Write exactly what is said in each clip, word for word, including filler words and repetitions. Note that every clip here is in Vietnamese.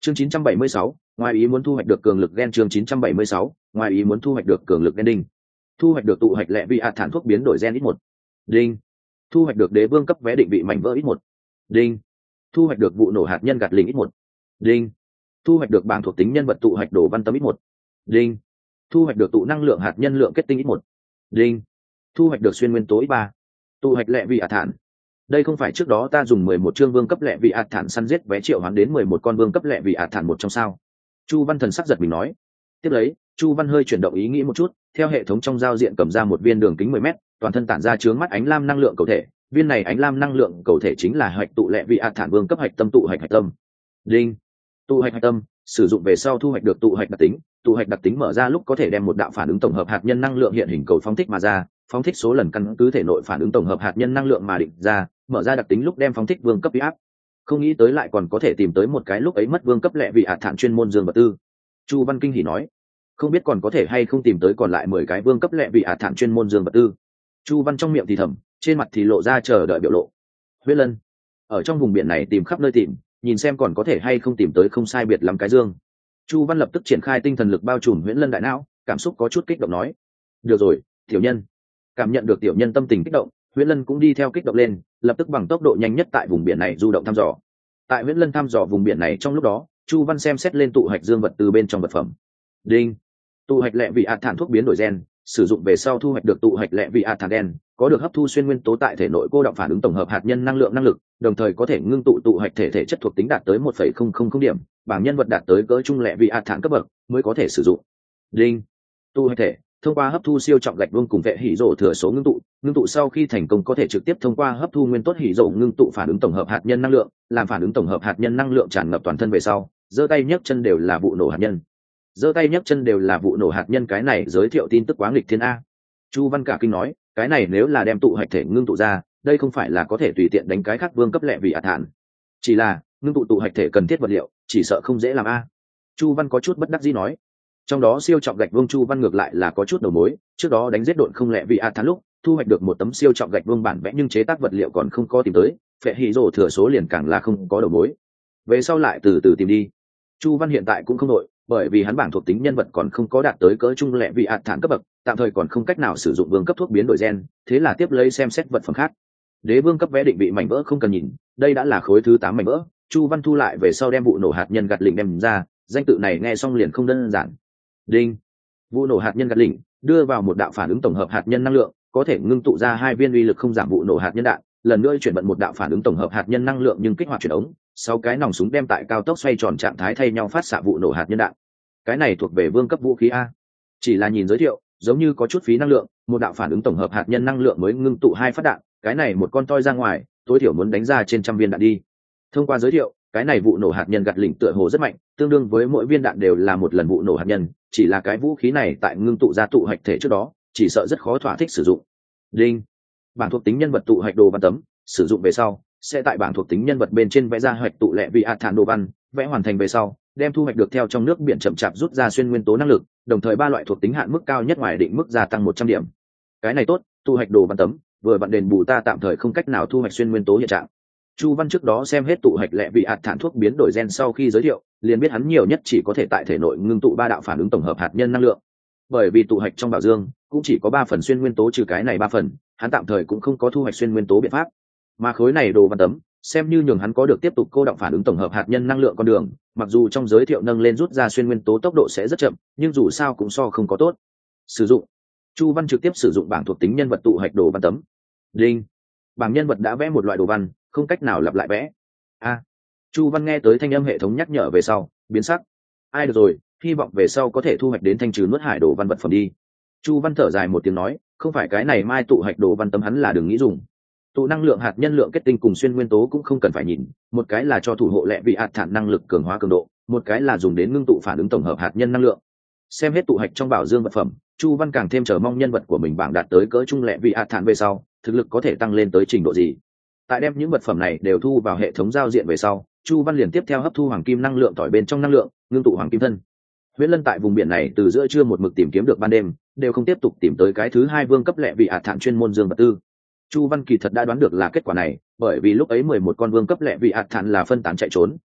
chương chín trăm bảy mươi sáu, ngoài ý muốn thu hoạch được cường lực gen. Chương chín trăm bảy mươi sáu, ngoài ý muốn thu hoạch được cường lực gen đinh. Thu hoạch được tụ hạch lẹ vị hạt thản thuốc biến đổi gen ít một. Đinh. Thu hoạch được đế vương cấp vé định vị mảnh vỡ ít một. Đinh. Thu hoạch được vụ nổ hạt nhân gạt lình ít một. Đinh. Thu hoạch được bảng thuộc tính nhân vật tụ hoạch đồ văn tâm ít một. Đinh. Thu hoạch được tụ năng lượng hạt nhân lượng kết tinh ít một. Đinh. Thu hoạch được xuyên nguyên tố ít ba. Tụ hoạch lẹ vị hạt thản. Đây không phải trước đó ta dùng mười một chương vương cấp lẹ vị hạt thản săn giết vé triệu hoán đến mười một con vương cấp lẹ vị hạt thản một trong sao? Chu Văn Thần sắc giật mình nói. Tiếp lấy, Chu Văn hơi chuyển động ý nghĩ một chút, theo hệ thống trong giao diện cầm ra một viên đường kính mười mét, toàn thân tản ra chướng mắt ánh lam năng lượng cầu thể. Viên này ánh lam năng lượng cầu thể chính là hạch tụ lẹ vị hạt thản vương cấp hạch tâm tụ hạch hạch tâm. Đinh. Tụ hạch hạch tâm, sử dụng về sau thu hoạch được tụ hạch đặc tính. Tụ hạch đặc tính mở ra lúc có thể đem một đạo phản ứng tổng hợp hạt nhân năng lượng hiện hình cầu phóng thích mà ra, phóng thích số lần căn cứ thể nội phản ứng tổng hợp hạt nhân năng lượng mà định ra, mở ra đặc tính lúc đem phóng thích vương cấp uy áp. Không nghĩ tới lại còn có thể tìm tới một cái lúc ấy mất vương cấp lẹ vị hạt thản chuyên môn dương vật tư. Chu Văn kinh hỉ nói, không biết còn có thể hay không tìm tới còn lại mười cái vương cấp lẹ vị hạt thản chuyên môn dương vật tư. Chu Văn trong miệng thì thầm, trên mặt thì lộ ra chờ đợi biểu lộ. Huyết Lân, ở trong vùng biển này tìm khắp nơi tìm, nhìn xem còn có thể hay không tìm tới không sai biệt lắm cái dương. Chu Văn lập tức triển khai tinh thần lực bao trùm Huyễn Lân đại não, cảm xúc có chút kích động nói, được rồi, tiểu nhân. Cảm nhận được tiểu nhân tâm tình kích động, Huyễn Lân cũng đi theo kích động lên, lập tức bằng tốc độ nhanh nhất tại vùng biển này du động thăm dò. Tại Huyễn Lân thăm dò vùng biển này trong lúc đó, Chu Văn xem xét lên tụ hạch dương vật từ bên trong vật phẩm. Đinh. Tụ hạch lẹ vị hạt thản thuốc biến đổi gen, sử dụng về sau thu hoạch được tụ hạch lẹ vị hạt thản gen, có được hấp thu xuyên nguyên tố tại thể nội cô động phản ứng tổng hợp hạt nhân năng lượng năng lực, đồng thời có thể ngưng tụ tụ hạch thể thể chất thuộc tính đạt tới một phẩy không không không điểm, bảng nhân vật đạt tới cỡ trung lẹ vị hạt thản cấp bậc mới có thể sử dụng. Đinh. Tụ hạch thể, thông qua hấp thu siêu trọng gạch vương cùng vệ hỉ rổ thừa số ngưng tụ, ngưng tụ sau khi thành công có thể trực tiếp thông qua hấp thu nguyên tố hỉ rổ ngưng tụ phản ứng tổng hợp hạt nhân năng lượng, làm phản ứng tổng hợp hạt nhân năng lượng tràn ngập toàn thân về sau, giơ tay nhấc chân đều là vụ nổ hạt nhân. Giơ tay nhấc chân đều là vụ nổ hạt nhân, cái này giới thiệu tin tức quá nghịch thiên a. Chu Văn cả kinh nói, cái này nếu là đem tụ hạch thể ngưng tụ ra, đây không phải là có thể tùy tiện đánh cái khác vương cấp lẹ vị hạt thản. Chỉ là, ngưng tụ tụ hạch thể cần thiết vật liệu, chỉ sợ không dễ làm a. Chu Văn có chút bất đắc dĩ nói. Trong đó siêu trọng gạch vương Chu Văn ngược lại là có chút đầu mối, trước đó đánh giết độn không lẹ vị hạt thản lúc, thu hoạch được một tấm siêu trọng gạch vương bản vẽ nhưng chế tác vật liệu còn không có tìm tới, phệ hỉ rổ thừa số liền càng là không có đầu mối. Về sau lại từ từ tìm đi. Chu Văn hiện tại cũng không đội, bởi vì hắn bảng thuộc tính nhân vật còn không có đạt tới cỡ trung lẹ vị hạt thản cấp bậc, tạm thời còn không cách nào sử dụng vương cấp thuốc biến đổi gen, thế là tiếp lấy xem xét vật phẩm khác. Đế vương cấp vé định vị mảnh vỡ không cần nhìn, đây đã là khối thứ tám mảnh vỡ. Chu Văn thu lại về sau đem vụ nổ hạt nhân gạt lình đem ra, danh tự này nghe xong liền không đơn giản. Đinh. Vụ nổ hạt nhân gạt lình đưa vào một đạo phản ứng tổng hợp hạt nhân năng lượng, có thể ngưng tụ ra hai viên uy lực không giảm vụ nổ hạt nhân đạn, lần nữa chuyển vận một đạo phản ứng tổng hợp hạt nhân năng lượng nhưng kích hoạt chuyển ống, sau cái nòng súng đem tại cao tốc xoay tròn trạng thái thay nhau phát xạ vụ nổ hạt nhân đạn. Cái này thuộc về vương cấp vũ khí a. Chỉ là nhìn giới thiệu, giống như có chút phí năng lượng, một đạo phản ứng tổng hợp hạt nhân năng lượng mới ngưng tụ hai phát đạn, cái này một con toi ra ngoài, tối thiểu muốn đánh ra trên trăm viên đạn đi. Thông qua giới thiệu, cái này vụ nổ hạt nhân gạt lỉnh tựa hồ rất mạnh, tương đương với mỗi viên đạn đều là một lần vụ nổ hạt nhân, chỉ là cái vũ khí này tại ngưng tụ ra tụ hạch thể trước đó, chỉ sợ rất khó thỏa thích sử dụng. Đinh. Bảng thuộc tính nhân vật tụ hạch đồ văn tấm, sử dụng về sau, sẽ tại bảng thuộc tính nhân vật bên trên vẽ ra hạch tụ lẹ vị hạt thản đồ văn, vẽ hoàn thành về sau, đem thu hoạch được theo trong nước biển chậm chạp rút ra xuyên nguyên tố năng lực, đồng thời ba loại thuộc tính hạn mức cao nhất ngoài định mức gia tăng một trăm điểm. Cái này tốt, thu hoạch đồ văn tấm, vừa vặn đền bù ta tạm thời không cách nào thu hoạch xuyên nguyên tố hiện trạng. Chu Văn trước đó xem hết tụ hạch lẹ vị hạt thản thuốc biến đổi gen sau khi giới thiệu, liền biết hắn nhiều nhất chỉ có thể tại thể nội ngưng tụ ba đạo phản ứng tổng hợp hạt nhân năng lượng. Bởi vì tụ hạch trong bảo dương cũng chỉ có ba phần xuyên nguyên tố, trừ cái này ba phần, hắn tạm thời cũng không có thu hoạch xuyên nguyên tố biện pháp. Mà khối này đồ văn tấm, xem như nhường hắn có được tiếp tục cô động phản ứng tổng hợp hạt nhân năng lượng con đường, mặc dù trong giới thiệu nâng lên rút ra xuyên nguyên tố tốc độ sẽ rất chậm, nhưng dù sao cũng so không có tốt. Sử dụng. Chu Văn trực tiếp sử dụng bảng thuộc tính nhân vật tụ hạch đồ văn tấm. Đinh. Bảng nhân vật đã vẽ một loại đồ văn, không cách nào lặp lại vẽ. A. Chu Văn nghe tới thanh âm hệ thống nhắc nhở về sau, biến sắc. Ai được rồi, hy vọng về sau có thể thu hoạch đến thanh trừ nuốt hải đồ văn vật phẩm đi. Chu Văn thở dài một tiếng nói, không phải cái này mai tụ hạch đồ văn tấm hắn là đừng nghĩ dùng. Tụ năng lượng hạt nhân lượng kết tinh cùng xuyên nguyên tố cũng không cần phải nhìn, một cái là cho thủ hộ lẹ vị hạt thản năng lực cường hóa cường độ, một cái là dùng đến ngưng tụ phản ứng tổng hợp hạt nhân năng lượng. Xem hết tụ hạch trong bảo dương vật phẩm, Chu Văn càng thêm chờ mong nhân vật của mình bảng đạt tới cỡ trung lẹ vị hạt thản về sau, thực lực có thể tăng lên tới trình độ gì. Tại đem những vật phẩm này đều thu vào hệ thống giao diện về sau, Chu Văn liền tiếp theo hấp thu hoàng kim năng lượng tỏi bên trong năng lượng, ngưng tụ hoàng kim thân. Huyễn Lân tại vùng biển này từ giữa trưa một mực tìm kiếm được ban đêm, đều không tiếp tục tìm tới cái thứ hai vương cấp lẹ vị hạt thản chuyên môn dương vật tư. Chu Văn kỳ thật đã đoán được là kết quả này, bởi vì lúc ấy mười một con vương cấp lẹ vị hạt thản là phân tán chạy trốn,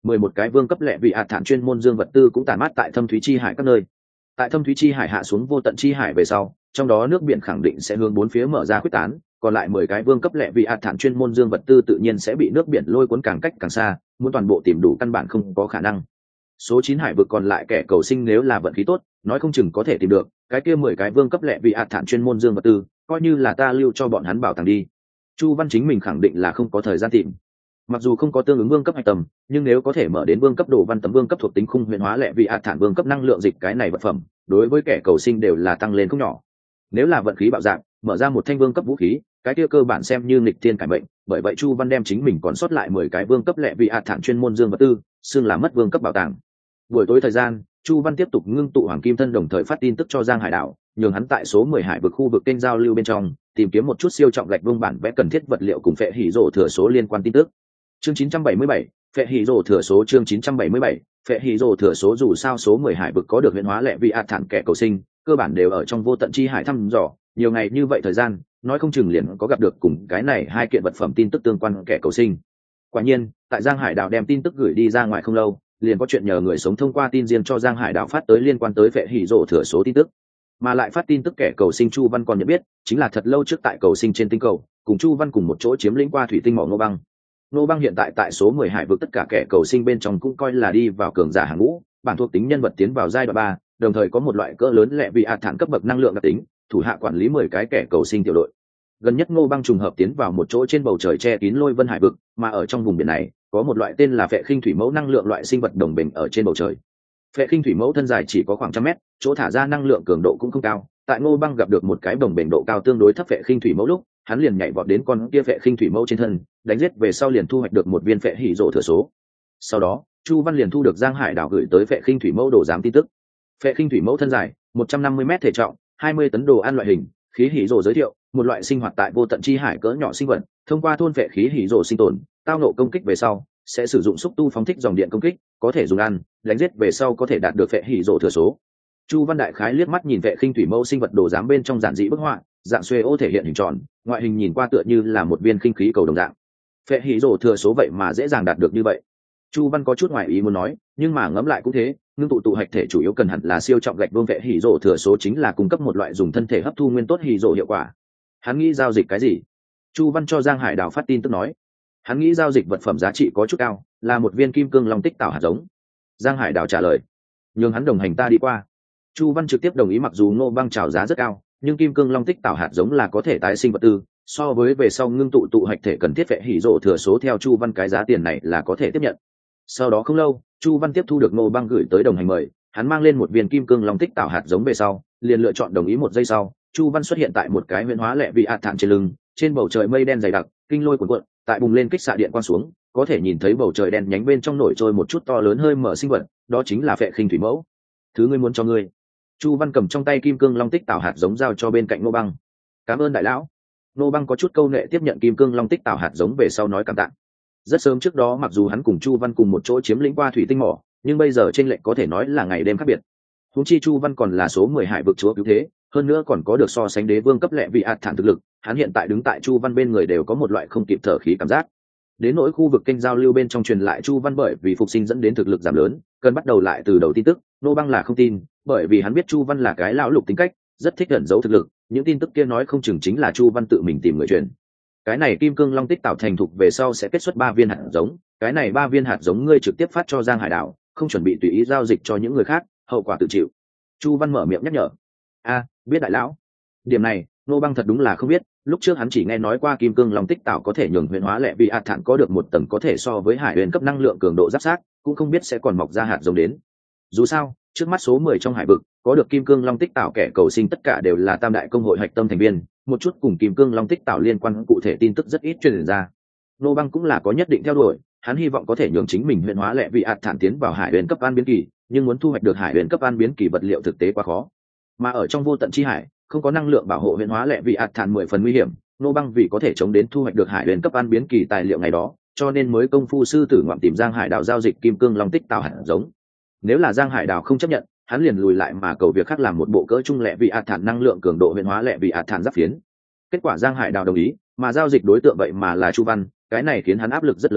mười một cái vương cấp lẹ vị hạt thản chuyên môn dương vật tư cũng tàn mát tại thâm thúy chi hải các nơi. Tại thâm thúy chi hải hạ xuống vô tận chi hải về sau, trong đó nước biển khẳng định sẽ hướng bốn phía mở ra khuếch tán, còn lại mười cái vương cấp lẹ vị hạt thản chuyên môn dương vật tư tự nhiên sẽ bị nước biển lôi cuốn càng cách càng xa, muốn toàn bộ tìm đủ căn bản không có khả năng. Số chín hải vực còn lại kẻ cầu sinh nếu là vận khí tốt, nói không chừng có thể tìm được, cái kia mười cái vương cấp lẹ vị hạt thản chuyên môn dương vật tư, coi như là ta lưu cho bọn hắn bảo tàng đi. Chu Văn chính mình khẳng định là không có thời gian tìm. Mặc dù không có tương ứng vương cấp hạch tầm, nhưng nếu có thể mở đến vương cấp đồ văn tấm vương cấp thuộc tính khung huyền hóa lẹ vị hạt thản vương cấp năng lượng dịch cái này vật phẩm, đối với kẻ cầu sinh đều là tăng lên không nhỏ. Nếu là vận khí bạo dạng, mở ra một thanh vương cấp vũ khí, cái kia cơ bản xem như nghịch thiên cải mệnh, bởi vậy Chu Văn đem chính mình còn sót lại mười cái vương cấp lẹ vị hạt thản chuyên môn dương vật tư, xưng là mất vương cấp bảo tàng. Buổi tối thời gian, Chu Văn tiếp tục ngưng tụ hoàng kim thân đồng thời phát tin tức cho Giang Hải Đảo, nhường hắn tại số mười hải vực khu vực kênh giao lưu bên trong, tìm kiếm một chút siêu trọng gạch vương bản vẽ cần thiết vật liệu cùng phệ hỉ rổ thừa số liên quan tin tức. Chương chín trăm bảy mươi bảy, phệ hỉ rổ thừa số chương chín trăm bảy mươi bảy, phệ hỉ rổ thừa số dù sao số mười hải vực có được huyễn hóa lẹ vị hạt thản kẻ cầu sinh, cơ bản đều ở trong vô tận chi hải thăm dò, nhiều ngày như vậy thời gian, nói không chừng liền có gặp được cùng cái này hai kiện vật phẩm tin tức tương quan kẻ cầu sinh. Quả nhiên, tại Giang Hải Đảo đem tin tức gửi đi ra ngoài không lâu, liền có chuyện nhờ người sống thông qua tin riêng cho Giang Hải Đảo phát tới liên quan tới phệ hỉ rổ thừa số tin tức. Mà lại phát tin tức kẻ cầu sinh Chu Văn còn nhận biết, chính là thật lâu trước tại cầu sinh trên tinh cầu, cùng Chu Văn cùng một chỗ chiếm lĩnh qua thủy tinh mỏ Ngô Băng. Ngô Băng hiện tại tại số mười hải vực tất cả kẻ cầu sinh bên trong cũng coi là đi vào cường giả hàng ngũ, bản thuộc tính nhân vật tiến vào giai đoạn ba, đồng thời có một loại cỡ lớn lẹ vị hạt thản cấp bậc năng lượng đặc tính, thủ hạ quản lý mười cái kẻ cầu sinh tiểu đội. Gần nhất Ngô Băng trùng hợp tiến vào một chỗ trên bầu trời che kín lôi vân hải vực, mà ở trong vùng biển này, có một loại tên là phệ khinh thủy mẫu năng lượng loại sinh vật đồng bình ở trên bầu trời. Phệ khinh thủy mẫu thân dài chỉ có khoảng trăm mét, chỗ thả ra năng lượng cường độ cũng không cao. Tại Ngô Băng gặp được một cái đồng bền độ cao tương đối thấp phệ khinh thủy mẫu lúc, hắn liền nhảy vọt đến con kia phệ khinh thủy mẫu trên thân, đánh giết về sau liền thu hoạch được một viên phệ hỉ rổ thừa số. Sau đó, Chu Văn liền thu được Giang Hải Đảo gửi tới phệ khinh thủy mẫu đồ giám tin tức. Phệ khinh thủy mẫu thân dài một trăm năm mươi mét thể trọng, hai mươi tấn đồ ăn loại hình, khí hỉ rổ giới thiệu, một loại sinh hoạt tại vô tận chi hải cỡ nhỏ sinh vật, thông qua thôn phệ khí hỉ rổ sinh tồn, tao nộ công kích về sau, sẽ sử dụng xúc tu phóng thích dòng điện công kích, có thể dùng ăn, đánh giết về sau có thể đạt được phệ hỉ rổ thừa số. Chu Văn đại khái liếc mắt nhìn phệ khinh thủy mẫu sinh vật đồ giám bên trong giản dị bức họa, dạng xuê ô thể hiện hình tròn, ngoại hình nhìn qua tựa như là một viên khinh khí cầu đồng dạng. Phệ hỉ rổ thừa số vậy mà dễ dàng đạt được như vậy. Chu Văn có chút ngoài ý muốn nói, nhưng mà ngẫm lại cũng thế, ngưng tụ tụ hạch thể chủ yếu cần hẳn là siêu trọng gạch vương phệ hỉ rổ thừa số chính là cung cấp một loại dùng thân thể hấp thu nguyên tốt hỉ rổ hiệu quả. Hắn nghĩ giao dịch cái gì? Chu Văn cho Giang Hải Đảo phát tin tức nói, hắn nghĩ giao dịch vật phẩm giá trị có chút cao, là một viên kim cương long tích tạo hạt giống. Giang Hải Đảo trả lời, nhường hắn đồng hành ta đi qua. Chu Văn trực tiếp đồng ý, mặc dù Ngô Băng chào giá rất cao, nhưng kim cương long tích tạo hạt giống là có thể tái sinh vật tư, so với về sau ngưng tụ tụ hạch thể cần thiết phệ hỉ rổ thừa số theo Chu Văn cái giá tiền này là có thể tiếp nhận. Sau đó không lâu, Chu Văn tiếp thu được Ngô Băng gửi tới đồng hành mời, hắn mang lên một viên kim cương long tích tạo hạt giống về sau, liền lựa chọn đồng ý. Một giây sau, Chu Văn xuất hiện tại một cái huyễn hóa lẹ vị hạt thản trên lưng, trên bầu trời mây đen dày đặc, kinh lôi cuồn cuộn, tại bùng lên kích xạ điện quang xuống, có thể nhìn thấy bầu trời đen nhánh bên trong nổi trôi một chút to lớn hơi mở sinh vật, đó chính là phệ khinh thủy mẫu. Thứ ngươi muốn cho ngươi. Chu Văn cầm trong tay kim cương long tích tạo hạt giống giao cho bên cạnh Ngô Băng. Cảm ơn đại lão. Ngô Băng có chút câu nệ tiếp nhận kim cương long tích tạo hạt giống về sau nói cảm tạ. Rất sớm trước đó mặc dù hắn cùng Chu Văn cùng một chỗ chiếm lĩnh qua thủy tinh mỏ, nhưng bây giờ trên lệnh có thể nói là ngày đêm khác biệt. Huống chi Chu Văn còn là số mười hải vực chúa cứu thế, hơn nữa còn có được so sánh đế vương cấp lẹ vị hạt thản thực lực, hắn hiện tại đứng tại Chu Văn bên người đều có một loại không kịp thở khí cảm giác. Đến nỗi khu vực kênh giao lưu bên trong truyền lại Chu Văn bởi vì phục sinh dẫn đến thực lực giảm lớn, cần bắt đầu lại từ đầu tin tức, Ngô Băng là không tin, bởi vì hắn biết Chu Văn là cái lão lục tính cách, rất thích ẩn giấu thực lực, những tin tức kia nói không chừng chính là Chu Văn tự mình tìm người truyền. Cái này kim cương long tích tạo thành thục về sau sẽ kết xuất ba viên hạt giống, cái này ba viên hạt giống ngươi trực tiếp phát cho Giang Hải Đảo, không chuẩn bị tùy ý giao dịch cho những người khác, hậu quả tự chịu. Chu Văn mở miệng nhắc nhở. A, biết đại lão. Điểm này, Ngô Băng thật đúng là không biết, lúc trước hắn chỉ nghe nói qua kim cương long tích tạo có thể nhường huyền hóa lẹ vị hạt thản có được một tầng có thể so với hải huyền cấp năng lượng cường độ giáp sát, cũng không biết sẽ còn mọc ra hạt giống đến. Dù sao, trước mắt số mười trong hải vực, có được kim cương long tích tạo kẻ cầu sinh tất cả đều là tam đại công hội hạch tâm thành viên, một chút cùng kim cương long tích tạo liên quan cụ thể tin tức rất ít truyền ra. Ngô Băng cũng là có nhất định theo đuổi, hắn hy vọng có thể nhường chính mình huyền hóa lẹ vị hạt thản tiến vào hải huyền cấp an biến kỳ, nhưng muốn thu hoạch được hải huyền cấp an biến kỳ vật liệu thực tế quá khó. Mà ở trong vô tận chi hải, không có năng lượng bảo hộ huyền hóa lẹ vị hạt thản mười phần nguy hiểm, Ngô Băng vì có thể chống đến thu hoạch được hải huyền cấp an biến kỳ tài liệu ngày đó, cho nên mới công phu sư tử ngoạm tìm Giang Hải Đảo giao dịch kim cương long tích tạo hạt giống. Nếu là Giang Hải Đảo không chấp nhận, hắn liền lùi lại mà cầu việc khác làm một bộ cỡ trung lẹ vị hạt thản năng lượng cường độ huyền hóa lẹ vị hạt thản giáp phiến. Kết quả Giang Hải Đảo đồng ý, mà giao dịch đối tượng vậy mà là Chu Văn, cái này khiến hắn áp lực rất lớn a,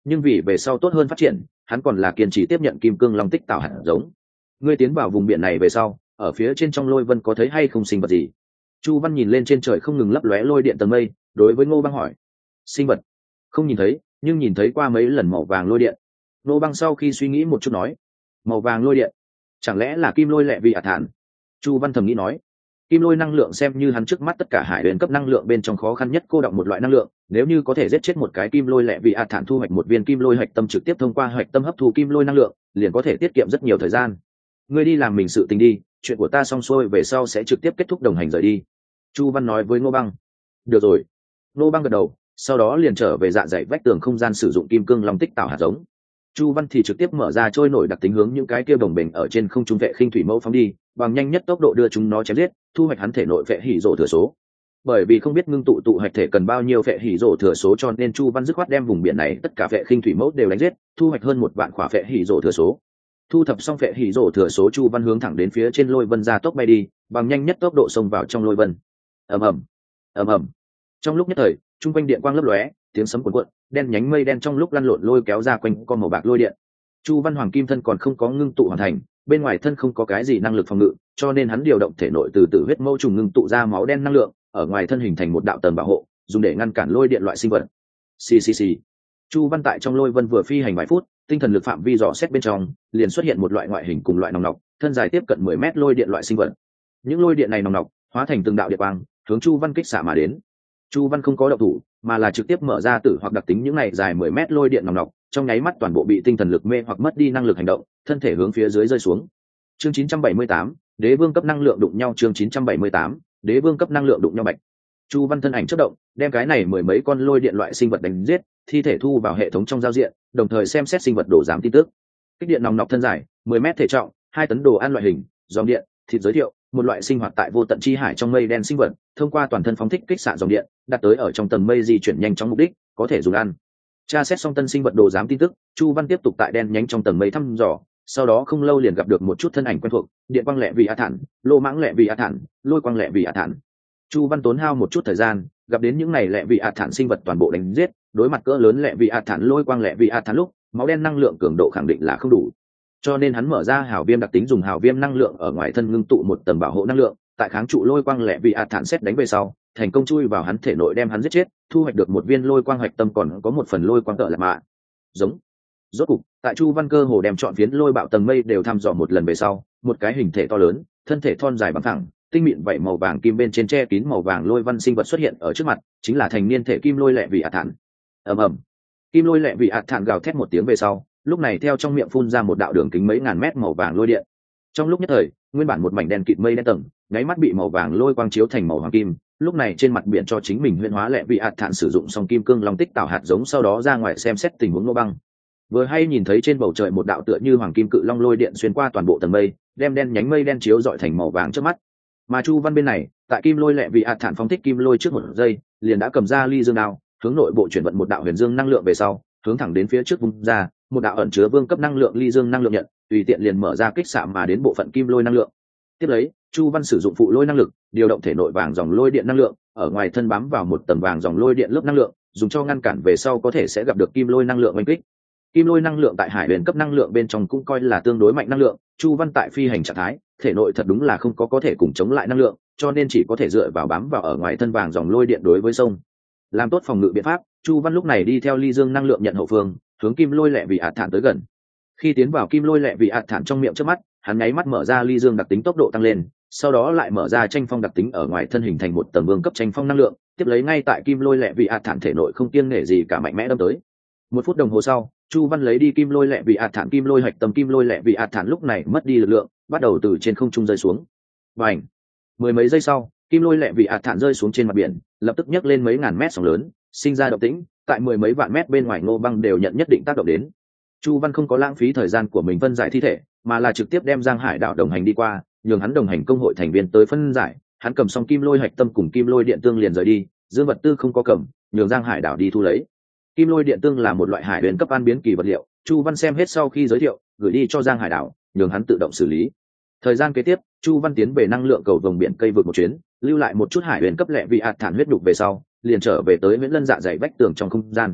nhưng vì về sau tốt hơn phát triển, hắn còn là kiên trì tiếp nhận kim cương long tích tạo hạt giống. Ngươi tiến vào vùng biển này về sau, ở phía trên trong lôi vân có thấy hay không sinh vật gì? Chu Văn nhìn lên trên trời không ngừng lấp lóe lôi điện tầng mây, đối với Ngô Băng hỏi. Sinh vật? Không nhìn thấy, nhưng nhìn thấy qua mấy lần màu vàng lôi điện. Ngô Băng sau khi suy nghĩ một chút nói. Màu vàng lôi điện? Chẳng lẽ là kim lôi lệ vị ả thản? Chu Văn thầm nghĩ nói. Kim lôi năng lượng xem như hắn trước mắt tất cả hải huyền cấp năng lượng bên trong khó khăn nhất cô đọng một loại năng lượng, nếu như có thể giết chết một cái kim lôi lệ vị ả thản thu hoạch một viên kim lôi hạch tâm trực tiếp thông qua hạch tâm hấp thu kim lôi năng lượng, liền có thể tiết kiệm rất nhiều thời gian. Ngươi đi làm mình sự tình đi, chuyện của ta xong xuôi về sau sẽ trực tiếp kết thúc đồng hành rời đi. Chu Văn nói với Ngô Băng. Được rồi. Ngô Băng gật đầu, sau đó liền trở về dạ dày vách tường không gian sử dụng kim cương long tích tạo hạt giống. Chu Văn thì trực tiếp mở ra trôi nổi đặc tính hướng những cái kia đồng bình ở trên không trung vệ khinh thủy mẫu phóng đi, bằng nhanh nhất tốc độ đưa chúng nó chém giết, thu hoạch hắn thể nội vệ hỉ rổ thừa số. Bởi vì không biết ngưng tụ tụ hạch thể cần bao nhiêu vệ hỉ rổ thừa số cho nên Chu Văn dứt khoát đem vùng biển này tất cả vệ khinh thủy mẫu đều đánh giết, thu hoạch hơn một vạn khỏa vệ hỉ rổ thừa số. Thu thập xong vệ hỉ rổ thừa số, Chu Văn hướng thẳng đến phía trên lôi vân ra tốc bay đi, bằng nhanh nhất tốc độ xông vào trong lôi vân. Ầm ầm, ầm ầm. Trong lúc nhất thời, trung quanh điện quang lấp lóe, tiếng sấm cuồn cuộn, đen nhánh mây đen trong lúc lăn lộn lôi kéo ra quanh con màu bạc lôi điện. Chu Văn Hoàng kim thân còn không có ngưng tụ hoàn thành, bên ngoài thân không có cái gì năng lực phòng ngự, cho nên hắn điều động thể nội từ tử huyết mâu trùng ngưng tụ ra máu đen năng lượng, ở ngoài thân hình thành một đạo tầng bảo hộ, dùng để ngăn cản lôi điện loại sinh vật. Xì xì xì. Chu Văn tại trong lôi vân vừa phi hành vài phút, tinh thần lực phạm vi dò xét bên trong, liền xuất hiện một loại ngoại hình cùng loại nòng nọc, thân dài tiếp cận mười mét lôi điện loại sinh vật. Những lôi điện này nòng nọc hóa thành từng đạo điện quang, hướng Chu Văn kích xạ mà đến. Chu Văn không có động thủ, mà là trực tiếp mở ra tử hoặc đặc tính những này dài mười mét lôi điện nòng nọc, trong nháy mắt toàn bộ bị tinh thần lực mê hoặc mất đi năng lực hành động, thân thể hướng phía dưới rơi xuống. Chương chín trăm bảy mươi tám, Đế vương cấp năng lượng đụng nhau. Chương chín trăm bảy mươi tám, Đế vương cấp năng lượng đụng nhau bạch. Chu Văn thân ảnh chớp động, đem cái này mười mấy con lôi điện loại sinh vật đánh giết, thi thể thu vào hệ thống trong giao diện, đồng thời xem xét sinh vật đồ giám tin tức. Kích điện nòng nọc thân dài, mười mét thể trọng, hai tấn đồ ăn loại hình, dòng điện, thịt giới thiệu, một loại sinh hoạt tại vô tận chi hải trong mây đen sinh vật, thông qua toàn thân phóng thích kích xạ dòng điện, đạt tới ở trong tầng mây di chuyển nhanh chóng mục đích, có thể dùng ăn. Tra xét xong tân sinh vật đồ giám tin tức, Chu Văn tiếp tục tại đen nhánh trong tầng mây thăm dò, sau đó không lâu liền gặp được một chút thân ảnh quen thuộc, điện quang lệ vị a thản, lô mãng lệ vị a thản, lôi quang lệ vị a thản. Chu Văn tốn hao một chút thời gian, gặp đến những này lệ vị a thản sinh vật toàn bộ đánh giết, đối mặt cỡ lớn lệ vị a thản, lôi quang lệ vị a thản lúc, máu đen năng lượng cường độ khẳng định là không đủ, cho nên hắn mở ra hào viêm đặc tính, dùng hào viêm năng lượng ở ngoài thân ngưng tụ một tầng bảo hộ năng lượng, tại kháng trụ lôi quang lệ vị a thản xét đánh về sau, thành công chui vào hắn thể nội đem hắn giết chết, thu hoạch được một viên lôi quang hạch tâm, còn có một phần lôi quang tợ lạ mạ. Giống. Rốt cục, tại Chu Văn cơ hồ đem chọn phiến lôi bạo tầng mây đều thăm dò một lần về sau, một cái hình thể to lớn, thân thể thon dài bằng thẳng, tinh mịn vảy màu vàng kim bên trên che kín màu vàng lôi văn sinh vật xuất hiện ở trước mặt, chính là thành niên thể kim lôi lệ vị a thản. Ầm ầm. Kim lôi lệ vị a thản gào thét một tiếng về sau, lúc này theo trong miệng phun ra một đạo đường kính mấy ngàn mét màu vàng lôi điện. Trong lúc nhất thời, nguyên bản một mảnh đen kịt mây đen tầng, nháy mắt bị màu vàng lôi quang chiếu thành màu hoàng kim. Lúc này trên mặt biển cho chính mình huyễn hóa lệ vị ạt thản sử dụng xong kim cương long tích tạo hạt giống, sau đó ra ngoài xem xét tình huống Ngô Băng. Vừa hay nhìn thấy trên bầu trời một đạo tựa như hoàng kim cự long lôi điện xuyên qua toàn bộ tầng mây, đem đen nhánh mây đen chiếu dọi thành màu vàng trước mắt. Mà Chu Văn bên này, tại kim lôi lệ vị ạt thản phóng thích kim lôi trước một giây, liền đã cầm ra ly dương đao, hướng nội bộ chuyển vận một đạo huyền dương năng lượng về sau, hướng thẳng đến phía trước vung ra một đạo ẩn chứa vương cấp năng lượng ly dương năng lượng nhận, tùy tiện liền mở ra kích xạ mà đến bộ phận kim lôi năng lượng. Tiếp lấy, Chu Văn sử dụng phụ lôi năng lực, điều động thể nội vàng dòng lôi điện năng lượng, ở ngoài thân bám vào một tầng vàng dòng lôi điện lớp năng lượng, dùng cho ngăn cản về sau có thể sẽ gặp được kim lôi năng lượng oanh kích. Kim lôi năng lượng tại hải huyền cấp năng lượng bên trong cũng coi là tương đối mạnh năng lượng, Chu Văn tại phi hành trạng thái, thể nội thật đúng là không có có thể cùng chống lại năng lượng, cho nên chỉ có thể dựa vào bám vào ở ngoài thân vàng dòng lôi điện đối với sông. Làm tốt phòng ngự biện pháp, Chu Văn lúc này đi theo ly dương năng lượng nhận hậu phương, hướng kim lôi lệ vị ạt thản tới gần. Khi tiến vào kim lôi lệ vị ạt thản trong miệng trước mắt, hắn nháy mắt mở ra ly dương đặc tính tốc độ tăng lên, sau đó lại mở ra tranh phong đặc tính ở ngoài thân hình thành một tầng vương cấp tranh phong năng lượng, tiếp lấy ngay tại kim lôi lệ vị ạt thản thể nội không kiêng nể gì cả mạnh mẽ đâm tới. Một phút đồng hồ sau, Chu Văn lấy đi kim lôi lệ vị ạt thản, kim lôi hạch tâm kim lôi lệ vị ạt thản lúc này mất đi lực lượng, bắt đầu từ trên không trung rơi xuống. Bành! Mười mấy giây sau, kim lôi lệ vị ạt thản rơi xuống trên mặt biển, lập tức nhấc lên mấy ngàn mét sóng lớn, sinh ra động tĩnh, tại mười mấy vạn mét bên ngoài Ngô Băng đều nhận nhất định tác động đến. Chu Văn không có lãng phí thời gian của mình phân giải thi thể, mà là trực tiếp đem Giang Hải Đảo đồng hành đi qua, nhường hắn đồng hành công hội thành viên tới phân giải. Hắn cầm xong kim lôi hạch tâm cùng kim lôi điện tương liền rời đi, dương vật tư không có cầm, nhường Giang Hải Đảo đi thu lấy. Kim lôi điện tương là một loại hải huyền cấp an biến kỳ vật liệu, Chu Văn xem hết sau khi giới thiệu, gửi đi cho Giang Hải Đảo, nhường hắn tự động xử lý. Thời gian kế tiếp, Chu Văn tiến về năng lượng cầu vồng biển cây vượt một chuyến, lưu lại một chút hải huyền cấp lệ vị ạt thản huyết đục về sau, liền trở về tới Nguyễn Lân dạ dày vách tường trong không gian.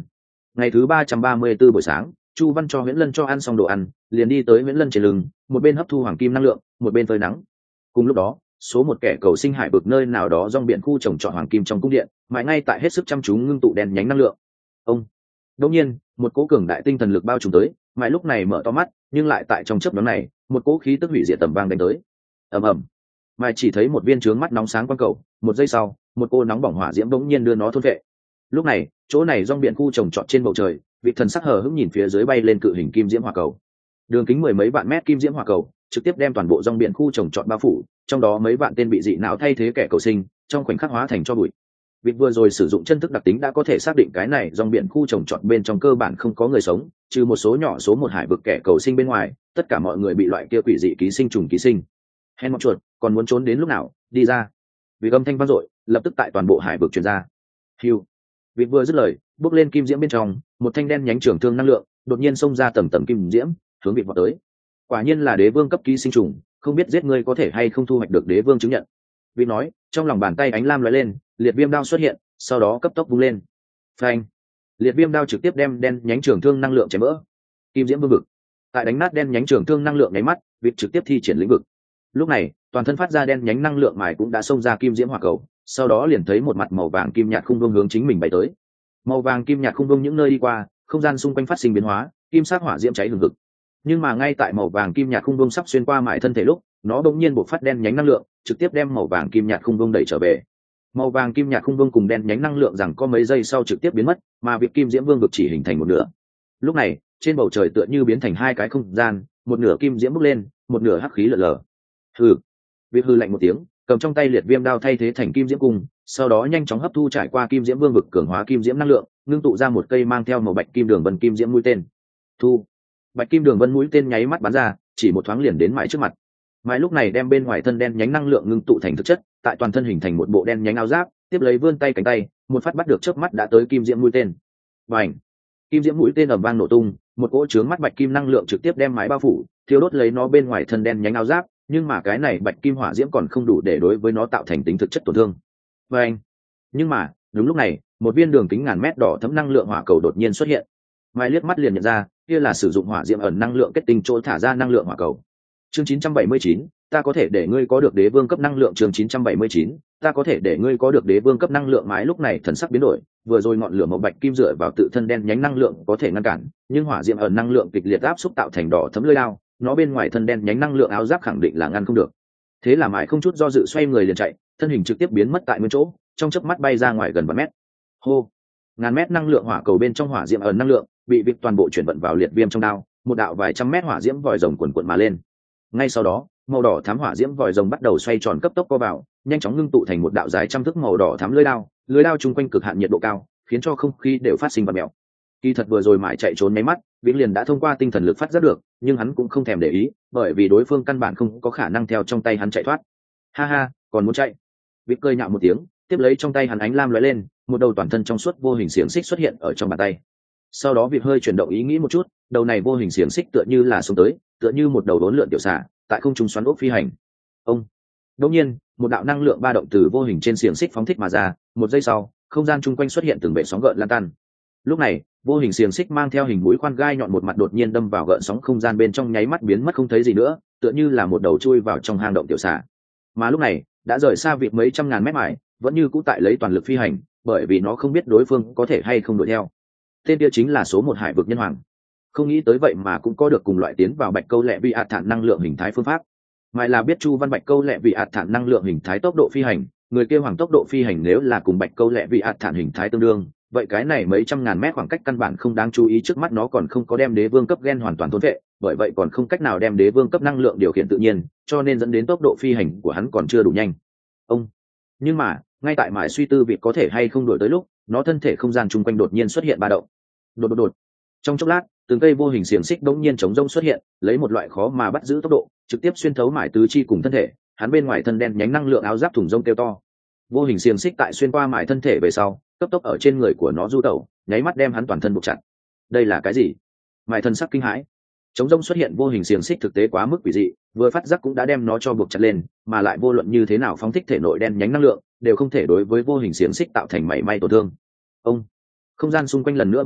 Ngày thứ ba trăm ba mươi 334 buổi sáng, Chu Văn cho Huyễn Lân cho ăn xong đồ ăn, liền đi tới Huyễn Lân trên lưng, một bên hấp thu hoàng kim năng lượng, một bên phơi nắng. Cùng lúc đó, số một kẻ cầu sinh hải vực nơi nào đó rong biển khu trồng trọt hoàng kim trong cung điện, mãi ngay tại hết sức chăm chú ngưng tụ đèn nhánh năng lượng. Ông, đột nhiên, một cỗ cường đại tinh thần lực bao trùm tới, mãi lúc này mở to mắt, nhưng lại tại trong chớp nhoáng này, một cỗ khí tức hủy diệt tầm vang đánh tới. Ầm ầm. Mãi chỉ thấy một viên trướng mắt nóng sáng quang cầu, một giây sau, một cô nóng bỏng hỏa diễm bỗng nhiên đưa nó thôn vệ. Lúc này, chỗ này rong biển khu trồng trọt trên bầu trời, vị thần sắc hờ hững nhìn phía dưới bay lên cự hình kim diễm hỏa cầu. Đường kính mười mấy vạn mét kim diễm hỏa cầu, trực tiếp đem toàn bộ rong biển khu trồng trọt bao phủ, trong đó mấy vạn tên bị dị não thay thế kẻ cầu sinh, trong khoảnh khắc hóa thành cho bụi. Vị vừa rồi sử dụng chân thức đặc tính đã có thể xác định cái này rong biển khu trồng trọt bên trong cơ bản không có người sống, trừ một số nhỏ số một hải vực kẻ cầu sinh bên ngoài, tất cả mọi người bị loại kia quỷ dị ký sinh trùng ký sinh. Hèn mọc chuột, còn muốn trốn đến lúc nào, đi ra. Vì âm thanh vang dội, lập tức tại toàn bộ hải vực truyền ra. Hưu. Vị vừa dứt lời, bước lên kim diễm bên trong, một thanh đen nhánh trường thương năng lượng, đột nhiên xông ra tầm tầm kim diễm, hướng vị vọt tới. Quả nhiên là đế vương cấp ký sinh trùng, không biết giết ngươi có thể hay không thu hoạch được đế vương chứng nhận. Vị nói, trong lòng bàn tay ánh lam lóe lên, liệt viêm đao xuất hiện, sau đó cấp tốc vung lên. Phanh! Liệt viêm đao trực tiếp đem đen nhánh trường thương năng lượng chém vỡ. Kim diễm vương vực. Tại đánh nát đen nhánh trường thương năng lượng nháy mắt, vị trực tiếp thi triển lĩnh vực. Lúc này, toàn thân phát ra đen nhánh năng lượng mài cũng đã xông ra kim diễm hỏa cầu, sau đó liền thấy một mặt màu vàng kim nhạt khung vương hướng chính mình bay tới. Màu vàng kim nhạt khung vương những nơi đi qua, không gian xung quanh phát sinh biến hóa, kim sắc hỏa diễm cháy hừng hực. Nhưng mà ngay tại màu vàng kim nhạt khung vương sắp xuyên qua mài thân thể lúc, nó bỗng nhiên bộc phát đen nhánh năng lượng, trực tiếp đem màu vàng kim nhạt khung vương đẩy trở về. Màu vàng kim nhạt khung vương cùng đen nhánh năng lượng rằng có mấy giây sau trực tiếp biến mất, mà việc kim diễm vương vực chỉ hình thành một nửa. Lúc này, trên bầu trời tựa như biến thành hai cái không gian, một nửa kim diễm bốc lên, một nửa hắc khí lờ lờ. Hừ. Việc hư lạnh một tiếng, cầm trong tay liệt viêm đao thay thế thành kim diễm cung, sau đó nhanh chóng hấp thu trải qua kim diễm vương vực cường hóa kim diễm năng lượng, ngưng tụ ra một cây mang theo màu bạch kim đường vân kim diễm mũi tên. Thu. Bạch kim đường vân mũi tên nháy mắt bắn ra, chỉ một thoáng liền đến mãi trước mặt. Mãi lúc này đem bên ngoài thân đen nhánh năng lượng ngưng tụ thành thực chất, tại toàn thân hình thành một bộ đen nhánh áo giáp, tiếp lấy vươn tay cánh tay, một phát bắt được chớp mắt đã tới kim diễm mũi tên. Bành! Kim diễm mũi tên ầm vang nổ tung, một cỗ chướng mắt bạch kim năng lượng trực tiếp đem mái bao phủ, thiêu đốt lấy nó bên ngoài thân đen nhánh áo giáp, nhưng mà cái này bạch kim hỏa diễm còn không đủ để đối với nó tạo thành tính thực chất tổn thương. Bành! Nhưng mà, đúng lúc này, một viên đường kính ngàn mét đỏ thẫm năng lượng hỏa cầu đột nhiên xuất hiện. Mai liếc mắt liền nhận ra, kia là sử dụng hỏa diễm ẩn năng lượng kết tinh chỗ thả ra năng lượng hỏa cầu. Chương chín trăm bảy mươi chín, ta có thể để ngươi có được đế vương cấp năng lượng. Chương chín trăm bảy mươi chín, ta có thể để ngươi có được đế vương cấp năng lượng. Mãi lúc này thần sắc biến đổi, vừa rồi ngọn lửa màu bạch kim dựa vào tự thân đen nhánh năng lượng có thể ngăn cản, nhưng hỏa diễm ẩn năng lượng kịch liệt áp xúc tạo thành đỏ thấm lưỡi đao, nó bên ngoài thân đen nhánh năng lượng áo giáp khẳng định là ngăn không được. Thế là mãi không chút do dự xoay người liền chạy, thân hình trực tiếp biến mất tại nguyên chỗ, trong chớp mắt bay ra ngoài gần vài mét. Hô! Ngàn mét năng lượng hỏa cầu bên trong hỏa diễm ẩn năng lượng bị vịt toàn bộ chuyển vận vào liệt viêm trong đao, một đạo vài trăm mét hỏa diễm vòi rồng cuồn cuộn mà lên. Ngay sau đó, màu đỏ thắm hỏa diễm vòi rồng bắt đầu xoay tròn cấp tốc co vào, nhanh chóng ngưng tụ thành một đạo dài trăm thước màu đỏ thắm lưỡi đao, lưỡi đao chung quanh cực hạn nhiệt độ cao, khiến cho không khí đều phát sinh vặn mèo. Kỳ thật vừa rồi mãi chạy trốn mấy mắt, Vĩnh liền đã thông qua tinh thần lực phát giác được, nhưng hắn cũng không thèm để ý, bởi vì đối phương căn bản không có khả năng theo trong tay hắn chạy thoát. Ha ha, còn muốn chạy? Vĩnh cười nhạo một tiếng, tiếp lấy trong tay hắn ánh lam lóe lên, một đầu toàn thân trong suốt vô hình xiềng xích xuất hiện ở trong bàn tay. Sau đó Vĩnh hơi chuyển động ý nghĩ một chút, đầu này vô hình xiềng xích tựa như là xuống tới, tựa như một đầu đốn lượn tiểu xà, tại không trung xoắn ốc phi hành. Ông. Đột nhiên, một đạo năng lượng ba động từ vô hình trên xiềng xích phóng thích mà ra, một giây sau, không gian chung quanh xuất hiện từng bệ sóng gợn lan tan. Lúc này, vô hình xiềng xích mang theo hình mũi khoan gai nhọn một mặt đột nhiên đâm vào gợn sóng không gian bên trong, nháy mắt biến mất không thấy gì nữa, tựa như là một đầu chui vào trong hang động tiểu xà. Mà lúc này, đã rời xa việc mấy trăm ngàn mét mãi, vẫn như cũ tại lấy toàn lực phi hành, bởi vì nó không biết đối phương có thể hay không đuổi theo. Tên kia chính là số một hải vực nhân hoàng. Không nghĩ tới vậy mà cũng có được cùng loại tiến vào bạch câu lẹ vị ạt thản năng lượng hình thái phương pháp. Mãi là biết Chu Văn bạch câu lẹ vị ạt thản năng lượng hình thái tốc độ phi hành, người kia hoàng tốc độ phi hành nếu là cùng bạch câu lẹ vị ạt thản hình thái tương đương, vậy cái này mấy trăm ngàn mét khoảng cách căn bản không đáng chú ý, trước mắt nó còn không có đem đế vương cấp gen hoàn toàn thôn vệ, bởi vậy còn không cách nào đem đế vương cấp năng lượng điều khiển tự nhiên, cho nên dẫn đến tốc độ phi hành của hắn còn chưa đủ nhanh. Ông. Nhưng mà, ngay tại mãi suy tư việc có thể hay không đổi tới lúc, nó thân thể không gian chung quanh đột nhiên xuất hiện ba động. Đột đột đột. Trong chốc lát, từng cây vô hình xiềng xích đống nhiên chống rông xuất hiện, lấy một loại khó mà bắt giữ tốc độ, trực tiếp xuyên thấu mãi tứ chi cùng thân thể, hắn bên ngoài thân đen nhánh năng lượng áo giáp thủng rông kêu to. Vô hình xiềng xích tại xuyên qua mãi thân thể về sau, cấp tốc ở trên người của nó du tẩu, nháy mắt đem hắn toàn thân buộc chặt. Đây là cái gì? Mãi thân sắc kinh hãi. Chống rông xuất hiện vô hình xiềng xích thực tế quá mức quỷ dị, vừa phát giác cũng đã đem nó cho buộc chặt lên, mà lại vô luận như thế nào phóng thích thể nội đen nhánh năng lượng, đều không thể đối với vô hình xiềng xích tạo thành mảy may tổn thương. Ông. Không gian xung quanh lần nữa ba động,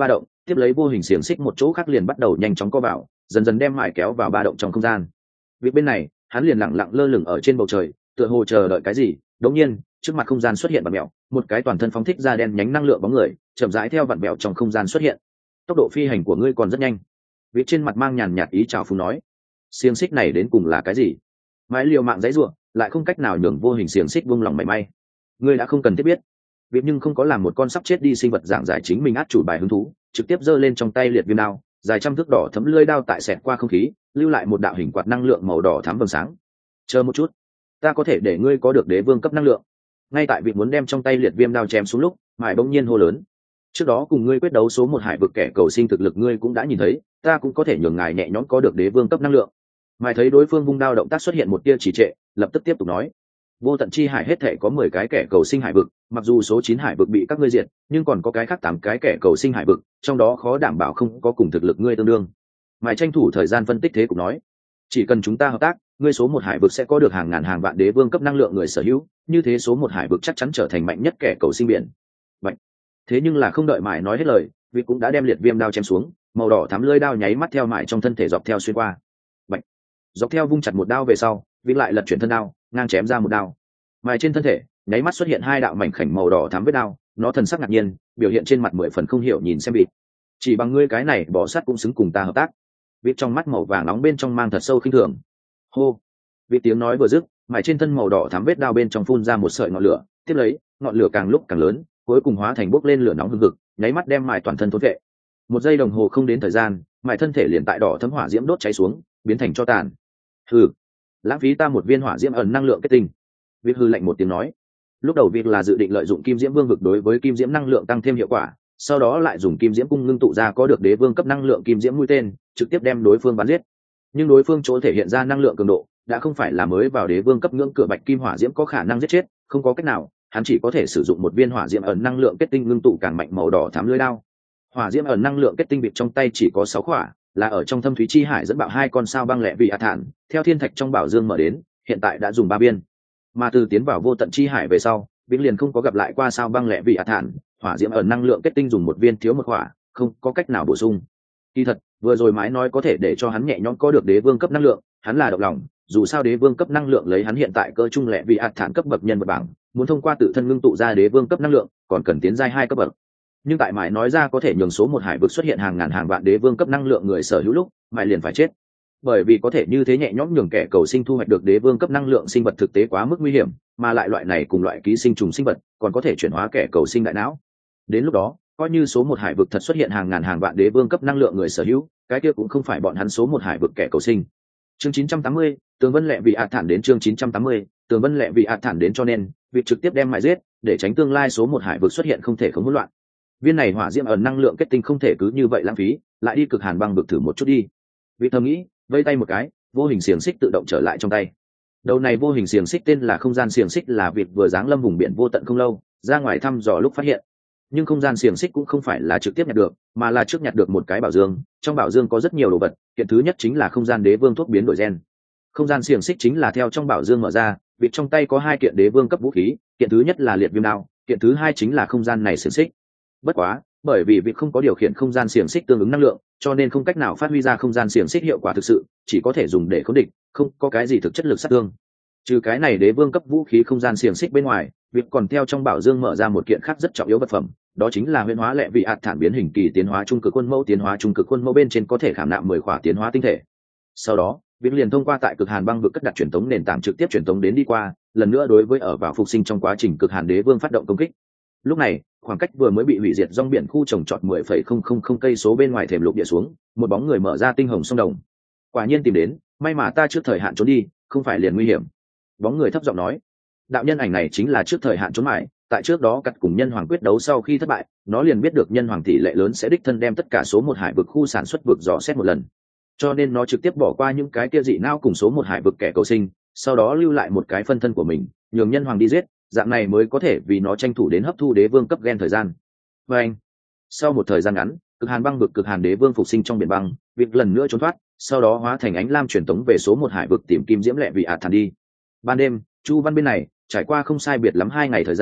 tiếp lấy vô hình xiềng xích một chỗ khác liền bắt đầu nhanh chóng co vào, dần dần đem mải kéo vào ba động trong không gian. Việc bên này hắn liền lặng lặng lơ lửng ở trên bầu trời, tựa hồ chờ đợi cái gì. Đống nhiên trước mặt không gian xuất hiện vặn mèo, một cái toàn thân phóng thích ra đen nhánh năng lượng bóng người chậm rãi theo vặn mèo trong không gian xuất hiện. Tốc độ phi hành của ngươi còn rất nhanh. Việc trên mặt mang nhàn nhạt ý chào phúng nói, xiềng xích này đến cùng là cái gì? Mãi liều mạng dãy ruộng lại không cách nào nhường vô hình xiềng xích vung lòng mảy may. Ngươi đã không cần thiết biết. Việc nhưng không có làm một con sắp chết đi sinh vật giảng giải chính mình át chủ bài hứng thú, trực tiếp giơ lên trong tay liệt viêm đao, dài trăm thước đỏ thấm lưỡi đao tại xẹt qua không khí, lưu lại một đạo hình quạt năng lượng màu đỏ thắm vầng sáng. Chờ một chút, ta có thể để ngươi có được đế vương cấp năng lượng. Ngay tại việc muốn đem trong tay liệt viêm đao chém xuống lúc, Mại bỗng nhiên hô lớn, trước đó cùng ngươi quyết đấu số một hải vực kẻ cầu sinh thực lực ngươi cũng đã nhìn thấy, ta cũng có thể nhường ngài nhẹ nhõm có được đế vương cấp năng lượng. Mại thấy đối phương vung đao động tác xuất hiện một tia trì trệ, lập tức tiếp tục nói, vô tận chi hải hết thể có mười cái kẻ cầu sinh hải vực, mặc dù số chín hải vực bị các ngươi diệt, nhưng còn có cái khác tám cái kẻ cầu sinh hải vực, trong đó khó đảm bảo không có cùng thực lực ngươi tương đương. Mại tranh thủ thời gian phân tích thế cũng nói, chỉ cần chúng ta hợp tác, ngươi số một hải vực sẽ có được hàng ngàn hàng vạn đế vương cấp năng lượng người sở hữu, như thế số một hải vực chắc chắn trở thành mạnh nhất kẻ cầu sinh biển. Vậy, thế nhưng là không đợi Mại nói hết lời, vì cũng đã đem liệt viêm đao chém xuống, màu đỏ thắm lưỡi đao nháy mắt theo Mại trong thân thể dọc theo xuyên qua. Vậy, dọc theo vung chặt một đao về sau, vì lại lật chuyển thân đao, ngang chém ra một đao. Mại trên thân thể nháy mắt xuất hiện hai đạo mảnh khảnh màu đỏ thắm vết đao, nó thần sắc ngạc nhiên, biểu hiện trên mặt mười phần không hiểu nhìn xem vịt. Chỉ bằng ngươi cái này bỏ sát cũng xứng cùng ta hợp tác. Vịt trong mắt màu vàng nóng bên trong mang thật sâu khinh thường. Hô. Vịt tiếng nói vừa dứt, mải trên thân màu đỏ thắm vết đao bên trong phun ra một sợi ngọn lửa, tiếp lấy ngọn lửa càng lúc càng lớn, cuối cùng hóa thành bốc lên lửa nóng hừng hực, nháy mắt đem mải toàn thân thôn vệ. Một giây đồng hồ không đến thời gian, mải thân thể liền tại đỏ thấm hỏa diễm đốt cháy xuống, biến thành tro tàn. Hừ, lãng phí ta một viên hỏa diễm ẩn năng lượng kết tinh. Vịt hừ lạnh một tiếng nói. Lúc đầu việc là dự định lợi dụng kim diễm vương vực đối với kim diễm năng lượng tăng thêm hiệu quả, sau đó lại dùng kim diễm cung ngưng tụ ra có được đế vương cấp năng lượng kim diễm mũi tên, trực tiếp đem đối phương bắn giết. Nhưng đối phương chỗ thể hiện ra năng lượng cường độ đã không phải là mới vào đế vương cấp ngưỡng cửa bạch kim hỏa diễm có khả năng giết chết, không có cách nào, hắn chỉ có thể sử dụng một viên hỏa diễm ẩn năng lượng kết tinh ngưng tụ càng mạnh màu đỏ thắm lưỡi đao. Hỏa diễm ẩn năng lượng kết tinh bịt trong tay chỉ có sáu khỏa, là ở trong thâm thúy chi hải dẫn bạo hai con sao băng lẹ vị ạt thản, theo thiên thạch trong bảo dương mở đến, hiện tại đã dùng ba viên. Mà từ tiến vào vô tận chi hải về sau, Vĩnh liền không có gặp lại qua sao băng lẹ vị ạt thản, hỏa diễm ẩn năng lượng kết tinh dùng một viên thiếu một khỏa, không có cách nào bổ sung. Kỳ thật, vừa rồi mãi nói có thể để cho hắn nhẹ nhõm có được đế vương cấp năng lượng, hắn là động lòng, dù sao đế vương cấp năng lượng lấy hắn hiện tại cơ trung lẹ vị ạt thản cấp bậc nhân vật bảng, muốn thông qua tự thân ngưng tụ ra đế vương cấp năng lượng, còn cần tiến giai hai cấp bậc. Nhưng tại mãi nói ra có thể nhường số một hải vực xuất hiện hàng ngàn hàng vạn đế vương cấp năng lượng người sở hữu lúc, mãi liền phải chết. Bởi vì có thể như thế nhẹ nhõm nhường kẻ cầu sinh thu hoạch được đế vương cấp năng lượng sinh vật thực tế quá mức nguy hiểm, mà lại loại này cùng loại ký sinh trùng sinh vật còn có thể chuyển hóa kẻ cầu sinh đại não. Đến lúc đó, coi như số một hải vực thật xuất hiện hàng ngàn hàng vạn đế vương cấp năng lượng người sở hữu, cái kia cũng không phải bọn hắn số một hải vực kẻ cầu sinh. Chương chín trăm tám mươi, Tường Vân Lệ vị ạt thản đến chương chín trăm tám mươi, Tường Vân Lệ vị ạt thản đến cho nên, việc trực tiếp đem mại giết, để tránh tương lai số một hải vực xuất hiện không thể không hỗn loạn. Viên này hỏa diễm ẩn năng lượng kết tinh không thể cứ như vậy lãng phí, lại đi cực hàn băng vực thử một chút đi. Vị thầm nghĩ, vây tay một cái, vô hình xiềng xích tự động trở lại trong tay. Đầu này vô hình xiềng xích tên là không gian xiềng xích, là việc vừa giáng lâm vùng biển vô tận không lâu, ra ngoài thăm dò lúc phát hiện. Nhưng không gian xiềng xích cũng không phải là trực tiếp nhặt được, mà là trước nhặt được một cái bảo dương, trong bảo dương có rất nhiều đồ vật, kiện thứ nhất chính là không gian đế vương thuốc biến đổi gen. Không gian xiềng xích chính là theo trong bảo dương mở ra, vị trong tay có hai kiện đế vương cấp vũ khí, kiện thứ nhất là liệt viêm đao, kiện thứ hai chính là không gian này xiềng xích. Bất quá, bởi vì việc không có điều khiển không gian xiềng xích tương ứng năng lượng, cho nên không cách nào phát huy ra không gian xiềng xích hiệu quả thực sự, chỉ có thể dùng để khống địch, không có cái gì thực chất lực sát thương. Trừ cái này đế vương cấp vũ khí không gian xiềng xích bên ngoài, việc còn theo trong bảo dương mở ra một kiện khác rất trọng yếu vật phẩm, đó chính là huyễn hóa lệ vị ạt thản biến hình kỳ tiến hóa trung cực quân mẫu. Tiến hóa trung cực quân mẫu bên trên có thể khảm nạm mười khỏa tiến hóa tinh thể. Sau đó, việc liền thông qua tại cực hàn băng vực cất đặt truyền tống nền tảng trực tiếp truyền tống đến đi qua, lần nữa đối với ở vào phục sinh trong quá trình cực hàn đế vương phát động công kích. Lúc này, khoảng cách vừa mới bị hủy diệt rong biển khu trồng trọt mười phẩy không không không cây số bên ngoài thềm lục địa xuống, một bóng người mở ra tinh hồng sông đồng. Quả nhiên tìm đến, may mà ta trước thời hạn trốn đi, không phải liền nguy hiểm. Bóng người thấp giọng nói, đạo nhân ảnh này chính là trước thời hạn trốn mãi, tại trước đó cắt cùng nhân hoàng quyết đấu sau khi thất bại, nó liền biết được nhân hoàng tỷ lệ lớn sẽ đích thân đem tất cả số một hải vực khu sản xuất vực dò xét một lần, cho nên nó trực tiếp bỏ qua những cái kia dị não cùng số một hải vực kẻ cầu sinh, sau đó lưu lại một cái phân thân của mình, nhường nhân hoàng đi giết, dạng này mới có thể vì nó tranh thủ đến hấp thu đế vương cấp gen thời gian. Và anh, sau một thời gian ngắn, cực hàn băng vực cực hàn đế vương phục sinh trong biển băng, việc lần nữa trốn thoát, sau đó hóa thành ánh lam truyền tống về số một hải vực tìm kim diễm lệ vị ạt thản đi. Ban đêm, Chu Văn bên này trải qua không sai biệt lắm hai ngày thời gian,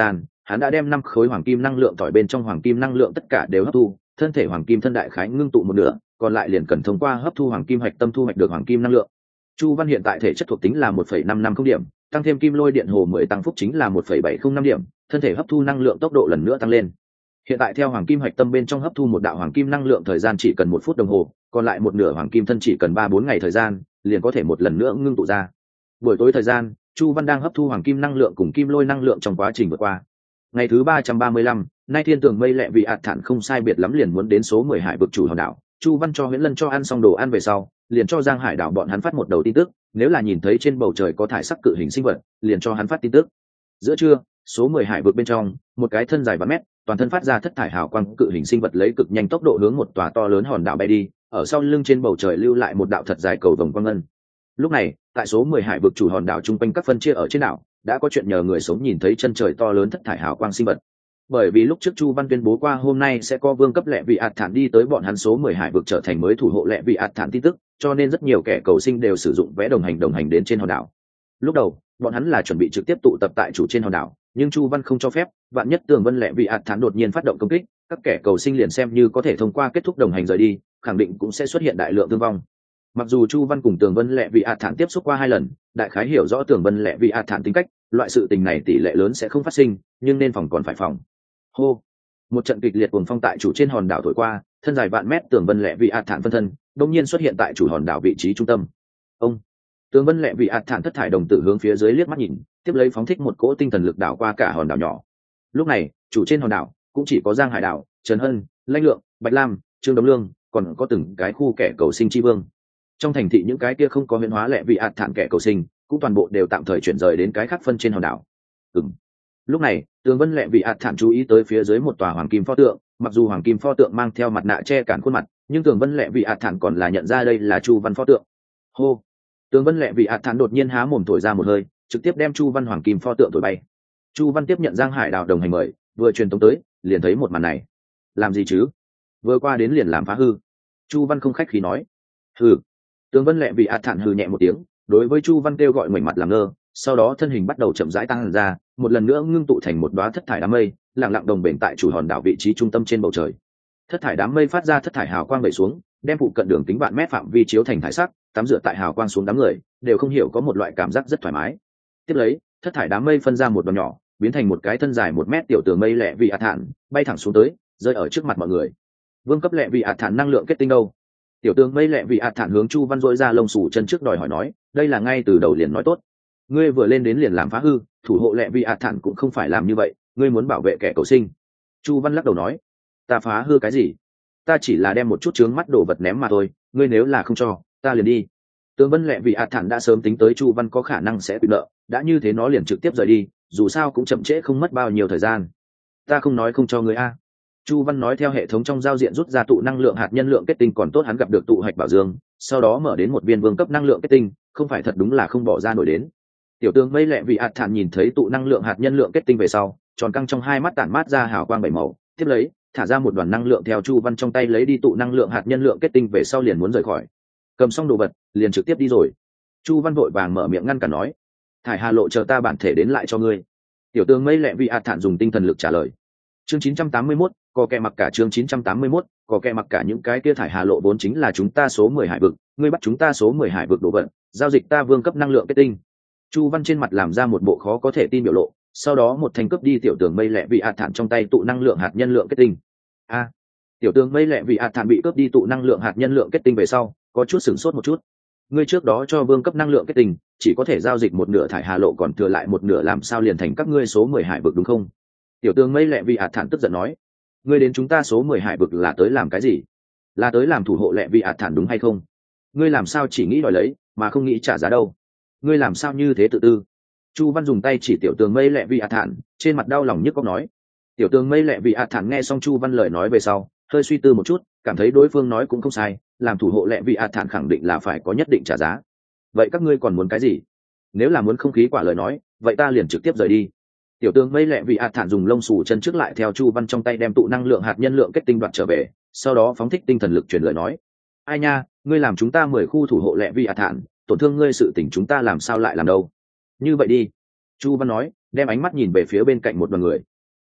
hắn đã đem năm khối hoàng kim năng lượng tỏi bên trong hoàng kim năng lượng tất cả đều hấp thu, thân thể hoàng kim thân đại khái ngưng tụ một nửa, còn lại liền cần thông qua hấp thu hoàng kim hạch tâm thu hoạch được hoàng kim năng lượng. Chu Văn hiện tại thể chất thuộc tính là một phẩy năm năm không điểm, tăng thêm kim lôi điện hồ mười tăng phúc chính là một phẩy bảy không năm điểm, thân thể hấp thu năng lượng tốc độ lần nữa tăng lên. Hiện tại theo hoàng kim hạch tâm bên trong hấp thu một đạo hoàng kim năng lượng thời gian chỉ cần một phút đồng hồ, còn lại một nửa hoàng kim thân chỉ cần ba bốn ngày thời gian, liền có thể một lần nữa ngưng tụ ra. Buổi tối thời gian, Chu Văn đang hấp thu hoàng kim năng lượng cùng kim lôi năng lượng trong quá trình vượt qua. Ngày thứ ba trăm ba mươi lăm, nay thiên tường mây lẹ vị ạt thản không sai biệt lắm liền muốn đến số mười hải vực chủ hòn đảo. Chu Văn cho Huyễn Lân cho ăn xong đồ ăn về sau, liền cho Giang Hải đảo bọn hắn phát một đầu tin tức, nếu là nhìn thấy trên bầu trời có thải sắc cự hình sinh vật, liền cho hắn phát tin tức. Giữa trưa, số mười hải vực bên trong, một cái thân dài vài mét, toàn thân phát ra thất thải hào quang cự hình sinh vật lấy cực nhanh tốc độ hướng một tòa to lớn hòn đảo bay đi, ở sau lưng trên bầu trời lưu lại một đạo thật dài cầu vồng quang ngân. Lúc này, tại số mười hải vực chủ hòn đảo trung quanh các phân chia ở trên đảo, đã có chuyện nhờ người sống nhìn thấy chân trời to lớn thất thải hào quang sinh vật. Bởi vì lúc trước Chu Văn tuyên bố qua hôm nay sẽ có vương cấp lệ vị ạt thản đi tới bọn hắn số mười hải vực trở thành mới thủ hộ lệ vị ạt thản tin tức, cho nên rất nhiều kẻ cầu sinh đều sử dụng vé đồng hành đồng hành đến trên hòn đảo. Lúc đầu, bọn hắn là chuẩn bị trực tiếp tụ tập tại chủ trên hòn đảo, nhưng Chu Văn không cho phép, vạn nhất Tường Vân lệ vị ạt thản đột nhiên phát động công kích, các kẻ cầu sinh liền xem như có thể thông qua kết thúc đồng hành rời đi, khẳng định cũng sẽ xuất hiện đại lượng thương vong. Mặc dù Chu Văn cùng Tường Vân lệ vị ạt thản tiếp xúc qua hai lần, đại khái hiểu rõ Tường Vân lệ vị ạt thản tính cách, loại sự tình này tỷ lệ lớn sẽ không phát sinh, nhưng nên phòng còn phải phòng. Hô, một trận kịch liệt cuồng phong tại chủ trên hòn đảo thổi qua, thân dài vạn mét Tường Vân lệ vị ạt thản phân thân đột nhiên xuất hiện tại chủ hòn đảo vị trí trung tâm. Ông Tường Vân lệ vị ạt thản thất thải đồng tử hướng phía dưới liếc mắt nhìn, tiếp lấy phóng thích một cỗ tinh thần lực đảo qua cả hòn đảo nhỏ. Lúc này, chủ trên hòn đảo cũng chỉ có Giang Hải đảo, Trần Hân, Lãnh Lượng, Bạch Lam, Trương Đống Lương, còn có từng cái khu kẻ cầu sinh chi vương. Trong thành thị những cái kia không có huyễn hóa lệ vị ạt thản kẻ cầu sinh, cũng toàn bộ đều tạm thời chuyển rời đến cái khác phân trên hòn đảo. Ừm. Lúc này, Tường Vân lệ vị ạt thản chú ý tới phía dưới một tòa hoàng kim pho tượng, mặc dù hoàng kim pho tượng mang theo mặt nạ che cản khuôn mặt, nhưng Tường Vân lệ vị ạt thản còn là nhận ra đây là Chu Văn pho tượng. Hô. Tường Vân lệ vị ạt thản đột nhiên há mồm thổi ra một hơi, trực tiếp đem Chu Văn hoàng kim pho tượng thổi bay. Chu Văn tiếp nhận Giang Hải đảo đồng hành mời, vừa truyền tống tới, liền thấy một màn này. Làm gì chứ? Vừa qua đến liền làm phá hư. Chu Văn không khách khí nói. Hừ. Tường Vân lệ vị ạt thản hừ nhẹ một tiếng, đối với Chu Văn kêu gọi ngoảnh mặt làm ngơ, sau đó thân hình bắt đầu chậm rãi tăng ra, một lần nữa ngưng tụ thành một đóa thất thải đám mây, lặng lặng đồng bền tại chủ hòn đảo vị trí trung tâm trên bầu trời. Thất thải đám mây phát ra thất thải hào quang vẩy xuống, đem phụ cận đường kính vạn mét phạm vi chiếu thành thải sắc, tắm rửa tại hào quang xuống đám người, đều không hiểu có một loại cảm giác rất thoải mái. Tiếp lấy, thất thải đám mây phân ra một đoạn nhỏ, biến thành một cái thân dài một mét tiểu tường mây lẹ vị ạt thản, bay thẳng xuống tới, rơi ở trước mặt mọi người. Vương cấp lẹ vị ạt thản năng lượng kết tinh đâu? Tiểu tường mây lẹ vị ạt thản hướng Chu Văn dội ra lông xù chân trước đòi hỏi nói, đây là ngay từ đầu liền nói tốt. Ngươi vừa lên đến liền làm phá hư, thủ hộ lẹ vị ạt thản cũng không phải làm như vậy, ngươi muốn bảo vệ kẻ cầu sinh. Chu Văn lắc đầu nói, ta phá hư cái gì? Ta chỉ là đem một chút chướng mắt đồ vật ném mà thôi, ngươi nếu là không cho, ta liền đi. Tường Vân lẹ vị ạt thản đã sớm tính tới Chu Văn có khả năng sẽ bị nợ, đã như thế nó liền trực tiếp rời đi, dù sao cũng chậm trễ không mất bao nhiêu thời gian. Ta không nói không cho ngươi a. Chu Văn nói theo hệ thống trong giao diện rút ra tụ năng lượng hạt nhân lượng kết tinh còn tốt hắn gặp được tụ hạch bảo dương, sau đó mở đến một viên vương cấp năng lượng kết tinh, không phải thật đúng là không bỏ ra nổi đến. Tiểu tướng mây lẹ vị ạt thản nhìn thấy tụ năng lượng hạt nhân lượng kết tinh về sau, tròn căng trong hai mắt tản mát ra hào quang bảy màu, tiếp lấy thả ra một đoàn năng lượng theo Chu Văn trong tay lấy đi tụ năng lượng hạt nhân lượng kết tinh về sau liền muốn rời khỏi. Cầm xong đồ vật, liền trực tiếp đi rồi. Chu Văn vội vàng mở miệng ngăn cản nói, thải hà lộ chờ ta bản thể đến lại cho ngươi. Tiểu tướng mây lẹ vị ạt thản dùng tinh thần lực trả lời. Chương chín trăm tám mươi mốt, có kẻ mặc cả chương chín trăm tám mươi mốt, có kẻ mặc cả những cái kia thải hà lộ vốn chính là chúng ta số mười hải vực, ngươi bắt chúng ta số mười hải vực đồ vật, giao dịch ta vương cấp năng lượng kết tinh. Chu Văn trên mặt làm ra một bộ khó có thể tin biểu lộ, sau đó một thanh cướp đi tiểu tướng mây lẹ vị ạt thản trong tay tụ năng lượng hạt nhân lượng kết tinh. A, tiểu tướng mây lẹ vị ạt thản bị cướp đi tụ năng lượng hạt nhân lượng kết tinh về sau, có chút sửng sốt một chút. Ngươi trước đó cho vương cấp năng lượng kết tinh, chỉ có thể giao dịch một nửa thải hà lộ còn thừa lại một nửa làm sao liền thành các ngươi số mười hải vực đúng không? Tiểu tướng mây lẹ vị ạt thản tức giận nói, ngươi đến chúng ta số mười hải vực là tới làm cái gì? Là tới làm thủ hộ lẹ vị ạt thản đúng hay không? Ngươi làm sao chỉ nghĩ đòi lấy mà không nghĩ trả giá đâu? Ngươi làm sao như thế tự tư? Chu Văn dùng tay chỉ tiểu tường mây lẹ vị ạt thản, trên mặt đau lòng nhức óc nói. Tiểu tường mây lẹ vị ạt thản nghe xong Chu Văn lời nói về sau, hơi suy tư một chút, cảm thấy đối phương nói cũng không sai, làm thủ hộ lẹ vị ạt thản khẳng định là phải có nhất định trả giá. Vậy các ngươi còn muốn cái gì? Nếu là muốn không khí quả lời nói, vậy ta liền trực tiếp rời đi. Tiểu tường mây lẹ vị ạt thản dùng lông xù chân trước lại theo Chu Văn trong tay đem tụ năng lượng hạt nhân lượng kết tinh đoạt trở về, sau đó phóng thích tinh thần lực truyền lời nói. Ai nha, ngươi làm chúng ta mười khu thủ hộ lẹ vị ạt thản, tổn thương ngươi sự tình chúng ta làm sao lại làm đâu? Như vậy đi. Chu Văn nói, đem ánh mắt nhìn về phía bên cạnh một đoàn người.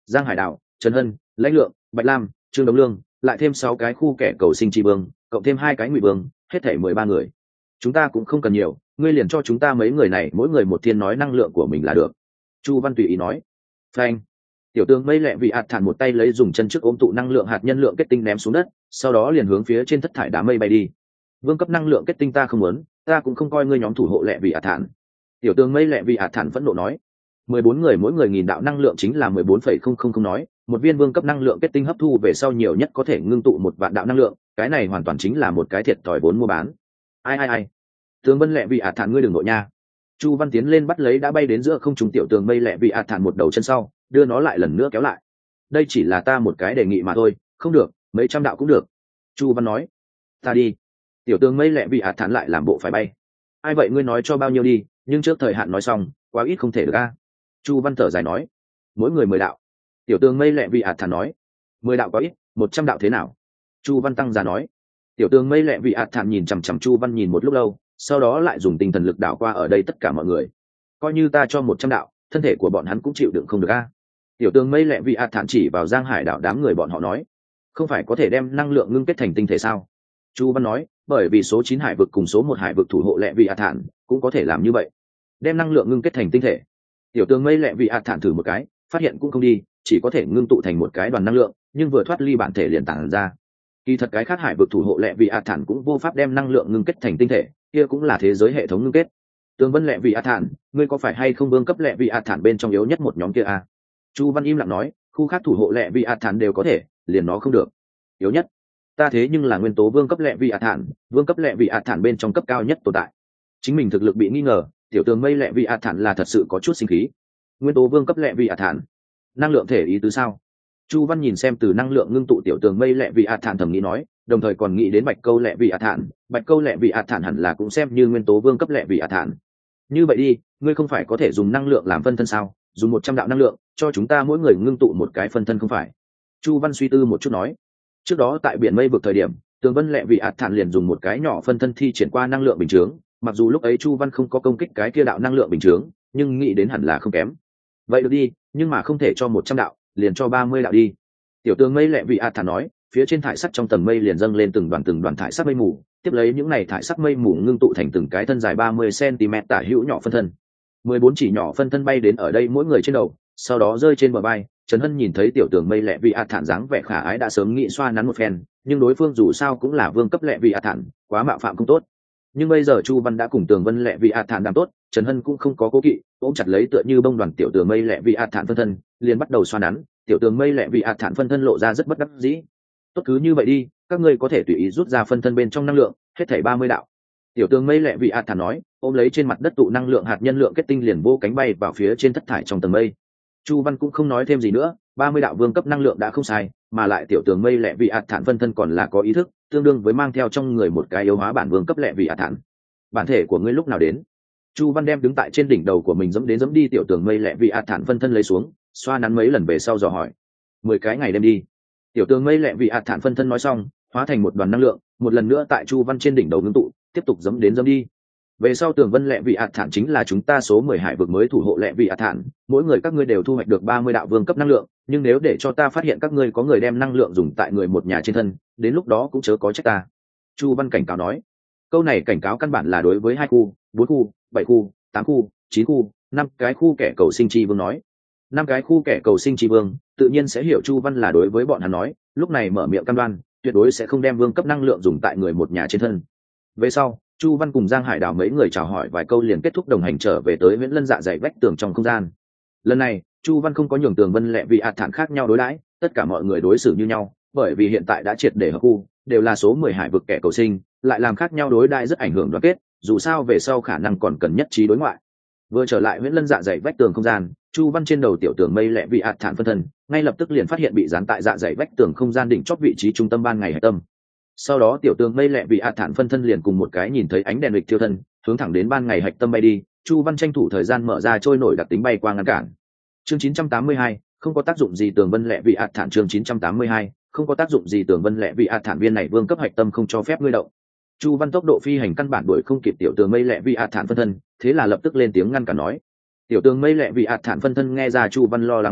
Giang Hải Đạo, Trần Hân, Lãnh Lượng, Bạch Lam, Trương Đống Lương, lại thêm sáu cái khu kẻ cầu sinh tri vương, cộng thêm hai cái ngụy vương, hết thảy mười ba người. Chúng ta cũng không cần nhiều, ngươi liền cho chúng ta mấy người này mỗi người một thiên nói năng lượng của mình là được. Chu Văn tùy ý nói. Phanh. Tiểu tướng Mây Lẹ Vị ạt thản một tay lấy dùng chân trước ôm tụ năng lượng hạt nhân lượng kết tinh ném xuống đất, sau đó liền hướng phía trên thất thải đám mây bay đi. Vương cấp năng lượng kết tinh ta không muốn, ta cũng không coi ngươi nhóm thủ hộ Lẹ Vị ạt thản. Tiểu tướng Mây Lẹ Vị ạt thản phẫn nộ nói. Mười bốn người mỗi người nghìn đạo năng lượng chính là mười bốn phẩy không không không nói, một viên vương cấp năng lượng kết tinh hấp thu về sau nhiều nhất có thể ngưng tụ một vạn đạo năng lượng, cái này hoàn toàn chính là một cái thiệt thòi vốn mua bán. Ai ai ai. Tướng Vân Lẹ Vị ạt thản ngươi đừng nội nha. Chu Văn tiến lên bắt lấy đã bay đến giữa không trung tiểu tường Mây Lẹ Vị ạt thản một đầu chân sau, đưa nó lại lần nữa kéo lại. Đây chỉ là ta một cái đề nghị mà thôi, không được, mấy trăm đạo cũng được. Chu Văn nói. Ta đi. Tiểu tường Mây Lẹ Vị ạt thản lại làm bộ phải bay. Ai vậy ngươi nói cho bao nhiêu đi, nhưng trước thời hạn nói xong, quá ít không thể được a. Chu Văn thở dài nói. Mỗi người mười đạo. Tiểu tường Mây Lẹ Vị ạt thản nói. Mười đạo có ít, một trăm đạo thế nào? Chu Văn tăng giá nói. Tiểu tường Mây Lẹ Vị ạt thản nhìn chằm chằm Chu Văn nhìn một lúc lâu, sau đó lại dùng tinh thần lực đảo qua ở đây tất cả mọi người. Coi như ta cho một trăm đạo, thân thể của bọn hắn cũng chịu đựng không được a. Tiểu tường Mây Lẹ Vị ạt thản chỉ vào Giang Hải đảo đám người bọn họ nói. Không phải có thể đem năng lượng ngưng kết thành tinh thể sao? Chu Văn nói, bởi vì số chín hải vực cùng số một hải vực thủ hộ Lẹ Vị ạt thản cũng có thể làm như vậy, đem năng lượng ngưng kết thành tinh thể. Tiểu tường Mây Lẹ Vị ạt thản thử một cái, phát hiện cũng không đi, chỉ có thể ngưng tụ thành một cái đoàn năng lượng, nhưng vừa thoát ly bản thể liền tản ra. Kỳ thật cái khác hải vực thủ hộ Lẹ Vị ạt thản cũng vô pháp đem năng lượng ngưng kết thành tinh thể, kia cũng là thế giới hệ thống ngưng kết. Tường Vân Lẹ Vị ạt thản, ngươi có phải hay không vương cấp Lẹ Vị ạt thản bên trong yếu nhất một nhóm kia à? Chu Văn im lặng nói, khu khác thủ hộ Lẹ Vị ạt thản đều có thể, liền nó không được. Yếu nhất? Ta thế nhưng là nguyên tố vương cấp Lẹ Vị ạt thản, vương cấp Lẹ Vị ạt thản bên trong cấp cao nhất tồn tại. Chính mình thực lực bị nghi ngờ, tiểu tường Mây Lẹ Vị ạt thản là thật sự có chút sinh khí. Nguyên tố vương cấp Lẹ Vị ạt thản, năng lượng thể ý tứ sao? Chu Văn nhìn xem từ năng lượng ngưng tụ tiểu tường Mây Lẹ Vị ạt thản thầm nghĩ nói, đồng thời còn nghĩ đến Bạch Câu Lẹ Vị ạt thản, Bạch Câu Lẹ Vị ạt thản hẳn là cũng xem như nguyên tố vương cấp Lẹ Vị ạt thản. Như vậy đi, ngươi không phải có thể dùng năng lượng làm phân thân sao? Dùng một trăm đạo năng lượng, cho chúng ta mỗi người ngưng tụ một cái phân thân không phải? Chu Văn suy tư một chút nói. Trước đó tại biển mây vực thời điểm, Tường Vân Lẹ Vị ạt thản liền dùng một cái nhỏ phân thân thi triển qua năng lượng bình chướng, mặc dù lúc ấy Chu Văn không có công kích cái kia đạo năng lượng bình chướng, nhưng nghĩ đến hẳn là không kém. Vậy được đi, nhưng mà không thể cho một trăm đạo, liền cho ba mươi đạo đi. Tiểu Tường Mây Lẹ Vị ạt thản nói, phía trên thải sắc trong tầng mây liền dâng lên từng đoàn từng đoàn thải sắc mây mù, tiếp lấy những này thải sắc mây mù ngưng tụ thành từng cái thân dài ba mươi xăng-ti-mét tả hữu nhỏ phân thân. mười bốn chỉ nhỏ phân thân bay đến ở đây mỗi người trên đầu, sau đó rơi trên bờ bay. Trần Hân nhìn thấy tiểu tường Mây Lẹ Vị ạt thản dáng vẻ khả ái đã sớm nghĩ xoa nắn một phen, nhưng đối phương dù sao cũng là vương cấp Lẹ Vị ạt thản, quá mạo phạm không tốt. Nhưng bây giờ Chu Văn đã cùng Tường Vân Lẹ Vị ạt thản đảm tốt, Trần Hân cũng không có cố kỵ, ôm chặt lấy tựa như bông đoàn tiểu tường Mây Lẹ Vị ạt thản phân thân, liền bắt đầu xoa nắn. Tiểu tường Mây Lẹ Vị ạt thản phân thân lộ ra rất bất đắc dĩ. Tốt cứ như vậy đi, các ngươi có thể tùy ý rút ra phân thân bên trong năng lượng, hết thảy ba mươi đạo. Tiểu tường Mây Lẹ Vị ạt thản nói, ôm lấy trên mặt đất tụ năng lượng hạt nhân lượng kết tinh liền vô cánh bay vào phía trên thất thải trong tầng mây. Chu Văn cũng không nói thêm gì nữa, ba mươi đạo vương cấp năng lượng đã không sai, mà lại tiểu tường Mây Lẹ Vị ạt thản phân thân còn là có ý thức, tương đương với mang theo trong người một cái yếu hóa bản vương cấp Lẹ Vị ạt thản. Bản thể của ngươi lúc nào đến? Chu Văn đem đứng tại trên đỉnh đầu của mình dẫm đến dẫm đi tiểu tường Mây Lẹ Vị ạt thản phân thân lấy xuống, xoa nắn mấy lần về sau dò hỏi. Mười cái ngày đêm đi. Tiểu tường Mây Lẹ Vị ạt thản phân thân nói xong, hóa thành một đoàn năng lượng, một lần nữa tại Chu Văn trên đỉnh đầu ngưng tụ, tiếp tục dẫm đến dẫm đi. Về sau Tường Vân Lẹ Vị ạt thản chính là chúng ta số mười hải vực mới thủ hộ Lẹ Vị ạt thản, mỗi người các ngươi đều thu hoạch được ba mươi đạo vương cấp năng lượng, nhưng nếu để cho ta phát hiện các ngươi có người đem năng lượng dùng tại người một nhà trên thân, đến lúc đó cũng chớ có trách ta. Chu Văn cảnh cáo nói. Câu này cảnh cáo căn bản là đối với hai khu, bốn khu, bảy khu, tám khu, chín khu, năm cái khu kẻ cầu sinh chi vương nói. Năm cái khu kẻ cầu sinh chi vương, tự nhiên sẽ hiểu Chu Văn là đối với bọn hắn nói, lúc này mở miệng cam đoan, tuyệt đối sẽ không đem vương cấp năng lượng dùng tại người một nhà trên thân. Về sau, Chu Văn cùng Giang Hải Đào mấy người chào hỏi vài câu liền kết thúc đồng hành trở về tới Viễn Lân dạ dày vách tường trong không gian. Lần này, Chu Văn không có nhường Tường Vân Lẹ Vị ạt thản khác nhau đối đãi, tất cả mọi người đối xử như nhau, bởi vì hiện tại đã triệt để hợp khu, đều là số mười hải vực kẻ cầu sinh, lại làm khác nhau đối đãi rất ảnh hưởng đoàn kết, dù sao về sau khả năng còn cần nhất trí đối ngoại. Vừa trở lại Viễn Lân dạ dày vách tường không gian, Chu Văn trên đầu tiểu tường Mây Lẹ Vị ạt thản phân thân, ngay lập tức liền phát hiện bị dán tại dạ dày vách tường không gian đỉnh chót vị trí trung tâm ban ngày hải tâm. Sau đó tiểu tường Mây Lẹ Vị ạt thản phân thân liền cùng một cái nhìn thấy ánh đèn lịch thiêu thân, hướng thẳng đến ban ngày hạch tâm bay đi. Chu Văn tranh thủ thời gian mở ra trôi nổi đặc tính bay qua ngăn cản. Chương chín trăm tám mươi hai, không có tác dụng gì Tường Vân Lẹ Vị ạt thản. Chương chín trăm tám mươi hai, không có tác dụng gì Tường Vân Lẹ Vị ạt thản, viên này vương cấp hạch tâm không cho phép ngươi động. Chu Văn tốc độ phi hành căn bản đuổi không kịp tiểu tường Mây Lẹ Vị ạt thản phân thân, thế là lập tức lên tiếng ngăn cản nói. Tiểu tường Mây Lẹ Vị ạt thản phân thân nghe ra Chu Văn lo lắng cảm xúc,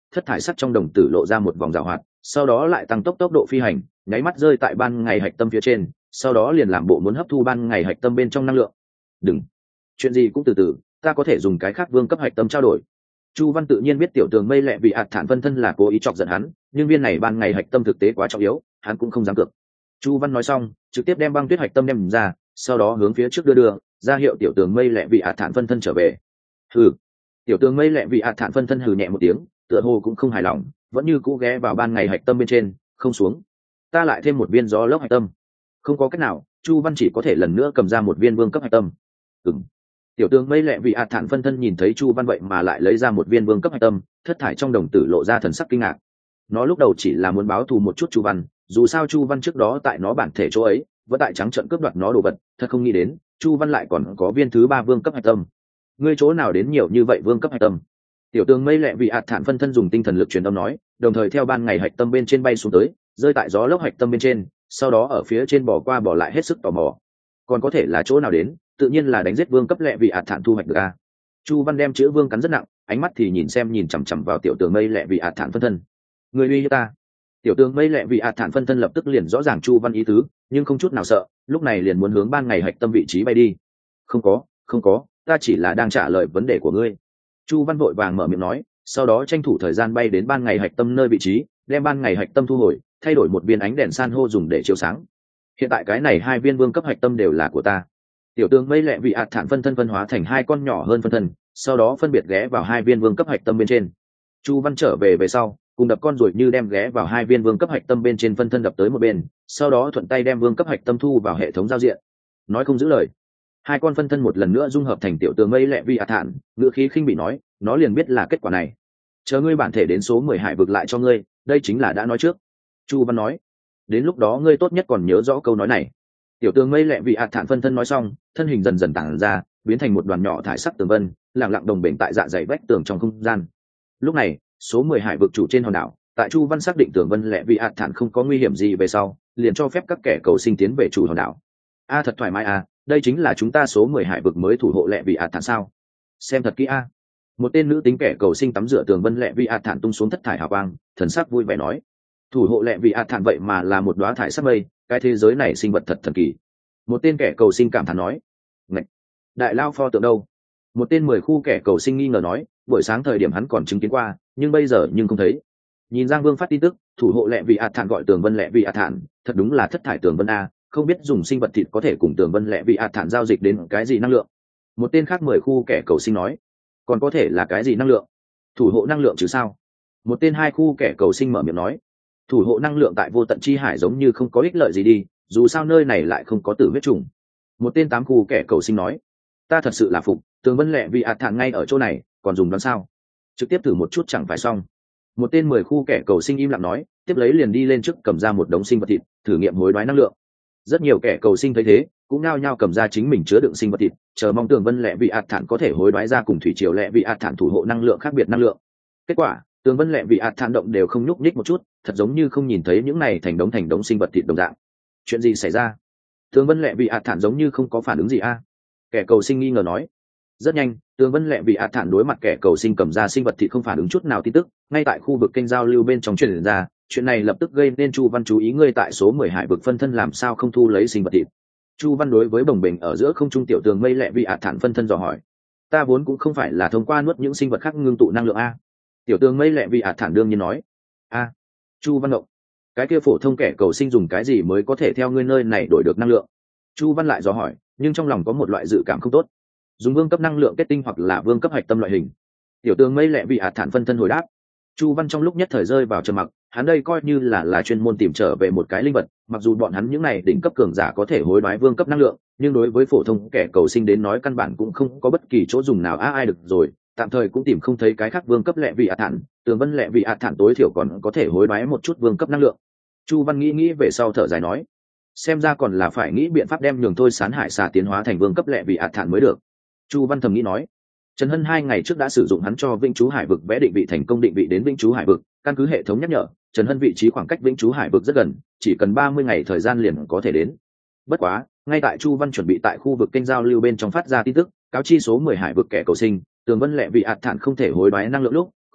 thất thải sắc trong đồng tử lộ ra một vòng rào hoạt, sau đó lại tăng tốc tốc độ phi hành, nháy mắt rơi tại ban ngày hạch tâm phía trên, sau đó liền làm bộ muốn hấp thu ban ngày hạch tâm bên trong năng lượng. Đừng, chuyện gì cũng từ từ, ta có thể dùng cái khác vương cấp hạch tâm trao đổi. Chu Văn tự nhiên biết tiểu tường mây lẹ vì ạt thản phân thân là cố ý chọc giận hắn, nhưng viên này ban ngày hạch tâm thực tế quá trọng yếu, hắn cũng không dám cược. Chu Văn nói xong, trực tiếp đem băng tuyết hạch tâm đem ra, sau đó hướng phía trước đưa đưa, ra hiệu tiểu tường mây lẹ vì ạt thản phân thân trở về. Hừ. Tiểu tường mây lẹ vì ạt thản phân thân hừ nhẹ một tiếng, tựa hồ cũng không hài lòng, vẫn như cũ ghé vào ban ngày hạch tâm bên trên, không xuống. Ta lại thêm một viên gió lốc hạch tâm. Không có cách nào, Chu Văn chỉ có thể lần nữa cầm ra một viên vương cấp hạch tâm. Ừm. Tiểu tướng mây lẹ vì ạt thản phân thân nhìn thấy Chu Văn vậy mà lại lấy ra một viên vương cấp hạch tâm, thất thải trong đồng tử lộ ra thần sắc kinh ngạc. Nó lúc đầu chỉ là muốn báo thù một chút Chu Văn, dù sao Chu Văn trước đó tại nó bản thể chỗ ấy vẫn tại trắng trợn cướp đoạt nó đồ vật, thật không nghĩ đến Chu Văn lại còn có viên thứ ba vương cấp hạch tâm. Ngươi chỗ nào đến nhiều như vậy vương cấp hạch tâm? Tiểu tướng mây lẹ vì ạt thản phân thân dùng tinh thần lực truyền âm nói, đồng thời theo ban ngày hạch tâm bên trên bay xuống tới, rơi tại gió lốc hạch tâm bên trên, sau đó ở phía trên bỏ qua bỏ lại hết sức tò mò. Còn có thể là chỗ nào đến, tự nhiên là đánh giết vương cấp lẹ vì ạt thản thu hoạch được a. Chu Văn đem chữ vương cắn rất nặng, ánh mắt thì nhìn xem nhìn chằm chằm vào tiểu tướng mây lẹ vì ạt thản phân thân. Người uy hiếp ta. Tiểu tướng mây lẹ vì ạt thản phân thân lập tức liền rõ ràng Chu Văn ý tứ, nhưng không chút nào sợ, lúc này liền muốn hướng ban ngày hạch tâm vị trí bay đi. Không có, không có, ta chỉ là đang trả lời vấn đề của ngươi. Chu Văn vội vàng mở miệng nói, sau đó tranh thủ thời gian bay đến ban ngày hạch tâm nơi vị trí, đem ban ngày hạch tâm thu hồi, thay đổi một viên ánh đèn san hô dùng để chiếu sáng. Hiện tại cái này hai viên vương cấp hạch tâm đều là của ta. Tiểu tướng mây lẹ vì ạt thản phân thân phân hóa thành hai con nhỏ hơn phân thân, sau đó phân biệt ghé vào hai viên vương cấp hạch tâm bên trên. Chu Văn trở về về sau, cùng đập con ruồi như đem ghé vào hai viên vương cấp hạch tâm bên trên phân thân đập tới một bên, sau đó thuận tay đem vương cấp hạch tâm thu vào hệ thống giao diện. Nói không giữ lời, hai con phân thân một lần nữa dung hợp thành tiểu tướng mây lẹ vì ạt thản, ngữ khí khinh bị nói, nó liền biết là kết quả này. Chờ ngươi bản thể đến số mười hải vực lại cho ngươi, đây chính là đã nói trước. Chu Văn nói, đến lúc đó ngươi tốt nhất còn nhớ rõ câu nói này. Tiểu tướng mây lẹ vì ạt thản phân thân nói xong, thân hình dần dần tản ra, biến thành một đoàn nhỏ thải sắc tường vân, lặng lặng đồng bền tại dạ dày vách tường trong không gian. Lúc này, số mười hải vực chủ trên hòn đảo, tại Chu Văn xác định tường vân lẹ vì ạt thản không có nguy hiểm gì về sau, liền cho phép các kẻ cầu sinh tiến về chủ hòn đảo. A thật thoải mái à, đây chính là chúng ta số mười hải vực mới thủ hộ lẹ vì ạt thản sao? Xem thật kỹ a. Một tên nữ tính kẻ cầu sinh tắm rửa tường vân lẹ vì ạt thản tung xuống thất thải hào quang, thần sắc vui vẻ nói, thủ hộ lẹ vì ạt thản vậy mà là một đóa thải sắc mây, cái thế giới này sinh vật thật thần kỳ. Một tên kẻ cầu sinh cảm thán nói, Ngạch, đại lao pho tượng đâu? Một tên mười khu kẻ cầu sinh nghi ngờ nói, buổi sáng thời điểm hắn còn chứng kiến qua, nhưng bây giờ nhưng không thấy. Nhìn Giang Vương phát tin tức, thủ hộ lẹ vì ạt thản gọi tường vân lẹ vì ạt thản, thật đúng là thất thải tường vân a, không biết dùng sinh vật thịt có thể cùng tường vân lẹ vì ạt thản giao dịch đến cái gì năng lượng. Một tên khác mười khu kẻ cầu sinh nói, còn có thể là cái gì năng lượng? Thủ hộ năng lượng chứ sao? Một tên hai khu kẻ cầu sinh mở miệng nói, thủ hộ năng lượng tại vô tận chi hải giống như không có ích lợi gì đi, dù sao nơi này lại không có tử huyết trùng. Một tên tám khu kẻ cầu sinh nói, ta thật sự là phục, tường vân lẹ vì ạt thản ngay ở chỗ này, còn dùng đoán sao? Trực tiếp thử một chút chẳng phải xong. Một tên mười khu kẻ cầu sinh im lặng nói, tiếp lấy liền đi lên trước cầm ra một đống sinh vật thịt, thử nghiệm hối đoái năng lượng. Rất nhiều kẻ cầu sinh thấy thế, cũng nao nhao cầm ra chính mình chứa đựng sinh vật thịt, chờ mong tường vân lẹ vì ạt thản có thể hối đoái ra cùng thủy triều lẹ vì ạt thản thủ hộ năng lượng khác biệt năng lượng. Kết quả, tường vân lẹ vì ạt thản động đều không nhúc nhích một chút, thật giống như không nhìn thấy những này thành đống thành đống sinh vật thịt đồng dạng. Chuyện gì xảy ra? Tường vân lẹ vì ạt thản giống như không có phản ứng gì a? Kẻ cầu sinh nghi ngờ nói. Rất nhanh, tường vân lẹ vì ạt thản đối mặt kẻ cầu sinh cầm ra sinh vật thịt không phản ứng chút nào tin tức, ngay tại khu vực kênh giao lưu bên trong truyền ra. Chuyện này lập tức gây nên Chu Văn chú ý, ngươi tại số mười hải vực phân thân làm sao không thu lấy sinh vật thịt. Chu Văn đối với bồng bềnh ở giữa không trung tiểu tường mây lẹ vì ạt thản phân thân dò hỏi, ta vốn cũng không phải là thông qua nuốt những sinh vật khác ngưng tụ năng lượng a. Tiểu tường mây lẹ vì ạt thản đương nhiên nói, a. Chu Văn động, cái kia phổ thông kẻ cầu sinh dùng cái gì mới có thể theo ngươi nơi này đổi được năng lượng? Chu Văn lại dò hỏi, nhưng trong lòng có một loại dự cảm không tốt. Dùng vương cấp năng lượng kết tinh hoặc là vương cấp hạch tâm loại hình. Tiểu tường mây lẹ vì ạt thản phân thân hồi đáp. Chu Văn trong lúc nhất thời rơi vào trầm mặc, hắn đây coi như là là chuyên môn tìm trở về một cái linh vật, mặc dù bọn hắn những này đỉnh cấp cường giả có thể hối đoái vương cấp năng lượng, nhưng đối với phổ thông kẻ cầu sinh đến nói căn bản cũng không có bất kỳ chỗ dùng nào a. Ai được rồi, tạm thời cũng tìm không thấy cái khác vương cấp lẹ vị ạt thản, tường vân lẹ vị ạt thản tối thiểu còn có thể hối đoái một chút vương cấp năng lượng. Chu Văn nghĩ nghĩ về sau thở dài nói, xem ra còn là phải nghĩ biện pháp đem nhường thôi sán hải xà tiến hóa thành vương cấp lẹ vị ạt thản mới được. Chu Văn thầm nghĩ nói. Trần Hân hai ngày trước đã sử dụng hắn cho Vĩnh Chú Hải vực vẽ định vị thành công định vị đến Vĩnh Chú Hải vực, căn cứ hệ thống nhắc nhở, Trần Hân vị trí khoảng cách Vĩnh Chú Hải vực rất gần, chỉ cần ba mươi ngày thời gian liền có thể đến. Bất quá, ngay tại Chu Văn chuẩn bị tại khu vực kênh giao lưu bên trong phát ra tin tức, cáo chi số mười hải vực kẻ cầu sinh, tường vân lẹ vị ạt thản không thể hối đoái năng lượng lúc,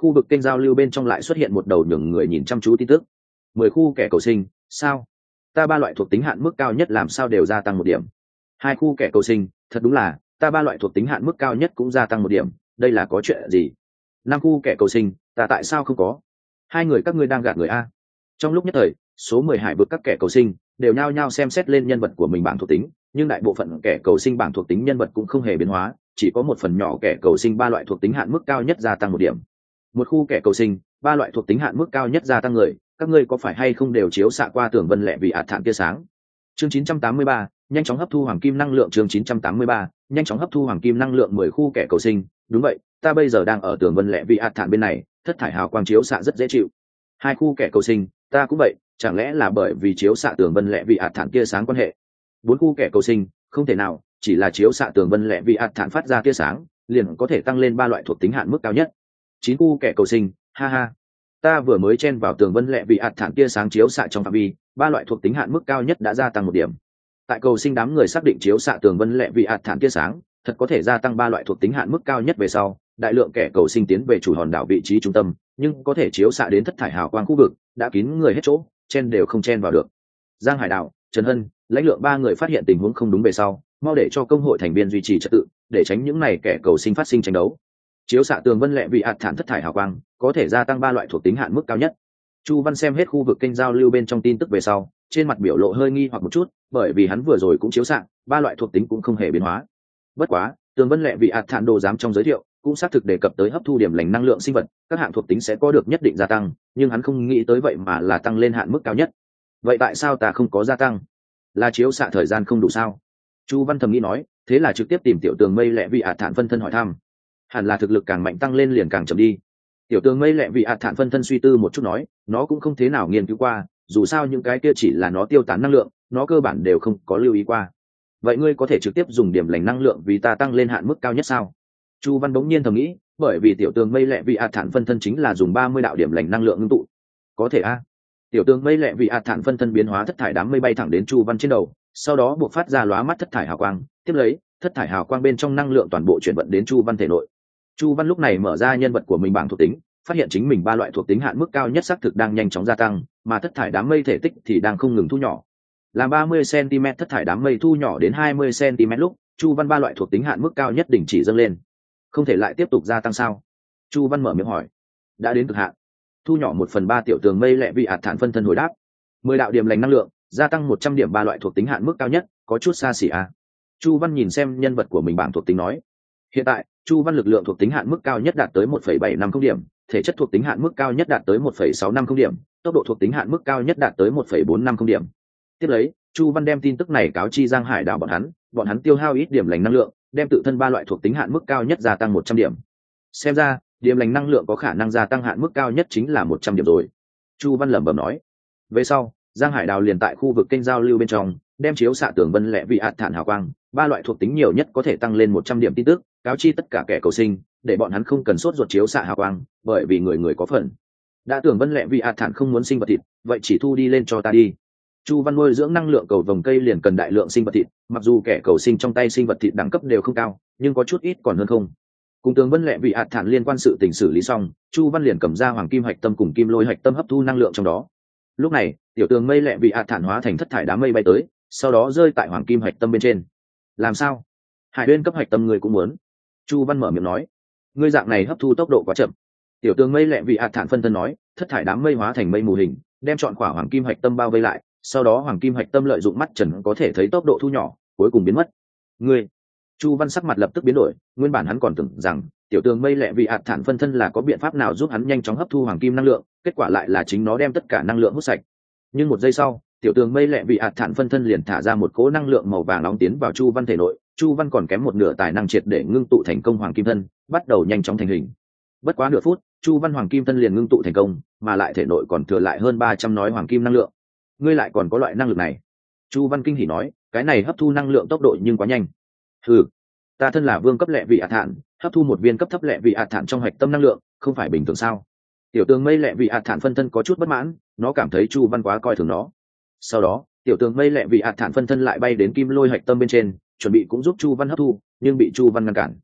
khu vực kênh giao lưu bên trong lại xuất hiện một đầu nhường người nhìn chăm chú tin tức. Mười khu kẻ cầu sinh, sao? Ta ba loại thuộc tính hạn mức cao nhất làm sao đều gia tăng một điểm. Hai khu kẻ cầu sinh, thật đúng là, ta ba loại thuộc tính hạn mức cao nhất cũng gia tăng một điểm, đây là có chuyện gì? Năm khu kẻ cầu sinh, ta tại sao không có? Hai người các ngươi đang gạt người a? Trong lúc nhất thời, số mười hải vực các kẻ cầu sinh đều nhao nhao xem xét lên nhân vật của mình bảng thuộc tính, nhưng đại bộ phận kẻ cầu sinh bảng thuộc tính nhân vật cũng không hề biến hóa, chỉ có một phần nhỏ kẻ cầu sinh ba loại thuộc tính hạn mức cao nhất gia tăng một điểm. Một khu kẻ cầu sinh, ba loại thuộc tính hạn mức cao nhất gia tăng người, các ngươi có phải hay không đều chiếu xạ qua tường vân lẹ vì ạt thản tia sáng? Chương chín trăm tám mươi ba, nhanh chóng hấp thu hoàng kim năng lượng. Chương chín trăm tám mươi ba, nhanh chóng hấp thu hoàng kim năng lượng. Mười khu kẻ cầu sinh, đúng vậy, ta bây giờ đang ở tường vân lẹ vì ạt thản bên này, thất thải hào quang chiếu xạ rất dễ chịu. Hai khu kẻ cầu sinh, ta cũng vậy, chẳng lẽ là bởi vì chiếu xạ tường vân lẹ vì ạt thản tia sáng quan hệ? Bốn khu kẻ cầu sinh, không thể nào, chỉ là chiếu xạ tường vân lẹ vì ạt thản phát ra tia sáng, liền có thể tăng lên ba loại thuộc tính hạn mức cao nhất. Chín khu kẻ cầu sinh, ha ha, ta vừa mới chen vào tường vân lẹ vì ạt thản tia sáng chiếu xạ trong phạm vi, ba loại thuộc tính hạn mức cao nhất đã gia tăng một điểm. Tại cầu sinh đám người xác định chiếu xạ tường vân lẹ vì ạt thản tia sáng thật có thể gia tăng ba loại thuộc tính hạn mức cao nhất về sau, đại lượng kẻ cầu sinh tiến về chủ hòn đảo vị trí trung tâm, nhưng có thể chiếu xạ đến thất thải hào quang khu vực đã kín người hết chỗ, chen đều không chen vào được. Giang Hải Đạo, Trần Hân, lãnh lượng ba người phát hiện tình huống không đúng về sau, mau để cho công hội thành viên duy trì trật tự, để tránh những này kẻ cầu sinh phát sinh tranh đấu. Chiếu xạ tường vân lẹ vì ạt thản thất thải hào quang có thể gia tăng ba loại thuộc tính hạn mức cao nhất. Chu Văn xem hết khu vực kênh giao lưu bên trong tin tức về sau, trên mặt biểu lộ hơi nghi hoặc một chút, bởi vì hắn vừa rồi cũng chiếu xạ, ba loại thuộc tính cũng không hề biến hóa. Bất quá, tường vân lẹ vì ạt thản đồ giám trong giới thiệu cũng xác thực đề cập tới hấp thu điểm lành năng lượng sinh vật, các hạng thuộc tính sẽ có được nhất định gia tăng, nhưng hắn không nghĩ tới vậy mà là tăng lên hạn mức cao nhất. Vậy tại sao ta không có gia tăng? Là chiếu xạ thời gian không đủ sao? Chu Văn thầm nghĩ nói, thế là trực tiếp tìm tiểu tường mây lẹ vì ạt thản phân thân hỏi thăm. Hẳn là thực lực càng mạnh tăng lên liền càng chậm đi. Tiểu tường mây lẹ vì ạt thản phân thân suy tư một chút nói, nó cũng không thế nào nghiên cứu qua, dù sao những cái kia chỉ là nó tiêu tán năng lượng, nó cơ bản đều không có lưu ý qua. Vậy ngươi có thể trực tiếp dùng điểm lành năng lượng vì ta tăng lên hạn mức cao nhất sao? Chu Văn bỗng nhiên thầm nghĩ, bởi vì tiểu tường mây lẹ vì ạt thản phân thân chính là dùng ba mươi đạo điểm lành năng lượng ngưng tụ. Có thể a? Tiểu tường mây lẹ vì ạt thản phân thân biến hóa thất thải đám mây bay thẳng đến Chu Văn trên đầu, sau đó buộc phát ra lóa mắt thất thải hào quang, tiếp lấy thất thải hào quang bên trong năng lượng toàn bộ chuyển vận đến Chu Văn thể nội. Chu Văn lúc này mở ra nhân vật của mình bảng thuộc tính, phát hiện chính mình ba loại thuộc tính hạn mức cao nhất xác thực đang nhanh chóng gia tăng, mà thất thải đám mây thể tích thì đang không ngừng thu nhỏ. Làm ba mươi xăng-ti-mét thất thải đám mây thu nhỏ đến hai mươi xăng-ti-mét lúc, Chu Văn ba loại thuộc tính hạn mức cao nhất đình chỉ dâng lên. Không thể lại tiếp tục gia tăng sao? Chu Văn mở miệng hỏi. Đã đến cực hạn. Thu nhỏ một phần ba tiểu tường mây lẹ vì ạt thản phân thân hồi đáp. Mười đạo điểm lành năng lượng, gia tăng một trăm điểm ba loại thuộc tính hạn mức cao nhất, có chút xa xỉ à? Chu Văn nhìn xem nhân vật của mình bảng thuộc tính nói. Hiện tại, Chu Văn lực lượng thuộc tính hạn mức cao nhất đạt tới một phẩy bảy năm không điểm, thể chất thuộc tính hạn mức cao nhất đạt tới một phẩy sáu năm không điểm, tốc độ thuộc tính hạn mức cao nhất đạt tới một phẩy bốn năm không điểm. Tiếp lấy, Chu Văn đem tin tức này cáo chi Giang Hải Đảo bọn hắn, bọn hắn tiêu hao ít điểm lành năng lượng, đem tự thân ba loại thuộc tính hạn mức cao nhất gia tăng một trăm điểm. Xem ra, điểm lành năng lượng có khả năng gia tăng hạn mức cao nhất chính là một trăm điểm rồi. Chu Văn lẩm bẩm nói. Về sau, Giang Hải Đào liền tại khu vực kênh giao lưu bên trong, đem chiếu xạ tường vân lẹ vì ạt thản hào quang, ba loại thuộc tính nhiều nhất có thể tăng lên một trăm điểm tin tức, cáo chi tất cả kẻ cầu sinh, để bọn hắn không cần sốt ruột chiếu xạ hào quang, bởi vì người người có phần. Đã tưởng vân lẹ vì ạt thản không muốn sinh vật thịt, vậy chỉ thu đi lên cho ta đi. Chu Văn nuôi dưỡng năng lượng cầu vồng cây liền cần đại lượng sinh vật thịt, mặc dù kẻ cầu sinh trong tay sinh vật thịt đẳng cấp đều không cao, nhưng có chút ít còn hơn không. Cùng tường vân lẹ vì ạt thản liên quan sự tình xử lý xong, Chu Văn liền cầm ra hoàng kim hạch tâm cùng kim lôi hạch tâm hấp thu năng lượng trong đó. Lúc này, tiểu tường mây lẹ vì ạt thản hóa thành thất thải đám mây bay tới, sau đó rơi tại hoàng kim hạch tâm bên trên. Làm sao? Hải Uyên cấp hạch tâm người cũng muốn. Chu Văn mở miệng nói, ngươi dạng này hấp thu tốc độ quá chậm. Tiểu tường mây lẹ vì ạt thản phân thân nói, thất thải đám mây hóa thành mây mù hình, đem chọn quả hoàng kim hạch tâm bao vây lại, sau đó hoàng kim hạch tâm lợi dụng mắt trần có thể thấy tốc độ thu nhỏ, cuối cùng biến mất. Ngươi, Chu Văn sắc mặt lập tức biến đổi, nguyên bản hắn còn tưởng rằng tiểu tường mây lẹ vì ạt thản phân thân là có biện pháp nào giúp hắn nhanh chóng hấp thu hoàng kim năng lượng, kết quả lại là chính nó đem tất cả năng lượng hút sạch. Nhưng một giây sau, tiểu tường mây lẹ vì ạt thản phân thân liền thả ra một cỗ năng lượng màu vàng nóng tiến vào Chu Văn thể nội, Chu Văn còn kém một nửa tài năng triệt để ngưng tụ thành công hoàng kim thân, bắt đầu nhanh chóng thành hình. Bất quá nửa phút, Chu Văn hoàng kim thân liền ngưng tụ thành công, mà lại thể nội còn thừa lại hơn ba trăm nói hoàng kim năng lượng. Ngươi lại còn có loại năng lực này? Chu Văn kinh hỉ nói, cái này hấp thu năng lượng tốc độ nhưng quá nhanh. Ừ, ta thân là vương cấp lẹ vị ạt thản, hấp thu một viên cấp thấp lẹ vị ạt thản trong hạch tâm năng lượng, không phải bình thường sao? Tiểu tường mây lẹ vị ạt thản phân thân có chút bất mãn, nó cảm thấy Chu Văn quá coi thường nó. Sau đó, tiểu tường mây lẹ vị ạt thản phân thân lại bay đến kim lôi hạch tâm bên trên, chuẩn bị cũng giúp Chu Văn hấp thu, nhưng bị Chu Văn ngăn cản.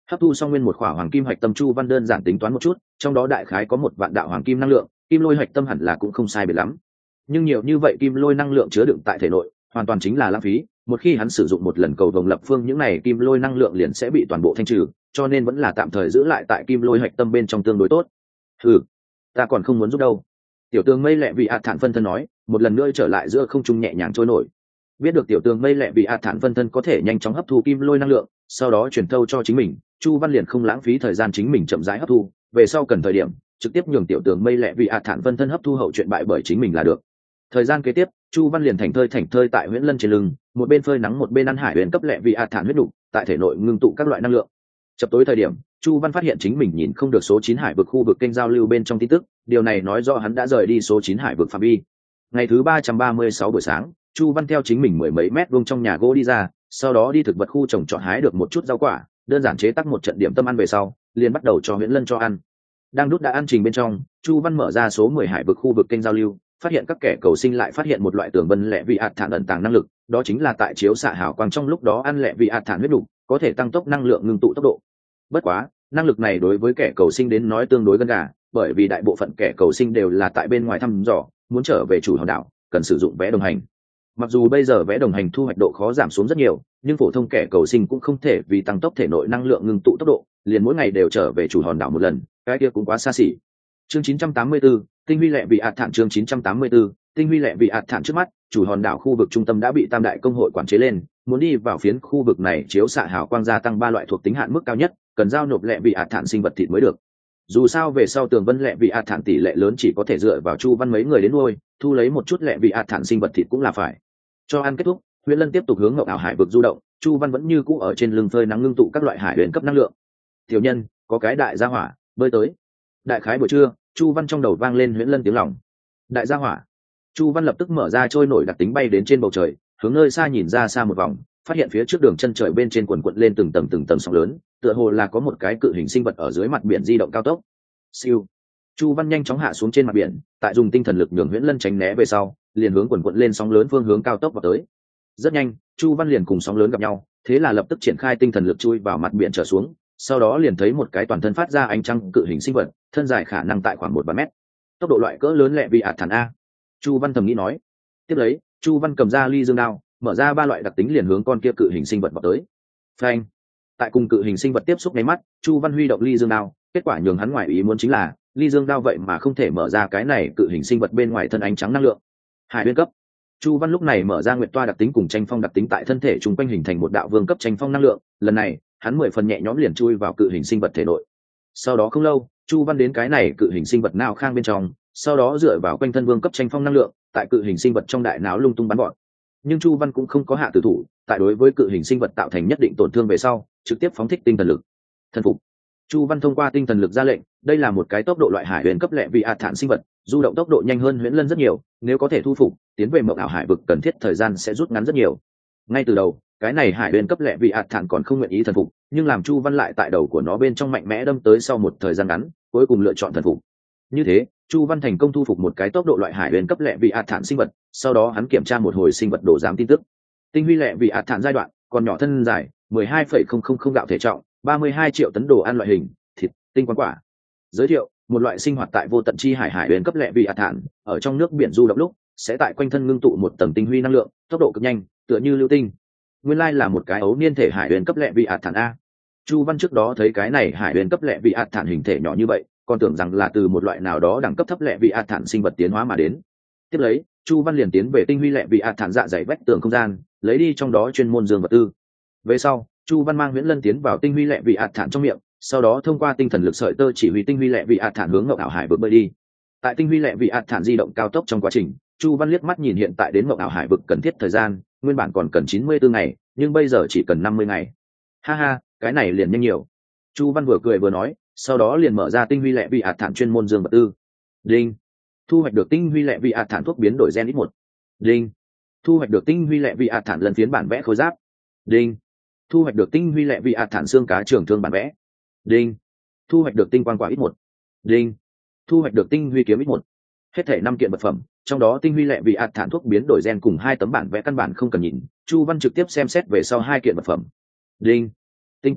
Hấp thu xong nguyên một khỏa hoàng kim hạch tâm, Chu Văn đơn giản tính toán một chút, trong đó đại khái có một vạn đạo hoàng kim năng lượng, kim lôi hạch tâm hẳn là cũng không sai biệt lắm. Nhưng nhiều như vậy kim lôi năng lượng chứa đựng tại thể nội, hoàn toàn chính là lãng phí. Một khi hắn sử dụng một lần cầu vồng lập phương, những này kim lôi năng lượng liền sẽ bị toàn bộ thanh trừ, cho nên vẫn là tạm thời giữ lại tại kim lôi hạch tâm bên trong tương đối tốt. Ừ, ta còn không muốn giúp đâu. Tiểu Tường Mây Lẹ Vị Ạt Thản phân thân nói, một lần nữa trở lại giữa không trung nhẹ nhàng trôi nổi. Biết được Tiểu Tường Mây Lẹ Vị Ạt Thản phân thân có thể nhanh chóng hấp thu kim lôi năng lượng, sau đó truyền thâu cho chính mình, Chu Văn liền không lãng phí thời gian chính mình chậm rãi hấp thu, về sau cần thời điểm trực tiếp nhường Tiểu Tường Mây Lẹ Vị Ạt Thản phân thân hấp thu hậu chuyện bại bởi chính mình là được. Thời gian kế tiếp, Chu Văn liền thành thơi thành thơi tại Huyễn Lân trên lưng, một bên phơi nắng một bên ăn hải huyền cấp Lẹ Vị Ạt Thản huyết đủ, tại thể nội ngưng tụ các loại năng lượng. Chập tối thời điểm, Chu Văn phát hiện chính mình nhìn không được số chín hải vực khu vực kênh giao lưu bên trong tin tức, điều này nói rõ hắn đã rời đi số chín hải vực phạm vi. Ngày thứ ba trăm ba mươi sáu buổi sáng, Chu Văn theo chính mình mười mấy mét vuông trong nhà gỗ đi ra, sau đó đi thực vật khu trồng trọt hái được một chút rau quả, đơn giản chế tác một trận điểm tâm ăn về sau, liền bắt đầu cho Huyễn Lân cho ăn. Đang đút đã ăn trình bên trong, Chu Văn mở ra số mười hải vực khu vực kênh giao lưu, phát hiện các kẻ cầu sinh lại phát hiện một loại tường vân Lẹ Vị Ạt Thản ẩn tàng năng lực, đó chính là tại chiếu xạ hào quang trong lúc đó ăn Lẹ Vị Ạt Thản huyết đủ, có thể tăng tốc năng lượng ngưng tụ tốc độ. Bất quá, năng lực này đối với kẻ cầu sinh đến nói tương đối gần gà, bởi vì đại bộ phận kẻ cầu sinh đều là tại bên ngoài thăm dò, muốn trở về chủ hòn đảo, cần sử dụng vé đồng hành. Mặc dù bây giờ vé đồng hành thu hoạch độ khó giảm xuống rất nhiều, nhưng phổ thông kẻ cầu sinh cũng không thể vì tăng tốc thể nội năng lượng ngưng tụ tốc độ, liền mỗi ngày đều trở về chủ hòn đảo một lần, cái kia cũng quá xa xỉ. Chương chín trăm tám mươi tư, tinh huy Lẹ Vị Ạt Thản. Chương chín trăm tám mươi tư, tinh huy Lẹ Vị Ạt Thản. Trước mắt, chủ hòn đảo khu vực trung tâm đã bị Tam đại công hội quản chế lên, muốn đi vào phiến khu vực này chiếu xạ hào quang gia tăng ba loại thuộc tính hạn mức cao nhất, cần giao nộp Lẹ Vị Ạt Thản sinh vật thịt mới được. Dù sao về sau tường vân Lẹ Vị Ạt Thản tỷ lệ lớn chỉ có thể dựa vào Chu Văn mấy người đến nuôi, thu lấy một chút Lẹ Vị Ạt Thản sinh vật thịt cũng là phải. Cho ăn kết thúc, Huyễn Lân tiếp tục hướng Ngọc Ảo Hải vực du động, Chu Văn vẫn như cũ ở trên lưng phơi nắng ngưng tụ các loại hải huyền cấp năng lượng. Tiểu nhân, có cái đại gia hỏa bơi tới. Đại khái buổi trưa, Chu Văn trong đầu vang lên Huyễn Lân tiếng lòng. Đại gia hỏa. Chu Văn lập tức mở ra trôi nổi đặc tính bay đến trên bầu trời, hướng nơi xa nhìn ra xa một vòng, phát hiện phía trước đường chân trời bên trên quần quận lên từng tầng từng tầng sóng lớn, tựa hồ là có một cái cự hình sinh vật ở dưới mặt biển di động cao tốc. Siêu. Chu Văn nhanh chóng hạ xuống trên mặt biển, tại dùng tinh thần lực nhường Huyễn Lân tránh né về sau, liền hướng quần quận lên sóng lớn phương hướng cao tốc vào tới. Rất nhanh, Chu Văn liền cùng sóng lớn gặp nhau, thế là lập tức triển khai tinh thần lực chui vào mặt biển trở xuống, sau đó liền thấy một cái toàn thân phát ra ánh trăng cự hình sinh vật, thân dài khả năng tại khoảng một ba mét, tốc độ loại cỡ lớn Lẹ Vị Ạt Thản a. Chu Văn thầm nghĩ nói. Tiếp lấy, Chu Văn cầm ra ly dương đao, mở ra ba loại đặc tính liền hướng con kia cự hình sinh vật vào tới. Phanh! Tại cùng cự hình sinh vật tiếp xúc nháy mắt, Chu Văn huy động ly dương đao, kết quả nhường hắn ngoài ý muốn chính là ly dương đao vậy mà không thể mở ra cái này cự hình sinh vật bên ngoài thân ánh trắng năng lượng. Hải biên cấp. Chu Văn lúc này mở ra nguyệt toa đặc tính cùng tranh phong đặc tính tại thân thể chung quanh hình thành một đạo vương cấp tranh phong năng lượng, lần này, hắn mười phần nhẹ nhõm liền chui vào cự hình sinh vật thể nội. Sau đó không lâu, Chu Văn đến cái này cự hình sinh vật não khang bên trong, sau đó dựa vào quanh thân vương cấp tranh phong năng lượng, tại cự hình sinh vật trong đại não lung tung bắn gọn. Nhưng Chu Văn cũng không có hạ tử thủ, tại đối với cự hình sinh vật tạo thành nhất định tổn thương về sau, trực tiếp phóng thích tinh thần lực. Thần phục. Chu Văn thông qua tinh thần lực ra lệnh, đây là một cái tốc độ loại hải huyền cấp Lẹ Vị Ạt Thản sinh vật, du động tốc độ nhanh hơn Huyễn Lân rất nhiều, nếu có thể thu phục, tiến về Mộng Ảo Hải vực cần thiết thời gian sẽ rút ngắn rất nhiều. Ngay từ đầu, cái này hải huyền cấp Lẹ Vị Ạt Thản còn không nguyện ý thần phục, nhưng làm Chu Văn lại tại đầu của nó bên trong mạnh mẽ đâm tới sau một thời gian ngắn, cuối cùng lựa chọn thần phục. Như thế, Chu Văn thành công thu phục một cái tốc độ loại hải huyền cấp Lẹ Vị Ạt Thản sinh vật, sau đó hắn kiểm tra một hồi sinh vật đồ giám tin tức. Tinh huy Lẹ Vị Ạt Thản giai đoạn, còn nhỏ thân dài, mười hai phẩy không không không gạo thể trọng, ba mươi hai triệu tấn đồ ăn loại hình, thịt, tinh quán quả. Giới thiệu, một loại sinh hoạt tại vô tận chi hải hải huyền cấp Lẹ Vị Ạt Thản, ở trong nước biển du động lúc, sẽ tại quanh thân ngưng tụ một tầng tinh huy năng lượng, tốc độ cực nhanh, tựa như lưu tinh. Nguyên lai là một cái ấu niên thể hải huyền cấp Lẹ Vị Ạt Thản a. Chu Văn trước đó thấy cái này hải huyền cấp Lẹ Vị Ạt Thản hình thể nhỏ như vậy, còn tưởng rằng là từ một loại nào đó đẳng cấp thấp Lẹ Vị Ạt Thản sinh vật tiến hóa mà đến. Tiếp lấy, Chu Văn liền tiến về tinh huy Lẹ Vị Ạt Thản dạ dày vách tường không gian, lấy đi trong đó chuyên môn dương vật tư. Về sau, Chu Văn mang Huyễn Lân tiến vào tinh huy Lẹ Vị Ạt Thản trong miệng, sau đó thông qua tinh thần lực sợi tơ chỉ huy tinh huy Lẹ Vị Ạt Thản hướng Ngộng Ảo Hải vực bơi đi. Tại tinh huy Lẹ Vị Ạt Thản di động cao tốc trong quá trình, Chu Văn liếc mắt nhìn hiện tại đến Ngộng Ảo Hải vực cần thiết thời gian, nguyên bản còn cần chín mươi tư ngày, nhưng bây giờ chỉ cần năm mươi ngày. Ha ha, cái này liền nhanh nhiều. Chu Văn vừa cười vừa nói, sau đó liền mở ra tinh huy Lẹ Vị Ạt Thản chuyên môn dương vật tư. Đinh. Thu hoạch được tinh huy Lẹ Vị Ạt Thản thuốc biến đổi gen ít một. Đinh. Thu hoạch được tinh huy Lẹ Vị Ạt Thản lần phiến bản vẽ khối giáp. Đinh. Thu hoạch được tinh huy Lẹ Vị Ạt Thản xương cá trường thương bản vẽ. Đinh. Thu hoạch được tinh quang quả ít một. Đinh. Thu hoạch được tinh huy kiếm ít một. Hết thể năm kiện vật phẩm, trong đó tinh huy Lẹ Vị Ạt Thản thuốc biến đổi gen cùng hai tấm bản vẽ căn bản không cần nhìn, Chu Văn trực tiếp xem xét về sau hai kiện vật phẩm. Đinh. Tinh quang quả,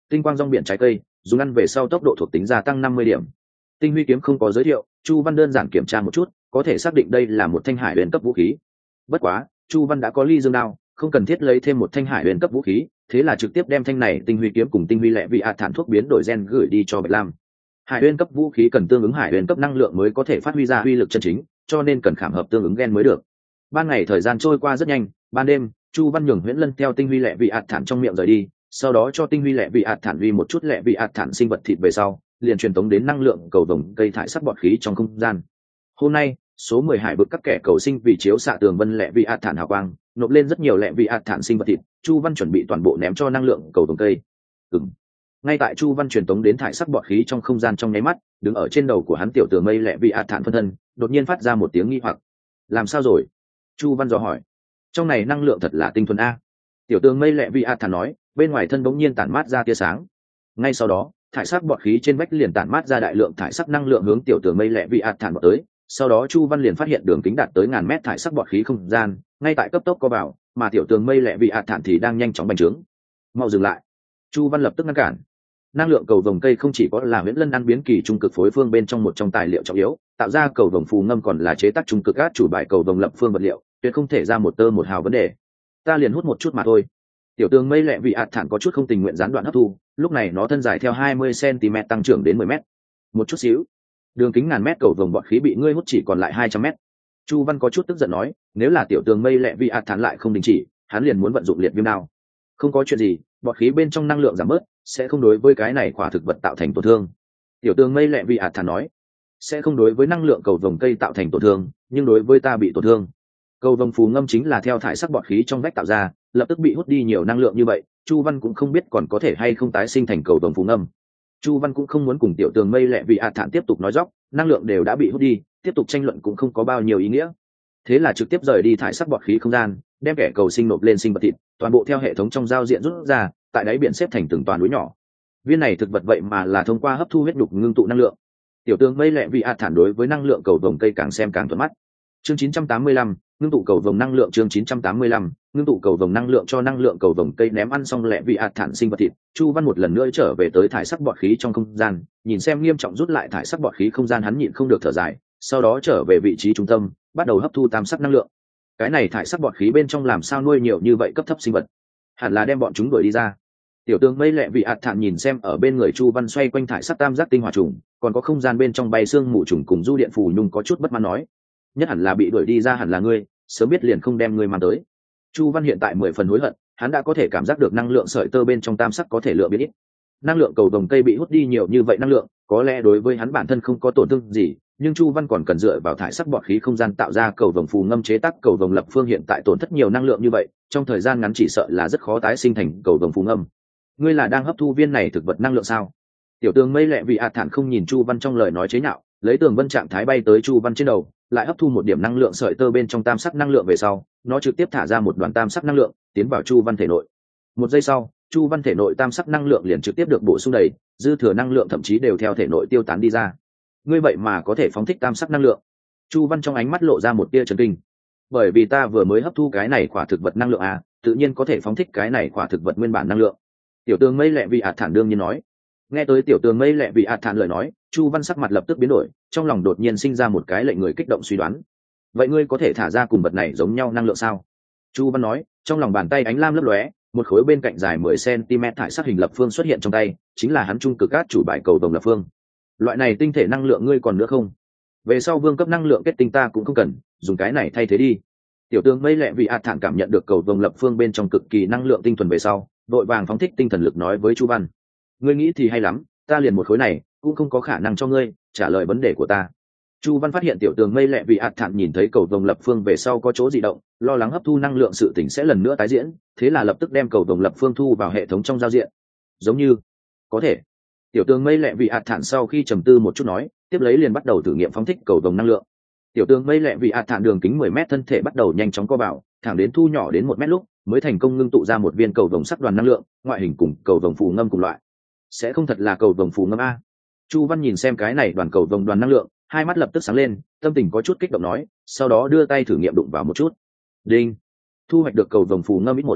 tinh quang rong biển trái cây, dùng ăn về sau tốc độ thuộc tính gia tăng năm mươi điểm. Tinh huy kiếm không có giới thiệu, Chu Văn đơn giản kiểm tra một chút, có thể xác định đây là một thanh hải huyền cấp vũ khí. Bất quá, Chu Văn đã có ly dương đao, không cần thiết lấy thêm một thanh hải huyền cấp vũ khí, thế là trực tiếp đem thanh này tinh huy kiếm cùng tinh huy lệ vị ạt thản thuốc biến đổi gen gửi đi cho Bạch Lam. Hải huyền cấp vũ khí cần tương ứng hải huyền cấp năng lượng mới có thể phát huy ra uy lực chân chính, cho nên cần khảm hợp tương ứng gen mới được. Ban ngày thời gian trôi qua rất nhanh, ban đêm, Chu Văn nhường Huyễn Lân theo tinh huy lệ vị ạt thản trong miệng rời đi, sau đó cho tinh huy lệ vị ạt thản uy một chút lệ vị ạt thản sinh vật thịt về sau, liền truyền tống đến năng lượng cầu vồng cây thải sắc bọt khí trong không gian. Hôm nay, số mười hải vực các kẻ cầu sinh vì chiếu xạ tường vân lệ vị ạt thản hào quang, nộp lên rất nhiều lệ vị ạt thản sinh vật thịt, Chu Văn chuẩn bị toàn bộ ném cho năng lượng cầu vồng cây. Ừm. Ngay tại Chu Văn truyền tống đến thải sắc bọt khí trong không gian trong nháy mắt, đứng ở trên đầu của hắn tiểu tường mây lệ vị ạt thản phân thân, đột nhiên phát ra một tiếng nghi hoặc. Làm sao rồi? Chu Văn dò hỏi. Trong này năng lượng thật là tinh thuần a. Tiểu tường mây lệ vị ạt thản nói, bên ngoài thân bỗng nhiên tản mát ra tia sáng. Ngay sau đó, thải sắc bọt khí trên vách liền tản mát ra đại lượng thải sắc năng lượng hướng tiểu tường mây lệ vị ạt thản vào tới. Sau đó Chu Văn liền phát hiện đường kính đạt tới ngàn mét thải sắc bọt khí không gian, ngay tại cấp tốc co vào, mà tiểu tường mây lệ vị ạt thản thì đang nhanh chóng bành trướng. Mau dừng lại! Chu Văn lập tức ngăn cản. Năng lượng cầu vồng cây không chỉ có là Huyễn Lân ăn biến kỳ trung cực phối phương bên trong một trong tài liệu trọng yếu, tạo ra cầu vồng phù ngâm còn là chế tác trung cực át chủ bài cầu vồng lập phương vật liệu, tuyệt không thể ra một tơ một hào vấn đề. Ta liền hút một chút mà thôi. Tiểu tường mây lệ vị ạt thản có chút không tình nguyện gián đoạn hấp thu, lúc này nó thân dài theo hai mươi xăng-ti-mét tăng trưởng đến mười mét. Một chút xíu. Đường kính ngàn mét cầu vồng bọt khí bị ngươi hút chỉ còn lại hai trăm mét. Chu Văn có chút tức giận nói, nếu là tiểu tường mây lệ vị ạt thản lại không đình chỉ, hắn liền muốn vận dụng liệt viêm đao. Không có chuyện gì, bọt khí bên trong năng lượng giảm bớt, sẽ không đối với cái này quả thực vật tạo thành tổn thương. Tiểu tường mây lệ vị ạt thản nói, sẽ không đối với năng lượng cầu vồng cây tạo thành tổn thương, nhưng đối với ta bị tổn thương. Cầu vồng phù ngâm chính là theo thải sắc bọt khí trong vách tạo ra, lập tức bị hút đi nhiều năng lượng như vậy, Chu Văn cũng không biết còn có thể hay không tái sinh thành cầu vồng phù ngâm. Chu Văn cũng không muốn cùng tiểu tường mây lệ vị ạt thản tiếp tục nói dóc, năng lượng đều đã bị hút đi, tiếp tục tranh luận cũng không có bao nhiêu ý nghĩa. Thế là trực tiếp rời đi thải sắc bọt khí không gian, đem kẻ cầu sinh nộp lên sinh vật thịt, toàn bộ theo hệ thống trong giao diện rút ra, tại đáy biển xếp thành từng toàn núi nhỏ. Viên này thực vật vậy mà là thông qua hấp thu huyết đục ngưng tụ năng lượng. Tiểu tường mây lệ vị ạt thản đối với năng lượng cầu vồng cây càng xem càng thuận mắt. Chương chín trăm tám mươi lăm, ngưng tụ cầu vồng năng lượng. Chương chín trăm tám mươi lăm, ngưng tụ cầu vồng năng lượng. Cho năng lượng cầu vồng cây ném ăn xong lệ vị ạt thản sinh vật thịt, Chu Văn một lần nữa trở về tới thải sắc bọt khí trong không gian, nhìn xem nghiêm trọng rút lại thải sắc bọt khí không gian, hắn nhịn không được thở dài, sau đó trở về vị trí trung tâm, bắt đầu hấp thu tam sắc năng lượng. Cái này thải sắc bọt khí bên trong làm sao nuôi nhiều như vậy cấp thấp sinh vật? Hẳn là đem bọn chúng đuổi đi ra. Tiểu tường mây lệ vị ạt thản nhìn xem ở bên người Chu Văn xoay quanh thải sắc tam giác tinh hỏa trùng, còn có không gian bên trong bay xương mù trùng cùng du điện phù nhung, có chút bất mãn nói, nhất hẳn là bị đuổi đi ra hẳn là ngươi, sớm biết liền không đem ngươi mang tới. Chu Văn hiện tại mười phần hối hận, hắn đã có thể cảm giác được năng lượng sợi tơ bên trong tam sắc có thể lượng biến ít. Năng lượng cầu vồng cây bị hút đi nhiều như vậy năng lượng, có lẽ đối với hắn bản thân không có tổn thương gì, nhưng Chu Văn còn cần dựa vào thải sắc bọt khí không gian tạo ra cầu vồng phù ngâm chế tác cầu vồng lập phương, hiện tại tổn thất nhiều năng lượng như vậy, trong thời gian ngắn chỉ sợ là rất khó tái sinh thành cầu vồng phù ngâm. Ngươi là đang hấp thu viên này thực vật năng lượng sao? Tiểu tường mây lệ vị ạt thản không nhìn Chu Văn trong lời nói chế nhạo, lấy tường vân trạng thái bay tới Chu Văn trên đầu, lại hấp thu một điểm năng lượng sợi tơ bên trong tam sắc năng lượng về sau, nó trực tiếp thả ra một đoàn tam sắc năng lượng tiến vào Chu Văn thể nội. Một giây sau, Chu Văn thể nội tam sắc năng lượng liền trực tiếp được bổ sung đầy, dư thừa năng lượng thậm chí đều theo thể nội tiêu tán đi ra. Ngươi vậy mà có thể phóng thích tam sắc năng lượng? Chu Văn trong ánh mắt lộ ra một tia chấn kinh. Bởi vì ta vừa mới hấp thu cái này quả thực vật năng lượng à, tự nhiên có thể phóng thích cái này quả thực vật nguyên bản năng lượng. Tiểu tường mây lệ vị ạt thản đương nhiên nói. Nghe tới tiểu tường mây lệ vị ạt thản lời nói, Chu Văn sắc mặt lập tức biến đổi, trong lòng đột nhiên sinh ra một cái lệnh người kích động suy đoán. Vậy ngươi có thể thả ra cùng vật này giống nhau năng lượng sao? Chu Văn nói, trong lòng bàn tay ánh lam lấp lóe, một khối bên cạnh dài mười xăng-ti-mét thải sắc hình lập phương xuất hiện trong tay, chính là hắn trung cực át chủ bài cầu vồng lập phương. Loại này tinh thể năng lượng ngươi còn nữa không? Về sau vương cấp năng lượng kết tinh ta cũng không cần, dùng cái này thay thế đi. Tiểu tường mây lệ vị ạt thản cảm nhận được cầu vồng lập phương bên trong cực kỳ năng lượng tinh thuần về sau, vội vàng phóng thích tinh thần lực nói với Chu Văn, ngươi nghĩ thì hay lắm, ta liền một khối này cũng không có khả năng cho ngươi trả lời vấn đề của ta. Chu Văn phát hiện tiểu tường mây lệ vị ạt thản nhìn thấy cầu vồng lập phương về sau có chỗ dị động, lo lắng hấp thu năng lượng sự tỉnh sẽ lần nữa tái diễn, thế là lập tức đem cầu vồng lập phương thu vào hệ thống trong giao diện. Giống như có thể. Tiểu tường mây lệ vị ạt thản sau khi trầm tư một chút nói, tiếp lấy liền bắt đầu thử nghiệm phóng thích cầu vồng năng lượng. Tiểu tường mây lệ vị ạt thản đường kính mười mét thân thể bắt đầu nhanh chóng co vào, thẳng đến thu nhỏ đến một mét lúc mới thành công ngưng tụ ra một viên cầu vồng sắc đoàn năng lượng, ngoại hình cùng cầu vồng phù ngâm cùng loại. Sẽ không thật là cầu vồng phù ngâm a? Chu Văn nhìn xem cái này đoàn cầu vồng đoàn năng lượng, hai mắt lập tức sáng lên, tâm tình có chút kích động nói, sau đó đưa tay thử nghiệm đụng vào một chút. Đinh! Thu hoạch được cầu vồng phù ngâm ít một.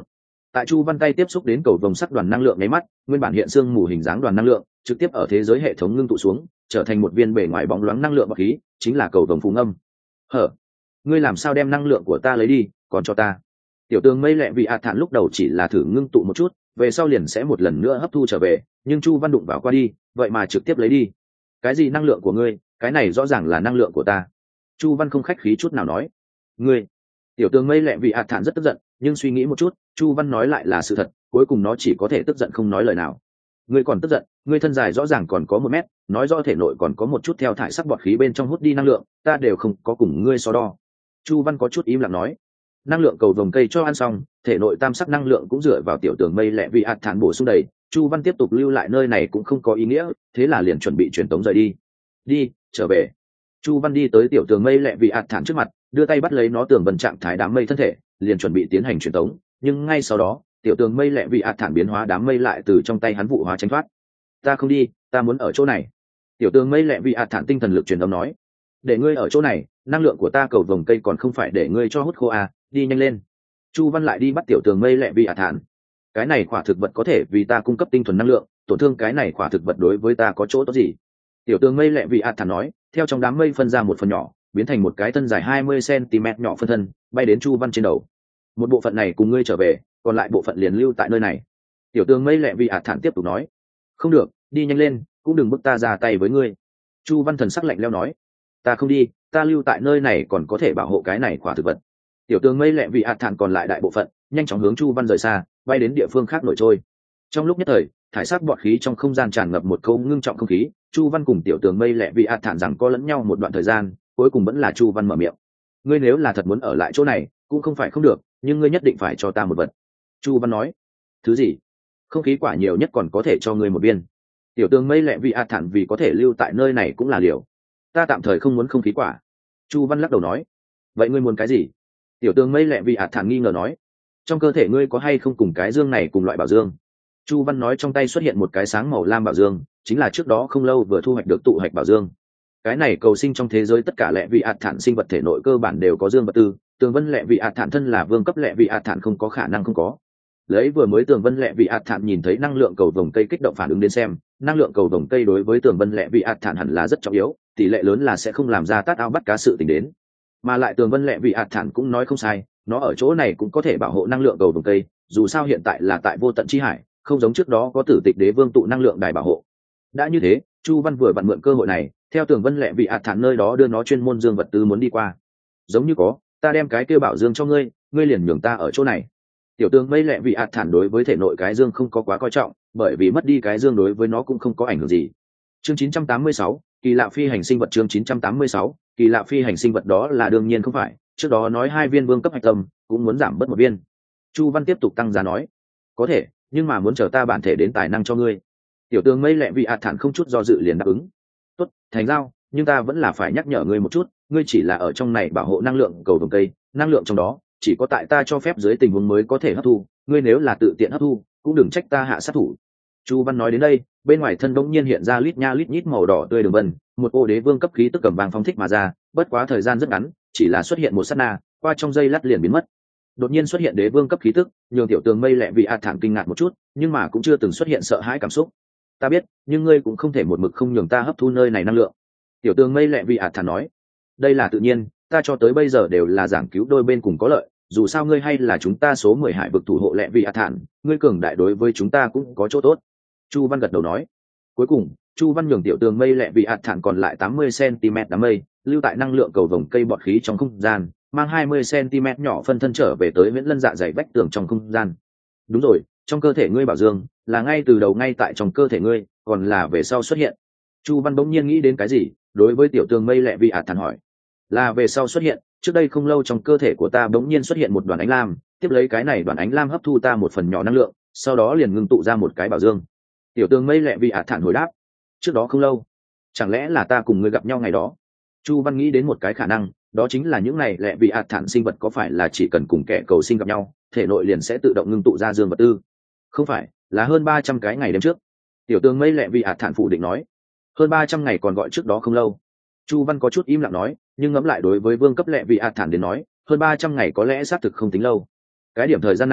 Tại Chu Văn tay tiếp xúc đến cầu vồng sắt đoàn năng lượng nháy mắt, nguyên bản hiện xương mù hình dáng đoàn năng lượng trực tiếp ở thế giới hệ thống ngưng tụ xuống, trở thành một viên bề ngoài bóng loáng năng lượng bọt khí, chính là cầu vồng phù ngâm. Hở, ngươi làm sao đem năng lượng của ta lấy đi, còn cho ta? Tiểu Tường Mây Lẹ Vị ạt thản lúc đầu chỉ là thử ngưng tụ một chút, về sau liền sẽ một lần nữa hấp thu trở về, nhưng Chu Văn đụng vào qua đi, vậy mà trực tiếp lấy đi. Cái gì năng lượng của ngươi, cái này rõ ràng là năng lượng của ta. Chu Văn không khách khí chút nào nói. Ngươi. Tiểu Tường Mây Lẹ Vị ạt thản rất tức giận, nhưng suy nghĩ một chút, Chu Văn nói lại là sự thật, cuối cùng nó chỉ có thể tức giận không nói lời nào. Ngươi còn tức giận, ngươi thân dài rõ ràng còn có một mét, nói rõ thể nội còn có một chút theo thải sắc bọt khí bên trong hút đi năng lượng, ta đều không có cùng ngươi so đo. Chu Văn có chút im lặng nói. Năng lượng cầu vồng cây cho ăn xong, thể nội tam sắc năng lượng cũng dựa vào Tiểu Tường Mây Lẹ Vị ạt thản bổ sung đầy, Chu Văn tiếp tục lưu lại nơi này cũng không có ý nghĩa, thế là liền chuẩn bị truyền tống rời đi. Đi, trở về. Chu Văn đi tới Tiểu Tường Mây Lẹ Vị ạt thản trước mặt, đưa tay bắt lấy nó tường vân trạng thái đám mây thân thể, liền chuẩn bị tiến hành truyền tống, nhưng ngay sau đó, Tiểu Tường Mây Lẹ Vị ạt thản biến hóa đám mây lại từ trong tay hắn vụ hóa tránh thoát. Ta không đi, ta muốn ở chỗ này. Tiểu Tường Mây Lẹ Vị ạt thản tinh thần lực truyền âm nói. Để ngươi ở chỗ này, năng lượng của ta cầu vồng cây còn không phải để ngươi cho hút khô à, đi nhanh lên. Chu Văn lại đi bắt Tiểu Tường Mây Lẹ Vị ạt thản. Cái này quả thực vật có thể vì ta cung cấp tinh thuần năng lượng, tổn thương cái này quả thực vật đối với ta có chỗ tốt gì? Tiểu Tường Mây Lẹ Vị ạt thản nói, theo trong đám mây phân ra một phần nhỏ, biến thành một cái thân dài hai mươi xăng-ti-mét nhỏ phân thân, bay đến Chu Văn trên đầu. Một bộ phận này cùng ngươi trở về, còn lại bộ phận liền lưu tại nơi này. Tiểu Tường Mây Lẹ Vị ạt thản tiếp tục nói. Không được, đi nhanh lên, cũng đừng bức ta ra tay với ngươi. Chu Văn thần sắc lạnh lẽo nói. Ta không đi, ta lưu tại nơi này còn có thể bảo hộ cái này quả thực vật. Tiểu Tường Mây Lẹ Vị ạt thản còn lại đại bộ phận, nhanh chóng hướng Chu Văn rời xa, bay đến địa phương khác nổi trôi. Trong lúc nhất thời, thải sắc bọt khí trong không gian tràn ngập một câu ngưng trọng không khí, Chu Văn cùng Tiểu Tường Mây Lẹ Vị ạt thản rằng có lẫn nhau một đoạn thời gian, cuối cùng vẫn là Chu Văn mở miệng. Ngươi nếu là thật muốn ở lại chỗ này, cũng không phải không được, nhưng ngươi nhất định phải cho ta một vật. Chu Văn nói. Thứ gì? Không khí quả nhiều nhất còn có thể cho ngươi một viên. Tiểu Tường Mây Lẹ Vị ạt thản vì có thể lưu tại nơi này cũng là liều. Ta tạm thời không muốn không khí quả. Chu Văn lắc đầu nói. Vậy ngươi muốn cái gì? Tiểu Tường Mây Lẹ Vị ạt thản nghi ngờ nói. Trong cơ thể ngươi có hay không cùng cái dương này cùng loại bảo dương? Chu Văn nói trong tay xuất hiện một cái sáng màu lam bảo dương, chính là trước đó không lâu vừa thu hoạch được tụ hạch bảo dương. Cái này cầu sinh trong thế giới tất cả Lẹ Vị ạt thản sinh vật thể nội cơ bản đều có dương vật tư, Tường Vân Lẹ Vị ạt thản thân là vương cấp Lẹ Vị ạt thản không có khả năng không có. Lấy vừa mới Tường Vân Lẹ Vị ạt thản nhìn thấy năng lượng cầu vồng cây kích động phản ứng đến xem, năng lượng cầu vồng cây đối với Tường Vân Lẹ Vị ạt thản hẳn là rất trọng yếu, tỷ lệ lớn là sẽ không làm ra tát ao bắt cá sự tình đến. Mà lại Tường Vân Lẹ Vị ạt thản cũng nói không sai, nó ở chỗ này cũng có thể bảo hộ năng lượng cầu vồng cây, dù sao hiện tại là tại vô tận chi hải, không giống trước đó có Tử Tịch Đế Vương tụ năng lượng đài bảo hộ. Đã như thế, Chu Văn vừa vặn mượn cơ hội này, theo Tường Vân Lẹ Vị ạt thản nơi đó đưa nó chuyên môn dương vật tư muốn đi qua. Giống như có, ta đem cái kia bảo dương cho ngươi, ngươi liền nhường ta ở chỗ này. Tiểu Tường Mây Lẹ Vị ạt thản đối với thể nội cái dương không có quá coi trọng, bởi vì mất đi cái dương đối với nó cũng không có ảnh hưởng gì. Chương chín trăm tám mươi sáu, kỳ lạ phi hành sinh vật. Chương chín trăm tám mươi sáu, kỳ lạ phi hành sinh vật đó là đương nhiên không phải, trước đó nói hai viên vương cấp hạch tâm, cũng muốn giảm bớt một viên. Chu Văn tiếp tục tăng giá nói, có thể, nhưng mà muốn chờ ta bản thể đến tài năng cho ngươi. Tiểu Tường Mây Lẹ Vị ạt thản không chút do dự liền đáp ứng. Tốt, thành giao, nhưng ta vẫn là phải nhắc nhở ngươi một chút, ngươi chỉ là ở trong này bảo hộ năng lượng cầu vồng cây, năng lượng trong đó chỉ có tại ta cho phép dưới tình huống mới có thể hấp thu, ngươi nếu là tự tiện hấp thu, cũng đừng trách ta hạ sát thủ. Chu Văn nói đến đây, bên ngoài thân bỗng nhiên hiện ra lít nha lít nhít màu đỏ tươi đường vân, một ô đế vương cấp khí tức cầm vàng phóng thích mà ra, bất quá thời gian rất ngắn, chỉ là xuất hiện một sát na, qua trong giây lát liền biến mất. Đột nhiên xuất hiện đế vương cấp khí tức, nhường Tiểu Tường Mây Lẹ Vị ạt thản kinh ngạc một chút, nhưng mà cũng chưa từng xuất hiện sợ hãi cảm xúc. Ta biết, nhưng ngươi cũng không thể một mực không nhường ta hấp thu nơi này năng lượng. Tiểu Tường Mây Lẹ Vị ạt thản nói, đây là tự nhiên, ta cho tới bây giờ đều là giảng cứu đôi bên cùng có lợi, dù sao ngươi hay là chúng ta số mười hải vực thủ hộ Lẹ Vị ạt thản, ngươi cường đại đối với chúng ta cũng có chỗ tốt. Chu Văn gật đầu nói. Cuối cùng, Chu Văn nhường Tiểu Tường Mây Lẹ Vị ạt thản còn lại tám mươi xăng-ti-mét đám mây, lưu tại năng lượng cầu vồng cây bọt khí trong không gian, mang hai mươi xăng-ti-mét nhỏ phân thân trở về tới Viễn Lân dạ dày vách tường trong không gian. Đúng rồi, trong cơ thể ngươi bảo dương là ngay từ đầu ngay tại trong cơ thể ngươi, còn là về sau xuất hiện? Chu Văn bỗng nhiên nghĩ đến cái gì, đối với Tiểu Tường Mây Lẹ Vị ạt thản hỏi. Là về sau xuất hiện, trước đây không lâu trong cơ thể của ta bỗng nhiên xuất hiện một đoàn ánh lam, tiếp lấy cái này đoàn ánh lam hấp thu ta một phần nhỏ năng lượng, sau đó liền ngưng tụ ra một cái bảo dương. Tiểu Tường Mây Lẹ Vị ạt thản hồi đáp. Trước đó không lâu, chẳng lẽ là ta cùng ngươi gặp nhau ngày đó? Chu Văn nghĩ đến một cái khả năng, đó chính là những này Lẹ Vị ạt thản sinh vật có phải là chỉ cần cùng kẻ cầu sinh gặp nhau, thể nội liền sẽ tự động ngưng tụ ra dương vật tư? Không phải, là hơn ba trăm cái ngày đêm trước. Tiểu Tường Mây Lẹ Vị ạt thản phủ định nói. Hơn ba trăm ngày còn gọi trước đó không lâu. Chu Văn có chút im lặng nói, nhưng ngẫm lại đối với vương cấp Lẹ Vị ạt thản đến nói, hơn ba trăm ngày có lẽ xác thực không tính lâu. Cái điểm thời gian này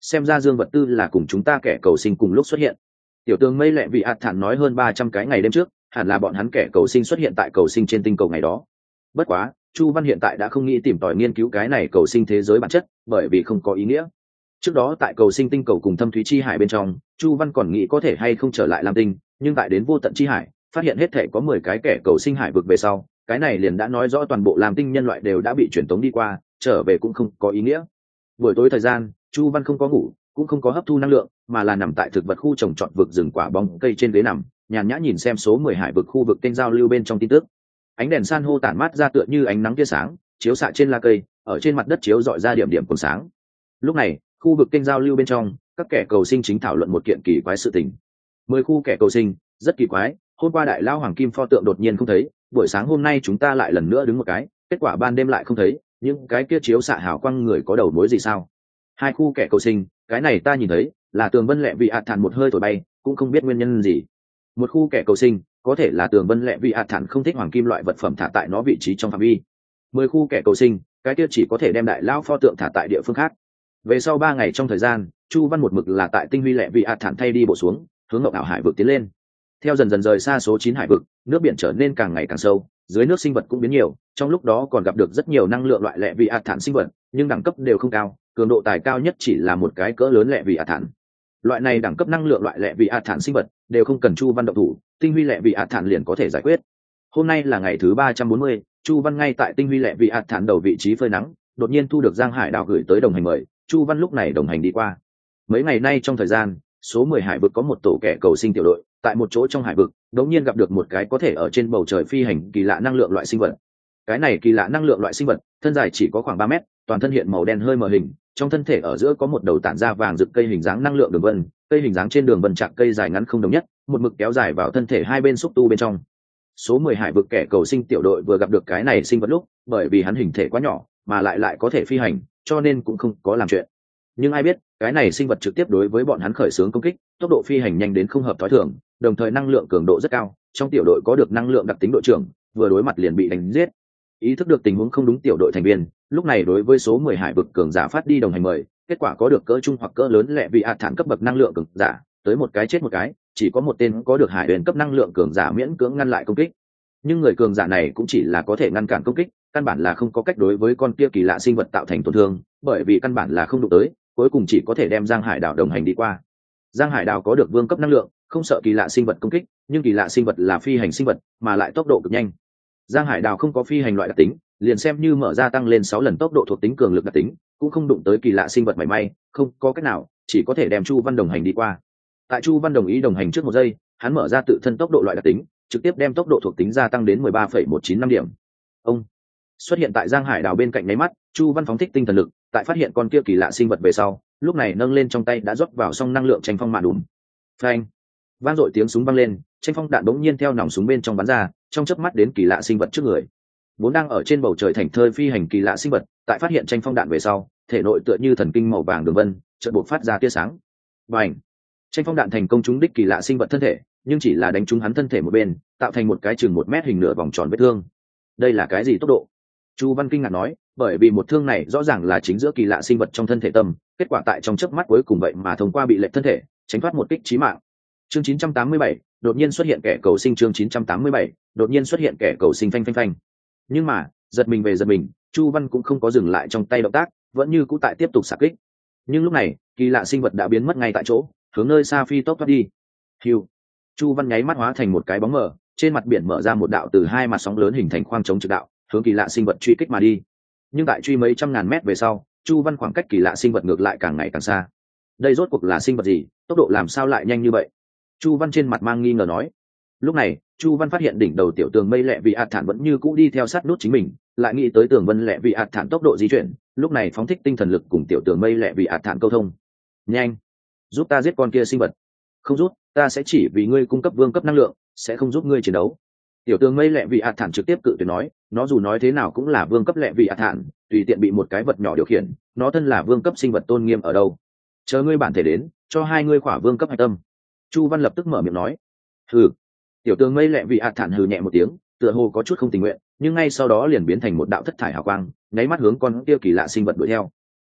xem ra dương vật tư là cùng chúng ta kẻ cầu sinh cùng lúc xuất hiện. Tiểu tướng mây lẹ vị ạt thản nói hơn ba trăm cái ngày đêm trước hẳn là bọn hắn kẻ cầu sinh xuất hiện tại cầu sinh trên tinh cầu ngày đó. Bất quá Chu Văn hiện tại đã không nghĩ tìm tòi nghiên cứu cái này cầu sinh thế giới bản chất, bởi vì không có ý nghĩa. Trước đó tại cầu sinh tinh cầu cùng thâm thúy chi hải bên trong, Chu Văn còn nghĩ có thể hay không trở lại Lam Tinh, nhưng tại đến vô tận chi hải phát hiện hết thể có mười cái kẻ cầu sinh hải vực về sau, cái này liền đã nói rõ toàn bộ Lam Tinh nhân loại đều đã bị truyền tống đi qua, trở về cũng không có ý nghĩa. Buổi tối thời gian, Chu Văn không có ngủ, cũng không có hấp thu năng lượng, mà là nằm tại thực vật khu trồng trọt vực rừng quả bóng cây trên ghế nằm, nhàn nhã nhìn xem số mười hải vực khu vực kênh giao lưu bên trong tin tức. Ánh đèn san hô tản mát ra tựa như ánh nắng tia sáng, chiếu xạ trên la cây, ở trên mặt đất chiếu rọi ra điểm điểm còn sáng. Lúc này, khu vực kênh giao lưu bên trong, các kẻ cầu sinh chính thảo luận một kiện kỳ quái sự tình. Mười khu kẻ cầu sinh, rất kỳ quái, hôm qua đại lao hoàng kim pho tượng đột nhiên không thấy, buổi sáng hôm nay chúng ta lại lần nữa đứng một cái, kết quả ban đêm lại không thấy, những cái kia chiếu xạ hào quang người có đầu mối gì sao? Hai khu kẻ cầu sinh, cái này ta nhìn thấy, là tường vân lẹ vị ạt thản một hơi thổi bay, cũng không biết nguyên nhân gì. Một khu kẻ cầu sinh, có thể là tường vân lẹ vị ạt thản không thích hoàng kim loại vật phẩm thả tại nó vị trí trong phạm vi. Mười khu kẻ cầu sinh, cái kia chỉ có thể đem đại lao pho tượng thả tại địa phương khác. Về sau ba ngày trong thời gian, Chu Văn một mực là tại tinh huy lẹ vị ạt thản thay đi bộ xuống, hướng ngọc ảo hải vực tiến lên. Theo dần dần rời xa số chín hải vực, nước biển trở nên càng ngày càng sâu, dưới nước sinh vật cũng biến nhiều, trong lúc đó còn gặp được rất nhiều năng lượng loại lẹ vị ạt thản sinh vật, nhưng đẳng cấp đều không cao, cường độ tài cao nhất chỉ là một cái cỡ lớn lẹ vị ạt thản. Loại này đẳng cấp năng lượng loại lẹ vị ạt thản sinh vật đều không cần Chu Văn động thủ, tinh huy lẹ vị ạt thản liền có thể giải quyết. Hôm nay là ngày thứ ba trăm bốn mươi, Chu Văn ngay tại tinh huy lẹ vị ạt thản đầu vị trí phơi nắng, đột nhiên thu được Giang Hải Đào gửi tới đồng hành mời, Chu Văn lúc này đồng hành đi qua. Mấy ngày nay trong thời gian, số mười hải vực có một tổ kẻ cầu sinh tiểu đội, tại một chỗ trong hải vực, đột nhiên gặp được một cái có thể ở trên bầu trời phi hành kỳ lạ năng lượng loại sinh vật. Cái này kỳ lạ năng lượng loại sinh vật, thân dài chỉ có khoảng ba mét, toàn thân hiện màu đen hơi mờ hình, trong thân thể ở giữa có một đầu tản ra vàng rực cây hình dáng năng lượng đường vân, cây hình dáng trên đường vân chạc cây dài ngắn không đồng nhất, một mực kéo dài vào thân thể hai bên xúc tu bên trong. Số mười hải vực kẻ cầu sinh tiểu đội vừa gặp được cái này sinh vật lúc, bởi vì hắn hình thể quá nhỏ, mà lại lại có thể phi hành, cho nên cũng không có làm chuyện. Nhưng ai biết, cái này sinh vật trực tiếp đối với bọn hắn khởi xướng công kích, tốc độ phi hành nhanh đến không hợp thói thường, đồng thời năng lượng cường độ rất cao, trong tiểu đội có được năng lượng đặc tính đội trưởng, vừa đối mặt liền bị đánh giết. Ý thức được tình huống không đúng tiểu đội thành viên, lúc này đối với số mười hải vực cường giả phát đi đồng hành mời, kết quả có được cỡ trung hoặc cỡ lớn lẹ vị ạt thản cấp bậc năng lượng cường giả, tới một cái chết một cái, chỉ có một tên có được hải huyền cấp năng lượng cường giả miễn cưỡng ngăn lại công kích. Nhưng người cường giả này cũng chỉ là có thể ngăn cản công kích, căn bản là không có cách đối với con kia kỳ lạ sinh vật tạo thành tổn thương, bởi vì căn bản là không đụng tới, cuối cùng chỉ có thể đem Giang Hải Đào đồng hành đi qua. Giang Hải Đào có được vương cấp năng lượng, không sợ kỳ lạ sinh vật công kích, nhưng kỳ lạ sinh vật là phi hành sinh vật, mà lại tốc độ cực nhanh. Giang Hải Đào không có phi hành loại đặc tính, liền xem như mở ra tăng lên sáu lần tốc độ thuộc tính cường lực đặc tính, cũng không đụng tới kỳ lạ sinh vật mảy may, không có cách nào, chỉ có thể đem Chu Văn đồng hành đi qua. Tại Chu Văn đồng ý đồng hành trước một giây, hắn mở ra tự thân tốc độ loại đặc tính, trực tiếp đem tốc độ thuộc tính gia tăng đến mười ba phẩy một chín năm điểm. Ông xuất hiện tại Giang Hải Đào bên cạnh nháy mắt, Chu Văn phóng thích tinh thần lực, tại phát hiện con kia kỳ lạ sinh vật về sau, lúc này nâng lên trong tay đã rót vào xong năng lượng tranh phong mạn đùm. Phanh! Vang dội tiếng súng vang lên, tranh phong đạn bỗng nhiên theo nòng súng bên trong bắn ra, trong chớp mắt đến kỳ lạ sinh vật trước người. Vốn đang ở trên bầu trời thảnh thơi phi hành kỳ lạ sinh vật, tại phát hiện tranh phong đạn về sau, thể nội tựa như thần kinh màu vàng đường vân, chợt bộc phát ra tia sáng. Bành! Tranh phong đạn thành công trúng đích kỳ lạ sinh vật thân thể, nhưng chỉ là đánh trúng hắn thân thể một bên, tạo thành một cái chừng một mét hình nửa vòng tròn vết thương. Đây là cái gì tốc độ? Chu Văn kinh ngạc nói, bởi vì một thương này rõ ràng là chính giữa kỳ lạ sinh vật trong thân thể tâm, kết quả tại trong chớp mắt cuối cùng vậy mà thông qua bị lệch thân thể, tránh thoát một kích chí mạng. Chương chín trăm tám mươi bảy, đột nhiên xuất hiện kẻ cầu sinh. Chương chín trăm tám mươi bảy, đột nhiên xuất hiện kẻ cầu sinh. Phanh phanh phanh. Nhưng mà, giật mình về giật mình, Chu Văn cũng không có dừng lại trong tay động tác, vẫn như cũ tại tiếp tục xạ kích. Nhưng lúc này, kỳ lạ sinh vật đã biến mất ngay tại chỗ, hướng nơi xa phi tốc thoát đi. Hưu. Chu Văn nháy mắt hóa thành một cái bóng mờ, trên mặt biển mở ra một đạo từ hai mặt sóng lớn hình thành khoang chống trực đạo, hướng kỳ lạ sinh vật truy kích mà đi. Nhưng tại truy mấy trăm ngàn mét về sau, Chu Văn khoảng cách kỳ lạ sinh vật ngược lại càng ngày càng xa. Đây rốt cuộc là sinh vật gì, tốc độ làm sao lại nhanh như vậy? Chu Văn trên mặt mang nghi ngờ nói. Lúc này, Chu Văn phát hiện đỉnh đầu tiểu tường mây lẹ vị ạt thản vẫn như cũ đi theo sát nút chính mình, lại nghĩ tới tường vân lẹ vị ạt thản tốc độ di chuyển, lúc này phóng thích tinh thần lực cùng tiểu tường mây lẹ vị ạt thản câu thông. Nhanh, giúp ta giết con kia sinh vật. Không giúp, ta sẽ chỉ vì ngươi cung cấp vương cấp năng lượng, sẽ không giúp ngươi chiến đấu. Tiểu tường mây lẹ vị ạt thản trực tiếp cự tuyệt nói, nó dù nói thế nào cũng là vương cấp lẹ vị ạt thản, tùy tiện bị một cái vật nhỏ điều khiển, nó thân là vương cấp sinh vật tôn nghiêm ở đâu? Chờ ngươi bản thể đến, cho hai ngươi khỏa vương cấp hạch tâm. Chu Văn lập tức mở miệng nói. Hừ. Tiểu tường mây lẹ vị ạt thản hừ nhẹ một tiếng, tựa hồ có chút không tình nguyện, nhưng ngay sau đó liền biến thành một đạo thất thải hào quang, nháy mắt hướng con kia kỳ lạ sinh vật đuổi theo.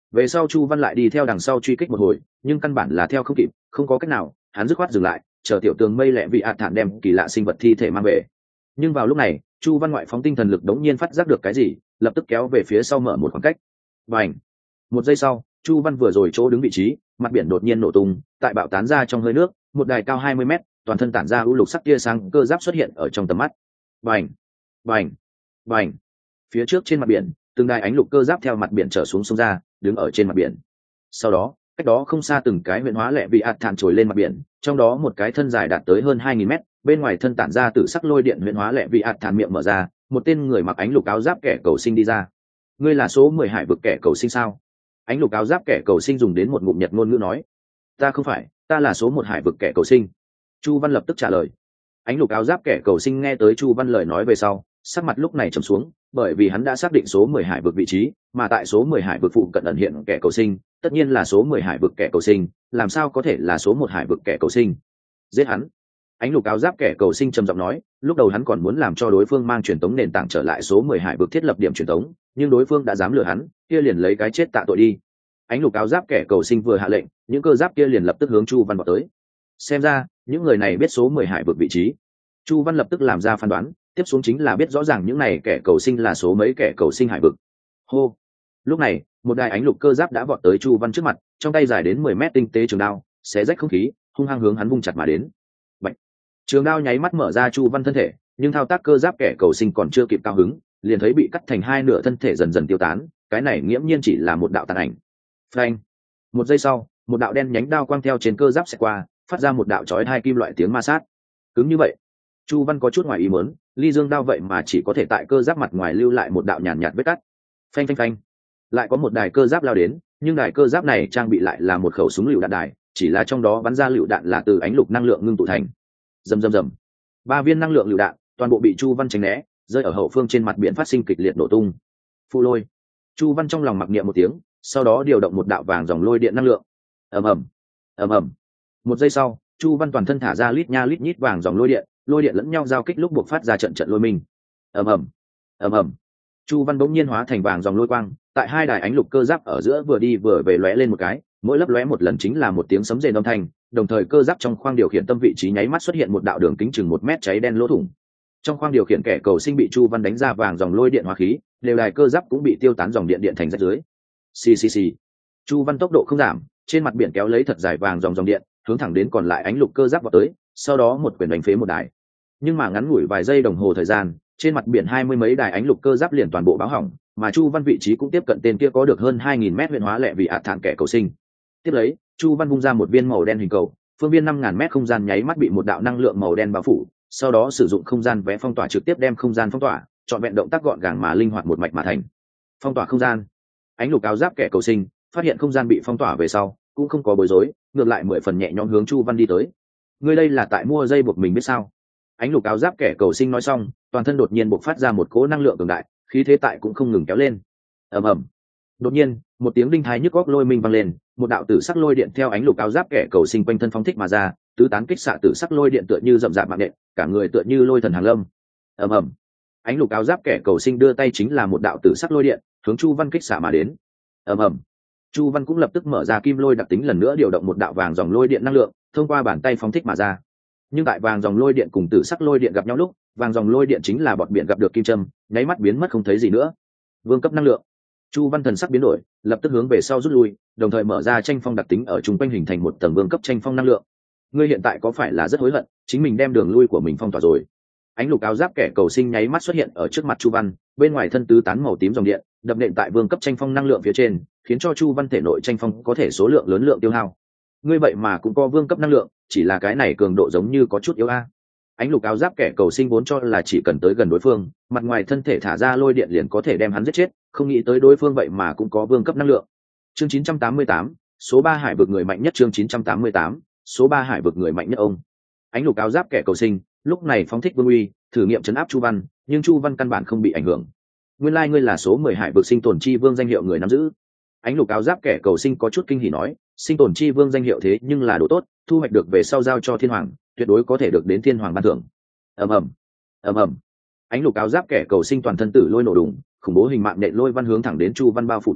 Về sau Chu Văn lại đi theo đằng sau truy kích một hồi, nhưng căn bản là theo không kịp, không có cách nào, hắn dứt khoát dừng lại, chờ tiểu tường mây lẹ vị ạt thản đem kỳ lạ sinh vật thi thể mang về. Nhưng vào lúc này, Chu Văn ngoại phóng tinh thần lực đống nhiên phát giác được cái gì, lập tức kéo về phía sau mở một khoảng cách. Bành! Một giây sau, Chu Văn vừa rồi chỗ đứng vị trí, mặt biển đột nhiên nổ tung, tại bạo tán ra trong hơi nước, một đài cao hai mươi mét, toàn thân tản ra u lục sắc tia sáng cơ giáp xuất hiện ở trong tầm mắt. Bành! Bành! Bành! Phía trước trên mặt biển, từng đài ánh lục cơ giáp theo mặt biển trở xuống sông ra, đứng ở trên mặt biển. Sau đó, cách đó không xa từng cái huyền hóa lẹ vị ạt thản trồi lên mặt biển, trong đó một cái thân dài đạt tới hơn hai nghìn mét, bên ngoài thân tản ra từ sắc lôi điện huyền hóa lẹ vị ạt thản miệng mở ra, một tên người mặc ánh lục áo giáp kẻ cầu sinh đi ra. Ngươi là số mười hải vực kẻ cầu sinh sao? Ánh lục áo giáp kẻ cầu sinh dùng đến một ngụm nhật ngôn ngữ nói. Ta không phải, ta là số một hải vực kẻ cầu sinh. Chu Văn lập tức trả lời. Ánh lục áo giáp kẻ cầu sinh nghe tới Chu Văn lời nói về sau, sắc mặt lúc này trầm xuống, bởi vì hắn đã xác định số mười hải vực vị trí, mà tại số mười hải vực phụ cận ẩn hiện kẻ cầu sinh, tất nhiên là số mười hải vực kẻ cầu sinh, làm sao có thể là số một hải vực kẻ cầu sinh? Giết hắn! Ánh lục áo giáp kẻ cầu sinh trầm giọng nói, lúc đầu hắn còn muốn làm cho đối phương mang truyền tống nền tảng trở lại số mười hải vực thiết lập điểm truyền tống, nhưng đối phương đã dám lừa hắn, kia liền lấy cái chết tạ tội đi. Ánh lục áo giáp kẻ cầu sinh vừa hạ lệnh, những cơ giáp kia liền lập tức hướng Chu Văn vào tới. Xem ra, những người này biết số mười hải vực vị trí. Chu Văn lập tức làm ra phán đoán, tiếp xuống chính là biết rõ ràng những này kẻ cầu sinh là số mấy kẻ cầu sinh hải vực. Hô! Lúc này, một đài ánh lục cơ giáp đã vọt tới Chu Văn trước mặt, trong tay dài đến mười mét tinh tế trường đao, xé rách không khí, hung hăng hướng hắn vung chặt mà đến. Bạch! Trường đao nháy mắt mở ra Chu Văn thân thể, nhưng thao tác cơ giáp kẻ cầu sinh còn chưa kịp cao hứng, liền thấy bị cắt thành hai nửa, thân thể dần dần tiêu tán, cái này nghiễm nhiên chỉ là một đạo tàn ảnh. Phanh! Một giây sau, một đạo đen nhánh đao quang theo trên cơ giáp xẹt qua, phát ra một đạo chói hai kim loại tiếng ma sát. Cứng như vậy, Chu Văn có chút ngoài ý muốn, ly dương đao vậy mà chỉ có thể tại cơ giáp mặt ngoài lưu lại một đạo nhàn nhạt vết cắt. Phanh phanh phanh, lại có một đài cơ giáp lao đến, nhưng đài cơ giáp này trang bị lại là một khẩu súng lựu đạn đài, chỉ là trong đó bắn ra lựu đạn là từ ánh lục năng lượng ngưng tụ thành. Rầm rầm rầm, ba viên năng lượng lựu đạn toàn bộ bị Chu Văn tránh né, rơi ở hậu phương trên mặt biển phát sinh kịch liệt nổ tung. Phu lôi! Chu Văn trong lòng mặc niệm một tiếng, sau đó điều động một đạo vàng dòng lôi điện năng lượng. Ầm ầm, ầm ầm. Một giây sau, Chu Văn toàn thân thả ra lít nha lít nhít vàng dòng lôi điện, lôi điện lẫn nhau giao kích lúc buộc phát ra trận trận lôi mình. Ầm ầm, ầm ầm. Chu Văn bỗng nhiên hóa thành vàng dòng lôi quang, tại hai đài ánh lục cơ giáp ở giữa vừa đi vừa về lóe lên một cái, mỗi lấp lóe một lần chính là một tiếng sấm rền âm thanh, đồng thời cơ giáp trong khoang điều khiển tâm vị trí nháy mắt xuất hiện một đạo đường kính chừng một mét cháy đen lỗ thủng. Trong khoang điều khiển kẻ cầu sinh bị Chu Văn đánh ra vàng dòng lôi điện hóa khí, đều đài cơ giáp cũng bị tiêu tán dòng điện điện thành rách dưới. Xì xì xì. Chu Văn tốc độ không giảm, trên mặt biển kéo lấy thật dài vàng dòng dòng điện, hướng thẳng đến còn lại ánh lục cơ giáp vào tới, sau đó một quyền đánh phế một đài. Nhưng mà ngắn ngủi vài giây đồng hồ thời gian, trên mặt biển hai mươi mấy đài ánh lục cơ giáp liền toàn bộ báo hỏng, mà Chu Văn vị trí cũng tiếp cận tên kia có được hơn hai nghìn mét huyền hóa lệ vị ạt thản kẻ cầu sinh. Tiếp lấy, Chu Văn vung ra một viên màu đen hình cầu, phương viên năm ngàn mét không gian nháy mắt bị một đạo năng lượng màu đen bao phủ, sau đó sử dụng không gian vẽ phong tỏa trực tiếp đem không gian phong tỏa, chọn vẹn động tác gọn gàng mà linh hoạt một mạch mà thành. Phong tỏa không gian. Ánh lục áo giáp kẻ cầu sinh phát hiện không gian bị phong tỏa về sau, cũng không có bối rối, ngược lại mười phần nhẹ nhõm hướng Chu Văn đi tới. Ngươi đây là tại mua dây buộc mình biết sao? Ánh lục áo giáp kẻ cầu sinh nói xong, toàn thân đột nhiên bộc phát ra một cỗ năng lượng cường đại, khí thế tại cũng không ngừng kéo lên. Ầm ầm. Đột nhiên, một tiếng đinh thái nhức óc lôi minh vang lên, một đạo tử sắc lôi điện theo ánh lục áo giáp kẻ cầu sinh quanh thân phóng thích mà ra, tứ tán kích xạ tử sắc lôi điện tựa như rậm rạp mạng nện, cả người tựa như lôi thần hàng lâm. Ầm ầm. Ánh lục áo giáp kẻ cầu sinh đưa tay chính là một đạo tử sắc lôi điện, hướng Chu Văn kích xạ mà đến. Ầm ầm. Chu Văn cũng lập tức mở ra kim lôi đặc tính lần nữa điều động một đạo vàng dòng lôi điện năng lượng, thông qua bàn tay phóng thích mà ra. Nhưng tại vàng dòng lôi điện cùng tử sắc lôi điện gặp nhau lúc, vàng dòng lôi điện chính là bọt biển gặp được kim châm, nháy mắt biến mất không thấy gì nữa. Vương cấp năng lượng. Chu Văn thần sắc biến đổi, lập tức hướng về sau rút lui, đồng thời mở ra tranh phong đặc tính ở trung quanh hình thành một tầng vương cấp tranh phong năng lượng. Ngươi hiện tại có phải là rất hối hận, chính mình đem đường lui của mình phong tỏa rồi? Ánh lục áo giáp kẻ cầu sinh nháy mắt xuất hiện ở trước mặt Chu Văn, bên ngoài thân tứ tán màu tím dòng điện, đập nện tại vương cấp tranh phong năng lượng phía trên, khiến cho Chu Văn thể nội tranh phong có thể số lượng lớn lượng tiêu hao. Ngươi vậy mà cũng có vương cấp năng lượng, chỉ là cái này cường độ giống như có chút yếu a. Ánh lục áo giáp kẻ cầu sinh vốn cho là chỉ cần tới gần đối phương, mặt ngoài thân thể thả ra lôi điện liền có thể đem hắn giết chết, không nghĩ tới đối phương vậy mà cũng có vương cấp năng lượng. Chương chín trăm tám mươi tám, số ba hải vực người mạnh nhất. Chương chín trăm tám mươi tám, số ba hải vực người mạnh nhất ông. Ánh lục áo giáp kẻ cầu sinh lúc này phóng thích vương uy, thử nghiệm trấn áp Chu Văn, nhưng Chu Văn căn bản không bị ảnh hưởng. Nguyên lai like ngươi là số mười hải vực sinh tồn chi vương danh hiệu người nắm giữ. Ánh lục áo giáp kẻ cầu sinh có chút kinh hỉ nói, sinh tồn chi vương danh hiệu thế nhưng là đồ tốt, thu hoạch được về sau giao cho thiên hoàng, tuyệt đối có thể được đến thiên hoàng ban thưởng. Ầm ầm, ầm ầm. Ánh lục áo giáp kẻ cầu sinh toàn thân tử lôi nổ đùng, khủng bố hình mạng nện lôi văn hướng thẳng đến Chu Văn bao phủ tới,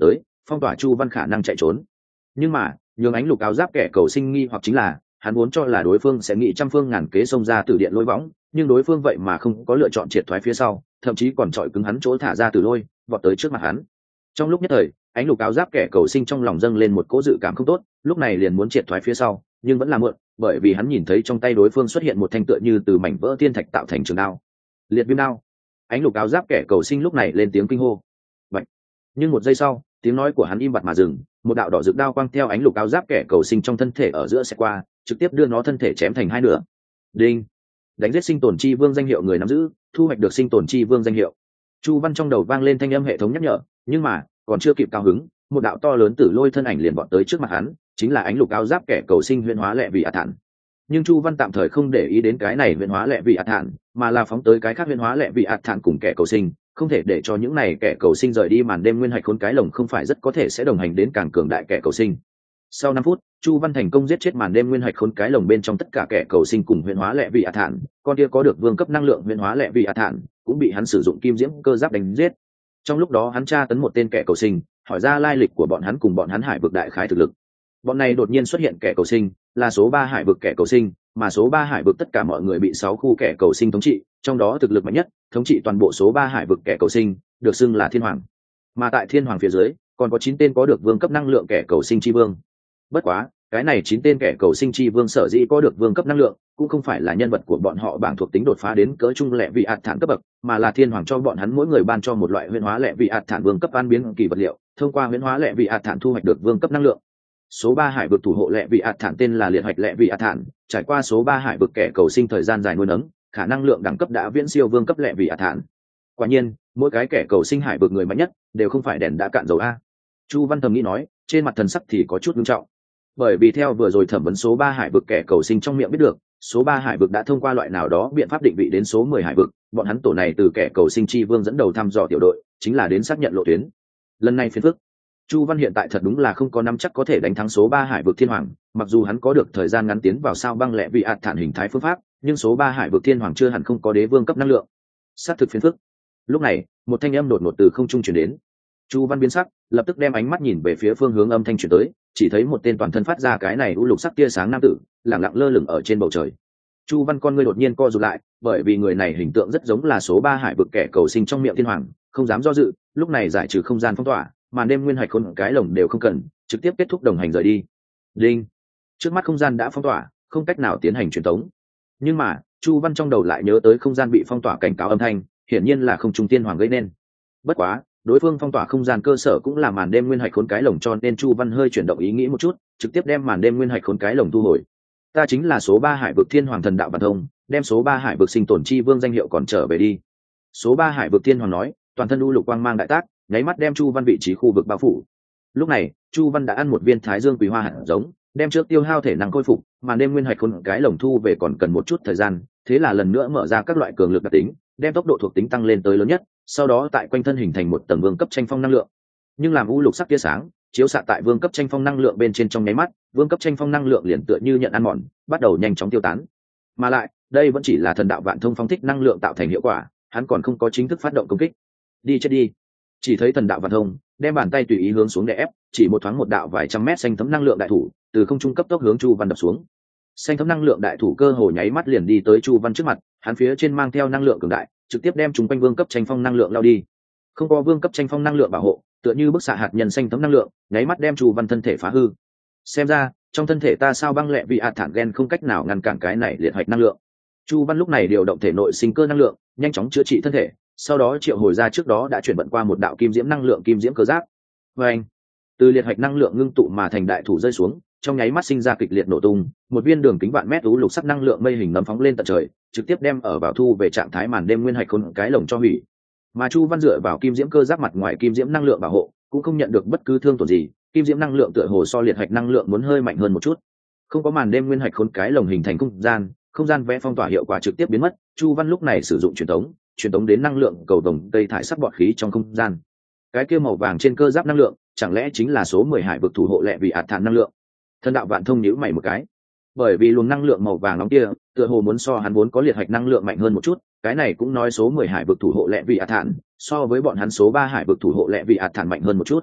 phong tỏa Chu Văn khả năng chạy trốn. Nhưng mà nhường ánh lục áo giáp kẻ cầu sinh nghi hoặc chính là hắn vốn cho là đối phương sẽ nghĩ trăm phương ngàn kế xông ra từ điện lôi võng, nhưng đối phương vậy mà không có lựa chọn triệt thoái phía sau, thậm chí còn chọi cứng hắn chỗ thả ra từ lôi vọt tới trước mặt hắn. Trong lúc nhất thời, ánh lục áo giáp kẻ cầu sinh trong lòng dâng lên một cỗ dự cảm không tốt, lúc này liền muốn triệt thoái phía sau, nhưng vẫn là muộn, bởi vì hắn nhìn thấy trong tay đối phương xuất hiện một thanh tựa như từ mảnh vỡ thiên thạch tạo thành trường đao. Liệt viêm đao. Ánh lục áo giáp kẻ cầu sinh lúc này lên tiếng kinh hô. Bạch. Nhưng một giây sau, tiếng nói của hắn im bặt mà dừng, một đạo đỏ rực đao quang theo ánh lục áo giáp kẻ cầu sinh trong thân thể ở giữa sẽ qua, trực tiếp đưa nó thân thể chém thành hai nửa. Đinh. Đánh giết sinh tồn chi vương danh hiệu người nắm giữ, thu hoạch được sinh tồn chi vương danh hiệu. Chu Văn trong đầu vang lên thanh âm hệ thống nhắc nhở, nhưng mà còn chưa kịp cao hứng, một đạo to lớn tử lôi thân ảnh liền vọt tới trước mặt hắn, chính là ánh lục áo giáp kẻ cầu sinh huyễn hóa lệ vị ạt thản. Nhưng Chu Văn tạm thời không để ý đến cái này huyễn hóa lệ vị ạt thản, mà là phóng tới cái khác huyễn hóa lệ vị ạt thản cùng kẻ cầu sinh, không thể để cho những này kẻ cầu sinh rời đi màn đêm nguyên hạch khốn cái lồng, không phải rất có thể sẽ đồng hành đến càng cường đại kẻ cầu sinh. Sau năm phút, Chu Văn thành công giết chết màn đêm nguyên hạch khốn cái lồng bên trong tất cả kẻ cầu sinh cùng huyễn hóa lệ vị ạt thản, con kia có được vương cấp năng lượng huyễn hóa lệ vị ạt thản cũng bị hắn sử dụng kim diễm cơ giáp đánh giết. Trong lúc đó hắn tra tấn một tên kẻ cầu sinh, hỏi ra lai lịch của bọn hắn cùng bọn hắn hải vực đại khái thực lực. Bọn này đột nhiên xuất hiện kẻ cầu sinh, là số ba hải vực kẻ cầu sinh, mà số ba hải vực tất cả mọi người bị sáu khu kẻ cầu sinh thống trị, trong đó thực lực mạnh nhất, thống trị toàn bộ số ba hải vực kẻ cầu sinh, được xưng là Thiên Hoàng. Mà tại Thiên Hoàng phía dưới, còn có chín tên có được vương cấp năng lượng kẻ cầu sinh chi vương. Bất quá, cái này chín tên kẻ cầu sinh chi vương sở dĩ có được vương cấp năng lượng, cũng không phải là nhân vật của bọn họ bảng thuộc tính đột phá đến cỡ trung lệ vị ạt thản cấp bậc, mà là Thiên Hoàng cho bọn hắn mỗi người ban cho một loại huyễn hóa lệ vị ạt thản vương cấp an biến kỳ vật liệu, thông qua huyễn hóa lệ vị ạt thản thu hoạch được vương cấp năng lượng. Số ba hải vực thủ hộ lệ vị ạt thản tên là liệt hoạch lệ vị ạt thản, trải qua số ba hải vực kẻ cầu sinh thời gian dài nuôi nấng, khả năng lượng đẳng cấp đã viễn siêu vương cấp lệ vị ạt thản. Quả nhiên, mỗi cái kẻ cầu sinh hải vực người mạnh nhất đều không phải đèn đã cạn dầu a. Chu Văn thầm nghĩ nói, trên mặt thần sắc thì có chút nghiêm trọng. Bởi vì theo vừa rồi thẩm vấn số ba hải vực kẻ cầu sinh trong miệng biết được, số ba hải vực đã thông qua loại nào đó biện pháp định vị đến số mười hải vực, bọn hắn tổ này từ kẻ cầu sinh chi vương dẫn đầu thăm dò tiểu đội, chính là đến xác nhận lộ tuyến. Lần này phiền phức. Chu Văn hiện tại thật đúng là không có nắm chắc có thể đánh thắng số ba hải vực Thiên Hoàng, mặc dù hắn có được thời gian ngắn tiến vào sao băng lệ vị ạt thản hình thái phương pháp, nhưng số ba hải vực Thiên Hoàng chưa hẳn không có đế vương cấp năng lượng. Sát thực phiền phức. Lúc này, một thanh âm đột ngột từ không trung truyền đến. Chu Văn biến sắc, lập tức đem ánh mắt nhìn về phía phương hướng âm thanh truyền tới, chỉ thấy một tên toàn thân phát ra cái này u lục sắc tia sáng nam tử, lẳng lặng lơ lửng ở trên bầu trời. Chu Văn con ngươi đột nhiên co rụt lại, bởi vì người này hình tượng rất giống là số ba hải vực kẻ cầu sinh trong miệng Thiên Hoàng, không dám do dự, lúc này giải trừ không gian phong tỏa, màn đêm nguyên hạch khôn cái lồng đều không cần, trực tiếp kết thúc đồng hành rời đi. Đinh. Trước mắt không gian đã phong tỏa, không cách nào tiến hành truyền tống. Nhưng mà, Chu Văn trong đầu lại nhớ tới không gian bị phong tỏa cảnh cáo âm thanh, hiển nhiên là không trung Thiên Hoàng gây nên. Bất quá, đối phương phong tỏa không gian cơ sở cũng là màn đêm nguyên hạch khốn cái lồng, cho nên Chu Văn hơi chuyển động ý nghĩ một chút, trực tiếp đem màn đêm nguyên hạch khốn cái lồng thu hồi. Ta chính là số ba hải vực Thiên Hoàng thần đạo bản thông, đem số ba hải vực sinh tồn chi vương danh hiệu còn trở về đi. Số ba hải vực Thiên Hoàng nói, toàn thân u lục quang mang đại tác, nháy mắt đem Chu Văn vị trí khu vực bao phủ. Lúc này, Chu Văn đã ăn một viên Thái Dương Quý Hoa hạt giống, đem trước tiêu hao thể năng khôi phục, màn đêm nguyên hạch khốn cái lồng thu về còn cần một chút thời gian, thế là lần nữa mở ra các loại cường lực đặc tính, đem tốc độ thuộc tính tăng lên tới lớn nhất, sau đó tại quanh thân hình thành một tầng vương cấp tranh phong năng lượng. Nhưng làm u lục sắc tia sáng chiếu xạ tại vương cấp tranh phong năng lượng bên trên trong nháy mắt, vương cấp tranh phong năng lượng liền tựa như nhận ăn mòn, bắt đầu nhanh chóng tiêu tán. Mà lại, đây vẫn chỉ là thần đạo vạn thông phong thích năng lượng tạo thành hiệu quả, hắn còn không có chính thức phát động công kích. Đi chết đi. Chỉ thấy thần đạo vạn thông đem bàn tay tùy ý hướng xuống để ép, chỉ một thoáng một đạo vài trăm mét xanh thấm năng lượng đại thủ từ không trung cấp tốc hướng Chu Văn đập xuống. Xanh thấm năng lượng đại thủ cơ hồ nháy mắt liền đi tới Chu Văn trước mặt, hắn phía trên mang theo năng lượng cường đại, trực tiếp đem chúng quanh vương cấp tranh phong năng lượng lao đi. Không có vương cấp tranh phong năng lượng bảo hộ, tựa như bức xạ hạt nhân xanh thấm năng lượng, nháy mắt đem Chu Văn thân thể phá hư. Xem ra, trong thân thể ta sao băng lệ vị ạt thản gen không cách nào ngăn cản cái này liệt hoạch năng lượng. Chu Văn lúc này điều động thể nội sinh cơ năng lượng, nhanh chóng chữa trị thân thể, sau đó triệu hồi ra trước đó đã chuyển vận qua một đạo kim diễm năng lượng kim diễm cơ giáp. Và anh, từ liệt hoạch năng lượng ngưng tụ mà thành đại thủ rơi xuống, trong nháy mắt sinh ra kịch liệt nổ tung, một viên đường kính vạn mét u lục sắc năng lượng mây hình nấm phóng lên tận trời, trực tiếp đem ở vào thu về trạng thái màn đêm nguyên hạch khôn cái lồng cho hủy. Mà Chu Văn dựa vào kim diễm cơ giáp mặt ngoài kim diễm năng lượng bảo hộ, cũng không nhận được bất cứ thương tổn gì, kim diễm năng lượng tựa hồ so liệt hạch năng lượng muốn hơi mạnh hơn một chút. Không có màn đêm nguyên hạch khôn cái lồng hình thành không gian, không gian vẽ phong tỏa hiệu quả trực tiếp biến mất, Chu Văn lúc này sử dụng truyền tống, truyền tống đến năng lượng cầu vồng cây thải sắc bọt khí trong không gian. Cái kia màu vàng trên cơ giáp năng lượng, chẳng lẽ chính là số mười hải vực thủ hộ lệ vị ạt thản năng lượng? Thần đạo vạn thông nhíu mày một cái, bởi vì luồng năng lượng màu vàng nóng kia tựa hồ muốn so hắn vốn có liệt hạch năng lượng mạnh hơn một chút, cái này cũng nói số mười hải vực thủ hộ lệ vị ạt thản so với bọn hắn số ba hải vực thủ hộ lệ vị ạt thản mạnh hơn một chút.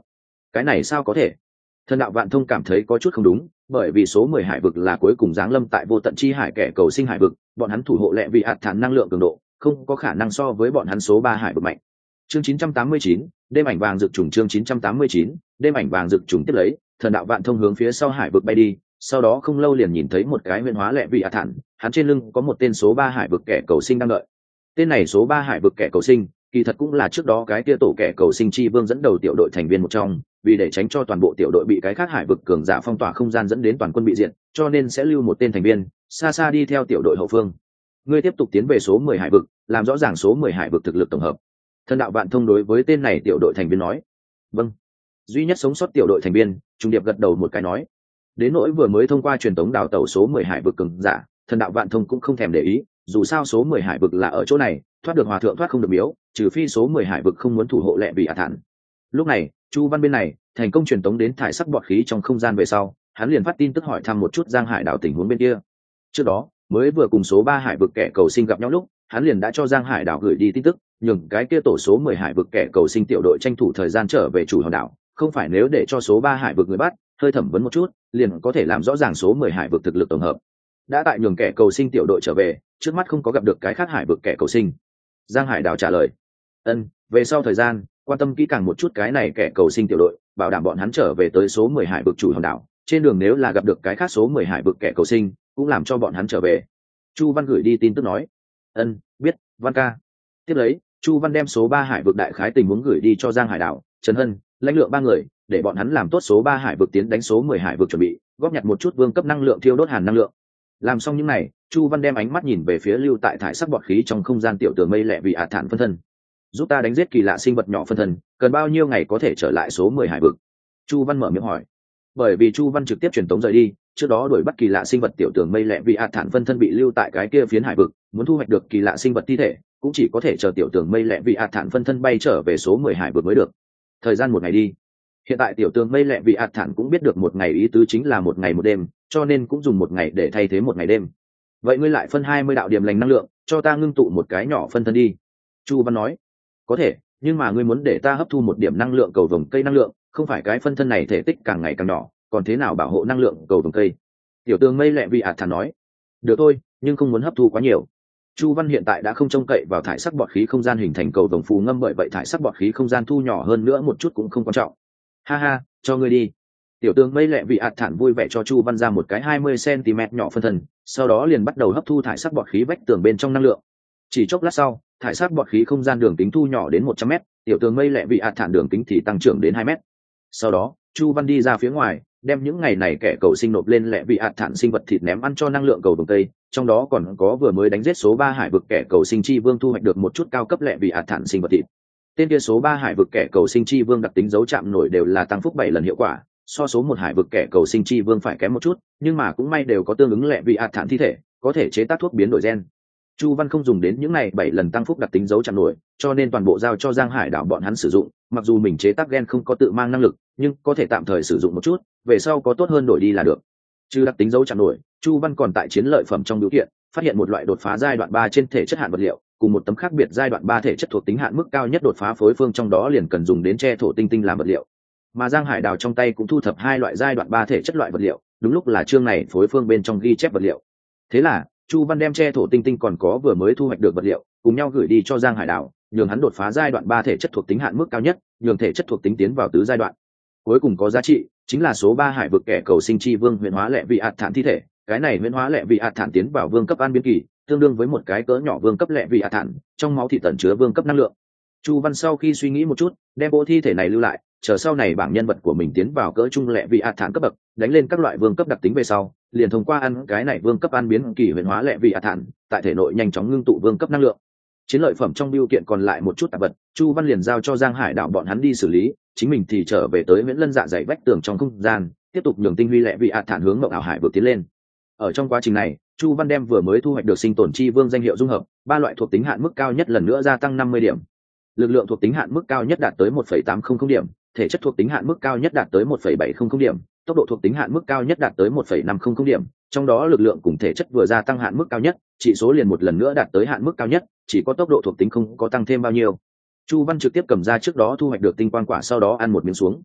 cái này sao có thể? Thần đạo vạn thông cảm thấy có chút không đúng, bởi vì số mười hải vực là cuối cùng giáng lâm tại vô tận chi hải kẻ cầu sinh hải vực, bọn hắn thủ hộ lệ vị hạt thản năng lượng cường độ không có khả năng so với bọn hắn số ba hải vực mạnh. Chương chín trăm tám mươi chín, đêm ảnh vàng rực trùng. Chương chín trăm tám mươi chín, đêm ảnh vàng rực trùng. Tiếp lấy, thần đạo vạn thông hướng phía sau hải vực bay đi, sau đó không lâu liền nhìn thấy một cái huyền hóa lệ vị hạt thản, hắn trên lưng có một tên số ba hải vực kẻ cầu sinh đang đợi. Tên này số ba hải vực kẻ cầu sinh, kỳ thật cũng là trước đó cái kia tổ kẻ cầu sinh chi vương dẫn đầu tiểu đội thành viên một trong, vì để tránh cho toàn bộ tiểu đội bị cái khác hải vực cường giả phong tỏa không gian dẫn đến toàn quân bị diệt, cho nên sẽ lưu một tên thành viên xa xa đi theo tiểu đội hậu phương. Ngươi tiếp tục tiến về số mười hải vực, làm rõ ràng số mười hải vực thực lực tổng hợp. Thần đạo vạn thông đối với tên này tiểu đội thành viên nói. Vâng. Duy nhất sống sót tiểu đội thành viên trung điệp gật đầu một cái nói. Đến nỗi vừa mới thông qua truyền tống đào tẩu số mười hải vực cường giả, thần đạo vạn thông cũng không thèm để ý, dù sao số mười hải vực là ở chỗ này, thoát được hòa thượng thoát không được miếu, trừ phi số mười hải vực không muốn thủ hộ lệ vị ả thản. Lúc này, Chu Văn bên này thành công truyền tống đến thải sắc bọt khí trong không gian về sau, hắn liền phát tin tức hỏi thăm một chút Giang Hải đảo tình huống bên kia. Trước đó, mới vừa cùng số ba hải vực kẻ cầu sinh gặp nhau lúc, hắn liền đã cho Giang Hải đảo gửi đi tin tức, nhường cái kia tổ số mười hải vực kẻ cầu sinh tiểu đội tranh thủ thời gian trở về chủ hòn đảo, không phải nếu để cho số ba hải vực người bắt, hơi thẩm vấn một chút, liền có thể làm rõ ràng số mười hải vực thực lực tổng hợp. Đã tại nhường kẻ cầu sinh tiểu đội trở về, trước mắt không có gặp được cái khác hải vực kẻ cầu sinh. Giang Hải đảo trả lời. Ân, về sau thời gian, quan tâm kỹ càng một chút cái này kẻ cầu sinh tiểu đội, bảo đảm bọn hắn trở về tới số mười hải vực chủ hòn đảo, trên đường nếu là gặp được cái khác số mười hải vực kẻ cầu sinh, cũng làm cho bọn hắn trở về. Chu Văn gửi đi tin tức nói. Ân, biết, Văn ca. Tiếp lấy, Chu Văn đem số ba hải vực đại khái tình huống gửi đi cho Giang Hải đảo, Trần Hân, lãnh lượng ba người, để bọn hắn làm tốt số ba hải vực tiến đánh số mười hải vực chuẩn bị, góp nhặt một chút vương cấp năng lượng thiêu đốt hàn năng lượng. Làm xong những này, Chu Văn đem ánh mắt nhìn về phía lưu tại thải sắc bọt khí trong không gian tiểu tường mây lẹ vị ả thản phân thân. Giúp ta đánh giết kỳ lạ sinh vật nhỏ phân thân, cần bao nhiêu ngày có thể trở lại số mười hải vực? Chu Văn mở miệng hỏi. Bởi vì Chu Văn trực tiếp truyền tống rời đi, trước đó đuổi bắt kỳ lạ sinh vật tiểu tường mây lẹ vị ả thản phân thân bị lưu tại cái kia phiến hải vực, muốn thu hoạch được kỳ lạ sinh vật thi thể, cũng chỉ có thể chờ tiểu tường mây lẹ vị ả thản phân thân bay trở về số mười hải vực mới được. Thời gian một ngày đi. Hiện tại tiểu tường mây lẹ vị ả thản cũng biết được một ngày ý tứ chính là một ngày một đêm, cho nên cũng dùng một ngày để thay thế một ngày đêm. Vậy ngươi lại phân hai mươi đạo điểm lành năng lượng, cho ta ngưng tụ một cái nhỏ phân thân đi. Chu Văn nói. Có thể, nhưng mà ngươi muốn để ta hấp thu một điểm năng lượng cầu vồng cây năng lượng, không phải cái phân thân này thể tích càng ngày càng nhỏ, còn thế nào bảo hộ năng lượng cầu vồng cây? Tiểu tường mây lẹ vị ả thản nói. Được thôi, nhưng không muốn hấp thu quá nhiều. Chu Văn hiện tại đã không trông cậy vào thải sắc bọt khí không gian hình thành cầu vồng phù ngâm, bởi vậy thải sắc bọt khí không gian thu nhỏ hơn nữa một chút cũng không quan trọng. Ha ha, cho ngươi đi. Tiểu tường mây lẹ vị ạt thản vui vẻ cho Chu Văn ra một cái hai mươi xăng-ti-mét nhỏ phân thân, sau đó liền bắt đầu hấp thu thải sắc bọt khí vách tường bên trong năng lượng. Chỉ chốc lát sau, thải sắc bọt khí không gian đường kính thu nhỏ đến một trăm mét, tiểu tường mây lẹ vị ạt thản đường kính thì tăng trưởng đến hai mét. Sau đó, Chu Văn đi ra phía ngoài, đem những ngày này kẻ cầu sinh nộp lên lẹ vị ạt thản sinh vật thịt ném ăn cho năng lượng cầu vồng tây, trong đó còn có vừa mới đánh giết số ba hải vực kẻ cầu sinh chi vương thu hoạch được một chút cao cấp lẹ vị ạt thản sinh vật thịt. Tên kia số ba hải vực kẻ cầu sinh chi vương đặc tính dấu chạm nổi đều là tăng phúc bảy lần hiệu quả, so số một hải vực kẻ cầu sinh chi vương phải kém một chút, nhưng mà cũng may đều có tương ứng lẹ vị ạt thản thi thể, có thể chế tác thuốc biến đổi gen. Chu Văn không dùng đến những này bảy lần tăng phúc đặc tính dấu chạm nổi, cho nên toàn bộ giao cho Giang Hải đảo bọn hắn sử dụng, mặc dù mình chế tác gen không có tự mang năng lực, nhưng có thể tạm thời sử dụng một chút, về sau có tốt hơn đổi đi là được. Trừ đặc tính dấu chạm nổi, Chu Văn còn tại chiến lợi phẩm trong biểu kiện phát hiện một loại đột phá giai đoạn ba trên thể chất hạn vật liệu, cùng một tấm khác biệt giai đoạn ba thể chất thuộc tính hạn mức cao nhất đột phá phối phương, trong đó liền cần dùng đến tre thổ tinh tinh làm vật liệu. Mà Giang Hải đào trong tay cũng thu thập hai loại giai đoạn ba thể chất loại vật liệu, đúng lúc là chương này phối phương bên trong ghi chép vật liệu. Thế là Chu Văn đem tre thổ tinh tinh còn có vừa mới thu hoạch được vật liệu cùng nhau gửi đi cho Giang Hải đào, nhường hắn đột phá giai đoạn ba thể chất thuộc tính hạn mức cao nhất, nhường thể chất thuộc tính tiến vào tứ giai đoạn. Cuối cùng có giá trị chính là số ba hải vực kẻ cầu sinh chi vương huyền hóa lệ vị ạt thản thi thể, cái này huyền hóa lệ vị ạt thản tiến vào vương cấp an biến kỳ, tương đương với một cái cỡ nhỏ vương cấp lệ vị ạt thản, trong máu thị tẩn chứa vương cấp năng lượng. Chu Văn sau khi suy nghĩ một chút, đem bộ thi thể này lưu lại, chờ sau này bảng nhân vật của mình tiến vào cỡ trung lệ vị ạt thản cấp bậc, đánh lên các loại vương cấp đặc tính về sau, liền thông qua ăn cái này vương cấp an biến kỳ huyền hóa lệ vị ạt thản, tại thể nội nhanh chóng ngưng tụ vương cấp năng lượng. Chiến lợi phẩm trong bưu kiện còn lại một chút tạp vật, Chu Văn liền giao cho Giang Hải đảo bọn hắn đi xử lý, chính mình thì trở về tới Viễn Lân dạ dày vách tường trong không gian, tiếp tục nhường tinh huy lệ vị ạt thản hướng Mộng Ảo Hải vượt tiến lên. Ở trong quá trình này, Chu Văn đem vừa mới thu hoạch được sinh tồn chi vương danh hiệu dung hợp, ba loại thuộc tính hạn mức cao nhất lần nữa gia tăng năm mươi điểm. Lực lượng thuộc tính hạn mức cao nhất đạt tới một phẩy tám không không điểm, thể chất thuộc tính hạn mức cao nhất đạt tới một phẩy bảy không không điểm, tốc độ thuộc tính hạn mức cao nhất đạt tới một phẩy năm không không điểm, trong đó lực lượng cùng thể chất vừa gia tăng hạn mức cao nhất, chỉ số liền một lần nữa đạt tới hạn mức cao nhất, chỉ có tốc độ thuộc tính không có tăng thêm bao nhiêu. Chu Văn trực tiếp cầm ra trước đó thu hoạch được tinh quang quả, sau đó ăn một miếng xuống.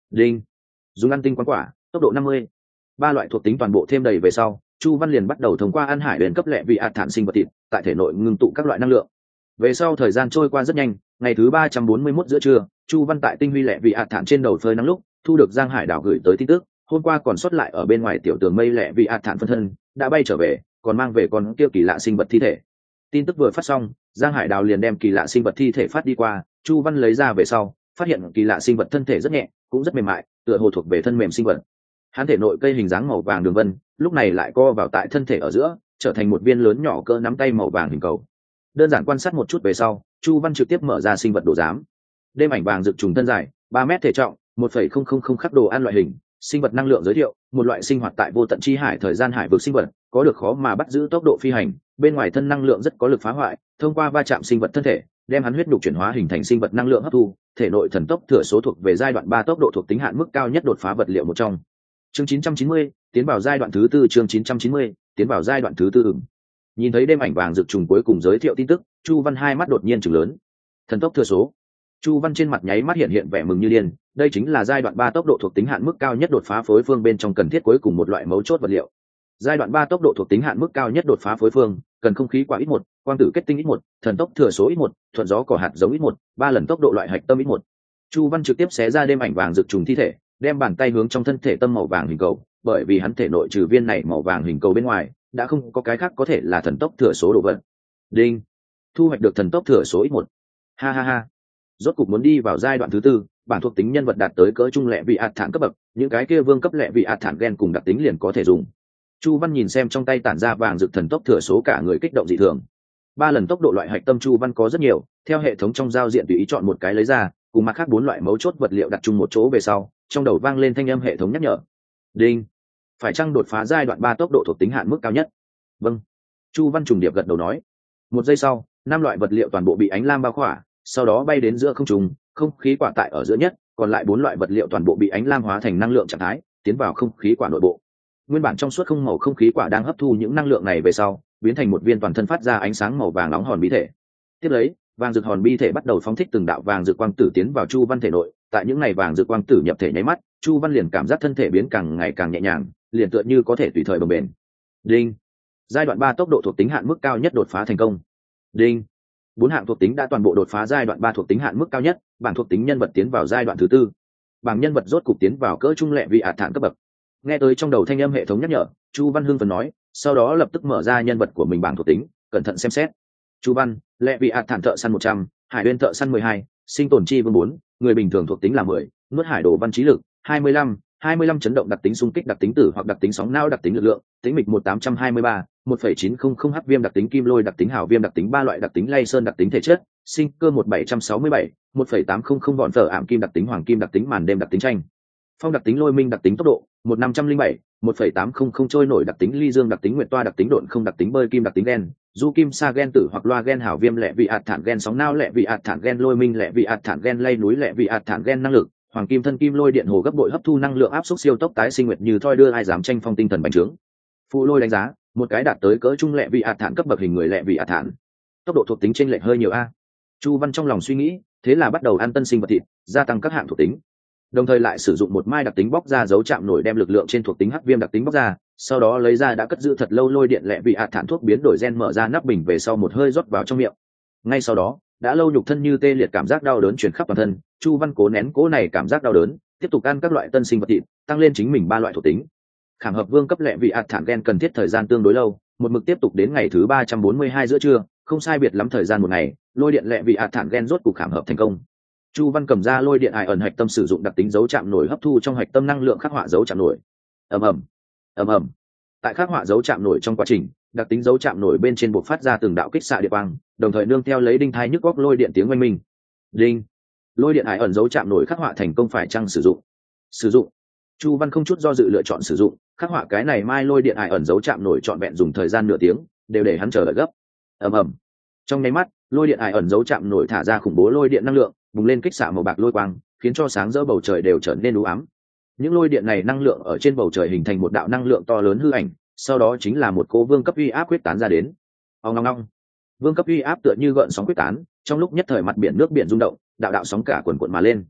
Đinh. Dùng ăn tinh quán quả, tốc độ năm mươi. Ba loại thuộc tính toàn bộ thêm đầy về sau, Chu Văn liền bắt đầu thông qua ăn hải huyền cấp lệ vị ạt thản sinh vật thịt, tại thể nội ngưng tụ các loại năng lượng. Về sau thời gian trôi qua rất nhanh, ngày thứ ba trăm bốn mươi mốt giữa trưa, Chu Văn tại tinh huy lệ vị ạt thản trên đầu phơi nắng lúc, thu được Giang Hải đảo gửi tới tin tức, hôm qua còn sót lại ở bên ngoài tiểu tường mây lệ vị ạt thản phân thân, đã bay trở về, còn mang về con kia kỳ lạ sinh vật thi thể. Tin tức vừa phát xong, Giang Hải đảo liền đem kỳ lạ sinh vật thi thể phát đi qua, Chu Văn lấy ra về sau, phát hiện kỳ lạ sinh vật thân thể rất nhẹ, cũng rất mềm mại, tựa hồ thuộc về thân mềm sinh vật. Hắn thể nội cây hình dáng màu vàng đường vân, lúc này lại co vào tại thân thể ở giữa, trở thành một viên lớn nhỏ cỡ nắm tay màu vàng hình cầu. Đơn giản quan sát một chút về sau, Chu Văn trực tiếp mở ra sinh vật đồ giám. Đêm ảnh vàng rực trùng thân dài, ba mét thể trọng, một phẩy không không không khắc đồ ăn loại hình, sinh vật năng lượng giới thiệu, một loại sinh hoạt tại vô tận chi hải thời gian hải vực sinh vật, có được khó mà bắt giữ tốc độ phi hành, bên ngoài thân năng lượng rất có lực phá hoại, thông qua va chạm sinh vật thân thể, đem hắn huyết nhục chuyển hóa hình thành sinh vật năng lượng hấp thu, thể nội thần tốc thừa số thuộc về giai đoạn ba tốc độ thuộc tính hạn mức cao nhất đột phá vật liệu một trong. Chương chín trăm chín mươi, tiến vào giai đoạn thứ tư chương chín trăm chín mươi, tiến vào giai đoạn thứ tư ửng. Nhìn thấy đêm ảnh vàng rực trùng cuối cùng giới thiệu tin tức, Chu Văn hai mắt đột nhiên trừng lớn. Thần tốc thừa số. Chu Văn trên mặt nháy mắt hiện hiện vẻ mừng như điên, đây chính là giai đoạn ba tốc độ thuộc tính hạn mức cao nhất đột phá phối phương bên trong cần thiết cuối cùng một loại mấu chốt vật liệu. Giai đoạn ba tốc độ thuộc tính hạn mức cao nhất đột phá phối phương, cần không khí quả ít một, quang tử kết tinh ít một, thần tốc thừa số ít một, thuận gió cỏ hạt giống ít một, ba lần tốc độ loại hạch tâm ít một. Chu Văn trực tiếp xé ra đêm ảnh vàng rực trùng thi thể, đem bàn tay hướng trong thân thể tâm màu vàng hình cầu, bởi vì hắn thể nội trừ viên này màu vàng hình cầu bên ngoài, đã không có cái khác có thể là thần tốc thừa số đồ vật. Đinh. Thu hoạch được thần tốc thừa số ít một. Ha ha ha. Rốt cục muốn đi vào giai đoạn thứ tư, bản thuộc tính nhân vật đạt tới cỡ trung lệ vị ạt thản cấp bậc, những cái kia vương cấp lệ vị ạt thản gen cùng đặc tính liền có thể dùng. Chu Văn nhìn xem trong tay tản ra vàng rực thần tốc thừa số cả người kích động dị thường. Ba lần tốc độ loại hạch tâm Chu Văn có rất nhiều, theo hệ thống trong giao diện tùy ý chọn một cái lấy ra, cùng mặt khác bốn loại mấu chốt vật liệu đặt chung một chỗ về sau, trong đầu vang lên thanh âm hệ thống nhắc nhở. Đinh. Phải chăng đột phá giai đoạn ba tốc độ thuộc tính hạn mức cao nhất? Vâng. Chu Văn trùng điệp gật đầu nói. Một giây sau, năm loại vật liệu toàn bộ bị ánh lam bao khỏa, sau đó bay đến giữa không trung, không khí quả tại ở giữa nhất, còn lại bốn loại vật liệu toàn bộ bị ánh lam hóa thành năng lượng trạng thái, tiến vào không khí quả nội bộ. Nguyên bản trong suốt không màu không khí quả đang hấp thu những năng lượng này về sau, biến thành một viên toàn thân phát ra ánh sáng màu vàng nóng hòn bí thể. Tiếp lấy, vàng rực hòn bi thể bắt đầu phóng thích từng đạo vàng rực quang tử tiến vào Chu Văn thể nội, tại những ngày vàng rực quang tử nhập thể nháy mắt, Chu Văn liền cảm giác thân thể biến càng ngày càng nhẹ nhàng, liền tựa như có thể tùy thời bồng bềnh. Đinh. Giai đoạn ba tốc độ thuộc tính hạn mức cao nhất đột phá thành công. Đinh. Bốn hạng thuộc tính đã toàn bộ đột phá giai đoạn ba thuộc tính hạn mức cao nhất, bảng thuộc tính nhân vật tiến vào giai đoạn thứ tư. Bảng nhân vật rốt cục tiến vào cỡ trung lệ vị ạt thản cấp bậc. Nghe tới trong đầu thanh âm hệ thống nhắc nhở, Chu Văn hưng phấn nói, sau đó lập tức mở ra nhân vật của mình bảng thuộc tính, cẩn thận xem xét. Chu Văn, lệ vị ạt thản thợ săn một trăm, hải uyên thợ săn mười hai, sinh tồn chi vương bốn, người bình thường thuộc tính là mười, nuốt hải đồ văn trí lực hai mươi lăm, hai mươi lăm chấn động đặc tính xung kích đặc tính tử hoặc đặc tính sóng não đặc tính lực lượng, tính mịch một tám hai ba, một phẩy chín không không h viêm đặc tính kim lôi đặc tính hào viêm đặc tính ba loại đặc tính lay sơn đặc tính thể chất, sinh cơ một bảy sáu bảy, một phẩy tám không không vọn phở ảm kim đặc tính hoàng kim đặc tính màn đêm đặc tính tranh. Phong đặc tính lôi minh đặc tính tốc độ một năm trăm linh bảy, một phẩy tám không không trôi nổi đặc tính ly dương đặc tính nguyệt toa đặc tính độn không đặc tính bơi kim đặc tính đen, du kim sa gen tử hoặc loa gen hào viêm lệ vị ạt thản gen sóng não lệ vị ạt thản gen lôi minh lệ vị ạt thản gen lay núi lệ vị ạt thản gen năng lực hoàng kim thân kim lôi điện hồ gấp bội hấp thu năng lượng áp suất siêu tốc tái sinh nguyệt như thoi đưa ai dám tranh phong tinh thần bành trướng. Phụ lôi đánh giá một cái đạt tới cỡ trung lệ vị ạt thản cấp bậc hình người lệ vị ạt thản, tốc độ thuộc tính chênh lệch hơi nhiều a. Chu Văn trong lòng suy nghĩ, thế là bắt đầu ăn tân sinh vật thịt, gia tăng các hạng thuộc tính, đồng thời lại sử dụng một mai đặc tính bóc ra dấu chạm nổi đem lực lượng trên thuộc tính hắc viêm đặc tính bóc ra, sau đó lấy ra đã cất giữ thật lâu lôi điện lệ vị ạt thản thuốc biến đổi gen mở ra nắp bình về sau một hơi rót vào trong miệng. Ngay sau đó, đã lâu nhục thân như tê liệt cảm giác đau đớn truyền khắp toàn thân, Chu Văn cố nén cố này cảm giác đau đớn, tiếp tục ăn các loại tân sinh vật thịt, tăng lên chính mình ba loại thuộc tính. Khảm hợp vương cấp lệ vị ạt thản gen cần thiết thời gian tương đối lâu, một mực tiếp tục đến ngày thứ ba trăm bốn mươi hai giữa trưa, không sai biệt lắm thời gian một ngày, lôi điện lệ vị ạt thản gen rốt cục khảm hợp thành công. Chu Văn cầm ra lôi điện ải ẩn hạch tâm sử dụng đặc tính dấu chạm nổi hấp thu trong hạch tâm năng lượng khắc họa dấu chạm nổi. Ầm ầm, ầm ầm. Tại khắc họa dấu chạm nổi trong quá trình, đặc tính dấu chạm nổi bên trên bộc phát ra từng đạo kích xạ điện quang, đồng thời nương theo lấy đinh thai nhức góc lôi điện tiếng oanh minh. Đinh. Lôi điện ải ẩn dấu chạm nổi khắc họa thành công phải chăng sử dụng? Sử dụng. Chu Văn không chút do dự lựa chọn sử dụng, khắc họa cái này mai lôi điện ải ẩn dấu chạm nổi trọn vẹn dùng thời gian nửa tiếng, đều để hắn chờ đợi gấp. Ầm ầm. Trong nháy mắt, lôi điện ải ẩn dấu chạm nổi thả ra khủng bố lôi điện năng lượng, bùng lên kích xạ màu bạc lôi quang, khiến cho sáng rỡ bầu trời đều trở nên u ám. Những lôi điện này năng lượng ở trên bầu trời hình thành một đạo năng lượng to lớn hư ảnh, sau đó chính là một cỗ vương cấp uy áp quyết tán ra đến. Ong ong ong. Vương cấp uy áp tựa như gợn sóng quyết tán, trong lúc nhất thời mặt biển nước biển rung động, đạo đạo sóng cả cuồn cuộn mà lên.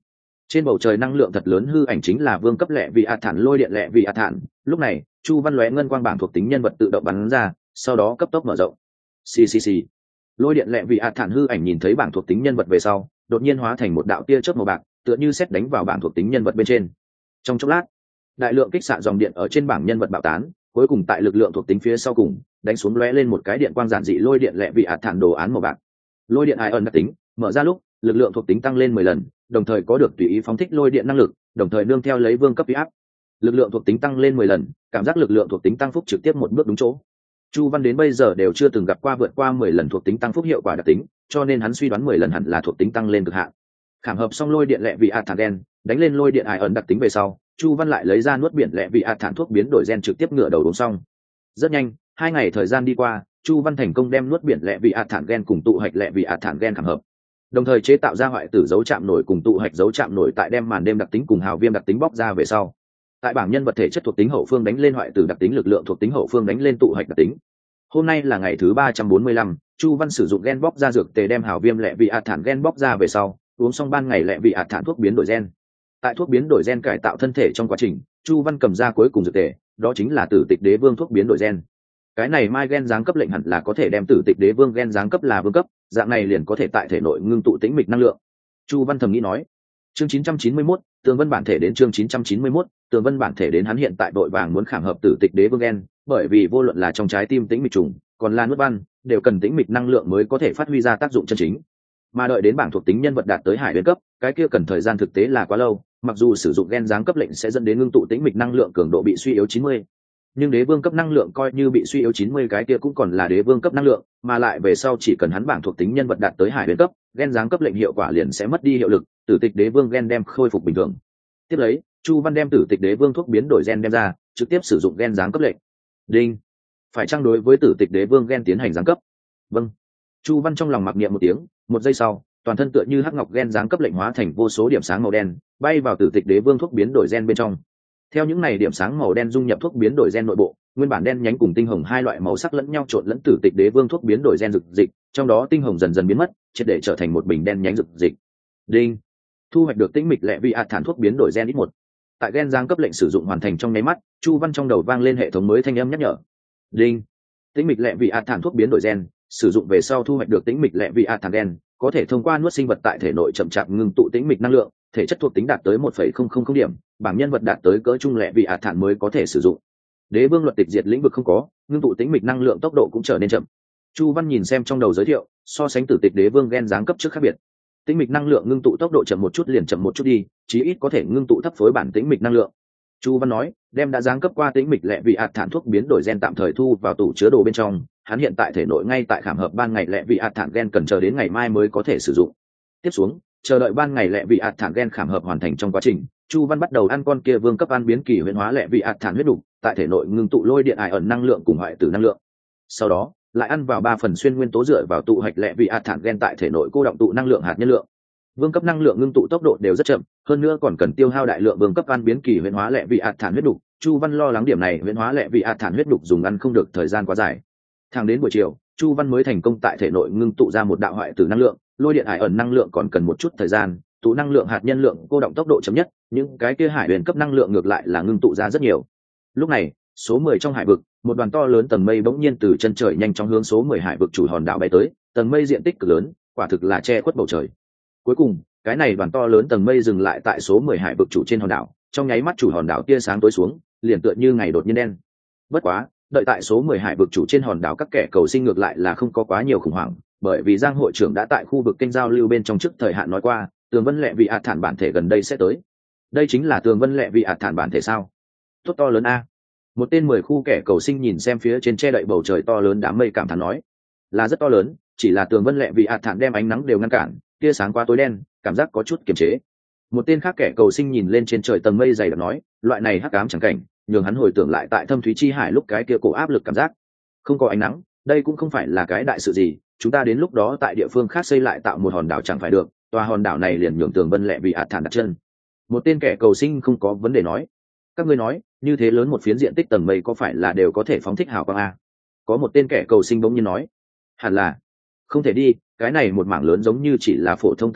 Trên bầu trời năng lượng thật lớn hư ảnh chính là vương cấp lệ vị a thản lôi điện lệ vị a thản. Lúc này chu văn lóe ngân quang bảng thuộc tính nhân vật tự động bắn ra, sau đó cấp tốc mở rộng. Xì xì xì. Lôi điện lệ vị a thản hư ảnh nhìn thấy bảng thuộc tính nhân vật về sau, đột nhiên hóa thành một đạo tia chớp màu bạc, tựa như sét đánh vào bảng thuộc tính nhân vật bên trên. Trong chốc lát, đại lượng kích xạ dòng điện ở trên bảng nhân vật bạo tán, cuối cùng tại lực lượng thuộc tính phía sau cùng đánh xuống lóe lên một cái điện quang giản dị lôi điện lệ vị a thản đồ án màu bạc. Lôi điện ion đặc tính mở ra lúc, lực lượng thuộc tính tăng lên mười lần, đồng thời có được tùy ý phóng thích lôi điện năng lực, đồng thời nương theo lấy vương cấp uy áp. Lực lượng thuộc tính tăng lên mười lần, cảm giác lực lượng thuộc tính tăng phúc trực tiếp một bước đúng chỗ. Chu Văn đến bây giờ đều chưa từng gặp qua vượt qua mười lần thuộc tính tăng phúc hiệu quả đặc tính, cho nên hắn suy đoán mười lần hẳn là thuộc tính tăng lên cực hạn. Khảm hợp xong lôi điện lệ vị a thản gen, đánh lên lôi điện ion đặc tính về sau, Chu Văn lại lấy ra nuốt biển lệ vị a thản thuốc biến đổi gen trực tiếp ngửa đầu uống xong. Rất nhanh, hai ngày thời gian đi qua, Chu Văn thành công đem nuốt biển lệ vị a thản gen cùng tụ hạch lệ vị a thản gen khảm hợp, đồng thời chế tạo ra hoại tử dấu chạm nổi cùng tụ hạch dấu chạm nổi tại đem màn đêm đặc tính cùng hào viêm đặc tính bóc ra về sau, tại bảng nhân vật thể chất thuộc tính hậu phương đánh lên hoại tử đặc tính, lực lượng thuộc tính hậu phương đánh lên tụ hạch đặc tính. Hôm nay là ngày thứ ba trăm bốn mươi lăm, Chu Văn sử dụng gen bóc ra dược tề đem hào viêm lệ vị a thản gen bóc ra về sau, uống xong ban ngày lệ vị a thản thuốc biến đổi gen. Tại thuốc biến đổi gen cải tạo thân thể trong quá trình, Chu Văn cầm ra cuối cùng dược tề, đó chính là Tử Tịch Đế Vương thuốc biến đổi gen. Cái này mai gen giáng cấp lệnh hẳn là có thể đem Tử Tịch Đế Vương gen giáng cấp là vương cấp, dạng này liền có thể tại thể nội ngưng tụ tĩnh mịch năng lượng. Chu Văn thầm nghĩ nói. Chương chín trăm chín mươi mốt, Tường Vân bản thể đến chương chín trăm chín mươi mốt, Tường Vân bản thể đến hắn hiện tại đội vàng muốn khảm hợp Tử Tịch Đế Vương gen, bởi vì vô luận là trong trái tim tĩnh mịch trùng, còn là nuốt văn, đều cần tĩnh mịch năng lượng mới có thể phát huy ra tác dụng chân chính. Mà đợi đến bảng thuộc tính nhân vật đạt tới hải huyền cấp, cái kia cần thời gian thực tế là quá lâu, mặc dù sử dụng gen giáng cấp lệnh sẽ dẫn đến ngưng tụ tĩnh mịch năng lượng cường độ bị suy yếu chín mươi, nhưng đế vương cấp năng lượng coi như bị suy yếu chín mươi cái kia cũng còn là đế vương cấp năng lượng, mà lại về sau chỉ cần hắn bảng thuộc tính nhân vật đạt tới hải huyền cấp, gen giáng cấp lệnh hiệu quả liền sẽ mất đi hiệu lực, Tử Tịch Đế Vương gen đem khôi phục bình thường. Tiếp lấy, Chu Văn đem Tử Tịch Đế Vương thuốc biến đổi gen đem ra, trực tiếp sử dụng gen giáng cấp lệnh. Đinh. Phải chăng đối với Tử Tịch Đế Vương gen tiến hành giáng cấp? Vâng. Chu Văn trong lòng mặc niệm một tiếng, một giây sau, toàn thân tựa như hắc ngọc gen giáng cấp lệnh hóa thành vô số điểm sáng màu đen, bay vào Tử Tịch Đế Vương thuốc biến đổi gen bên trong. Theo những này điểm sáng màu đen dung nhập thuốc biến đổi gen nội bộ, nguyên bản đen nhánh cùng tinh hồng hai loại màu sắc lẫn nhau trộn lẫn Tử Tịch Đế Vương thuốc biến đổi gen rực dịch, trong đó tinh hồng dần dần biến mất, triệt để trở thành một bình đen nhánh rực dịch. Đinh. Thu hoạch được tĩnh mịch lệ vị a thản thuốc biến đổi gen ít một. Tại gen giáng cấp lệnh sử dụng hoàn thành trong nháy mắt, Chu Văn trong đầu vang lên hệ thống mới thanh âm nhắc nhở. Đinh. Tĩnh mịch lệ vị a thản thuốc biến đổi gen, sử dụng về sau thu hoạch được tĩnh mịch lệ vị a thản gen, có thể thông qua nuốt sinh vật tại thể nội chậm chạp ngưng tụ tĩnh mịch năng lượng, thể chất thuộc tính đạt tới một phẩy không không không điểm, bảng nhân vật đạt tới cỡ trung lệ vị a thản mới có thể sử dụng. Đế Vương luật tịch diệt lĩnh vực không có, ngưng tụ tĩnh mịch năng lượng tốc độ cũng trở nên chậm. Chu Văn nhìn xem trong đầu giới thiệu, so sánh Tử Tịch Đế Vương gen giáng cấp trước khác biệt. Tĩnh mịch năng lượng ngưng tụ tốc độ chậm một chút liền chậm một chút đi, chí ít có thể ngưng tụ thấp phối bản tĩnh mịch năng lượng. Chu Văn nói, đem đã giáng cấp qua tĩnh mịch lệ vị a thản thuốc biến đổi gen tạm thời thu vào tủ chứa đồ bên trong, hắn hiện tại thể nội ngay tại khảm hợp ban ngày lệ vị a thản gen cần chờ đến ngày mai mới có thể sử dụng. Tiếp xuống, chờ đợi ban ngày lệ vị a thản gen khảm hợp hoàn thành trong quá trình, Chu Văn bắt đầu ăn con kia vương cấp ăn biến kỳ huyễn hóa lệ vị a thản huyết đủ, tại thể nội ngưng tụ lôi điện ải ẩn năng lượng cùng hoại tử năng lượng. Sau đó, lại ăn vào ba phần xuyên nguyên tố dựa vào tụ hạch lệ vị a thản gen tại thể nội cô động tụ năng lượng hạt nhân lượng. Vương cấp năng lượng ngưng tụ tốc độ đều rất chậm, hơn nữa còn cần tiêu hao đại lượng vương cấp ăn biến kỳ huyễn hóa lệ vị a thản huyết đủ. Chu Văn lo lắng điểm này huyễn hóa lệ vị a thản huyết đủ dùng ăn không được thời gian quá dài. Thẳng đến buổi chiều, Chu Văn mới thành công tại thể nội ngưng tụ ra một đạo hoại tử năng lượng, lôi điện ải ẩn năng lượng còn cần một chút thời gian, tụ năng lượng hạt nhân lượng cô động tốc độ chậm nhất, nhưng cái kia hải huyền cấp năng lượng ngược lại là ngưng tụ ra rất nhiều. Lúc này, số mười trong hải vực, một đoàn to lớn tầng mây bỗng nhiên từ chân trời nhanh chóng hướng số mười hải vực chủ hòn đảo bay tới, tầng mây diện tích cực lớn, quả thực là che khuất bầu trời. Cuối cùng, cái này đoàn to lớn tầng mây dừng lại tại số mười hải vực chủ trên hòn đảo, trong nháy mắt chủ hòn đảo tia sáng tối xuống, liền tựa như ngày đột nhiên đen. Bất quá, đợi tại số mười hải vực chủ trên hòn đảo các kẻ cầu sinh ngược lại là không có quá nhiều khủng hoảng, bởi vì Giang hội trưởng đã tại khu vực kênh giao lưu bên trong trước thời hạn nói qua, Tường Vân lệ vị ạt thản bản thể gần đây sẽ tới. Đây chính là Tường Vân lệ vị ạt thản bản thể sao? Tốt to lớn a. Một tên mười khu kẻ cầu sinh nhìn xem phía trên che đậy bầu trời to lớn đám mây cảm thán nói, là rất to lớn, chỉ là Tường Vân lệ vị ạt thản đem ánh nắng đều ngăn cản, tia sáng quá tối đen, cảm giác có chút kiềm chế. Một tên khác kẻ cầu sinh nhìn lên trên trời tầng mây dày đặc nói, loại này hắc ám chẳng cảnh, nhường hắn hồi tưởng lại tại Thâm Thúy Chi Hải lúc cái kia cổ áp lực cảm giác. Không có ánh nắng, đây cũng không phải là cái đại sự gì, chúng ta đến lúc đó tại địa phương khác xây lại tạo một hòn đảo chẳng phải được, tòa hòn đảo này liền nhường Tường Vân lệ vị ạt thản đặt chân. Một tên kẻ cầu sinh không có vấn đề nói, các ngươi nói, như thế lớn một phiến diện tích tầng mây có phải là đều có thể phóng thích hào quang a? Có một tên kẻ cầu sinh bỗng nhiên nói, hẳn là không thể đi, cái này một mảng lớn giống như chỉ là phổ thông tầng mây,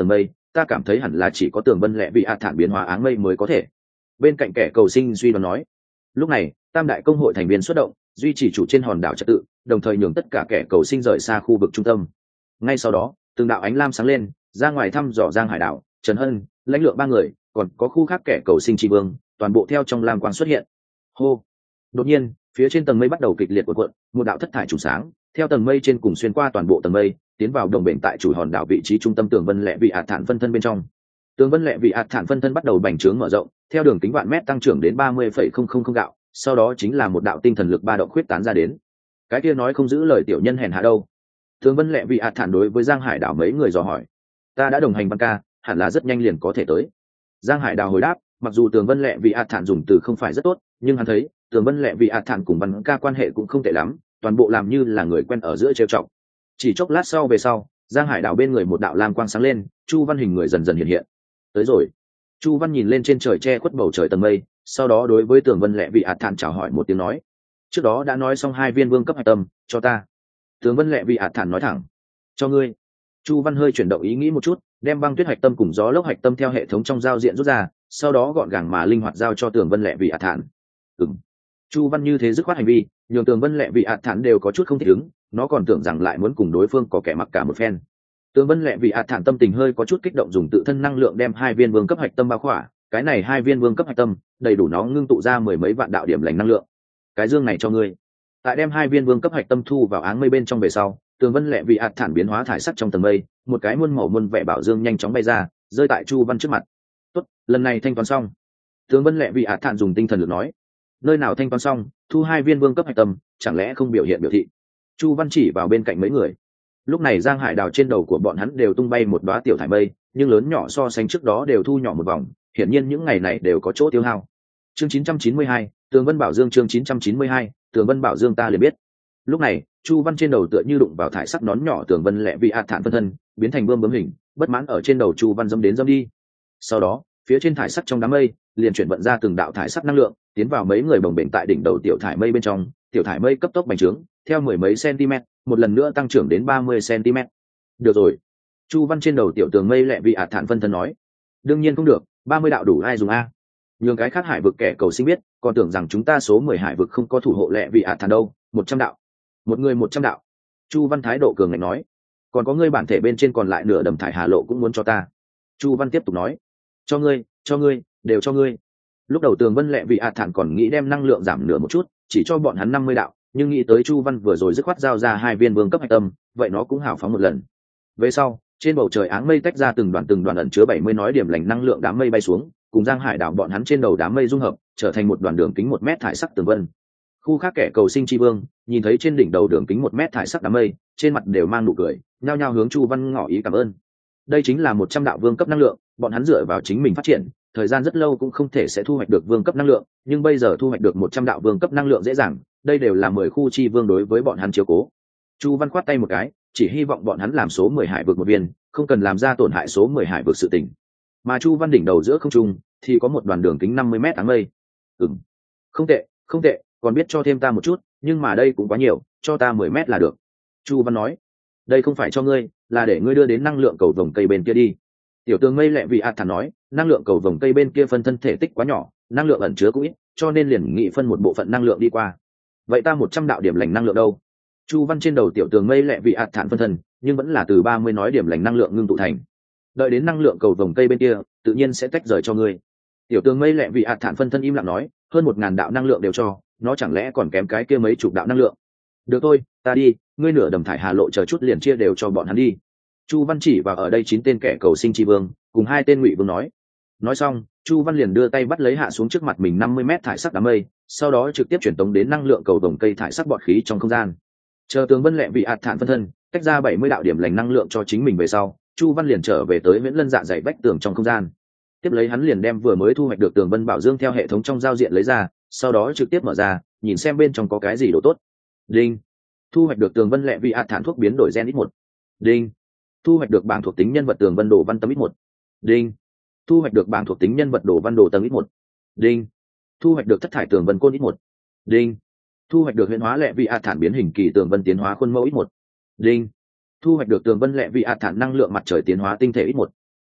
ta cảm thấy hẳn là chỉ có tường vân lẹ vị ạt thản biến hóa áng mây mới có thể. Bên cạnh kẻ cầu sinh suy đoán nói. Lúc này tam đại công hội thành viên xuất động, duy trì chủ trên hòn đảo trật tự, đồng thời nhường tất cả kẻ cầu sinh rời xa khu vực trung tâm. Ngay sau đó từng đạo ánh lam sáng lên, ra ngoài thăm dò Giang Hải đảo, Trần Hân, lãnh lượng ba người, còn có khu khác kẻ cầu sinh tri vương, toàn bộ theo trong lam quang xuất hiện. Hô. Đột nhiên phía trên tầng mây bắt đầu kịch liệt cuộn cuộn, một đạo thất thải trùng sáng theo tầng mây trên cùng xuyên qua toàn bộ tầng mây, tiến vào đồng bền tại chủ hòn đảo vị trí trung tâm tường vân lẹ vị ạt thản phân thân bên trong. Tường vân lẹ vị ạt thản phân thân bắt đầu bành trướng mở rộng, theo đường kính vạn mét tăng trưởng đến ba mươi phẩy không không không gạo, sau đó chính là một đạo tinh thần lực ba động khuyết tán ra đến. Cái kia nói không giữ lời tiểu nhân hèn hạ đâu. Tường vân lẹ vị ạt thản đối với Giang Hải đảo mấy người dò hỏi. Ta đã đồng hành Văn ca, hẳn là rất nhanh liền có thể tới. Giang Hải đảo hồi đáp, mặc dù tường vân lẹ vị ạt thản dùng từ không phải rất tốt, nhưng hắn thấy tường vân lẹ vị ạt thản cùng Văn ca quan hệ cũng không tệ lắm, toàn bộ làm như là người quen ở giữa trêu chọc. Chỉ chốc lát sau về sau, Giang Hải đảo bên người một đạo lam quang sáng lên, Chu Văn hình người dần dần hiện hiện. Tới rồi. Chu Văn nhìn lên trên trời che khuất bầu trời tầng mây, sau đó đối với tường vân lẹ vị ạt thản chào hỏi một tiếng nói. Trước đó đã nói xong hai viên vương cấp hạch tâm, cho ta. Tường vân lẹ vị ạt thản nói thẳng. Cho ngươi. Chu Văn hơi chuyển động ý nghĩ một chút, đem băng tuyết hạch tâm cùng gió lốc hạch tâm theo hệ thống trong giao diện rút ra, sau đó gọn gàng mà linh hoạt giao cho tường vân lẹ vị ạt thản. Ừm. Chu Văn như thế dứt khoát hành vi, nhường tường vân lẹ vị ạt thản đều có chút không thích ứng, nó còn tưởng rằng lại muốn cùng đối phương có kẻ mặc cả một phen. Tường vân lẹ vị ạt thản tâm tình hơi có chút kích động, dùng tự thân năng lượng đem hai viên vương cấp hạch tâm bao khỏa, cái này hai viên vương cấp hạch tâm đầy đủ nó ngưng tụ ra mười mấy vạn đạo điểm lành năng lượng. Cái dương này cho ngươi. Tại đem hai viên vương cấp hạch tâm thu vào áng mây bên trong về sau, tường vân lẹ vị ạt thản biến hóa thải sắc trong tầng mây, một cái muôn màu muôn vẻ bảo dương nhanh chóng bay ra, rơi tại Chu Văn trước mặt. Tốt, lần này thanh toán xong. Tường vân lẹ vị ạt thản dùng tinh thần lực nói. Nơi nào thanh toán xong, thu hai viên vương cấp hạch tâm, chẳng lẽ không biểu hiện biểu thị? Chu Văn chỉ vào bên cạnh mấy người. Lúc này Giang Hải đảo trên đầu của bọn hắn đều tung bay một đóa tiểu thải mây, nhưng lớn nhỏ so sánh trước đó đều thu nhỏ một vòng, hiển nhiên những ngày này đều có chỗ tiêu hao. Chương chín trăm chín mươi hai, Tường Vân Bảo Dương chương chín trăm chín mươi hai, Tường Vân Bảo Dương ta liền biết. Lúc này, Chu Văn trên đầu tựa như đụng vào thải sắc nón nhỏ Tường Vân lẹ vị ạt thản phân thân, biến thành bươm bướm hình, bất mãn ở trên đầu Chu Văn dẫm đến dẫm đi. Sau đó, phía trên thải sắc trong đám mây, liền chuyển vận ra từng đạo thải sắc năng lượng, tiến vào mấy người bồng bềnh tại đỉnh đầu tiểu thải mây bên trong, tiểu thải mây cấp tốc bành trướng, theo mười mấy cm, một lần nữa tăng trưởng đến ba mươi cm. Được rồi. Chu Văn trên đầu tiểu tường mây lẹ vị ạt thản phân thân nói. Đương nhiên không được, ba mươi đạo đủ ai dùng a? Nhường cái khác hải vực kẻ cầu sinh biết, còn tưởng rằng chúng ta số mười hải vực không có thủ hộ lẹ vị ạt thản đâu, một trăm đạo. Một người một trăm đạo. Chu Văn thái độ cường ngạnh nói. Còn có ngươi bản thể bên trên còn lại nửa đầm thải hà lộ cũng muốn cho ta. Chu Văn tiếp tục nói. Cho ngươi, cho ngươi, đều cho ngươi. Lúc đầu tường vân lẹ vị ạt thản còn nghĩ đem năng lượng giảm nửa một chút, chỉ cho bọn hắn năm mươi đạo, nhưng nghĩ tới Chu Văn vừa rồi dứt khoát giao ra hai viên vương cấp hạch tâm, vậy nó cũng hào phóng một lần. Về sau, trên bầu trời áng mây tách ra từng đoàn từng đoàn ẩn chứa bảy mươi nói điểm lành năng lượng đám mây bay xuống, cùng Giang Hải đảo bọn hắn trên đầu đám mây dung hợp, trở thành một đoàn đường kính một mét thải sắc tường vân. Khu khác kẻ cầu sinh chi vương, nhìn thấy trên đỉnh đầu đường kính một mét thải sắc đám mây, trên mặt đều mang nụ cười, nhao nhao hướng Chu Văn ngỏ ý cảm ơn. Đây chính là một trăm đạo vương cấp năng lượng, bọn hắn dựa vào chính mình phát triển, thời gian rất lâu cũng không thể sẽ thu hoạch được vương cấp năng lượng, nhưng bây giờ thu hoạch được một trăm đạo vương cấp năng lượng dễ dàng, đây đều là mười khu chi vương đối với bọn hắn chiếu cố. Chu Văn khoát tay một cái, chỉ hy vọng bọn hắn làm số mười hải vực một viên, không cần làm ra tổn hại số mười hải vực sự tình. Mà Chu Văn đỉnh đầu giữa không trung thì có một đoàn đường kính năm mươi mét áng mây. Ừm, không tệ, không tệ, còn biết cho thêm ta một chút, nhưng mà đây cũng quá nhiều, cho ta mười mét là được. Chu Văn nói, đây không phải cho ngươi, là để ngươi đưa đến năng lượng cầu vồng cây bên kia đi. Tiểu Tường Mây lẹ vị ạt thản nói, năng lượng cầu vồng cây bên kia phân thân thể tích quá nhỏ, năng lượng ẩn chứa cũng ít, cho nên liền nghị phân một bộ phận năng lượng đi qua. Vậy ta một trăm đạo điểm lành năng lượng đâu? Chu Văn trên đầu Tiểu Tường Mây lẹ vị ạt thản phân thân, nhưng vẫn là từ ba mươi nói điểm lành năng lượng ngưng tụ thành. Đợi đến năng lượng cầu vồng cây bên kia, tự nhiên sẽ tách rời cho ngươi. Tiểu Tường Mây lẹ vị ạt thản phân thân im lặng nói, hơn một ngàn đạo năng lượng đều cho, nó chẳng lẽ còn kém cái kia mấy chục đạo năng lượng? Được thôi, ta đi, ngươi nửa đầm thải hà lộ chờ chút liền chia đều cho bọn hắn đi. Chu Văn chỉ vào ở đây chín tên kẻ cầu sinh tri vương, cùng hai tên ngụy vương nói. Nói xong, Chu Văn liền đưa tay bắt lấy hạ xuống trước mặt mình năm mươi mét thải sắc đám mây, sau đó trực tiếp chuyển tống đến năng lượng cầu vồng cây thải sắc bọt khí trong không gian. Chờ Tường Vân lẹ vị ạt thản phân thân tách ra bảy mươi đạo điểm lành năng lượng cho chính mình về sau, Chu Văn liền trở về tới Viễn Lân dạ dày vách tường trong không gian. Tiếp lấy hắn liền đem vừa mới thu hoạch được Tường Vân Bảo Dương theo hệ thống trong giao diện lấy ra, sau đó trực tiếp mở ra, nhìn xem bên trong có cái gì đồ tốt. Đinh. Thu hoạch được Tường Vân lẹ vị ạt thản thuốc biến đổi gen ít một. Đinh. Thu hoạch được bảng thuộc tính nhân vật Tường Vân đồ văn tâm ít một. Đinh. Thu hoạch được bảng thuộc tính nhân vật đồ văn đồ tầng ít một. Đinh. Thu hoạch được thất thải Tường Vân côn ít một. Đinh. Thu hoạch được huyễn hóa lẹ vị ạt thản biến hình kỳ Tường Vân tiến hóa khuôn mẫu ít một. Đinh. Thu hoạch được Tường Vân lẹ vị ạt thản năng lượng mặt trời tiến hóa tinh thể ít một.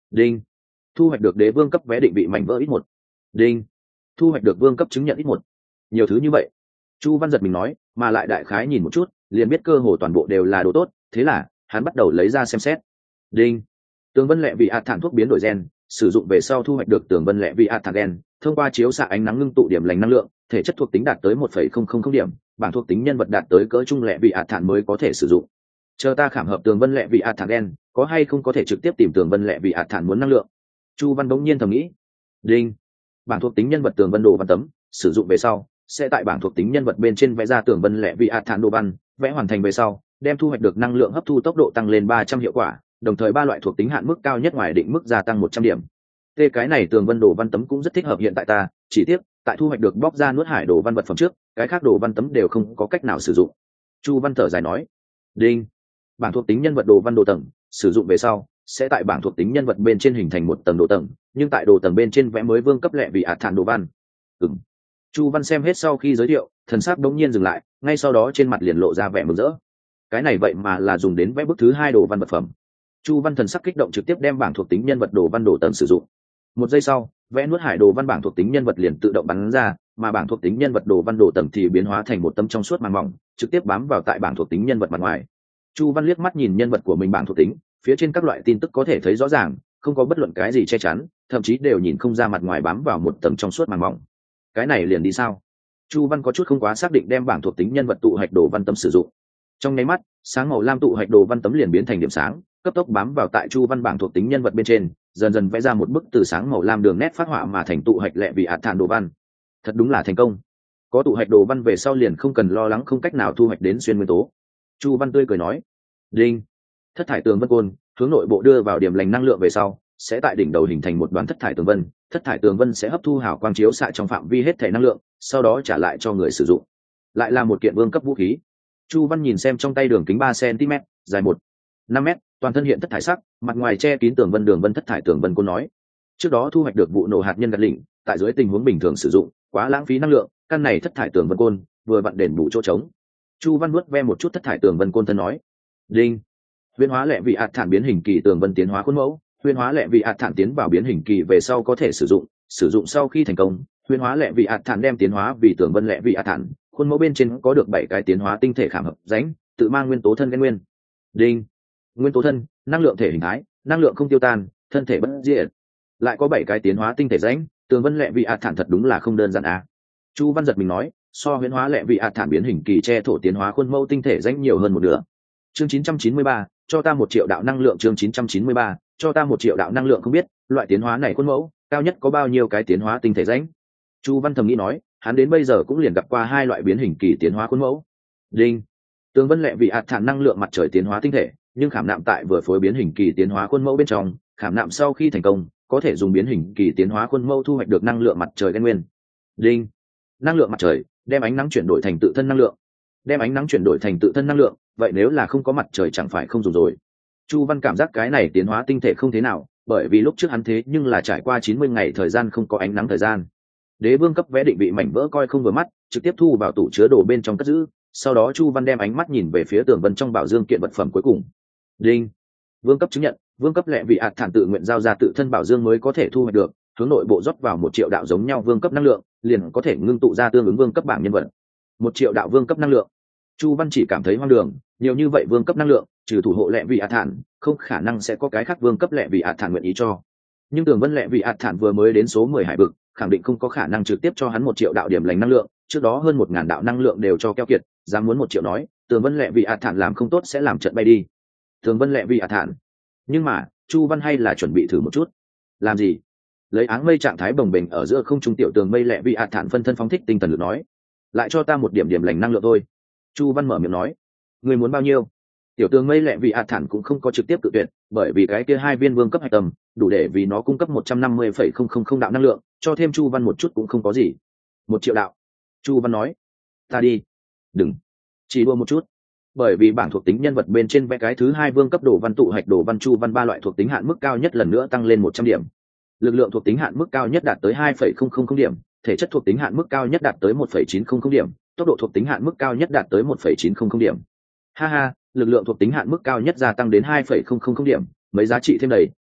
Đinh. Thu hoạch được đế vương cấp vé định vị mảnh vỡ ít một. Đinh. Thu hoạch được vương cấp chứng nhận ít một. Nhiều thứ như vậy. Chu Văn giật mình nói, mà lại đại khái nhìn một chút, liền biết cơ hồ toàn bộ đều là đồ tốt, thế là hắn bắt đầu lấy ra xem xét. Đinh. Tường vân lệ vị ạt thản thuốc biến đổi gen, sử dụng về sau thu hoạch được tường vân lệ vị ạt thản gen, thông qua chiếu xạ ánh nắng ngưng tụ điểm lành năng lượng, thể chất thuộc tính đạt tới một phẩy không không không điểm, bảng thuộc tính nhân vật đạt tới cỡ trung lệ vị ạt thản mới có thể sử dụng. Chờ ta khảm hợp tường vân lệ vị ạt thản gen, có hay không có thể trực tiếp tìm tường vân lệ vị ạt thản muốn năng lượng. Chu Văn bỗng nhiên thầm nghĩ. Đinh. Bảng thuộc tính nhân vật tường vân đồ văn tấm, sử dụng về sau sẽ tại bảng thuộc tính nhân vật bên trên vẽ ra tường vân lệ vị ạt thản đồ văn, vẽ hoàn thành về sau đem thu hoạch được năng lượng hấp thu tốc độ tăng lên ba trăm hiệu quả, đồng thời ba loại thuộc tính hạn mức cao nhất ngoài định mức gia tăng một trăm điểm. Tê cái này tường vân đồ văn tấm cũng rất thích hợp hiện tại ta, chỉ tiếc tại thu hoạch được bóc ra nuốt hải đồ văn vật phẩm trước, cái khác đồ văn tấm đều không có cách nào sử dụng. Chu Văn thở dài nói. Đinh. Bảng thuộc tính nhân vật đồ văn đồ tầng, sử dụng về sau sẽ tại bảng thuộc tính nhân vật bên trên hình thành một tầng đồ tầng, nhưng tại đồ tầng bên trên vẽ mới vương cấp lệ vị ạt thản đồ văn. Ừm. Chu Văn xem hết sau khi giới thiệu, thần sắc đống nhiên dừng lại, ngay sau đó trên mặt liền lộ ra vẻ mừng rỡ. Cái này vậy mà là dùng đến vẽ bức thứ hai đồ văn vật phẩm. Chu Văn thần sắc kích động trực tiếp đem bảng thuộc tính nhân vật đồ văn đồ tầng sử dụng. Một giây sau, vẽ nuốt hải đồ văn bảng thuộc tính nhân vật liền tự động bắn ra, mà bảng thuộc tính nhân vật đồ văn đồ tầng thì biến hóa thành một tấm trong suốt màng mỏng, trực tiếp bám vào tại bảng thuộc tính nhân vật mặt ngoài. Chu Văn liếc mắt nhìn nhân vật của mình bảng thuộc tính, phía trên các loại tin tức có thể thấy rõ ràng, không có bất luận cái gì che chắn, thậm chí đều nhìn không ra mặt ngoài bám vào một tầng trong suốt màng mỏng. Cái này liền đi sao? Chu Văn có chút không quá xác định đem bảng thuộc tính nhân vật tụ hạch đồ văn tấm sử dụng. Trong nháy mắt, sáng màu lam tụ hạch đồ văn tấm liền biến thành điểm sáng, cấp tốc bám vào tại Chu Văn bảng thuộc tính nhân vật bên trên, dần dần vẽ ra một bức từ sáng màu lam đường nét phát họa mà thành tụ hạch lệ vị ạt thản đồ văn. Thật đúng là thành công. Có tụ hạch đồ văn về sau liền không cần lo lắng không cách nào thu hoạch đến xuyên nguyên tố. Chu Văn tươi cười nói. Đinh. Thất thải tường vân côn, hướng nội bộ đưa vào điểm lành năng lượng về sau, sẽ tại đỉnh đầu hình thành một đoàn thất thải tường vân, thất thải tường vân sẽ hấp thu hào quang chiếu xạ trong phạm vi hết thể năng lượng, sau đó trả lại cho người sử dụng. Lại là một kiện vương cấp vũ khí. Chu Văn nhìn xem trong tay đường kính ba xăng-ti-mét, dài một năm mét, toàn thân hiện thất thải sắc, mặt ngoài che kín tường vân đường vân thất thải tường vân côn nói. Trước đó thu hoạch được vụ nổ hạt nhân gạt lỉnh, tại dưới tình huống bình thường sử dụng, quá lãng phí năng lượng, căn này thất thải tường vân côn vừa vặn đền bù chỗ trống. Chu Văn nuốt ve một chút thất thải tường vân côn thân nói. Đinh. Huyễn hóa lệ vị ạt thản biến hình kỳ tường vân tiến hóa khuôn mẫu, huyễn hóa lệ vị ạt thản tiến vào biến hình kỳ về sau có thể sử dụng, sử dụng sau khi thành công, huyễn hóa lệ vị ạt thản đem tiến hóa vì tường vân lệ vị ạt thản, khuôn mẫu bên trên có được bảy cái tiến hóa tinh thể khảm hợp rãnh, tự mang nguyên tố thân gen nguyên. Đinh. Nguyên tố thân, năng lượng thể hình thái, năng lượng không tiêu tan, thân thể bất diệt. Lại có bảy cái tiến hóa tinh thể rãnh, tường vân lệ vị ạt thản thật đúng là không đơn giản à. Chu Văn giật mình nói, so huyễn hóa lệ vị ạt thản biến hình kỳ che thổ tiến hóa khuôn mẫu tinh thể rãnh nhiều hơn một nửa. Chương chín trăm chín mươi ba, cho ta một triệu đạo năng lượng. Chương chín trăm chín mươi ba, cho ta một triệu đạo năng lượng. Không biết loại tiến hóa này khuôn mẫu cao nhất có bao nhiêu cái tiến hóa tinh thể rãnh. Chu Văn thầm nghĩ nói, hắn đến bây giờ cũng liền gặp qua hai loại biến hình kỳ tiến hóa khuôn mẫu. Đinh. Tường vân lệ vị ạt thản năng lượng mặt trời tiến hóa tinh thể, nhưng khảm nạm tại vừa phối biến hình kỳ tiến hóa khuôn mẫu bên trong, khảm nạm sau khi thành công có thể dùng biến hình kỳ tiến hóa khuôn mẫu thu hoạch được năng lượng mặt trời gen nguyên. Đinh. Năng lượng mặt trời đem ánh nắng chuyển đổi thành tự thân năng lượng, đem ánh nắng chuyển đổi thành tự thân năng lượng, vậy nếu là không có mặt trời chẳng phải không dùng rồi. Chu Văn cảm giác cái này tiến hóa tinh thể không thế nào, bởi vì lúc trước hắn thế nhưng là trải qua chín mươi ngày thời gian không có ánh nắng thời gian. Đế vương cấp vẽ định vị mảnh vỡ coi không vừa mắt, trực tiếp thu vào tủ chứa đồ bên trong cất giữ, sau đó Chu Văn đem ánh mắt nhìn về phía tường vân trong bảo dương kiện vật phẩm cuối cùng. Đinh. Vương cấp chứng nhận, vương cấp lệ vị ạt thản tự nguyện giao ra tự thân bảo dương mới có thể thu hoạch được, hướng nội bộ rót vào một triệu đạo giống nhau vương cấp năng lượng, liền có thể ngưng tụ ra tương ứng vương cấp bảng nhân vật. Một triệu đạo vương cấp năng lượng. Chu Văn chỉ cảm thấy hoang đường, nhiều như vậy vương cấp năng lượng, trừ thủ hộ lệ vị ạt thản, không khả năng sẽ có cái khác vương cấp lệ vị ạt thản nguyện ý cho. Nhưng tường vân lệ vị ạt thản vừa mới đến số mười hải vực, khẳng định không có khả năng trực tiếp cho hắn một triệu đạo điểm lành năng lượng, trước đó hơn một ngàn đạo năng lượng đều cho keo kiệt, dám muốn một triệu nói, tường vân lệ vị ạt thản làm không tốt sẽ làm trận bay đi. Tường vân lệ vị ạt thản. Nhưng mà Chu Văn hay là chuẩn bị thử một chút. Làm gì? Lấy áng mây trạng thái bồng bềnh ở giữa không trung tiểu tường mây lệ vị ạt thản phân thân phóng thích tinh thần lực nói, lại cho ta một điểm điểm lành năng lượng thôi. Chu Văn mở miệng nói. Người muốn bao nhiêu? Tiểu tường mây lệ vị ạt thản cũng không có trực tiếp cự tuyệt, bởi vì cái kia hai viên vương cấp hạch tâm đủ để vì nó cung cấp một trăm năm mươi phẩy không không không đạo năng lượng, cho thêm Chu Văn một chút cũng không có gì. Một triệu đạo. Chu Văn nói. Ta đi. Đừng. Chỉ đua một chút. Bởi vì bảng thuộc tính nhân vật bên trên vẽ cái thứ hai vương cấp đồ văn tụ hạch đồ văn Chu Văn ba loại thuộc tính hạn mức cao nhất lần nữa tăng lên một trăm điểm. Lực lượng thuộc tính hạn mức cao nhất đạt tới hai phẩy không không không điểm, thể chất thuộc tính hạn mức cao nhất đạt tới một phẩy chín không không điểm, tốc độ thuộc tính hạn mức cao nhất đạt tới một phẩy chín không không điểm. Ha ha, lực lượng thuộc tính hạn mức cao nhất gia tăng đến hai phẩy không không không điểm, mấy giá trị thêm đầy,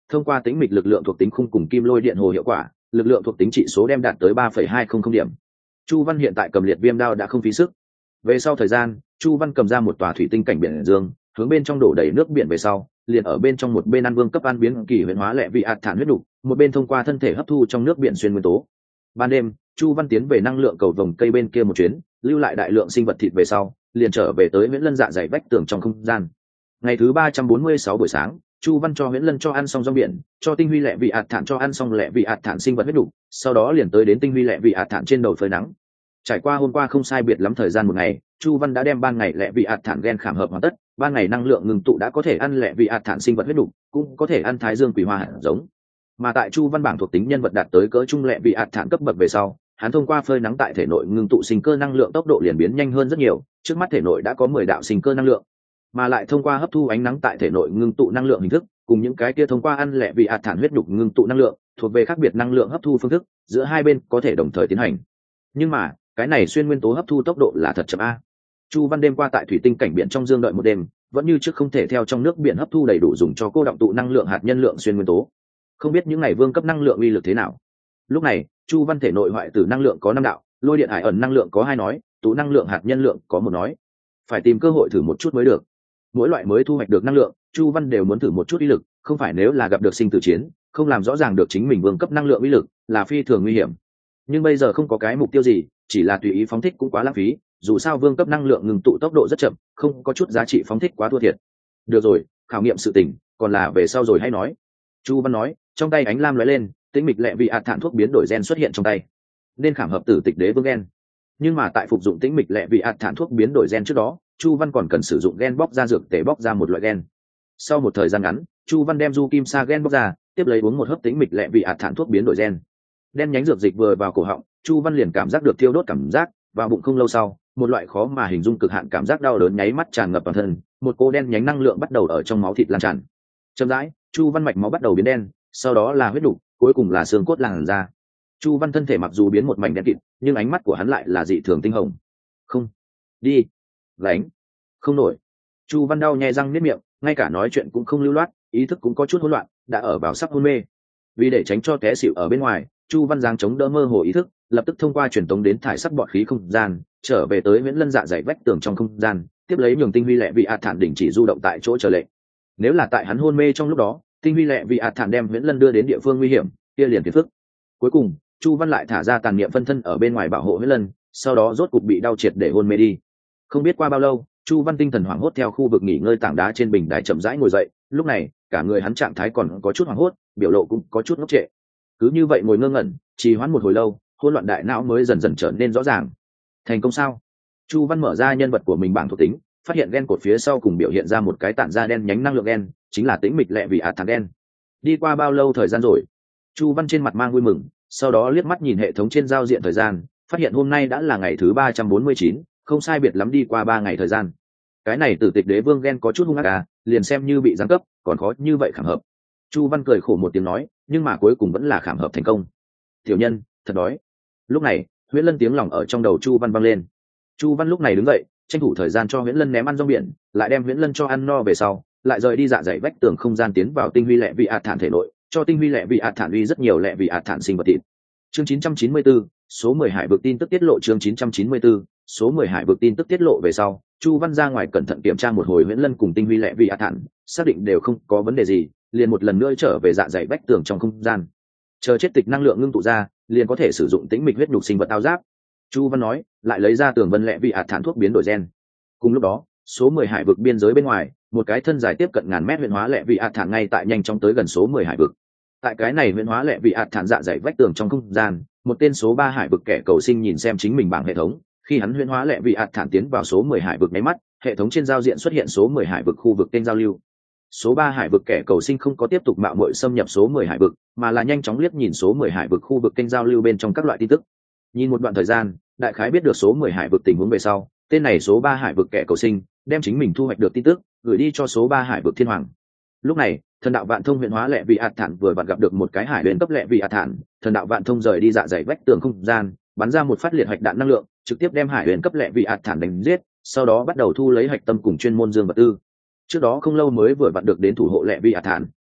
thông qua tính mịch lực lượng thuộc tính khung cùng kim lôi điện hồ hiệu quả, lực lượng thuộc tính trị số đem đạt tới ba phẩy hai không không điểm. Chu Văn hiện tại cầm liệt viêm đao đã không phí sức. Về sau thời gian, Chu Văn cầm ra một tòa thủy tinh cảnh biển dương, hướng bên trong đổ đầy nước biển về sau, liền ở bên trong một bên ăn vương cấp ăn biến kỳ huyền hóa lệ vị ạt thản huyết đủ, một bên thông qua thân thể hấp thu trong nước biển xuyên nguyên tố. Ban đêm, Chu Văn tiến về năng lượng cầu vồng cây bên kia một chuyến, lưu lại đại lượng sinh vật thịt về sau, liền trở về tới Huyễn Lân dạ dày vách tường trong không gian. Ngày thứ ba trăm bốn mươi sáu buổi sáng, Chu Văn cho Huyễn Lân cho ăn xong rong biển, cho tinh huy lệ vị ạt thản cho ăn xong lệ vị ạt thản sinh vật huyết đủ, sau đó liền tới đến tinh huy lệ vị ạt thản trên đầu phơi nắng. Trải qua hôm qua không sai biệt lắm thời gian một ngày, Chu Văn đã đem ban ngày lệ vị ạt thản gen khảm hợp hoàn tất, ban ngày năng lượng ngừng tụ đã có thể ăn lệ vị ạt thản sinh vật huyết đủ, cũng có thể ăn thái dương quỷ hoa hạt giống. Mà tại Chu Văn bảng thuộc tính nhân vật đạt tới cỡ trung lệ vị ạt thản cấp bậc về sau, hắn thông qua phơi nắng tại thể nội ngưng tụ sinh cơ năng lượng tốc độ liền biến nhanh hơn rất nhiều, trước mắt thể nội đã có mười đạo sinh cơ năng lượng, mà lại thông qua hấp thu ánh nắng tại thể nội ngưng tụ năng lượng hình thức, cùng những cái kia thông qua ăn lệ vị ạt thản huyết đục ngưng tụ năng lượng, thuộc về khác biệt năng lượng hấp thu phương thức, giữa hai bên có thể đồng thời tiến hành. Nhưng mà, cái này xuyên nguyên tố hấp thu tốc độ là thật chậm a. Chu Văn đêm qua tại thủy tinh cảnh biển trong dương đợi một đêm, vẫn như trước không thể theo trong nước biển hấp thu đầy đủ dùng cho cô động tụ năng lượng hạt nhân lượng xuyên nguyên tố. Không biết những ngày vương cấp năng lượng uy lực thế nào. Lúc này, Chu Văn thể nội hoại tử năng lượng có năm đạo, lôi điện hải ẩn năng lượng có hai nói, tụ năng lượng hạt nhân lượng có một nói. Phải tìm cơ hội thử một chút mới được. Mỗi loại mới thu hoạch được năng lượng, Chu Văn đều muốn thử một chút uy lực, không phải nếu là gặp được sinh tử chiến, không làm rõ ràng được chính mình vương cấp năng lượng uy lực, là phi thường nguy hiểm. Nhưng bây giờ không có cái mục tiêu gì, chỉ là tùy ý phóng thích cũng quá lãng phí, dù sao vương cấp năng lượng ngừng tụ tốc độ rất chậm, không có chút giá trị phóng thích quá thua thiệt. Được rồi, khảo nghiệm sự tình, còn là về sau rồi hãy nói. Chu Văn nói, trong tay ánh lam lóe lên, tĩnh mịch lệ vị ạt thản thuốc biến đổi gen xuất hiện trong tay, nên khảm hợp tử tịch đế vương gen. Nhưng mà tại phục dụng tĩnh mịch lệ vị ạt thản thuốc biến đổi gen trước đó, Chu Văn còn cần sử dụng gen bóc ra dược để bóc ra một loại gen. Sau một thời gian ngắn, Chu Văn đem du kim sa gen bóc ra, tiếp lấy uống một hớp tĩnh mịch lệ vị ạt thản thuốc biến đổi gen. Đen nhánh dược dịch vừa vào cổ họng, Chu Văn liền cảm giác được thiêu đốt cảm giác, vào bụng không lâu sau, một loại khó mà hình dung cực hạn cảm giác đau đớn nháy mắt tràn ngập toàn thân, một cô đen nhánh năng lượng bắt đầu ở trong máu thịt lan tràn. Chậm rãi, Chu Văn mạch máu bắt đầu biến đen, sau đó là huyết đục, cuối cùng là xương cốt làn ra. Chu Văn thân thể mặc dù biến một mảnh đen kịt, nhưng ánh mắt của hắn lại là dị thường tinh hồng. Không, đi, gánh, không nổi. Chu Văn đau nhè răng niết miệng, ngay cả nói chuyện cũng không lưu loát, ý thức cũng có chút hỗn loạn, đã ở vào sắp hôn mê. Vì để tránh cho té xỉu ở bên ngoài, Chu Văn giáng chống đỡ mơ hồ ý thức, lập tức thông qua truyền tống đến thải sắc bọt khí không gian, trở về tới Huyễn Lân dạ dày vách tường trong không gian, tiếp lấy nhường tinh huy lệ vị ạt thản đỉnh chỉ du động tại chỗ chờ lệnh. Nếu là tại hắn hôn mê trong lúc đó, tinh huy lệ vị ạt thản đem Huyễn Lân đưa đến địa phương nguy hiểm, kia liền phiền phức. Cuối cùng, Chu Văn lại thả ra tàn niệm phân thân ở bên ngoài bảo hộ Huyễn Lân, sau đó rốt cục bị đau triệt để hôn mê đi. Không biết qua bao lâu, Chu Văn tinh thần hoảng hốt theo khu vực nghỉ ngơi tảng đá trên bình đài chậm rãi ngồi dậy, lúc này, cả người hắn trạng thái còn có chút hoảng hốt, biểu lộ cũng có chút ngốc trệ. Cứ như vậy ngồi ngơ ngẩn, trì hoãn một hồi lâu, hỗn loạn đại não mới dần dần trở nên rõ ràng. Thành công sao? Chu Văn mở ra nhân vật của mình bảng thuộc tính, phát hiện gen cột phía sau cùng biểu hiện ra một cái tản ra đen nhánh năng lượng gen, chính là tĩnh mịch lệ vị ạt thản gen. Đi qua bao lâu thời gian rồi? Chu Văn trên mặt mang vui mừng, sau đó liếc mắt nhìn hệ thống trên giao diện thời gian, phát hiện hôm nay đã là ngày thứ ba trăm bốn mươi chín, không sai biệt lắm đi qua ba ngày thời gian. Cái này tử tịch đế vương gen có chút hung ác à, liền xem như bị giáng cấp, còn khó như vậy khảm hợp. Chu Văn cười khổ một tiếng nói, nhưng mà cuối cùng vẫn là khảm hợp thành công. Tiểu nhân, thật đói. Lúc này, Huyễn Lân tiếng lòng ở trong đầu Chu Văn vang lên. Chu Văn lúc này đứng dậy, tranh thủ thời gian cho Huyễn Lân ném ăn rong biển, lại đem Huyễn Lân cho ăn no về sau, lại rời đi dạ dày vách tường không gian tiến vào tinh huy lệ vị ạt thản thể nội, cho tinh huy lệ vị ạt thản uy rất nhiều lệ vị ạt thản sinh vật thịt. Chương chín trăm chín mươi tư, số mười hải vực tin tức tiết lộ. Chương chín trăm chín mươi tư, số mười hải vực tin tức tiết lộ về sau, Chu Văn ra ngoài cẩn thận kiểm tra một hồi Huyễn Lân cùng tinh huy lệ vị ạt thản, xác định đều không có vấn đề gì, liền một lần nữa trở về dạ dày vách tường trong không gian. Chờ chết tịch năng lượng ngưng tụ ra, liền có thể sử dụng tĩnh mịch huyết nhục sinh vật tao giáp. Chu Văn nói, lại lấy ra tường vân lệ vị ạt thản thuốc biến đổi gen. Cùng lúc đó, số mười hải vực biên giới bên ngoài, một cái thân dài tiếp cận ngàn mét huyền hóa lệ vị ạt thản ngay tại nhanh chóng tới gần số mười hải vực. Tại cái này huyền hóa lệ vị ạt thản dạ dày vách tường trong không gian, một tên số ba hải vực kẻ cầu sinh nhìn xem chính mình bảng hệ thống, khi hắn huyền hóa lệ vị ạt thản tiến vào số mười hải vực nháy mắt, hệ thống trên giao diện xuất hiện số mười hải vực khu vực kênh giao lưu. Số ba hải vực kẻ cầu sinh không có tiếp tục mạo muội xâm nhập số mười hải vực, mà là nhanh chóng liếc nhìn số mười hải vực khu vực kênh giao lưu bên trong các loại tin tức. Nhìn một đoạn thời gian, đại khái biết được số mười hải vực tình huống về sau, tên này số ba hải vực kẻ cầu sinh đem chính mình thu hoạch được tin tức gửi đi cho số ba hải vực thiên hoàng. Lúc này, thần đạo vạn thông huyện hóa lệ vị ạt thản vừa vặn gặp được một cái hải huyền cấp lệ vị ạt thản, thần đạo vạn thông rời đi dạ dày vách tường không gian, bắn ra một phát liệt hạch đạn năng lượng, trực tiếp đem hải huyền cấp lệ vị ạt thản đánh giết, sau đó bắt đầu thu lấy hạch tâm cùng chuyên môn dương vật tư. Trước đó không lâu mới vừa vặn được đến thủ hộ lệ vị ạt thản.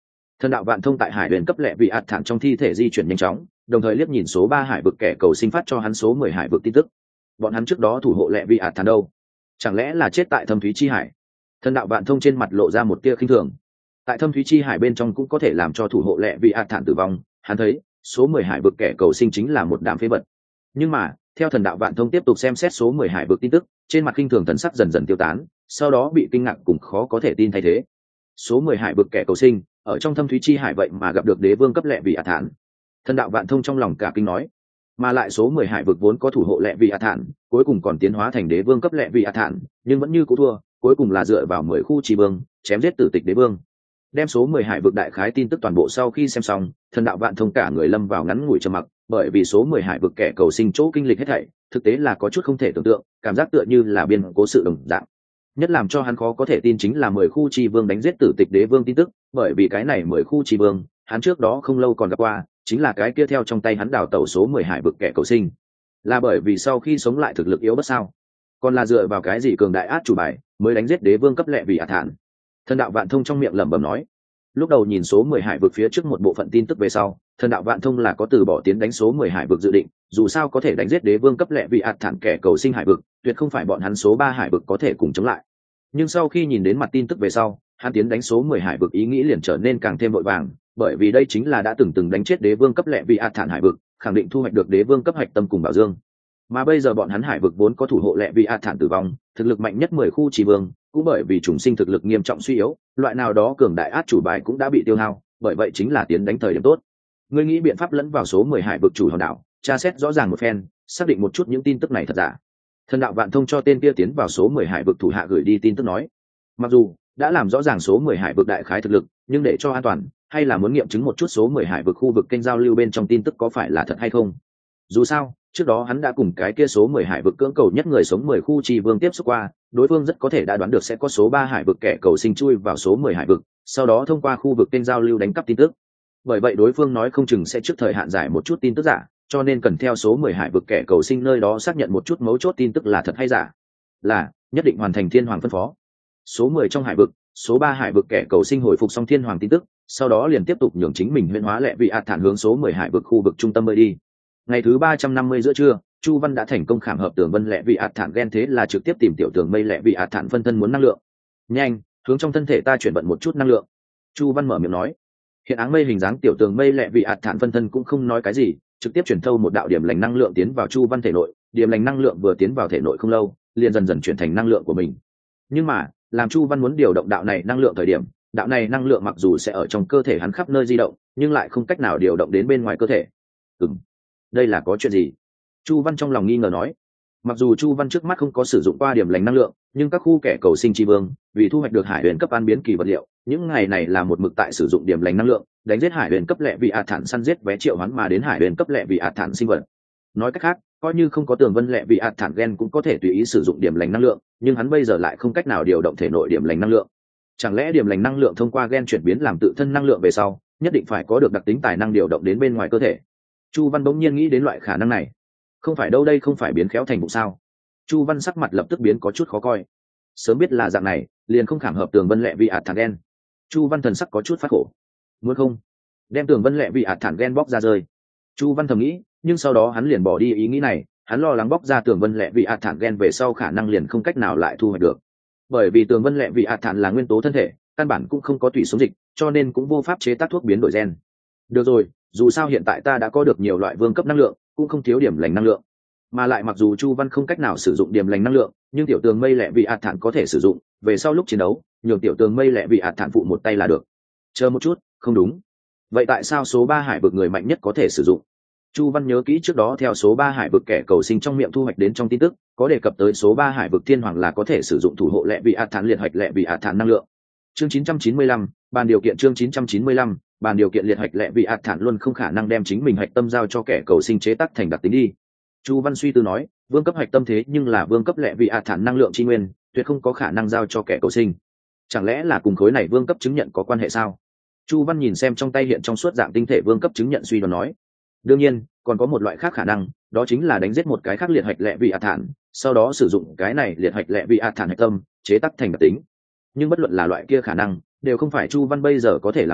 Thần đạo vạn thông tại hải huyền cấp lệ vị ạt thản trong thi thể di chuyển nhanh chóng, đồng thời liếc nhìn số ba hải vực kẻ cầu sinh phát cho hắn số mười hải vực tin tức. Bọn hắn trước đó thủ hộ lệ vị ạt thản đâu? Chẳng lẽ là chết tại thâm thúy chi hải? Thần đạo vạn thông trên mặt lộ ra một tia khinh thường. Tại thâm thúy chi hải bên trong cũng có thể làm cho thủ hộ lệ vị ạt thản tử vong, hắn thấy số mười hải vực kẻ cầu sinh chính là một đám phế vật. Nhưng mà theo thần đạo vạn thông tiếp tục xem xét số mười hải vực tin tức, trên mặt khinh thường thần sắc dần dần tiêu tán, sau đó bị kinh ngạc cùng khó có thể tin thay thế. Số mười hải vực kẻ cầu sinh ở trong thâm thúy chi hải vậy mà gặp được đế vương cấp lệ vị ạt thản. Thần đạo vạn thông trong lòng cả kinh nói, mà lại số mười hải vực vốn có thủ hộ lệ vị ạt thản, cuối cùng còn tiến hóa thành đế vương cấp lệ vị ạt thản, nhưng vẫn như cũ thua, cuối cùng là dựa vào mười khu chi vương chém giết tử tịch đế vương. Đem số mười hải vực đại khái tin tức toàn bộ sau khi xem xong, thần đạo vạn thông cả người lâm vào ngắn ngủi trầm mặc, bởi vì số mười hải vực kẻ cầu sinh chỗ kinh lịch hết thảy, thực tế là có chút không thể tưởng tượng, cảm giác tựa như là biên cố sự đồng dạng. Nhất làm cho hắn khó có thể tin chính là mười khu chi vương đánh giết tử tịch đế vương tin tức, bởi vì cái này mười khu chi vương, hắn trước đó không lâu còn gặp qua, chính là cái kia theo trong tay hắn đào tẩu số mười hải vực kẻ cầu sinh. Là bởi vì sau khi sống lại thực lực yếu bất sao? Còn là dựa vào cái gì cường đại át chủ bài mới đánh giết đế vương cấp lệ vị ạt thản? Thần đạo vạn thông trong miệng lẩm bẩm nói. Lúc đầu nhìn số mười hải vực phía trước một bộ phận tin tức về sau, thần đạo vạn thông là có từ bỏ tiến đánh số mười hải vực dự định, dù sao có thể đánh giết đế vương cấp lệ vị ạt thản kẻ cầu sinh hải vực, tuyệt không phải bọn hắn số ba hải vực có thể cùng chống lại. Nhưng sau khi nhìn đến mặt tin tức về sau, hắn tiến đánh số mười hải vực ý nghĩ liền trở nên càng thêm vội vàng, bởi vì đây chính là đã từng từng đánh chết đế vương cấp lệ vị ạt thản hải vực, khẳng định thu hoạch được đế vương cấp hạch tâm cùng bảo dương. Mà bây giờ bọn hắn hải vực vốn có thủ hộ lệ vị ạt thản tử vong, thực lực mạnh nhất mười khu chỉ vương, cũng bởi vì trùng sinh thực lực nghiêm trọng suy yếu, loại nào đó cường đại át chủ bài cũng đã bị tiêu hao, bởi vậy chính là tiến đánh thời điểm tốt. Ngươi nghĩ biện pháp lẫn vào số mười hải vực chủ hòn đảo, tra xét rõ ràng một phen, xác định một chút những tin tức này thật giả. Thần đạo vạn thông cho tên kia tiến vào số mười hải vực thủ hạ gửi đi tin tức nói, mặc dù đã làm rõ ràng số mười hải vực đại khái thực lực, nhưng để cho an toàn, hay là muốn nghiệm chứng một chút số mười hải vực khu vực kênh giao lưu bên trong tin tức có phải là thật hay không. Dù sao, trước đó hắn đã cùng cái kia số mười hải vực cưỡng cầu nhất người sống mười khu trì vương tiếp xúc qua, đối phương rất có thể đã đoán được sẽ có số ba hải vực kẻ cầu sinh chui vào số mười hải vực, sau đó thông qua khu vực kênh giao lưu đánh cắp tin tức. Bởi vậy đối phương nói không chừng sẽ trước thời hạn giải một chút tin tức giả, cho nên cần theo số mười hải vực kẻ cầu sinh nơi đó xác nhận một chút mấu chốt tin tức là thật hay giả. Là, nhất định hoàn thành thiên hoàng phân phó. Số mười trong hải vực, số ba hải vực kẻ cầu sinh hồi phục xong thiên hoàng tin tức, sau đó liền tiếp tục nhường chính mình huyễn hóa lệ vị ạt thản hướng số mười hải vực khu vực trung tâm bơi đi. Ngày thứ ba trăm năm mươi giữa trưa, Chu Văn đã thành công khảm hợp tường vân lệ vị ạt thản gen, thế là trực tiếp tìm tiểu tường mây lệ vị ạt thản phân thân muốn năng lượng. Nhanh, hướng trong thân thể ta chuyển vận một chút năng lượng. Chu Văn mở miệng nói. Hiện áng mây hình dáng tiểu tường mây lệ vị ạt thản phân thân cũng không nói cái gì, trực tiếp chuyển thâu một đạo điểm lành năng lượng tiến vào Chu Văn thể nội. Điểm lành năng lượng vừa tiến vào thể nội không lâu, liền dần dần chuyển thành năng lượng của mình. Nhưng mà, làm Chu Văn muốn điều động đạo này năng lượng thời điểm, đạo này năng lượng mặc dù sẽ ở trong cơ thể hắn khắp nơi di động, nhưng lại không cách nào điều động đến bên ngoài cơ thể. Ừm, đây là có chuyện gì? Chu Văn trong lòng nghi ngờ nói. Mặc dù Chu Văn trước mắt không có sử dụng qua điểm lành năng lượng, nhưng các khu kẻ cầu sinh tri vương vì thu hoạch được hải huyền cấp an biến kỳ vật liệu, những ngày này là một mực tại sử dụng điểm lành năng lượng, đánh giết hải huyền cấp lệ vị ạt thản, săn giết vé triệu hoán mà đến hải huyền cấp lệ vị ạt thản sinh vật. Nói cách khác, coi như không có tường vân lệ vị ạt thản gen cũng có thể tùy ý sử dụng điểm lành năng lượng, nhưng hắn bây giờ lại không cách nào điều động thể nội điểm lành năng lượng. Chẳng lẽ điểm lành năng lượng thông qua gen chuyển biến làm tự thân năng lượng về sau, nhất định phải có được đặc tính tài năng điều động đến bên ngoài cơ thể? Chu Văn bỗng nhiên nghĩ đến loại khả năng này. Không phải đâu, đây không phải biến khéo thành bụng sao? Chu Văn sắc mặt lập tức biến có chút khó coi. Sớm biết là dạng này, liền không khảm hợp tường vân lệ vị ạt thản gen. Chu Văn thần sắc có chút phát khổ. Muốn không đem tường vân lệ vị ạt thản gen bóc ra rơi? Chu Văn thầm nghĩ, nhưng sau đó hắn liền bỏ đi ý nghĩ này. Hắn lo lắng bóc ra tường vân lệ vị ạt thản gen về sau khả năng liền không cách nào lại thu hoạch được, bởi vì tường vân lệ vị ạt thản là nguyên tố thân thể, căn bản cũng không có tủy sống dịch, cho nên cũng vô pháp chế tác thuốc biến đổi gen. Được rồi, dù sao hiện tại ta đã có được nhiều loại vương cấp năng lượng, cũng không thiếu điểm lành năng lượng. Mà lại mặc dù Chu Văn không cách nào sử dụng điểm lành năng lượng, nhưng tiểu tường mây lệ vị ạt thản có thể sử dụng, về sau lúc chiến đấu nhường tiểu tường mây lệ vị ạt thản phụ một tay là được. Chờ một chút, không đúng. Vậy tại sao số ba hải vực người mạnh nhất có thể sử dụng? Chu Văn nhớ kỹ trước đó theo số ba hải vực kẻ cầu sinh trong miệng thu hoạch đến trong tin tức, có đề cập tới số ba hải vực thiên hoàng là có thể sử dụng thủ hộ lệ vị ạt thản liệt hoạch lệ vị ạt thản năng lượng. Chương chín trăm chín mươi lăm, bàn điều kiện chương chín trăm chín mươi lăm, bàn điều kiện liệt hoạch lệ vị ạt thản luôn không khả năng đem chính mình hạch tâm giao cho kẻ cầu sinh chế tác thành đặc tính đi. Chu Văn suy tư nói, vương cấp hạch tâm thế nhưng là vương cấp lệ vị ạt thản năng lượng chi nguyên, tuyệt không có khả năng giao cho kẻ cầu sinh. Chẳng lẽ là cùng khối này vương cấp chứng nhận có quan hệ sao? Chu Văn nhìn xem trong tay hiện trong suốt dạng tinh thể vương cấp chứng nhận suy đoán nói. Đương nhiên, còn có một loại khác khả năng, đó chính là đánh giết một cái khác liệt hạch lệ vị ạt thản, sau đó sử dụng cái này liệt hạch lệ vị ạt thản hạch tâm chế tác thành đặc tính. Nhưng bất luận là loại kia khả năng, đều không phải Chu Văn bây giờ có thể làm được,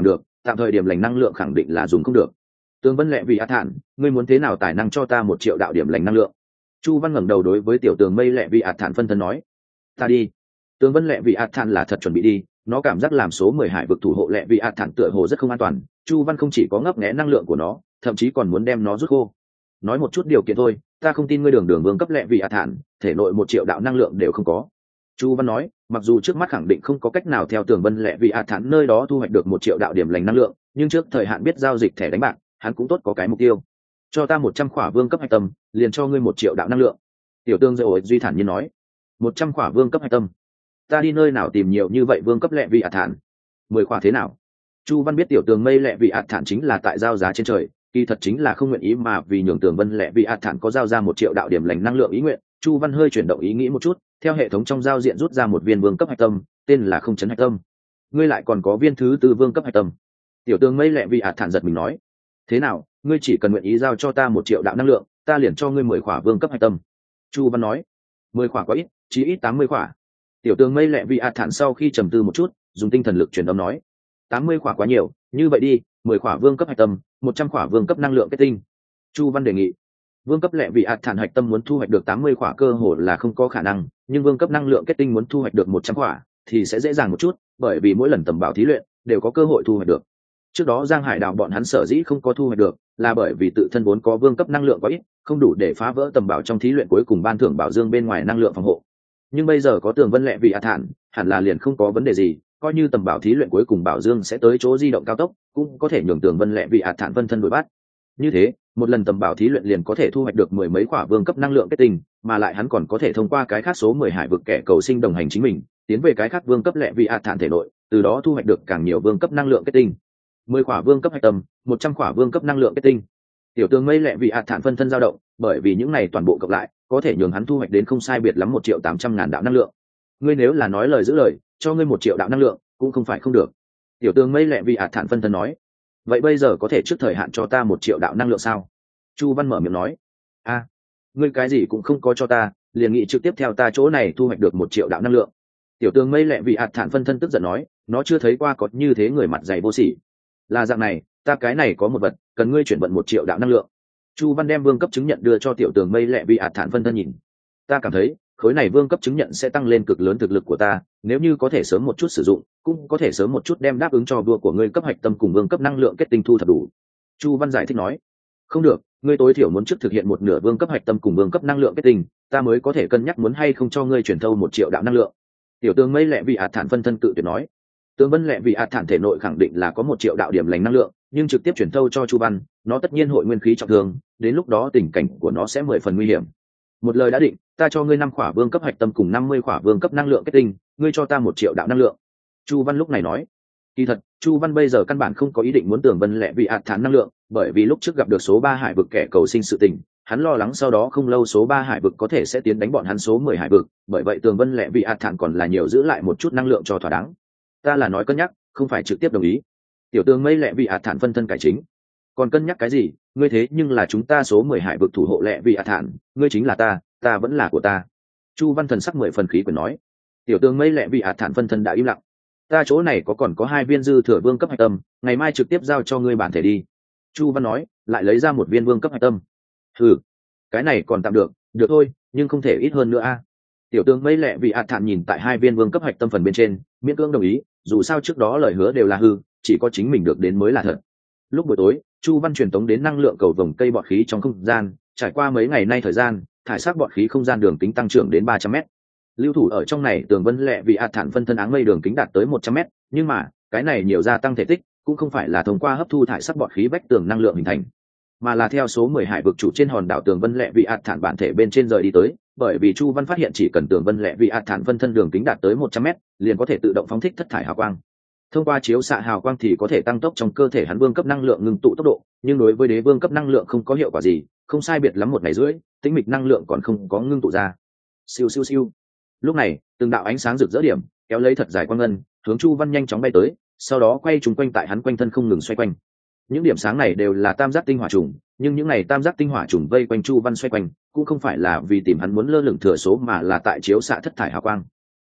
tạm thời điểm lành năng lượng khẳng định là dùng không được. Tường Vân Lệ Vị A Thản, ngươi muốn thế nào tài năng cho ta một triệu đạo điểm lành năng lượng? Chu Văn ngẩng đầu đối với tiểu tường mây Lệ Vị A Thản phân thân nói. Ta đi. Tường Vân Lệ Vị A Thản là thật chuẩn bị đi, nó cảm giác làm số mười hải vực thủ hộ Lệ Vị A Thản tựa hồ rất không an toàn. Chu Văn không chỉ có ngấp nghé năng lượng của nó, thậm chí còn muốn đem nó rút khô. Nói một chút điều kiện thôi, ta không tin ngươi đường đường vương cấp Lệ Vị A Thản, thể nội một triệu đạo năng lượng đều không có. Chu Văn nói, mặc dù trước mắt khẳng định không có cách nào theo Tường Vân Lệ Vị A Thản nơi đó thu hoạch được một triệu đạo điểm lành năng lượng, nhưng trước thời hạn biết giao dịch thẻ đánh bạc, hắn cũng tốt có cái mục tiêu. Cho ta một trăm khỏa vương cấp hạch tâm, liền cho ngươi một triệu đạo năng lượng. Tiểu Tương Dầu duy thản nhiên nói, một trăm khỏa vương cấp hạch tâm, ta đi nơi nào tìm nhiều như vậy vương cấp Lệ Vị A Thản? Mười khỏa thế nào? Chu Văn biết tiểu Tường Mây Lệ Vị A Thản chính là tại giao giá trên trời, kỳ thật chính là không nguyện ý mà vì nhường Tường Vân Lệ Vị A Thản có giao ra một triệu đạo điểm lành năng lượng ý nguyện. Chu Văn hơi chuyển động ý nghĩ một chút, theo hệ thống trong giao diện rút ra một viên vương cấp hạch tâm, tên là không chấn hạch tâm. Ngươi lại còn có viên thứ tư vương cấp hạch tâm. Tiểu Tường Mây Lệ Vị A Thản giật mình nói, thế nào, ngươi chỉ cần nguyện ý giao cho ta một triệu đạo năng lượng, ta liền cho ngươi mười khỏa vương cấp hạch tâm. Chu Văn nói, mười khỏa quá ít, chí ít tám mươi khỏa. Tiểu Tường Mây Lệ Vị A Thản sau khi trầm tư một chút, dùng tinh thần lực truyền âm nói, tám mươi khỏa quá nhiều, như vậy đi, mười khỏa vương cấp hạch tâm, một trăm khỏa vương cấp năng lượng kết tinh. Chu Văn đề nghị, vương cấp Lệ Vị A Thản hạch tâm muốn thu hoạch được tám mươi khỏa cơ hồ là không có khả năng, nhưng vương cấp năng lượng kết tinh muốn thu hoạch được một trăm khỏa thì sẽ dễ dàng một chút, bởi vì mỗi lần tầm bảo thí luyện đều có cơ hội thu hoạch được. Trước đó Giang Hải Đào bọn hắn sở dĩ không có thu hoạch được, là bởi vì tự thân vốn có vương cấp năng lượng quá ít, không đủ để phá vỡ tầm bảo trong thí luyện cuối cùng ban thưởng bảo dương bên ngoài năng lượng phòng hộ. Nhưng bây giờ có Tường Vân Lệ Vị A Thản, hẳn là liền không có vấn đề gì, coi như tầm bảo thí luyện cuối cùng bảo dương sẽ tới chỗ di động cao tốc, cũng có thể nhường Tường Vân Lệ Vị A Thản phân thân đuổi bắt. Như thế, một lần tầm bảo thí luyện liền có thể thu hoạch được mười mấy quả vương cấp năng lượng kết tinh, mà lại hắn còn có thể thông qua cái khác số mười hải vực kẻ cầu sinh đồng hành chính mình, tiến về cái khác vương cấp Lệ Vị A Thản thể nội, từ đó thu hoạch được càng nhiều vương cấp năng lượng kết tinh. mười quả vương cấp hạch tâm, một trăm quả vương cấp năng lượng kết tinh. Tiểu Tường Mây Lệ Vị A Thản phân thân dao động, bởi vì những này toàn bộ cộng lại, có thể nhường hắn thu hoạch đến không sai biệt lắm một triệu tám trăm ngàn đạo năng lượng. Ngươi nếu là nói lời giữ lời, cho ngươi một triệu đạo năng lượng, cũng không phải không được. Tiểu Tường Mây Lệ Vị A Thản phân thân nói, vậy bây giờ có thể trước thời hạn cho ta một triệu đạo năng lượng sao? Chu Văn mở miệng nói, a, ngươi cái gì cũng không có cho ta, liền nghĩ trực tiếp theo ta chỗ này thu hoạch được một triệu đạo năng lượng. Tiểu Tường Mây Lệ Vị A Thản phân thân tức giận nói, nó chưa thấy qua có như thế người mặt dày vô sỉ. Là dạng này, ta cái này có một vật, cần ngươi chuyển vận một triệu đạo năng lượng. Chu Văn đem vương cấp chứng nhận đưa cho Tiểu Tường Mây Lệ Vị A Thản phân thân nhìn. Ta cảm thấy khối này vương cấp chứng nhận sẽ tăng lên cực lớn thực lực của ta, nếu như có thể sớm một chút sử dụng, cũng có thể sớm một chút đem đáp ứng cho đua của ngươi cấp hạch tâm cùng vương cấp năng lượng kết tinh thu thập đủ. Chu Văn giải thích nói, không được, ngươi tối thiểu muốn trước thực hiện một nửa vương cấp hạch tâm cùng vương cấp năng lượng kết tinh, ta mới có thể cân nhắc muốn hay không cho ngươi chuyển thâu một triệu đạo năng lượng. Tiểu Tường Mây Lệ Vị A Thản phân thân cự tuyệt nói, Tường Vân Lệ Vị A Thản thể nội khẳng định là có một triệu đạo điểm lành năng lượng, nhưng trực tiếp chuyển thâu cho Chu Văn, nó tất nhiên hội nguyên khí trọng thương, đến lúc đó tình cảnh của nó sẽ mười phần nguy hiểm. Một lời đã định, ta cho ngươi năm khỏa vương cấp hạch tâm cùng năm mươi khỏa vương cấp năng lượng kết tinh, ngươi cho ta một triệu đạo năng lượng. Chu Văn lúc này nói, kỳ thật, Chu Văn bây giờ căn bản không có ý định muốn Tường Vân Lệ Vị A Thản năng lượng, bởi vì lúc trước gặp được số ba hải vực kẻ cầu sinh sự tình, hắn lo lắng sau đó không lâu số ba hải vực có thể sẽ tiến đánh bọn hắn số mười hải vực, bởi vậy Tường Vân Lệ Vị A Thản còn là nhiều giữ lại một chút năng lượng cho thỏa đáng. Ta là nói cân nhắc, không phải trực tiếp đồng ý. Tiểu Tường Mây Lệ Vị A Thản phân thân cải chính, còn cân nhắc cái gì, ngươi thế nhưng là chúng ta số mười hải vực thủ hộ Lệ Vị A Thản, ngươi chính là ta, ta vẫn là của ta. Chu Văn thần sắc mười phần khí quyền nói. Tiểu Tường Mây Lệ Vị A Thản phân thân đã im lặng. Ta chỗ này có còn có hai viên dư thừa vương cấp hạch tâm, ngày mai trực tiếp giao cho ngươi bản thể đi. Chu Văn nói, lại lấy ra một viên vương cấp hạch tâm. Ừ, cái này còn tạm được, được thôi, nhưng không thể ít hơn nữa a. Tiểu Tường Mây Lệ Vị A Thản nhìn tại hai viên vương cấp hạch tâm phần bên trên, miễn cưỡng đồng ý, dù sao trước đó lời hứa đều là hư, chỉ có chính mình được đến mới là thật. Lúc buổi tối, Chu Văn truyền tống đến năng lượng cầu vồng cây bọt khí trong không gian, trải qua mấy ngày nay thời gian, thải sắc bọt khí không gian đường kính tăng trưởng đến ba trăm mét. Lưu thủ ở trong này Tường Vân Lệ Vị A Thản phân thân áng mây đường kính đạt tới một trăm mét, nhưng mà, cái này nhiều gia tăng thể tích, cũng không phải là thông qua hấp thu thải sắc bọt khí vách tường năng lượng hình thành, mà là theo số mười hải vực chủ trên hòn đảo Tường Vân Lệ Vị A Thản bản thể bên trên rời đi tới, bởi vì Chu Văn phát hiện chỉ cần Tường Vân Lệ Vị A Thản phân thân đường kính đạt tới một trăm mét, liền có thể tự động phóng thích thất thải hào quang. Thông qua chiếu xạ hào quang thì có thể tăng tốc trong cơ thể hắn vương cấp năng lượng ngưng tụ tốc độ, nhưng đối với đế vương cấp năng lượng không có hiệu quả gì, không sai biệt lắm một ngày rưỡi, tĩnh mịch năng lượng còn không có ngưng tụ ra. Siêu siêu siêu. Lúc này, từng đạo ánh sáng rực rỡ điểm, kéo lấy thật dài quang ngân, hướng Chu Văn nhanh chóng bay tới, sau đó quay trùng quanh tại hắn quanh thân không ngừng xoay quanh. Những điểm sáng này đều là tam giác tinh hỏa trùng, nhưng những này tam giác tinh hỏa trùng vây quanh Chu Văn xoay quanh, cũng không phải là vì tìm hắn muốn lơ lửng thừa số mà là tại chiếu xạ thất thải hào quang.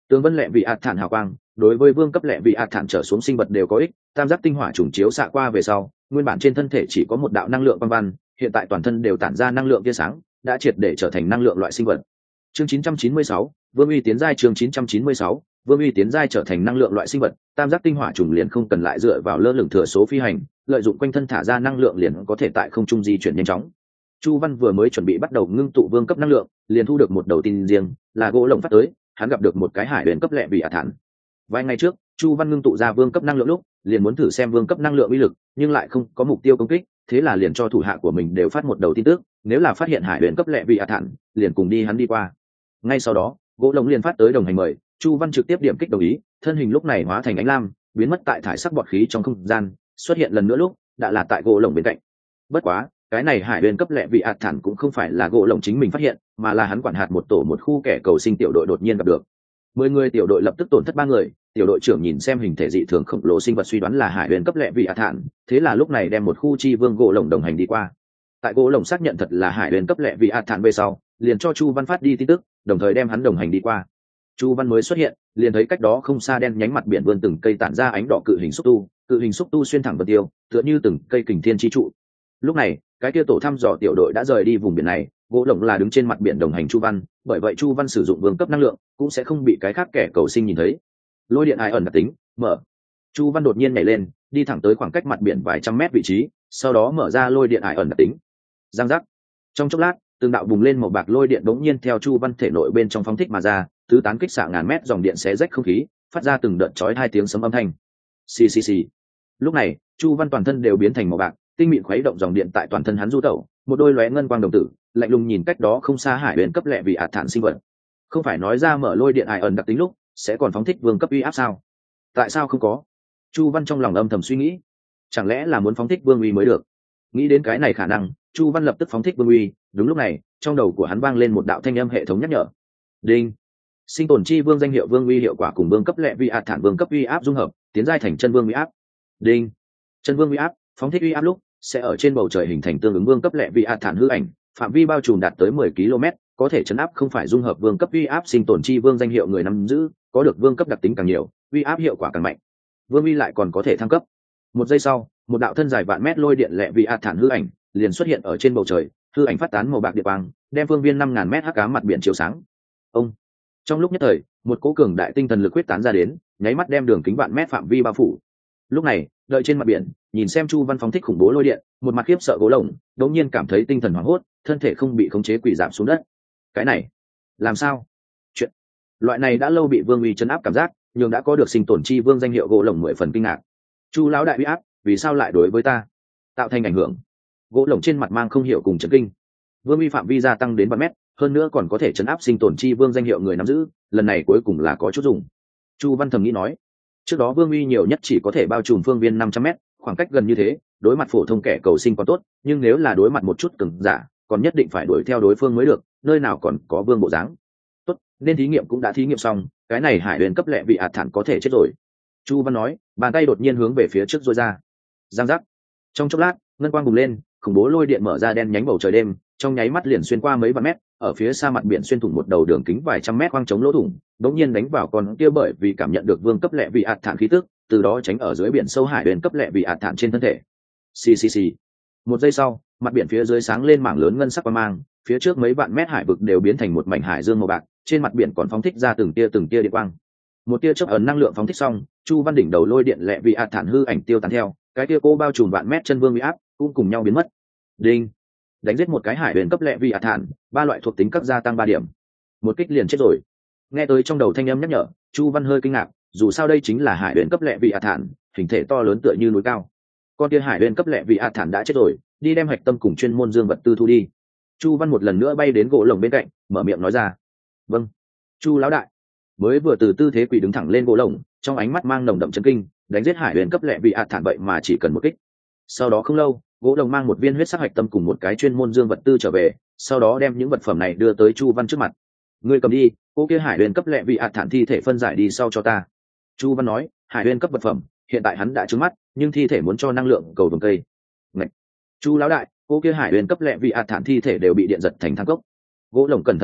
Tường vân lẹ vị ạt thản hào quang đối với vương cấp lẹ vị ạt thản trở xuống sinh vật đều có ích. Tam giác tinh hỏa trùng chiếu xạ qua về sau, nguyên bản trên thân thể chỉ có một đạo năng lượng quang văn, hiện tại toàn thân đều tản ra năng lượng tia sáng, đã triệt để trở thành năng lượng loại sinh vật. Chương chín trăm chín mươi sáu, Vương uy tiến giai. Chương chín trăm chín mươi sáu, Vương uy tiến giai trở thành năng lượng loại sinh vật, tam giác tinh hỏa trùng liền không cần lại dựa vào lơ lửng thừa số phi hành, lợi dụng quanh thân thả ra năng lượng liền có thể tại không trung di chuyển nhanh chóng. Chu Văn vừa mới chuẩn bị bắt đầu ngưng tụ vương cấp năng lượng, liền thu được một đầu tin riêng, là gỗ lồng phát tới, hắn gặp được một cái hải huyền cấp lẹ vị ạt thản. Vài ngày trước, Chu Văn ngưng tụ ra vương cấp năng lượng lúc, liền muốn thử xem vương cấp năng lượng uy lực, nhưng lại không có mục tiêu công kích, thế là liền cho thủ hạ của mình đều phát một đầu tin tức, nếu là phát hiện hải huyền cấp lẹ vị ạt thản, liền cùng đi hắn đi qua. Ngay sau đó, gỗ lồng liền phát tới đồng hành mời, Chu Văn trực tiếp điểm kích đồng ý, thân hình lúc này hóa thành ánh lam, biến mất tại thải sắc bọt khí trong không gian, xuất hiện lần nữa lúc đã là tại gỗ lồng bên cạnh. Bất quá, cái này hải huyền cấp lẹ vị ạt thản cũng không phải là gỗ lồng chính mình phát hiện, mà là hắn quản hạt một tổ một khu kẻ cầu sinh tiểu đội đột nhiên gặp được. Mười người tiểu đội lập tức tổn thất ba người, tiểu đội trưởng nhìn xem hình thể dị thường khổng lồ sinh vật suy đoán là hải huyền cấp lẹ vị ạt thản, thế là lúc này đem một khu chi vương gỗ lồng đồng hành đi qua. Tại gỗ lồng xác nhận thật là hải huyền cấp lẹ vị ạt thản về sau, liền cho Chu Văn phát đi tin tức, đồng thời đem hắn đồng hành đi qua. Chu Văn mới xuất hiện, liền thấy cách đó không xa đen nhánh mặt biển vươn từng cây tản ra ánh đỏ cự hình xúc tu, cự hình xúc tu xuyên thẳng vân tiêu, tựa như từng cây kình thiên chi trụ. Lúc này, cái kia tổ thăm dò tiểu đội đã rời đi vùng biển này, gỗ lồng là đứng trên mặt biển đồng hành Chu Văn, bởi vậy Chu Văn sử dụng vương cấp năng lượng cũng sẽ không bị cái khác kẻ cầu sinh nhìn thấy. Lôi điện ai ẩn đặc tính mở. Chu Văn đột nhiên nhảy lên, đi thẳng tới khoảng cách mặt biển vài trăm mét vị trí, sau đó mở ra lôi điện ai ẩn đặc tính. Giang giác. Trong chốc lát, từng đạo bùng lên màu bạc lôi điện đống nhiên theo Chu Văn thể nội bên trong phóng thích mà ra, tứ tán kích xạ ngàn mét dòng điện xé rách không khí, phát ra từng đợt chói hai tiếng sấm âm thanh. Xì xì xì. Lúc này, Chu Văn toàn thân đều biến thành màu bạc, tinh mịn khuấy động dòng điện tại toàn thân hắn du tẩu, một đôi lóe ngân quang đồng tử, lạnh lùng nhìn cách đó không xa hải huyền cấp lẹ vị ạt thản sinh vật. Không phải nói ra mở lôi điện ai ẩn đặc tính lúc sẽ còn phóng thích vương cấp uy áp sao? Tại sao không có? Chu Văn trong lòng âm thầm suy nghĩ, chẳng lẽ là muốn phóng thích vương uy mới được? Nghĩ đến cái này khả năng, Chu Văn lập tức phóng thích vương uy. Đúng lúc này, trong đầu của hắn vang lên một đạo thanh âm hệ thống nhắc nhở. Đinh. Sinh tồn chi vương danh hiệu vương uy hiệu quả cùng vương cấp lẹ vị ạt thản vương cấp uy áp dung hợp, tiến giai thành chân vương uy áp. Đinh. Chân vương uy áp, phóng thích uy áp lúc sẽ ở trên bầu trời hình thành tương ứng vương cấp lẹ vị ạt thản hư ảnh, phạm vi bao trùm đạt tới mười ki lô mét, có thể chấn áp không phải dung hợp vương cấp uy áp sinh tồn chi vương danh hiệu người nắm giữ, có được vương cấp đặc tính càng nhiều, uy áp hiệu quả càng mạnh. Vương uy lại còn có thể thăng cấp. Một giây sau, một đạo thân dài vạn mét lôi điện lẹ vị ạt thản hư ảnh liền xuất hiện ở trên bầu trời, hư ảnh phát tán màu bạc điện quang, đem phương viên năm ngàn mét hắc ám mặt biển chiếu sáng. Ông. Trong lúc nhất thời, một cỗ cường đại tinh thần lực huyết tán ra đến, nháy mắt đem đường kính vạn mét phạm vi bao phủ. Lúc này, đợi trên mặt biển, nhìn xem Chu Văn phóng thích khủng bố lôi điện, một mặt khiếp sợ gỗ lồng, đột nhiên cảm thấy tinh thần hoảng hốt, thân thể không bị khống chế quỳ giảm xuống đất. Cái này, làm sao? Chuyện loại này đã lâu bị vương uy chấn áp cảm giác, nhưng đã có được sinh tồn chi vương danh hiệu gỗ lồng mười phần kinh ngạc. Chu lão đại uy áp, vì sao lại đối với ta tạo thành ảnh hưởng? Gỗ lồng trên mặt mang không hiểu cùng chấn kinh. Vương uy phạm vi gia tăng đến ba mét, hơn nữa còn có thể chấn áp sinh tồn chi vương danh hiệu người nắm giữ, lần này cuối cùng là có chút dùng. Chu Văn thầm nghĩ nói, trước đó vương uy nhiều nhất chỉ có thể bao trùm phương viên năm trăm mét, khoảng cách gần như thế, đối mặt phổ thông kẻ cầu sinh còn tốt, nhưng nếu là đối mặt một chút cường giả, còn nhất định phải đuổi theo đối phương mới được, nơi nào còn có vương bộ dáng. Tốt, nên thí nghiệm cũng đã thí nghiệm xong, cái này hải huyền cấp lẹ vị ạt thản có thể chết rồi. Chu Văn nói, bàn tay đột nhiên hướng về phía trước duỗi ra. Giang giác. Trong chốc lát, ngân quang bùng lên, khủng bố lôi điện mở ra đen nhánh bầu trời đêm, trong nháy mắt liền xuyên qua mấy vạn mét, ở phía xa mặt biển xuyên thủng một đầu đường kính vài trăm mét quang chống lỗ thủng, đột nhiên đánh vào con kia bởi vì cảm nhận được vương cấp lẹ vị ạt thản khí tức, từ đó tránh ở dưới biển sâu hải huyền cấp lẹ vị ạt thản trên thân thể. Xì xì xì. Một giây sau, mặt biển phía dưới sáng lên mảng lớn ngân sắc quang mang, phía trước mấy vạn mét hải vực đều biến thành một mảnh hải dương màu bạc, trên mặt biển còn phóng thích ra từng tia từng tia điện quang. Một tia chớp ấn năng lượng phóng thích xong, Chu Văn đỉnh đầu lôi điện lẹ vị ạt thản hư ảnh tiêu tán theo, cái kia cô bao trùm vạn mét chân vương uy áp cũng cùng nhau biến mất. Đinh. Đánh giết một cái hải huyền cấp lẹ vị ạt thản, ba loại thuộc tính cấp gia tăng ba điểm. Một kích liền chết rồi. Nghe tới trong đầu thanh âm nhắc nhở, Chu Văn hơi kinh ngạc, dù sao đây chính là hải huyền cấp lẹ vị ạt thản, hình thể to lớn tựa như núi cao. Con kia hải huyền cấp lẹ vị ạt thản đã chết rồi, đi đem hạch tâm cùng chuyên môn dương vật tư thu đi. Chu Văn một lần nữa bay đến gỗ lồng bên cạnh, mở miệng nói ra. Vâng. Chu lão đại. Mới vừa từ tư thế quỳ đứng thẳng lên gỗ lồng, trong ánh mắt mang nồng đậm chấn kinh, đánh giết hải huyền cấp lẹ vị ạt thản vậy mà chỉ cần một kích. Sau đó không lâu, gỗ lồng mang một viên huyết sắc hạch tâm cùng một cái chuyên môn dương vật tư trở về, sau đó đem những vật phẩm này đưa tới Chu Văn trước mặt. Ngươi cầm đi, cô kia hải huyền cấp lẹ vị ạt thản thi thể phân giải đi sau cho ta. Chu Văn nói, hải huyền cấp vật phẩm, hiện tại hắn đã trứng mắt, nhưng thi thể muốn cho năng lượng cầu vồng cây. Ngậy. Chu lão đại, cô kia hải huyền cấp lẹ vị ạt thản thi thể đều bị điện giật thành thang cốc. Gỗ lồng cẩn thận nói,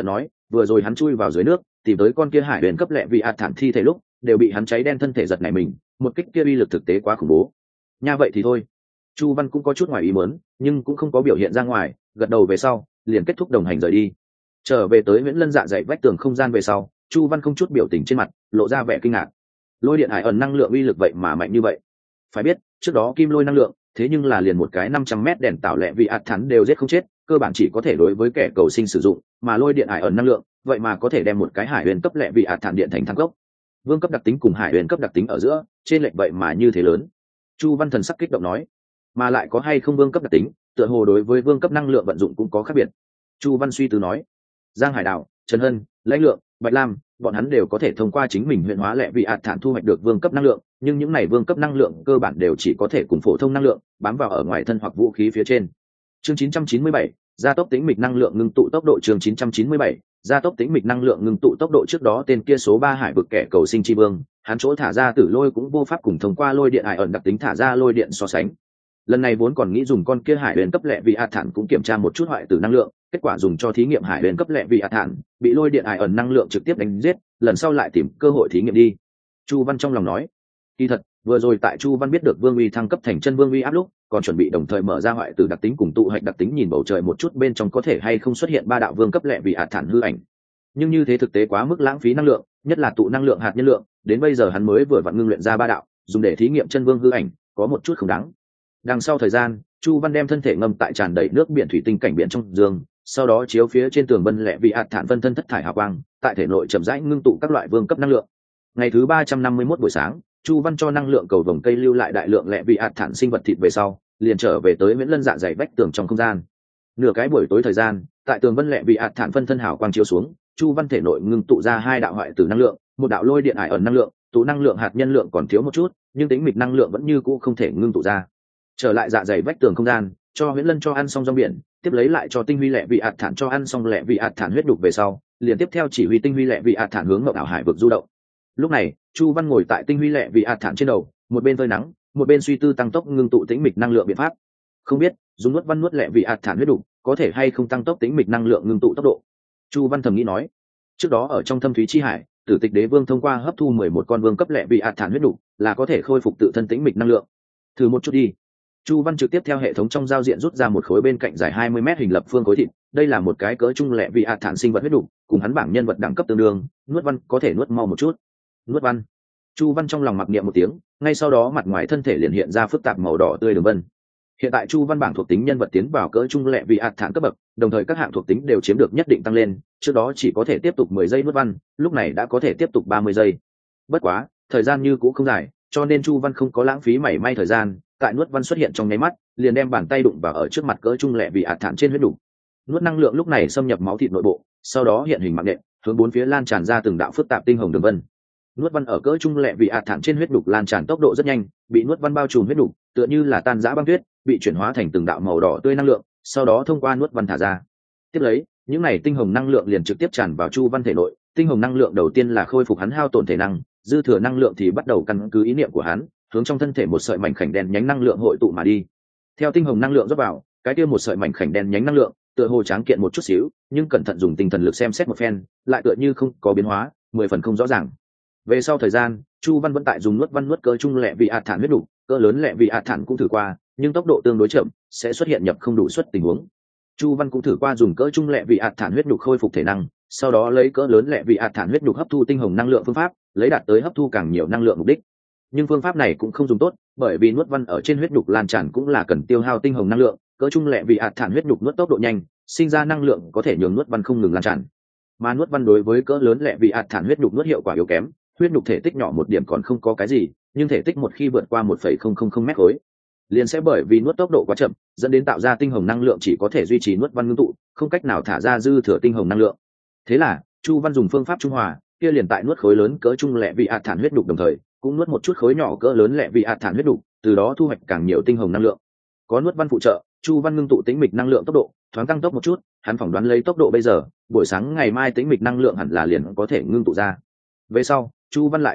vừa rồi hắn chui vào dưới nước tìm tới con kia hải huyền cấp lẹ vị ạt thản thi thể lúc đều bị hắn cháy đen thân thể giật này mình, một kích kia uy lực thực tế quá khủng bố. Nha vậy thì thôi. Chu Văn cũng có chút ngoài ý muốn, nhưng cũng không có biểu hiện ra ngoài, gật đầu về sau liền kết thúc đồng hành rời đi. Trở về tới Nguyễn Lân dạ dày vách tường không gian về sau, Chu Văn không chút biểu tình trên mặt, lộ ra vẻ kinh ngạc. Lôi điện hải ẩn năng lượng uy lực vậy mà mạnh như vậy. Phải biết, trước đó kim lôi năng lượng, thế nhưng là liền một cái năm trăm mét đèn tạo lẹ vị ạt thắn đều giết không chết, cơ bản chỉ có thể đối với kẻ cầu sinh sử dụng, mà lôi điện hải ẩn năng lượng, vậy mà có thể đem một cái hải huyền cấp lẹ vị ạt thản điện thành thang gốc. Vương cấp đặc tính cùng hải huyền cấp đặc tính ở giữa, trên lệch vậy mà như thế lớn. Chu Văn thần sắc kích động nói, mà lại có hay không vương cấp đặc tính, tựa hồ đối với vương cấp năng lượng vận dụng cũng có khác biệt. Chu Văn suy tư nói, Giang Hải Đạo, Trần Hân, Lãnh Lượng, Bạch Lam, bọn hắn đều có thể thông qua chính mình huyền hóa lẹ vị ạt thản thu hoạch được vương cấp năng lượng, nhưng những này vương cấp năng lượng cơ bản đều chỉ có thể cùng phổ thông năng lượng bám vào ở ngoài thân hoặc vũ khí phía trên. Chương chín trăm chín mươi bảy, gia tốc tĩnh mịch năng lượng ngưng tụ tốc độ. Chương chín trăm chín mươi bảy, gia tốc tĩnh mịch năng lượng ngưng tụ tốc độ. Trước đó tên kia số ba hải vực kẻ cầu sinh chi vương, hắn chỗ thả ra tử lôi cũng vô pháp cùng thông qua lôi điện hải ẩn đặc tính thả ra lôi điện so sánh. Lần này vốn còn nghĩ dùng con kia hải huyền cấp lẹ vị ạt thản cũng kiểm tra một chút hoại tử năng lượng, kết quả dùng cho thí nghiệm hải huyền cấp lẹ vị ạt thản bị lôi điện hải ẩn năng lượng trực tiếp đánh giết, lần sau lại tìm cơ hội thí nghiệm đi. Chu Văn trong lòng nói, kỳ thật vừa rồi tại Chu Văn biết được vương uy thăng cấp thành chân vương uy áp lúc, còn chuẩn bị đồng thời mở ra hoại tử đặc tính cùng tụ hạch đặc tính nhìn bầu trời một chút bên trong có thể hay không xuất hiện ba đạo vương cấp lẹ vị ạt thản hư ảnh, nhưng như thế thực tế quá mức lãng phí năng lượng, nhất là tụ năng lượng hạt nhân lượng, đến bây giờ hắn mới vừa vặn ngưng luyện ra ba đạo, dùng để thí nghiệm chân vương hư ảnh có một chút không đáng. Đằng sau thời gian, Chu Văn đem thân thể ngâm tại tràn đầy nước biển thủy tinh cảnh biển trong dương, sau đó chiếu phía trên tường vân lẹ vị ạt thản vân thân thất thải hào quang, tại thể nội chậm rãi ngưng tụ các loại vương cấp năng lượng. Ngày thứ ba trăm năm mươi mốt buổi sáng, Chu Văn cho năng lượng cầu vồng cây lưu lại đại lượng lẹ vị ạt thản sinh vật thịt về sau, liền trở về tới Nguyễn Lân dạ dày vách tường trong không gian. Nửa cái buổi tối thời gian, tại tường vân lẹ vị ạt thản phân thân hào quang chiếu xuống, Chu Văn thể nội ngưng tụ ra hai đạo hoại tử năng lượng, một đạo lôi điện ải ẩn năng lượng, tụ năng lượng hạt nhân lượng còn thiếu một chút, nhưng tính mịch năng lượng vẫn như cũ không thể ngưng tụ ra. Trở lại dạ dày vách tường không gian, cho Nguyễn Lân cho ăn xong rong biển, tiếp lấy lại cho tinh huy lẹ vị ạt thản cho ăn xong lẹ vị ạt thản huyết đục về sau, liền tiếp theo chỉ huy tinh huy lẹ vị ạt thản hướng ngọc ảo hải vực du động. Lúc này, Chu Văn ngồi tại tinh huy lẹ vị ạt thản trên đầu, một bên phơi nắng, một bên suy tư tăng tốc ngưng tụ tĩnh mịch năng lượng biện pháp. Không biết dùng nuốt văn nuốt lẹ vị ạt thản huyết đục có thể hay không tăng tốc tĩnh mịch năng lượng ngưng tụ tốc độ. Chu Văn thầm nghĩ nói, trước đó ở trong thâm thúy chi hải, Tử Tịch Đế Vương thông qua hấp thu mười một con vương cấp lẹ vị ạt thản huyết đục là có thể khôi phục tự thân tĩnh mịch năng lượng. Thử một chút đi. Chu Văn trực tiếp theo hệ thống trong giao diện rút ra một khối bên cạnh dài hai mươi mét hình lập phương khối thịt, đây là một cái cỡ trung lẹ vị ạt thản sinh vật huyết đục, cùng hắn bảng nhân vật đẳng cấp tương đương, nuốt văn có thể nuốt mau một chút. Nuốt văn. Chu Văn trong lòng mặc niệm một tiếng, ngay sau đó mặt ngoài thân thể liền hiện ra phức tạp màu đỏ tươi đường vân. Hiện tại Chu Văn bảng thuộc tính nhân vật tiến vào cỡ trung lẹ vị ạt thản cấp bậc, đồng thời các hạng thuộc tính đều chiếm được nhất định tăng lên, trước đó chỉ có thể tiếp tục mười giây nuốt văn, lúc này đã có thể tiếp tục ba mươi giây. Bất quá, thời gian như cũ không dài, cho nên Chu Văn không có lãng phí mảy may thời gian, tại nuốt văn xuất hiện trong nháy mắt, liền đem bàn tay đụng vào ở trước mặt cỡ trung lẹ vị ạt thản trên huyết đủ. Nuốt năng lượng lúc này xâm nhập máu thịt nội bộ, sau đó hiện hình mạng nện, hướng bốn phía lan tràn ra từng đạo phức tạp tinh hồng đường vân. Nuốt văn ở cỡ trung lẹ vị ạt thản trên huyết đục lan tràn tốc độ rất nhanh, bị nuốt văn bao trùm huyết đục, tựa như là tan rã băng tuyết, bị chuyển hóa thành từng đạo màu đỏ tươi năng lượng, sau đó thông qua nuốt văn thả ra. Tiếp lấy, những này tinh hồng năng lượng liền trực tiếp tràn vào Chu Văn thể nội, tinh hồng năng lượng đầu tiên là khôi phục hắn hao tổn thể năng, dư thừa năng lượng thì bắt đầu căn cứ ý niệm của hắn, hướng trong thân thể một sợi mảnh khảnh đen nhánh năng lượng hội tụ mà đi. Theo tinh hồng năng lượng rót vào, cái kia một sợi mảnh khảnh đen nhánh năng lượng, tựa hồ tráng kiện một chút xíu, nhưng cẩn thận dùng tinh thần lực xem xét một phen, lại tựa như không có biến hóa, mười phần không rõ ràng. Về sau thời gian, Chu Văn vẫn tại dùng nuốt văn nuốt cỡ trung lẹ vị ạt thản huyết đủ, cỡ lớn lẹ vị ạt thản cũng thử qua, nhưng tốc độ tương đối chậm, sẽ xuất hiện nhập không đủ suất tình huống. Chu Văn cũng thử qua dùng cỡ trung lẹ vị ạt thản huyết đủ khôi phục thể năng, sau đó lấy cỡ lớn lẹ vị ạt thản huyết đủ hấp thu tinh hồng năng lượng phương pháp, lấy đạt tới hấp thu càng nhiều năng lượng mục đích. Nhưng phương pháp này cũng không dùng tốt, bởi vì nuốt văn ở trên huyết đục lan tràn cũng là cần tiêu hao tinh hồng năng lượng, cỡ trung lẹ vị ạt thản huyết đục nuốt tốc độ nhanh, sinh ra năng lượng có thể nhường nuốt văn không ngừng lan tràn. Mà nuốt văn đối với cỡ lớn lẹ vị ạt thản huyết đục nuốt hiệu quả yếu kém, huyết đục thể tích nhỏ một điểm còn không có cái gì, nhưng thể tích một khi vượt qua một phẩy không không không mét khối, liền sẽ bởi vì nuốt tốc độ quá chậm, dẫn đến tạo ra tinh hồng năng lượng chỉ có thể duy trì nuốt văn ngưng tụ, không cách nào thả ra dư thừa tinh hồng năng lượng. Thế là, Chu Văn dùng phương pháp trung hòa, kia liền tại nuốt khối lớn cỡ trung lẹ vị ạt thản huyết đục đồng thời, cũng nuốt một chút khối nhỏ cỡ lớn lẹ vị ạt thản huyết đục, từ đó thu hoạch càng nhiều tinh hồng năng lượng. Có nuốt văn phụ trợ, Chu Văn ngưng tụ tĩnh mịch năng lượng tốc độ thoáng tăng tốc một chút, hắn phỏng đoán lấy tốc độ bây giờ, buổi sáng ngày mai tĩnh mịch năng lượng hẳn là liền có thể ngưng tụ ra. Về sau, Chu Văn lại phát hiện,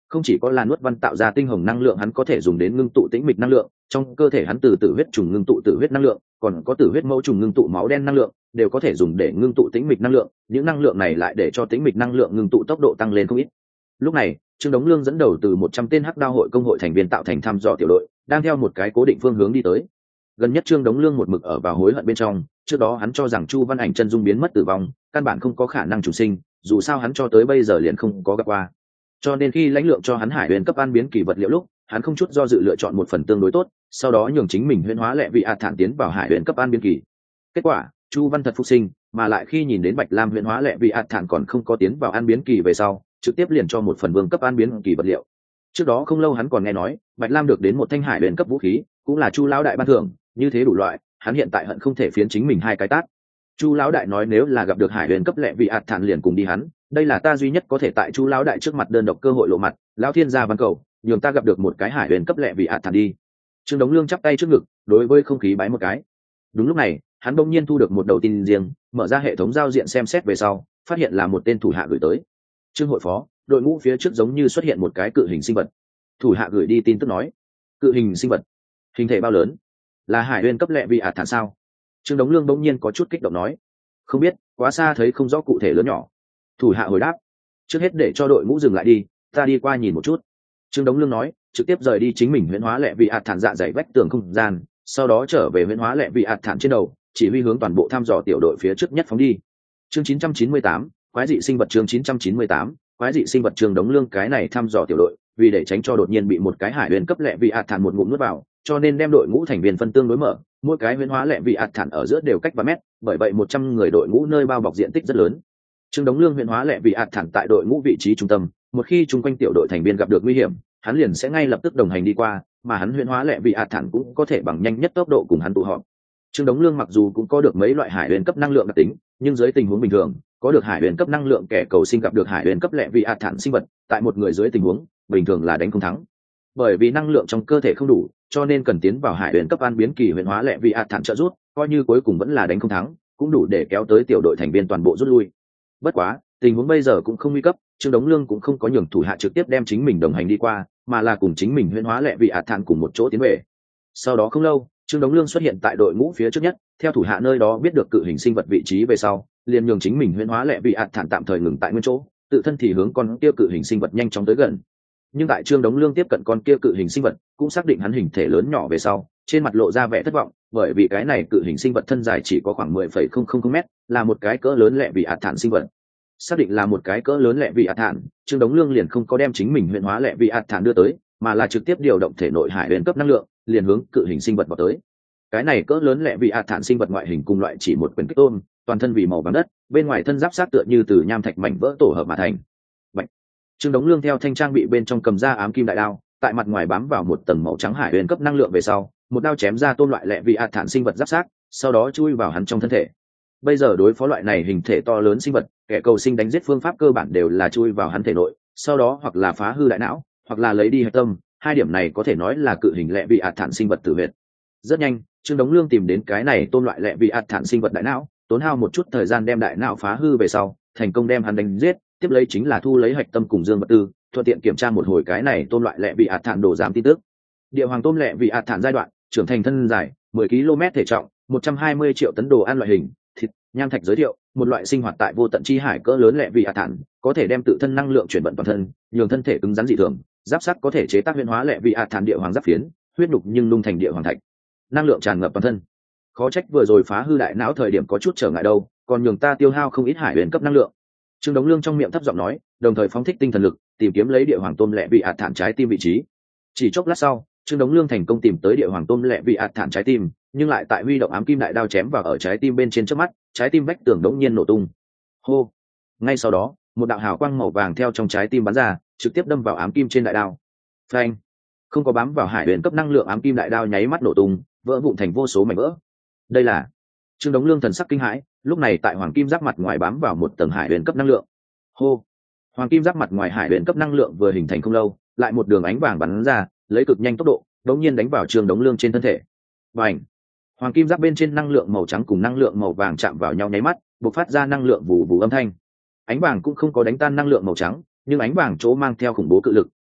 không chỉ có là nuốt văn tạo ra tinh hồng năng lượng hắn có thể dùng đến ngưng tụ tĩnh mịch năng lượng, trong cơ thể hắn từ tử huyết trùng ngưng tụ tử huyết năng lượng, còn có tử huyết mẫu trùng ngưng tụ máu đen năng lượng, đều có thể dùng để ngưng tụ tĩnh mịch năng lượng, những năng lượng này lại để cho tĩnh mịch năng lượng ngưng tụ tốc độ tăng lên không ít. Lúc này, Trương Đống Lương dẫn đầu từ một trăm tên Hắc Đao hội công hội thành viên tạo thành thăm dò tiểu đội, đang theo một cái cố định phương hướng đi tới. Gần nhất Trương Đống Lương một mực ở vào hối hận bên trong, trước đó hắn cho rằng Chu Văn Ảnh chân dung biến mất tử vong, căn bản không có khả năng trùng sinh, dù sao hắn cho tới bây giờ liền không có gặp qua. Cho nên khi lãnh lượng cho hắn hải huyền cấp an biến kỳ vật liệu lúc, hắn không chút do dự lựa chọn một phần tương đối tốt, sau đó nhường chính mình huyễn hóa lệ vị ạt thản tiến vào hải huyền cấp an biến kỳ. Kết quả, Chu Văn thật phục sinh, mà lại khi nhìn đến Bạch Lam huyễn hóa lệ vị ạt thản còn không có tiến vào an biến kỳ về sau, trực tiếp liền cho một phần vương cấp an biến kỳ vật liệu. Trước đó không lâu hắn còn nghe nói, Bạch Lam được đến một thanh hải huyền cấp vũ khí, cũng là Chu lão đại ban thưởng, như thế đủ loại, hắn hiện tại hận không thể phiến chính mình hai cái tát. Chu lão đại nói nếu là gặp được hải huyền cấp lệ vị ạt thản liền cùng đi hắn, đây là ta duy nhất có thể tại Chu lão đại trước mặt đơn độc cơ hội lộ mặt, lão thiên gia văn cầu, nhường ta gặp được một cái hải huyền cấp lệ vị ạt thản đi. Trương Đống Lương chắp tay trước ngực, đối với không khí bái một cái. Đúng lúc này, hắn bỗng nhiên thu được một đầu tin riêng, mở ra hệ thống giao diện xem xét về sau, phát hiện là một tên thủ hạ gửi tới. Trương hội phó, đội ngũ phía trước giống như xuất hiện một cái cự hình sinh vật. Thủ hạ gửi đi tin tức nói, cự hình sinh vật, hình thể bao lớn? Là hải huyền cấp lệ vị ạt thản sao? Trương Đống Lương bỗng nhiên có chút kích động nói, không biết, quá xa thấy không rõ cụ thể lớn nhỏ. Thủ hạ hồi đáp, trước hết để cho đội ngũ dừng lại đi, ta đi qua nhìn một chút. Trương Đống Lương nói, trực tiếp rời đi chính mình huyễn hóa lệ vị ạt thản dạ dày vách tường không gian, sau đó trở về huyễn hóa lệ vị ạt thản trên đầu, chỉ huy hướng toàn bộ thăm dò tiểu đội phía trước nhất phóng đi. Chương chín trăm chín mươi tám, quái dị sinh vật chương chín trăm chín mươi tám, quái dị sinh vật Trương Đống Lương cái này thăm dò tiểu đội, vì để tránh cho đột nhiên bị một cái hải huyền cấp lệ vị ạt thản một ngụm nuốt vào, cho nên đem đội ngũ thành viên phân tương đối mở, mỗi cái huyễn hóa lệ vị ạt thản ở giữa đều cách ba mét, bởi vậy một trăm người đội ngũ nơi bao bọc diện tích rất lớn. Trương Đống Lương huyễn hóa lệ vị ạt thản tại đội ngũ vị trí trung tâm, một khi chung quanh tiểu đội thành viên gặp được nguy hiểm, hắn liền sẽ ngay lập tức đồng hành đi qua, mà hắn huyễn hóa lệ vị ạt thản cũng có thể bằng nhanh nhất tốc độ cùng hắn tụ họp. Trương Đống Lương mặc dù cũng có được mấy loại hải huyền cấp năng lượng đặc tính, nhưng dưới tình huống bình thường, có được hải huyền cấp năng lượng kẻ cầu sinh gặp được hải huyền cấp lệ vị ạt thản sinh vật, tại một người dưới tình huống bình thường là đánh không thắng. Bởi vì năng lượng trong cơ thể không đủ, cho nên cần tiến vào hải huyền cấp an biến kỳ huyền hóa lệ vị ạt thản trợ giúp, coi như cuối cùng vẫn là đánh không thắng, cũng đủ để kéo tới tiểu đội thành viên toàn bộ rút lui. Bất quá, tình huống bây giờ cũng không nguy cấp, Trương Đống Lương cũng không có nhường thủ hạ trực tiếp đem chính mình đồng hành đi qua, mà là cùng chính mình huyền hóa lệ vị ạt thản cùng một chỗ tiến về. Sau đó không lâu, Trương Đống Lương xuất hiện tại đội ngũ phía trước nhất, theo thủ hạ nơi đó biết được cự hình sinh vật vị trí về sau, liền nhường chính mình huyền hóa lệ vị ạt thản tạm thời ngừng tại nguyên chỗ, tự thân thì hướng con kia cự hình sinh vật nhanh chóng tới gần. Nhưng tại Trương Đống Lương tiếp cận con kia cự hình sinh vật, cũng xác định hắn hình thể lớn nhỏ về sau, trên mặt lộ ra vẻ thất vọng, bởi vì cái này cự hình sinh vật thân dài chỉ có khoảng mười phẩy không không không mét, là một cái cỡ lớn lệ vị ạt thản sinh vật. Xác định là một cái cỡ lớn lệ vị ạt thản, Trương Đống Lương liền không có đem chính mình huyền hóa lệ vị ạt thản đưa tới, mà là trực tiếp điều động thể nội hải huyền cấp năng lượng, liền hướng cự hình sinh vật vào tới. Cái này cỡ lớn lệ vị ạt thản sinh vật ngoại hình cùng loại chỉ một quyền kích tôm, toàn thân vì màu vàng đất, bên ngoài thân giáp sát tựa như từ nham thạch mảnh vỡ tổ hợp mà thành. Bạch. Trương Đống Lương theo thanh trang bị bên trong cầm ra ám kim đại đao, tại mặt ngoài bám vào một tầng màu trắng hải huyền cấp năng lượng về sau, một đao chém ra tôm loại lệ vị ạt thản sinh vật giáp sát, sau đó chui vào hắn trong thân thể. Bây giờ đối phó loại này hình thể to lớn sinh vật, kẻ cầu sinh đánh giết phương pháp cơ bản đều là chui vào hắn thể nội, sau đó hoặc là phá hư đại não, hoặc là lấy đi hạch tâm, hai điểm này có thể nói là cự hình lệ vị ạt thản sinh vật tử huyệt. Rất nhanh, Trương Đống Lương tìm đến cái này tôm loại lệ vị ạt thản sinh vật đại não, tốn hao một chút thời gian đem đại não phá hư về sau, thành công đem hắn đánh giết, tiếp lấy chính là thu lấy hạch tâm cùng dương vật tư, thuận tiện kiểm tra một hồi cái này tôm loại lệ vị ạt thản đồ giám tin tức. Địa hoàng tôm lệ vị ạt thản giai đoạn, trưởng thành thân dài mười ki lô mét, thể trọng một trăm hai mươi triệu tấn, đồ ăn loại hình thịt, nham thạch giới thiệu, một loại sinh hoạt tại vô tận chi hải cỡ lớn lệ vị ạt thản, có thể đem tự thân năng lượng chuyển vận toàn thân, nhường thân thể cứng rắn dị thường, giáp sắt có thể chế tác huyền hóa lệ vị ạt thản địa hoàng giáp phiến, huyết đục nhưng lung thành địa hoàng thạch, năng lượng tràn ngập toàn thân. Khó trách vừa rồi phá hư đại não thời điểm có chút trở ngại đâu, còn nhường ta tiêu hao không ít hải huyền cấp năng lượng. Trương Đống Lương trong miệng thấp giọng nói, đồng thời phóng thích tinh thần lực, tìm kiếm lấy địa hoàng tôm lệ vị ạt thản trái tim vị trí. Chỉ chốc lát sau, Trương Đống Lương thành công tìm tới địa hoàng tôm lệ vị ạt thản trái tim, nhưng lại tại huy động ám kim đại đao chém vào ở trái tim bên trên trước mắt, trái tim vách tường đống nhiên nổ tung. Hô! Ngay sau đó, một đạo hào quang màu vàng theo trong trái tim bắn ra, trực tiếp đâm vào ám kim trên đại đao. Phanh! Không có bám vào hải huyền cấp năng lượng ám kim đại đao nháy mắt nổ tung, vỡ vụn thành vô số mảnh vỡ. Đây là Trương Đống Lương thần sắc kinh hãi, lúc này tại hoàng kim giáp mặt ngoài bám vào một tầng hải huyền cấp năng lượng. Hô! Hoàng kim giáp mặt ngoài hải huyền cấp năng lượng vừa hình thành không lâu, lại một đường ánh vàng bắn ra, lấy cực nhanh tốc độ, đống nhiên đánh vào Trương Đống Lương trên thân thể. Bành! Hoàng kim giáp bên trên năng lượng màu trắng cùng năng lượng màu vàng chạm vào nhau nháy mắt, bộc phát ra năng lượng vù vù âm thanh. Ánh vàng cũng không có đánh tan năng lượng màu trắng, nhưng ánh vàng chỗ mang theo khủng bố cự lực,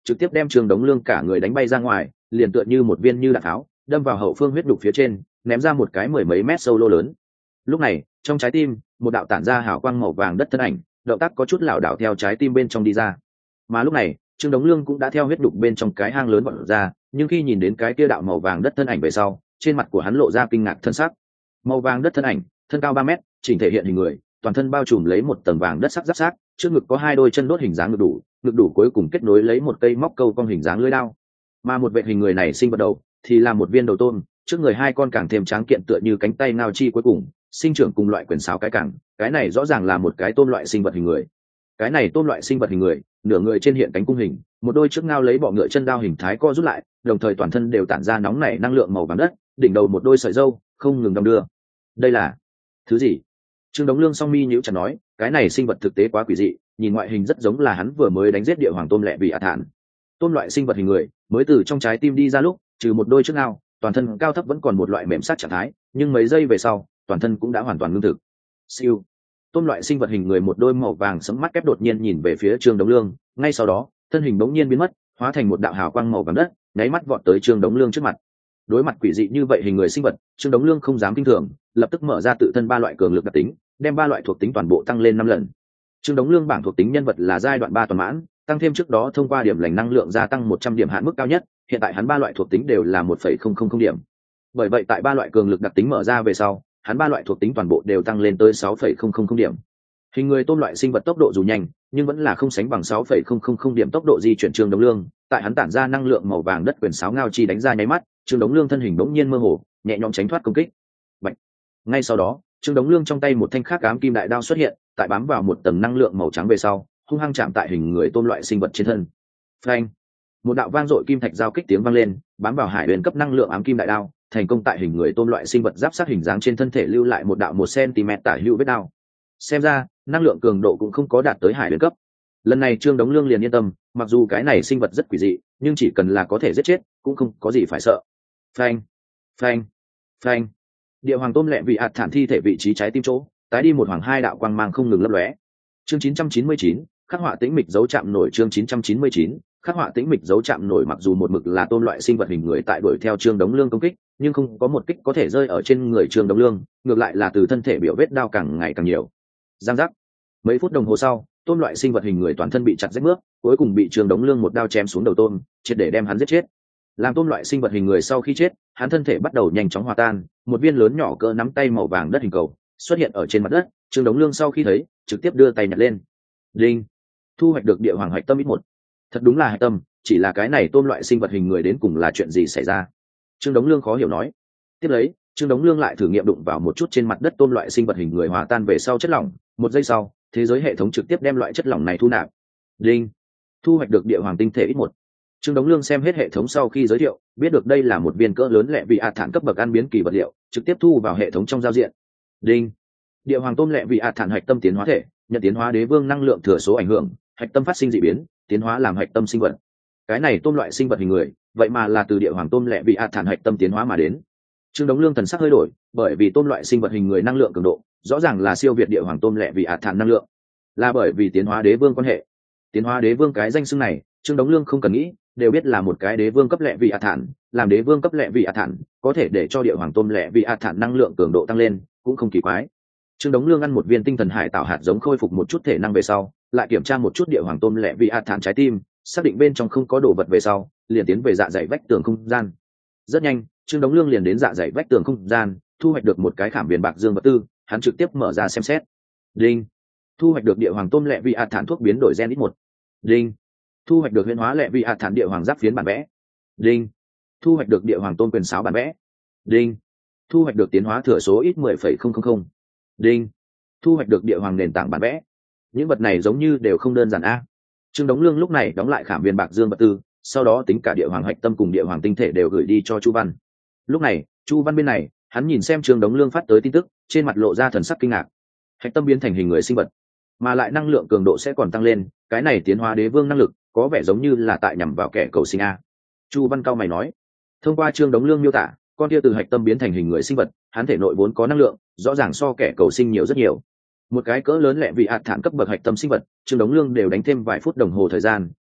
trực tiếp đem Trương Đống Lương cả người đánh bay ra ngoài, liền tựa như một viên như đạn tháo đâm vào hậu phương huyết đục phía trên, ném ra một cái mười mấy mét sâu lô lớn. Lúc này trong trái tim một đạo tản ra hào quang màu vàng đất thân ảnh, động tác có chút lảo đảo theo trái tim bên trong đi ra. Mà lúc này Trương Đống Lương cũng đã theo huyết đục bên trong cái hang lớn vọt ra, nhưng khi nhìn đến cái kia đạo màu vàng đất thân ảnh về sau, trên mặt của hắn lộ ra kinh ngạc thân sắc. Màu vàng đất thân ảnh, thân cao ba mét, chỉnh thể hiện hình người, toàn thân bao trùm lấy một tầng vàng đất sắc giáp sát, trước ngực có hai đôi chân đốt hình dáng ngực đủ, ngực đủ cuối cùng kết nối lấy một cây móc câu cong hình dáng lưỡi đao. Mà một vệ hình người này sinh vật đầu thì là một viên đầu tôm, trước người hai con càng thêm tráng kiện tựa như cánh tay ngao chi cuối cùng, sinh trưởng cùng loại quyền sáo cái cẳng, cái này rõ ràng là một cái tôm loại sinh vật hình người. Cái này tôm loại sinh vật hình người, nửa người trên hiện cánh cung hình, một đôi trước ngao lấy bọ ngựa chân đao hình thái co rút lại, đồng thời toàn thân đều tản ra nóng nảy năng lượng màu vàng đất, đỉnh đầu một đôi sợi râu không ngừng đong đưa. Đây là thứ gì? Trương Đống Lương song mi nhíu chặt nói, cái này sinh vật thực tế quá quỷ dị, nhìn ngoại hình rất giống là hắn vừa mới đánh giết địa hoàng tôm lẹ vì ả thản. Tôm loại sinh vật hình người, mới từ trong trái tim đi ra lúc, trừ một đôi trước ngao, toàn thân cao thấp vẫn còn một loại mềm sát trạng thái, nhưng mấy giây về sau, toàn thân cũng đã hoàn toàn ngưng thực. Siêu. Tôm loại sinh vật hình người một đôi màu vàng sẫm mắt kép đột nhiên nhìn về phía Trương Đống Lương, ngay sau đó, thân hình bỗng nhiên biến mất, hóa thành một đạo hào quang màu vàng đất, nháy mắt vọt tới Trương Đống Lương trước mặt. Đối mặt quỷ dị như vậy hình người sinh vật, Trương Đống Lương không dám kinh thường, lập tức mở ra tự thân ba loại cường lực đặc tính, đem ba loại thuộc tính toàn bộ tăng lên năm lần. Trương Đống Lương bảng thuộc tính nhân vật là giai đoạn ba toàn mãn, tăng thêm trước đó thông qua điểm lành năng lượng gia tăng một trăm điểm hạn mức cao nhất, hiện tại hắn ba loại thuộc tính đều là một phẩy không không không điểm. Bởi vậy tại ba loại cường lực đặc tính mở ra về sau, hắn ba loại thuộc tính toàn bộ đều tăng lên tới sáu phẩy không không không điểm. Hình người tôm loại sinh vật tốc độ dù nhanh, nhưng vẫn là không sánh bằng sáu phẩy không không không điểm tốc độ di chuyển Trương Đống Lương, tại hắn tản ra năng lượng màu vàng đất quyền sáo ngao chi đánh ra nháy mắt, Trương Đống Lương thân hình bỗng nhiên mơ hồ, nhẹ nhõm tránh thoát công kích. Bạch. Ngay sau đó, Trương Đống Lương trong tay một thanh khắc ám kim đại đao xuất hiện, tại bám vào một tầng năng lượng màu trắng về sau, hung hăng chạm tại hình người tôm loại sinh vật trên thân. Phanh! Một đạo vang dội kim thạch giao kích tiếng vang lên, bám vào hải huyền cấp năng lượng ám kim đại đao, thành công tại hình người tôm loại sinh vật giáp sát hình dáng trên thân thể lưu lại một đạo một cm tả hữu vết đao. Xem ra, năng lượng cường độ cũng không có đạt tới hải huyền cấp. Lần này Trương Đống Lương liền yên tâm, mặc dù cái này sinh vật rất quỷ dị, nhưng chỉ cần là có thể giết chết, cũng không có gì phải sợ. Phanh! Phanh! Phanh! Địa hoàng tôm lẹ vị ạt thản thi thể vị trí trái tim chỗ, tái đi một hoàng hai đạo quang mang không ngừng lấp lóe. Chương chín trăm chín mươi chín, khắc họa tĩnh mịch dấu chạm nổi. Chương chín trăm chín mươi chín, khắc họa tĩnh mịch dấu chạm nổi. Mặc dù một mực là tôm loại sinh vật hình người tại đuổi theo Trương Đống Lương công kích, nhưng không có một kích có thể rơi ở trên người Trương Đống Lương, ngược lại là từ thân thể biểu vết đao càng ngày càng nhiều. Giang giác. Mấy phút đồng hồ sau, tôm loại sinh vật hình người toàn thân bị chặt rách mướp, cuối cùng bị Trương Đống Lương một đao chém xuống đầu tôm, triệt để đem hắn giết chết. Làm tôm loại sinh vật hình người sau khi chết, hắn thân thể bắt đầu nhanh chóng hòa tan, một viên lớn nhỏ cỡ nắm tay màu vàng đất hình cầu xuất hiện ở trên mặt đất. Trương Đống Lương sau khi thấy, trực tiếp đưa tay nhặt lên. Đinh! Thu hoạch được địa hoàng hạch tâm ít một. Thật đúng là hạch tâm, chỉ là cái này tôm loại sinh vật hình người đến cùng là chuyện gì xảy ra? Trương Đống Lương khó hiểu nói. Tiếp lấy, Trương Đống Lương lại thử nghiệm đụng vào một chút trên mặt đất tôm loại sinh vật hình người hòa tan về sau chất lỏng, một giây sau, thế giới hệ thống trực tiếp đem loại chất lỏng này thu nạp. Đinh! Thu hoạch được địa hoàng tinh thể ít một. Trương Đống Lương xem hết hệ thống sau khi giới thiệu, biết được đây là một viên cỡ lớn lẹ vị ạt thản cấp bậc ăn biến kỳ vật liệu, trực tiếp thu vào hệ thống trong giao diện. Đinh! Địa hoàng tôm lẹ vị ạt thản hạch tâm tiến hóa thể, nhận tiến hóa đế vương năng lượng thừa số ảnh hưởng, hạch tâm phát sinh dị biến, tiến hóa làm hạch tâm sinh vật. Cái này tôm loại sinh vật hình người, vậy mà là từ địa hoàng tôm lẹ vị ạt thản hạch tâm tiến hóa mà đến. Trương Đống Lương thần sắc hơi đổi, bởi vì tôm loại sinh vật hình người năng lượng cường độ, rõ ràng là siêu việt địa hoàng tôm lẹ vị ạt thản năng lượng, là bởi vì tiến hóa đế vương quan hệ. Tiến hóa đế vương cái danh xưng này, Trương Đống Lương không cần nghĩ, đều biết là một cái đế vương cấp lẹ vị ạt thản, làm đế vương cấp lẹ vị ạt thản, có thể để cho địa hoàng tôm lẹ vị ạt thản năng lượng cường độ tăng lên, cũng không kỳ quái. Trương Đống Lương ăn một viên tinh thần hải tạo hạt giống khôi phục một chút thể năng về sau, lại kiểm tra một chút địa hoàng tôm lẹ vị ạt thản trái tim, xác định bên trong không có đồ vật về sau, liền tiến về dạ dày vách tường không gian. Rất nhanh, Trương Đống Lương liền đến dạ dày vách tường không gian, thu hoạch được một cái khảm viền bạc dương vật tư, hắn trực tiếp mở ra xem xét. Đinh! Thu hoạch được địa hoàng tôm lẹ vị ạt thản thuốc biến đổi gen ít một. Đinh! Thu hoạch được huyễn hóa lẹ vị ạt thản địa hoàng giáp phiến bản vẽ. Đinh! Thu hoạch được địa hoàng tôm quyền sáo bản vẽ. Đinh! Thu hoạch được tiến hóa thừa số ít mười phẩy không không không. Đinh! Thu hoạch được địa hoàng nền tảng bản vẽ. Những vật này giống như đều không đơn giản a. Trương Đống Lương lúc này đóng lại khảm viên bạc dương vật tư, sau đó tính cả địa hoàng hạch tâm cùng địa hoàng tinh thể đều gửi đi cho Chu Văn. Lúc này, Chu Văn bên này, hắn nhìn xem Trương Đống Lương phát tới tin tức, trên mặt lộ ra thần sắc kinh ngạc. Hạch tâm biến thành hình người sinh vật, mà lại năng lượng cường độ sẽ còn tăng lên, cái này tiến hóa đế vương năng lực, có vẻ giống như là tại nhằm vào kẻ cầu sinh a. Chu Văn cao mày nói. Thông qua Trương Đống Lương miêu tả, con kia từ hạch tâm biến thành hình người sinh vật, hắn thể nội vốn có năng lượng, rõ ràng so kẻ cầu sinh nhiều rất nhiều. Một cái cỡ lớn lẹ vị ạt thản cấp bậc hạch tâm sinh vật, Trương Đống Lương đều đánh thêm vài phút đồng hồ thời gian,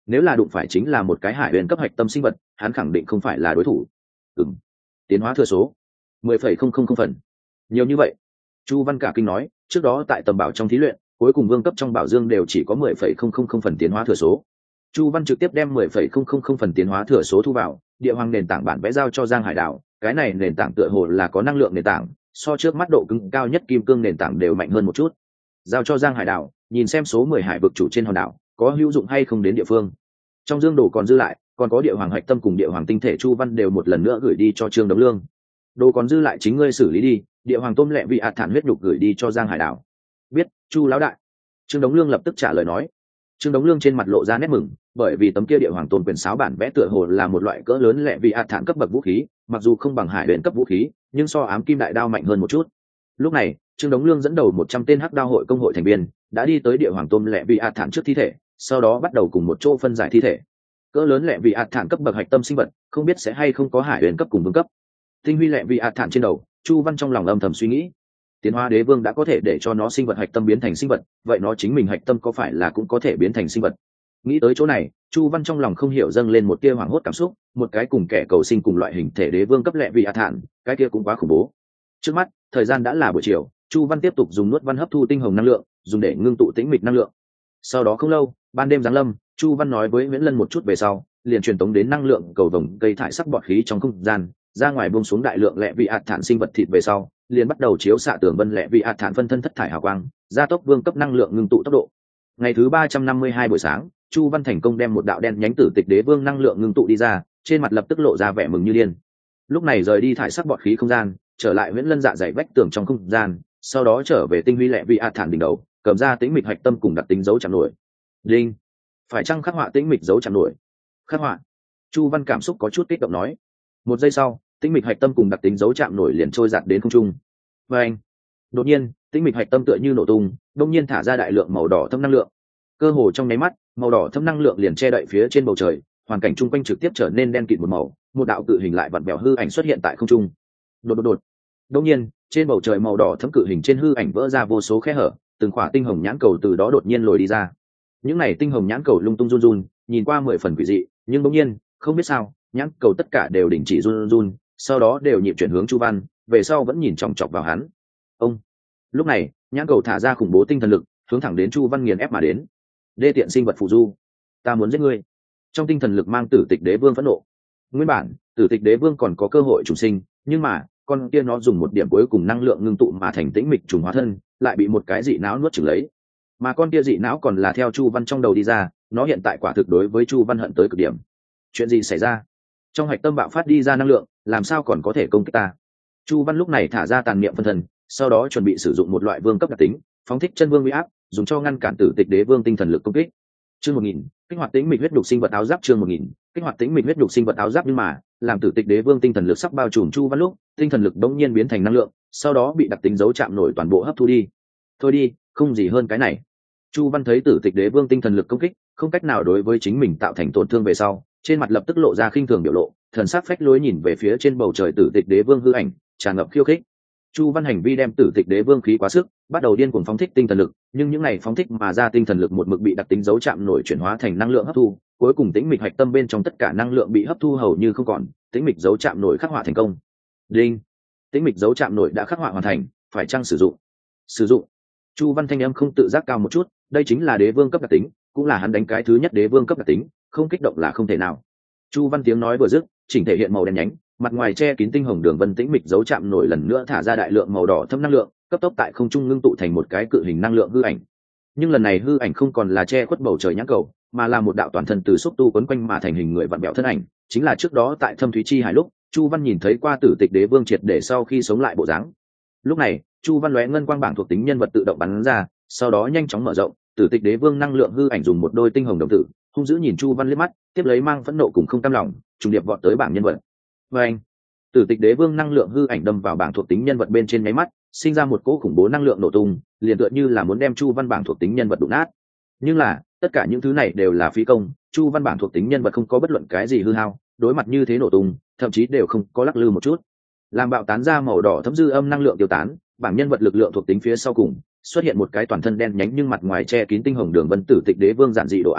nếu là đụng phải chính là một cái hải huyền cấp hạch tâm sinh vật hắn khẳng định không phải là đối thủ. Ừm, tiến hóa thừa số mười phẩy không không không phần, nhiều như vậy. Chu Văn cả kinh nói, trước đó tại tầm bảo trong thí luyện cuối cùng vương cấp trong bảo dương đều chỉ có mười phẩy không không không phần tiến hóa thừa số. Chu Văn trực tiếp đem mười phẩy không không không phần tiến hóa thừa số thu vào, địa hoàng nền tảng bản vẽ giao cho Giang Hải Đảo, cái này nền tảng tựa hồ là có năng lượng nền tảng, so trước mắt độ cứng cao nhất kim cương nền tảng đều mạnh hơn một chút. Giao cho Giang Hải Đảo, nhìn xem số mười hải vực chủ trên hòn đảo có hữu dụng hay không đến địa phương. Trong dương đồ còn dư lại, còn có địa hoàng hạch tâm cùng địa hoàng tinh thể, Chu Văn đều một lần nữa gửi đi cho Trương Đống Lương. Đồ còn dư lại chính ngươi xử lý đi, địa hoàng tôm lẹ vị ạt thản huyết nhục gửi đi cho Giang Hải Đảo. Biết, Chu lão đại. Trương Đống Lương lập tức trả lời nói. Trương Đống Lương trên mặt lộ ra nét mừng, bởi vì tấm kia địa hoàng tôn quyền sáo bản vẽ tựa hồ là một loại cỡ lớn lẹ vị ạt thản cấp bậc vũ khí, mặc dù không bằng hải huyền cấp vũ khí, nhưng so ám kim đại đao mạnh hơn một chút. Lúc này, Trương Đống Lương dẫn đầu một trăm tên hắc đao hội công hội thành viên đã đi tới địa hoàng tôn lẹ vị ạt thản trước thi thể, sau đó bắt đầu cùng một chỗ phân giải thi thể. Cỡ lớn lẹ vị ạt thản cấp bậc hạch tâm sinh vật, không biết sẽ hay không có hải huyền cấp cùng vương cấp. Tinh huy lẹ vị ạt thản trên đầu, Chu Văn trong lòng âm thầm suy nghĩ, tiến hóa đế vương đã có thể để cho nó sinh vật hạch tâm biến thành sinh vật, vậy nó chính mình hạch tâm có phải là cũng có thể biến thành sinh vật? Nghĩ tới chỗ này, Chu Văn trong lòng không hiểu dâng lên một tia hoảng hốt cảm xúc, một cái cùng kẻ cầu sinh cùng loại hình thể đế vương cấp lẹ vị ạt thản, cái kia cũng quá khủng bố. Trước mắt, thời gian đã là buổi chiều, Chu Văn tiếp tục dùng nuốt văn hấp thu tinh hồng năng lượng, dùng để ngưng tụ tĩnh mịch năng lượng. Sau đó không lâu, ban đêm giáng lâm, Chu Văn nói với Nguyễn Lân một chút về sau, liền truyền tống đến năng lượng cầu vồng gây thải sắc bọt khí trong không gian, ra ngoài buông xuống đại lượng lẹ vị ạt thản sinh vật thịt về sau, liền bắt đầu chiếu xạ tường vân lẹ vị ạt thản phân thân thất thải hào quang, gia tốc vương cấp năng lượng ngưng tụ tốc độ. Ngày thứ ba trăm năm mươi hai buổi sáng, Chu Văn thành công đem một đạo đen nhánh tử tịch đế vương năng lượng ngưng tụ đi ra, trên mặt lập tức lộ ra vẻ mừng như điên. Lúc này rời đi thải sắc bọt khí không gian, trở lại Nguyễn Lân dạ dày vách tường trong không gian, sau đó trở về tinh huy lẹ vị ạt thản đỉnh đầu, cầm ra tĩnh mịch hạch tâm cùng đặc tính dấu chạm nổi. Đinh, phải chăng khắc họa tĩnh mịch dấu chạm nổi? Khắc họa. Chu Văn cảm xúc có chút kích động nói. Một giây sau, tĩnh mịch hạch tâm cùng đặc tính dấu chạm nổi liền trôi giạt đến không trung. Và anh, đột nhiên, tĩnh mịch hạch tâm tựa như nổ tung, đột nhiên thả ra đại lượng màu đỏ thâm năng lượng. Cơ hồ trong nháy mắt, màu đỏ thâm năng lượng liền che đậy phía trên bầu trời, hoàn cảnh chung quanh trực tiếp trở nên đen kịt một màu, một đạo cự hình lại vặn vẹo hư ảnh xuất hiện tại không trung. Đột đột đột. Đột nhiên, trên bầu trời màu đỏ thâm cự hình trên hư ảnh vỡ ra vô số khe hở, từng khỏa tinh hồng nhãn cầu từ đó đột nhiên lồi đi ra. Những này tinh hồng nhãn cầu lung tung run run, nhìn qua mười phần quỷ dị, nhưng đột nhiên, không biết sao, nhãn cầu tất cả đều đình chỉ run run, sau đó đều nhịp chuyển hướng Chu Văn, về sau vẫn nhìn chòng chọc vào hắn. Ông. Lúc này, nhãn cầu thả ra khủng bố tinh thần lực, hướng thẳng đến Chu Văn nghiền ép mà đến. Đê tiện sinh vật phù du, ta muốn giết ngươi. Trong tinh thần lực mang tử tịch đế vương phẫn nộ. Nguyên bản, tử tịch đế vương còn có cơ hội trùng sinh, nhưng mà, con kia nó dùng một điểm cuối cùng năng lượng ngưng tụ mà thành tĩnh mịch trùng hóa thân, lại bị một cái dị não nuốt chửng lấy. Mà con kia dị não còn là theo Chu Văn trong đầu đi ra, nó hiện tại quả thực đối với Chu Văn hận tới cực điểm. Chuyện gì xảy ra? Trong hạch tâm bạo phát đi ra năng lượng, làm sao còn có thể công kích ta? Chu Văn lúc này thả ra tàn niệm phân thân, sau đó chuẩn bị sử dụng một loại vương cấp đặc tính, phóng thích chân vương uy áp, dùng cho ngăn cản tử tịch đế vương tinh thần lực công kích. Chương một nghìn, kích hoạt tĩnh mịch huyết nhục sinh vật áo giáp. Chương một nghìn, kích hoạt tĩnh mịch huyết nhục sinh vật áo giáp. Nhưng mà, làm tử tịch đế vương tinh thần lực sắp bao trùm Chu Văn lúc, tinh thần lực đống nhiên biến thành năng lượng, sau đó bị đặc tính dấu chạm nổi toàn bộ hấp thu đi. Thôi đi, không gì hơn cái này. Chu Văn thấy tử tịch đế vương tinh thần lực công kích, không cách nào đối với chính mình tạo thành tổn thương về sau, trên mặt lập tức lộ ra khinh thường biểu lộ, thần sắc phách lối nhìn về phía trên bầu trời tử tịch đế vương hư ảnh, tràn ngập khiêu khích. Chu Văn hành vi đem tử tịch đế vương khí quá sức, bắt đầu điên cuồng phóng thích tinh thần lực, nhưng những này phóng thích mà ra tinh thần lực một mực bị đặc tính dấu chạm nổi chuyển hóa thành năng lượng hấp thu, cuối cùng tĩnh mịch hạch tâm bên trong tất cả năng lượng bị hấp thu hầu như không còn, tĩnh mịch dấu chạm nổi khắc họa thành công. Đinh, tĩnh mịch dấu chạm nổi đã khắc họa hoàn thành, phải chăng sử dụng? Sử dụng. Chu Văn thanh âm không tự giác cao một chút, đây chính là đế vương cấp đặc tính, cũng là hắn đánh cái thứ nhất đế vương cấp đặc tính, không kích động là không thể nào. Chu Văn tiếng nói vừa dứt, chỉnh thể hiện màu đen nhánh, mặt ngoài che kín tinh hồng đường vân tĩnh mịch dấu chạm nổi lần nữa thả ra đại lượng màu đỏ thâm năng lượng, cấp tốc tại không trung ngưng tụ thành một cái cự hình năng lượng hư ảnh. Nhưng lần này hư ảnh không còn là che khuất bầu trời nhãn cầu, mà là một đạo toàn thân từ xúc tu quấn quanh mà thành hình người vặn bẹo thân ảnh, chính là trước đó tại Thâm Thúy Chi Hải lúc, Chu Văn nhìn thấy qua tử tịch đế vương triệt để sau khi sống lại bộ dáng. Lúc này, Chu Văn lóe ngân quang bảng thuộc tính nhân vật tự động bắn ra, sau đó nhanh chóng mở rộng, tử tịch đế vương năng lượng hư ảnh dùng một đôi tinh hồng đồng tử, hung dữ nhìn Chu Văn liếc mắt, tiếp lấy mang phẫn nộ cùng không cam lòng, trùng điệp vọt tới bảng nhân vật. Và anh, tử tịch đế vương năng lượng hư ảnh đâm vào bảng thuộc tính nhân vật bên trên nháy mắt, sinh ra một cỗ khủng bố năng lượng nổ tung, liền tựa như là muốn đem Chu Văn bảng thuộc tính nhân vật đụng nát. Nhưng là, tất cả những thứ này đều là phí công, Chu Văn bảng thuộc tính nhân vật không có bất luận cái gì hư hao, đối mặt như thế nổ tung, thậm chí đều không có lắc lư một chút. Làm bạo tán ra màu đỏ thấm dư âm năng lượng tiêu tán, bảng nhân vật lực lượng thuộc tính phía sau cùng xuất hiện một cái toàn thân đen nhánh nhưng mặt ngoài che kín tinh hồng đường vân tử tịch đế vương giản dị đồ án,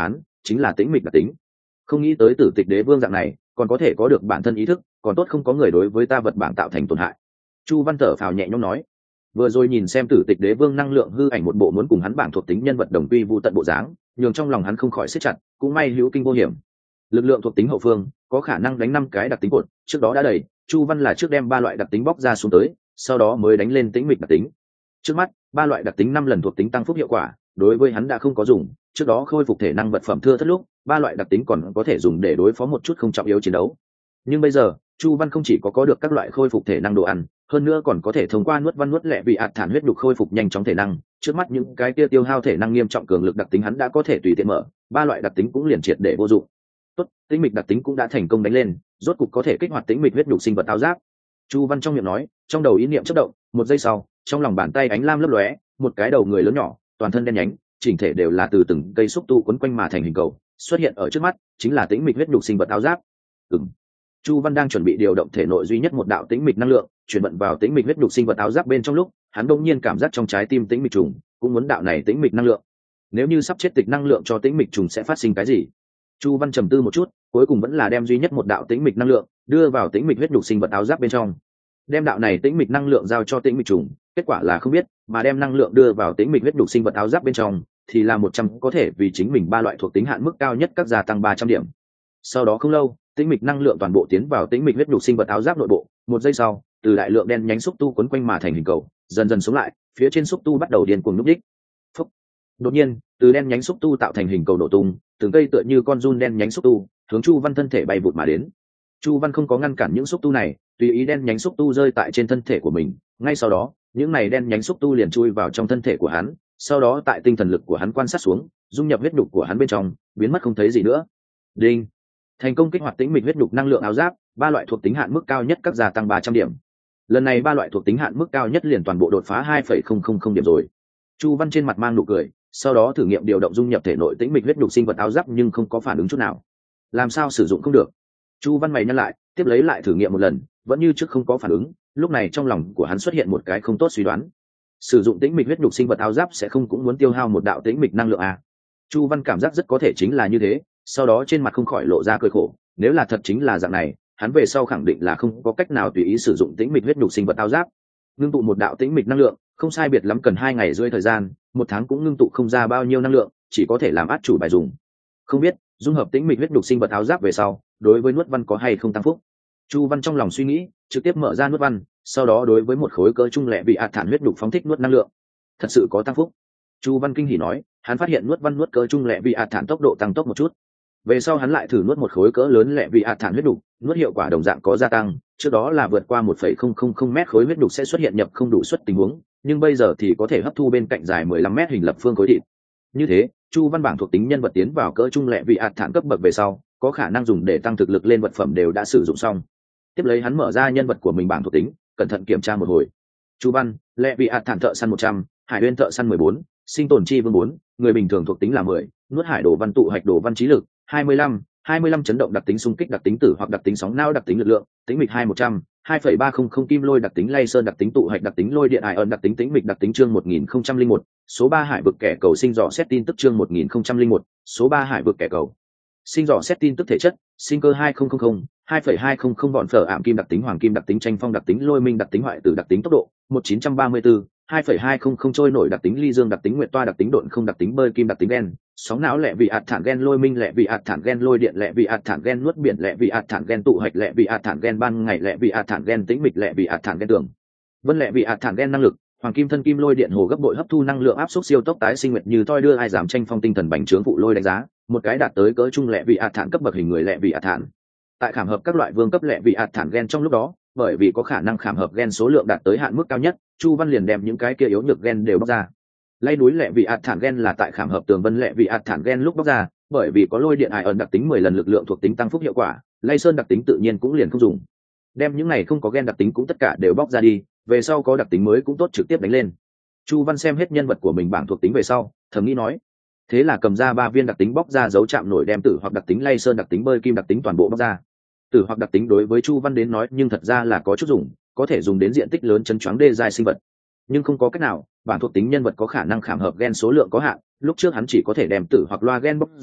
chính là tĩnh mịch đặc tính. Không nghĩ tới Tử Tịch Đế Vương dạng này còn có thể có được bản thân ý thức, còn tốt không có người đối với ta vật bảng tạo thành tổn hại. Chu Văn thở phào nhẹ nhõm nói. Vừa rồi nhìn xem Tử Tịch Đế Vương năng lượng hư ảnh một bộ muốn cùng hắn bảng thuộc tính nhân vật đồng quy vu tận bộ dáng, nhường trong lòng hắn không khỏi siết chặt, cũng may hữu kinh vô hiểm. Lực lượng thuộc tính hậu phương có khả năng đánh năm cái đặc tính cột, trước đó đã đầy, Chu Văn là trước đem ba loại đặc tính bóc ra xuống tới, sau đó mới đánh lên tĩnh mịch đặc tính. Trước mắt, ba loại đặc tính năm lần thuộc tính tăng phúc hiệu quả, đối với hắn đã không có dùng, trước đó khôi phục thể năng vật phẩm thưa thất lúc, ba loại đặc tính còn có thể dùng để đối phó một chút không trọng yếu chiến đấu. Nhưng bây giờ, Chu Văn không chỉ có có được các loại khôi phục thể năng đồ ăn, hơn nữa còn có thể thông qua nuốt văn nuốt lẹ vị ạt thản huyết đục khôi phục nhanh chóng thể năng. Trước mắt những cái kia tiêu hao thể năng nghiêm trọng cường lực đặc tính hắn đã có thể tùy tiện mở, ba loại đặc tính cũng liền triệt để vô dụng. Tốt, tĩnh mịch đặc tính cũng đã thành công đánh lên, rốt cục có thể kích hoạt tĩnh mịch huyết nhục sinh vật áo giáp. Chu Văn trong miệng nói, trong đầu ý niệm chớp động, một giây sau, trong lòng bàn tay ánh lam lấp lóe, một cái đầu người lớn nhỏ, toàn thân đen nhánh, chỉnh thể đều là từ từng cây xúc tu quấn quanh mà thành hình cầu, xuất hiện ở trước mắt, chính là tĩnh mịch huyết nhục sinh vật áo giáp. Ừm. Chu Văn đang chuẩn bị điều động thể nội duy nhất một đạo tĩnh mịch năng lượng, chuyển vận vào tĩnh mịch huyết nhục sinh vật áo giáp bên trong lúc, hắn đột nhiên cảm giác trong trái tim tĩnh mịch trùng, cũng muốn đạo này tĩnh mịch năng lượng. Nếu như sắp chết tịch năng lượng cho tĩnh mịch trùng sẽ phát sinh cái gì? Chu Văn trầm tư một chút, cuối cùng vẫn là đem duy nhất một đạo tĩnh mịch năng lượng đưa vào tĩnh mịch huyết nhục sinh vật áo giáp bên trong. Đem đạo này tĩnh mịch năng lượng giao cho tĩnh mịch trùng, kết quả là không biết, mà đem năng lượng đưa vào tĩnh mịch huyết nhục sinh vật áo giáp bên trong, thì là một trăm có thể vì chính mình ba loại thuộc tính hạn mức cao nhất các gia tăng ba trăm điểm. Sau đó không lâu, tĩnh mịch năng lượng toàn bộ tiến vào tĩnh mịch huyết nhục sinh vật áo giáp nội bộ, một giây sau, từ đại lượng đen nhánh xúc tu quấn quanh mà thành hình cầu, dần dần sống lại, phía trên xúc tu bắt đầu điên cuồng núp đích. Phúc. Đột nhiên, từ đen nhánh xúc tu tạo thành hình cầu nổ tung, từng cây tựa như con giun đen nhánh xúc tu, hướng Chu Văn thân thể bay vụt mà đến. Chu Văn không có ngăn cản những xúc tu này, tùy ý đen nhánh xúc tu rơi tại trên thân thể của mình, ngay sau đó, những này đen nhánh xúc tu liền chui vào trong thân thể của hắn, sau đó tại tinh thần lực của hắn quan sát xuống, dung nhập huyết nhục của hắn bên trong, biến mất không thấy gì nữa. Đinh. Thành công kích hoạt tĩnh mịch huyết nhục năng lượng áo giáp, ba loại thuộc tính hạn mức cao nhất các gia tăng ba trăm điểm. Lần này ba loại thuộc tính hạn mức cao nhất liền toàn bộ đột phá hai phẩy không không không điểm rồi. Chu Văn trên mặt mang nụ cười, sau đó thử nghiệm điều động dung nhập thể nội tĩnh mịch huyết nhục sinh vật áo giáp nhưng không có phản ứng chút nào. Làm sao sử dụng không được? Chu Văn mày nhăn lại, tiếp lấy lại thử nghiệm một lần, vẫn như trước không có phản ứng. Lúc này trong lòng của hắn xuất hiện một cái không tốt suy đoán. Sử dụng tĩnh mịch huyết nhục sinh vật áo giáp sẽ không cũng muốn tiêu hao một đạo tĩnh mịch năng lượng à? Chu Văn cảm giác rất có thể chính là như thế, sau đó trên mặt không khỏi lộ ra cười khổ. Nếu là thật chính là dạng này, hắn về sau khẳng định là không có cách nào tùy ý sử dụng tĩnh mịch huyết nhục sinh vật áo giáp. Ngưng tụ một đạo tĩnh mịch năng lượng, không sai biệt lắm cần hai ngày rưỡi thời gian, một tháng cũng ngưng tụ không ra bao nhiêu năng lượng, chỉ có thể làm át chủ bài dùng. Không biết dung hợp tĩnh mịch huyết nhục sinh vật áo giáp về sau, đối với nuốt văn có hay không tăng phúc? Chu Văn trong lòng suy nghĩ, trực tiếp mở ra nuốt văn, sau đó đối với một khối cỡ trung lẻ bị ạt thản huyết nhục phóng thích nuốt năng lượng. Thật sự có tăng phúc. Chu Văn kinh hỉ nói, hắn phát hiện nuốt văn nuốt cỡ trung lẻ bị ạt thản tốc độ tăng tốc một chút. Về sau hắn lại thử nuốt một khối cỡ lớn lẻ bị ạt thản huyết nhục, nuốt hiệu quả đồng dạng có gia tăng, trước đó là vượt qua một phẩy không không không mét khối huyết nhục sẽ xuất hiện nhập không đủ suất tình huống, nhưng bây giờ thì có thể hấp thu bên cạnh dài mười lăm mét hình lập phương khối thịt. Như thế, Chu Văn bảng thuộc tính nhân vật tiến vào cỡ trung lẻ bị ạt thản cấp bậc về sau, có khả năng dùng để tăng thực lực lên vật phẩm đều đã sử dụng xong. Tiếp lấy hắn mở ra nhân vật của mình bảng thuộc tính, cẩn thận kiểm tra một hồi. Chu Văn, lẻ bị ạt thản thợ săn một trăm, hải uyên thợ săn mười bốn, sinh tồn chi vương bốn, người bình thường thuộc tính là mười, nuốt hải đồ văn tụ hạch đồ văn trí lực hai mươi lăm, hai mươi lăm chấn động đặc tính xung kích đặc tính tử hoặc đặc tính sóng não đặc tính lực lượng, tính mịch hai một trăm, hai phẩy ba không không kim lôi đặc tính lay sơn đặc tính tụ hạch đặc tính lôi điện ải ơn đặc tính tính mịch đặc tính chương một nghìn không trăm linh một, số ba hải vực kẻ cầu sinh dò xét tin tức chương một nghìn không trăm linh một, số ba hải vực kẻ cầu sinh dò xét tin tức thể chất sinh cơ hai không không không, hai phẩy hai không không bọn phở ảm kim đặc tính hoàng kim đặc tính tranh phong đặc tính lôi minh đặc tính hoại tử đặc tính tốc độ một chín ba tư, hai phẩy hai không không trôi nổi đặc tính ly dương đặc tính nguyệt toa đặc tính độn không đặc tính bơi kim đặc tính đen sóng não lẹ vị ạt thản gen lôi minh lẹ vị ạt thản gen lôi điện lẹ vị ạt thản gen nuốt biển lẹ vị ạt thản gen tụ hạch lẹ vị ạt thản gen ban ngày lẹ vị ạt thản gen tĩnh mịch lẹ vị ạt thản gen tường vân lẹ vị ạt thản gen năng lực hoàng kim thân kim lôi điện hồ gấp bội hấp thu năng lượng áp suất siêu tốc tái sinh nguyệt như toi đưa ai giảm tranh phong tinh thần bành trướng phụ lôi đánh giá một cái đạt tới cỡ trung lẹ vị ạt thản cấp bậc hình người lẹ vị ạt thản tại khảm hợp các loại vương cấp lẹ vị ạt thản gen trong lúc đó bởi vì có khả năng khảm hợp gen số lượng đạt tới hạn mức cao nhất Chu Văn liền đem những cái kia yếu nhược gen đều bóc ra lay núi lẹ vị ạt thản gen là tại khảm hợp tường vân lẹ vị ạt thản gen lúc bóc ra bởi vì có lôi điện ải ẩn đặc tính mười lần lực lượng thuộc tính tăng phúc hiệu quả lay sơn đặc tính tự nhiên cũng liền không dùng đem những này không có gen đặc tính cũng tất cả đều bóc ra đi về sau có đặc tính mới cũng tốt trực tiếp đánh lên Chu Văn xem hết nhân vật của mình bảng thuộc tính về sau thầm nghĩ nói thế là cầm ra ba viên đặc tính bóc ra dấu chạm nổi đem tử hoặc đặc tính lay sơn đặc tính bơi kim đặc tính toàn bộ bóc ra tử hoặc đặc tính đối với Chu Văn đến nói nhưng thật ra là có chút dùng có thể dùng đến diện tích lớn chân choáng đê giai sinh vật nhưng không có cách nào bản thuộc tính nhân vật có khả năng khảm hợp gen số lượng có hạn lúc trước hắn chỉ có thể đem tử hoặc loa gen bóc ra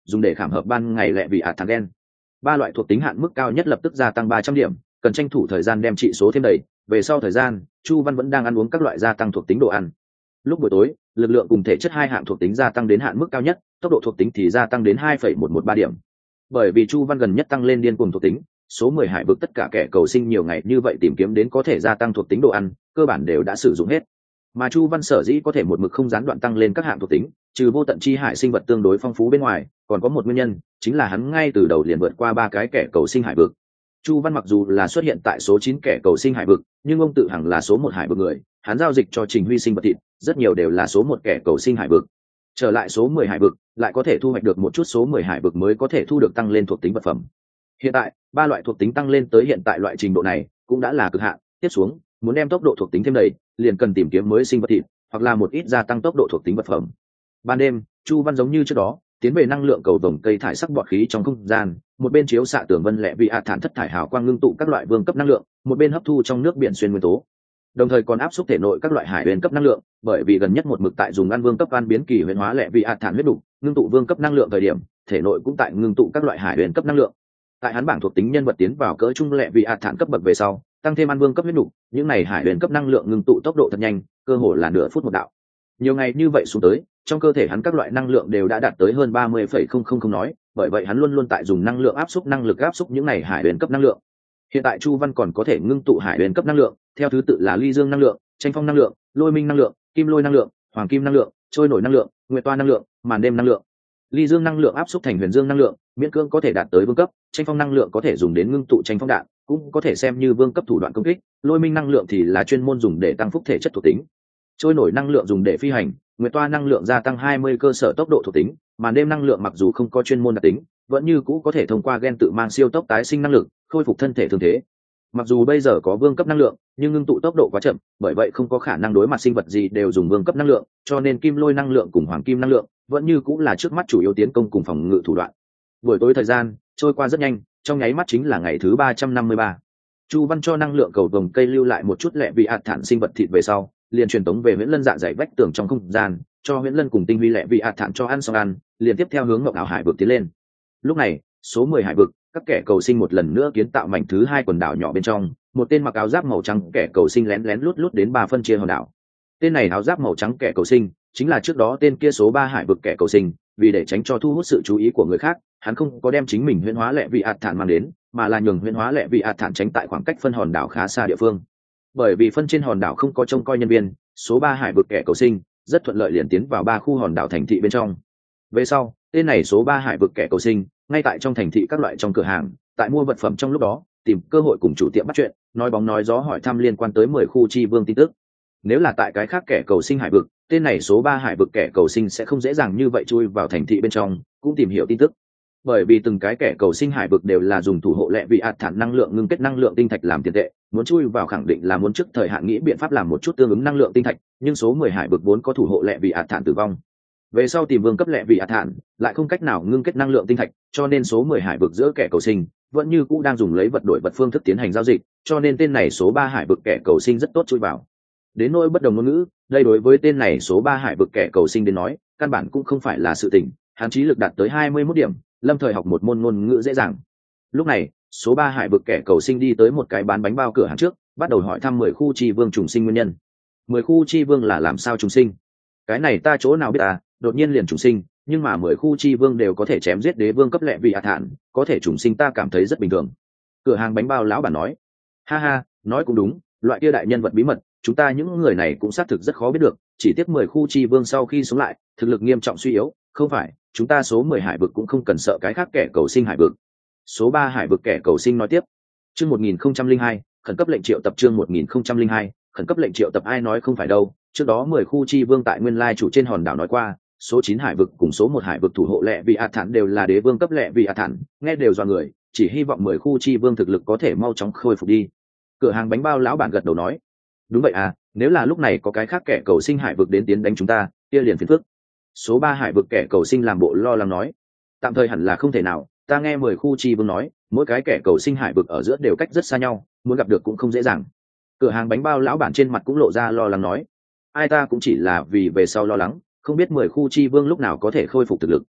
dùng để khảm hợp ban ngày lẹ vị ạt thản đen. Ba loại thuộc tính hạn mức cao nhất lập tức gia tăng ba trăm điểm, cần tranh thủ thời gian đem trị số thêm đầy. Về sau thời gian, Chu Văn vẫn đang ăn uống các loại gia tăng thuộc tính đồ ăn. Lúc buổi tối, lực lượng cùng thể chất hai hạng thuộc tính gia tăng đến hạn mức cao nhất, tốc độ thuộc tính thì gia tăng đến hai phẩy một một ba điểm. Bởi vì Chu Văn gần nhất tăng lên điên cuồng thuộc tính, số mười hải vực tất cả kẻ cầu sinh nhiều ngày như vậy tìm kiếm đến có thể gia tăng thuộc tính đồ ăn, cơ bản đều đã sử dụng hết. Mà Chu Văn sở dĩ có thể một mực không gián đoạn tăng lên các hạng thuộc tính, trừ vô tận chi hải sinh vật tương đối phong phú bên ngoài, còn có một nguyên nhân, chính là hắn ngay từ đầu liền vượt qua ba cái kẻ cầu sinh hải vực. Chu Văn mặc dù là xuất hiện tại số chín kẻ cầu sinh hải vực, nhưng ông tự hằng là số một hải vực người, hắn giao dịch cho Trình Huy sinh vật thịt, rất nhiều đều là số một kẻ cầu sinh hải vực. Trở lại số mười hải vực, lại có thể thu hoạch được một chút số mười hải vực mới có thể thu được tăng lên thuộc tính vật phẩm. Hiện tại, ba loại thuộc tính tăng lên tới hiện tại loại trình độ này, cũng đã là cực hạn, tiếp xuống, muốn đem tốc độ thuộc tính thêm đầy, liền cần tìm kiếm mới sinh vật thịt, hoặc là một ít gia tăng tốc độ thuộc tính vật phẩm. Ban đêm, Chu Văn giống như trước đó, tiến về năng lượng cầu vồng cây thải sắc bọt khí trong không gian, một bên chiếu xạ tường vân lẹ vị ạt thản thất thải hào quang ngưng tụ các loại vương cấp năng lượng, một bên hấp thu trong nước biển xuyên nguyên tố. Đồng thời còn áp xúc thể nội các loại hải huyền cấp năng lượng, bởi vì gần nhất một mực tại dùng ăn vương cấp van biến kỳ huyền hóa lẹ vị ạt thản huyết đủ, ngưng tụ vương cấp năng lượng thời điểm, thể nội cũng tại ngưng tụ các loại hải huyền cấp năng lượng. Tại hắn bảng thuộc tính nhân vật tiến vào cỡ trung lẹ vị ạt thản cấp bậc về sau, tăng thêm ăn vương cấp huyết đủ, những này hải huyền cấp năng lượng ngưng tụ tốc độ thật nhanh, cơ hồ là nửa phút một đạo. Nhiều ngày như vậy xuống tới, trong cơ thể hắn các loại năng lượng đều đã đạt tới hơn ba mươi phẩy không không không nói, bởi vậy hắn luôn luôn tại dùng năng lượng áp xúc năng lực áp xúc những này hải huyền cấp năng lượng. Hiện tại Chu Văn còn có thể ngưng tụ hải huyền cấp năng lượng, theo thứ tự là ly dương năng lượng, tranh phong năng lượng, lôi minh năng lượng, kim lôi năng lượng, hoàng kim năng lượng, trôi nổi năng lượng, nguyệt toa năng lượng, màn đêm năng lượng. Ly dương năng lượng áp xúc thành huyền dương năng lượng, miễn cưỡng có thể đạt tới vương cấp, tranh phong năng lượng có thể dùng đến ngưng tụ tranh phong đạn, cũng có thể xem như vương cấp thủ đoạn công kích, lôi minh năng lượng thì là chuyên môn dùng để tăng phúc thể chất thuộc tính. Trôi nổi năng lượng dùng để phi hành, nguyệt toa năng lượng gia tăng hai mươi cơ sở tốc độ thuộc tính, màn đêm năng lượng mặc dù không có chuyên môn đặc tính, vẫn như cũ có thể thông qua gen tự mang siêu tốc tái sinh năng lực, khôi phục thân thể thương thế. Mặc dù bây giờ có vương cấp năng lượng, nhưng ngưng tụ tốc độ quá chậm, bởi vậy không có khả năng đối mặt sinh vật gì đều dùng vương cấp năng lượng, cho nên kim lôi năng lượng cùng hoàng kim năng lượng vẫn như cũng là trước mắt chủ yếu tiến công cùng phòng ngự thủ đoạn. Buổi tối thời gian trôi qua rất nhanh, trong nháy mắt chính là ngày thứ ba trăm năm mươi ba. Chu Văn cho năng lượng cầu vồng cây lưu lại một chút lẹ vị ạt thản sinh vật thịt về sau, liền truyền tống về Huyễn Lân dạ dày vách tường trong không gian, cho Huyễn Lân cùng tinh huy lẹ vị ạt thản cho ăn xong ăn, liền tiếp theo hướng Ngọc Ảo Hải vực tiến lên. Lúc này, số mười hải vực, các kẻ cầu sinh một lần nữa kiến tạo mảnh thứ hai quần đảo nhỏ bên trong, một tên mặc áo giáp màu trắng kẻ cầu sinh lén lén lút lút đến ba phân chia hòn đảo. Tên này áo giáp màu trắng kẻ cầu sinh chính là trước đó tên kia số ba hải vực kẻ cầu sinh, vì để tránh cho thu hút sự chú ý của người khác, hắn không có đem chính mình huyễn hóa lẹ vị ạt thản mang đến, mà là nhường huyễn hóa lẹ vị ạt thản tránh tại khoảng cách phân hòn đảo khá xa địa phương. Bởi vì phân trên hòn đảo không có trông coi nhân viên, số ba hải vực kẻ cầu sinh rất thuận lợi liền tiến vào ba khu hòn đảo thành thị bên trong. Về sau, tên này số ba hải vực kẻ cầu sinh ngay tại trong thành thị các loại trong cửa hàng, tại mua vật phẩm trong lúc đó, tìm cơ hội cùng chủ tiệm bắt chuyện, nói bóng nói gió hỏi thăm liên quan tới mười khu chi vương tin tức. Nếu là tại cái khác kẻ cầu sinh hải vực, tên này số ba hải vực kẻ cầu sinh sẽ không dễ dàng như vậy chui vào thành thị bên trong, cũng tìm hiểu tin tức. Bởi vì từng cái kẻ cầu sinh hải vực đều là dùng thủ hộ lẹ vị ạt thản năng lượng ngưng kết năng lượng tinh thạch làm tiền tệ, muốn chui vào khẳng định là muốn trước thời hạn nghĩ biện pháp làm một chút tương ứng năng lượng tinh thạch, nhưng số mười hải vực vốn có thủ hộ lẹ vị ạt thản tử vong. Về sau tìm vương cấp lẹ vị ạt thản, lại không cách nào ngưng kết năng lượng tinh thạch, cho nên số mười hải vực giữa kẻ cầu sinh vẫn như cũ đang dùng lấy vật đổi vật phương thức tiến hành giao dịch, cho nên tên này số ba hải vực kẻ cầu sinh rất tốt chui vào. Đến nỗi bất đồng ngôn ngữ, đây đối với tên này số ba hải vực kẻ cầu sinh đến nói, căn bản cũng không phải là sự tình, hắn trí lực đạt tới hai mươi mốt điểm, lâm thời học một môn ngôn ngữ dễ dàng. Lúc này, số ba hải vực kẻ cầu sinh đi tới một cái bán bánh bao cửa hàng trước, bắt đầu hỏi thăm mười khu chi vương trùng sinh nguyên nhân. Mười khu chi vương là làm sao trùng sinh? Cái này ta chỗ nào biết à, đột nhiên liền trùng sinh, nhưng mà mười khu chi vương đều có thể chém giết đế vương cấp lẹ vị ạt thản, có thể trùng sinh ta cảm thấy rất bình thường. Cửa hàng bánh bao lão bản nói. Ha ha, nói cũng đúng, loại kia đại nhân vật bí mật, chúng ta những người này cũng xác thực rất khó biết được, chỉ tiếc mười khu chi vương sau khi sống lại, thực lực nghiêm trọng suy yếu, không phải, chúng ta số mười hải vực cũng không cần sợ cái khác kẻ cầu sinh hải vực. Số ba hải vực kẻ cầu sinh nói tiếp. Chương một nghìn không trăm linh hai, khẩn cấp lệnh triệu tập chương một nghìn không trăm linh hai, khẩn cấp lệnh triệu tập ai nói không phải đâu, trước đó mười khu chi vương tại nguyên lai chủ trên hòn đảo nói qua, số chín hải vực cùng số một hải vực thủ hộ lẹ vị ạt thản đều là đế vương cấp lẹ vị ạt thản, nghe đều do người, chỉ hy vọng mười khu chi vương thực lực có thể mau chóng khôi phục đi. Cửa hàng bánh bao lão bản gật đầu nói. Đúng vậy à, nếu là lúc này có cái khác kẻ cầu sinh hải vực đến tiến đánh chúng ta, kia liền phiền phức. Số ba hải vực kẻ cầu sinh làm bộ lo lắng nói. Tạm thời hẳn là không thể nào, ta nghe mười khu chi vương nói, mỗi cái kẻ cầu sinh hải vực ở giữa đều cách rất xa nhau, muốn gặp được cũng không dễ dàng. Cửa hàng bánh bao lão bản trên mặt cũng lộ ra lo lắng nói. Ai ta cũng chỉ là vì về sau lo lắng, không biết mười khu chi vương lúc nào có thể khôi phục thực lực.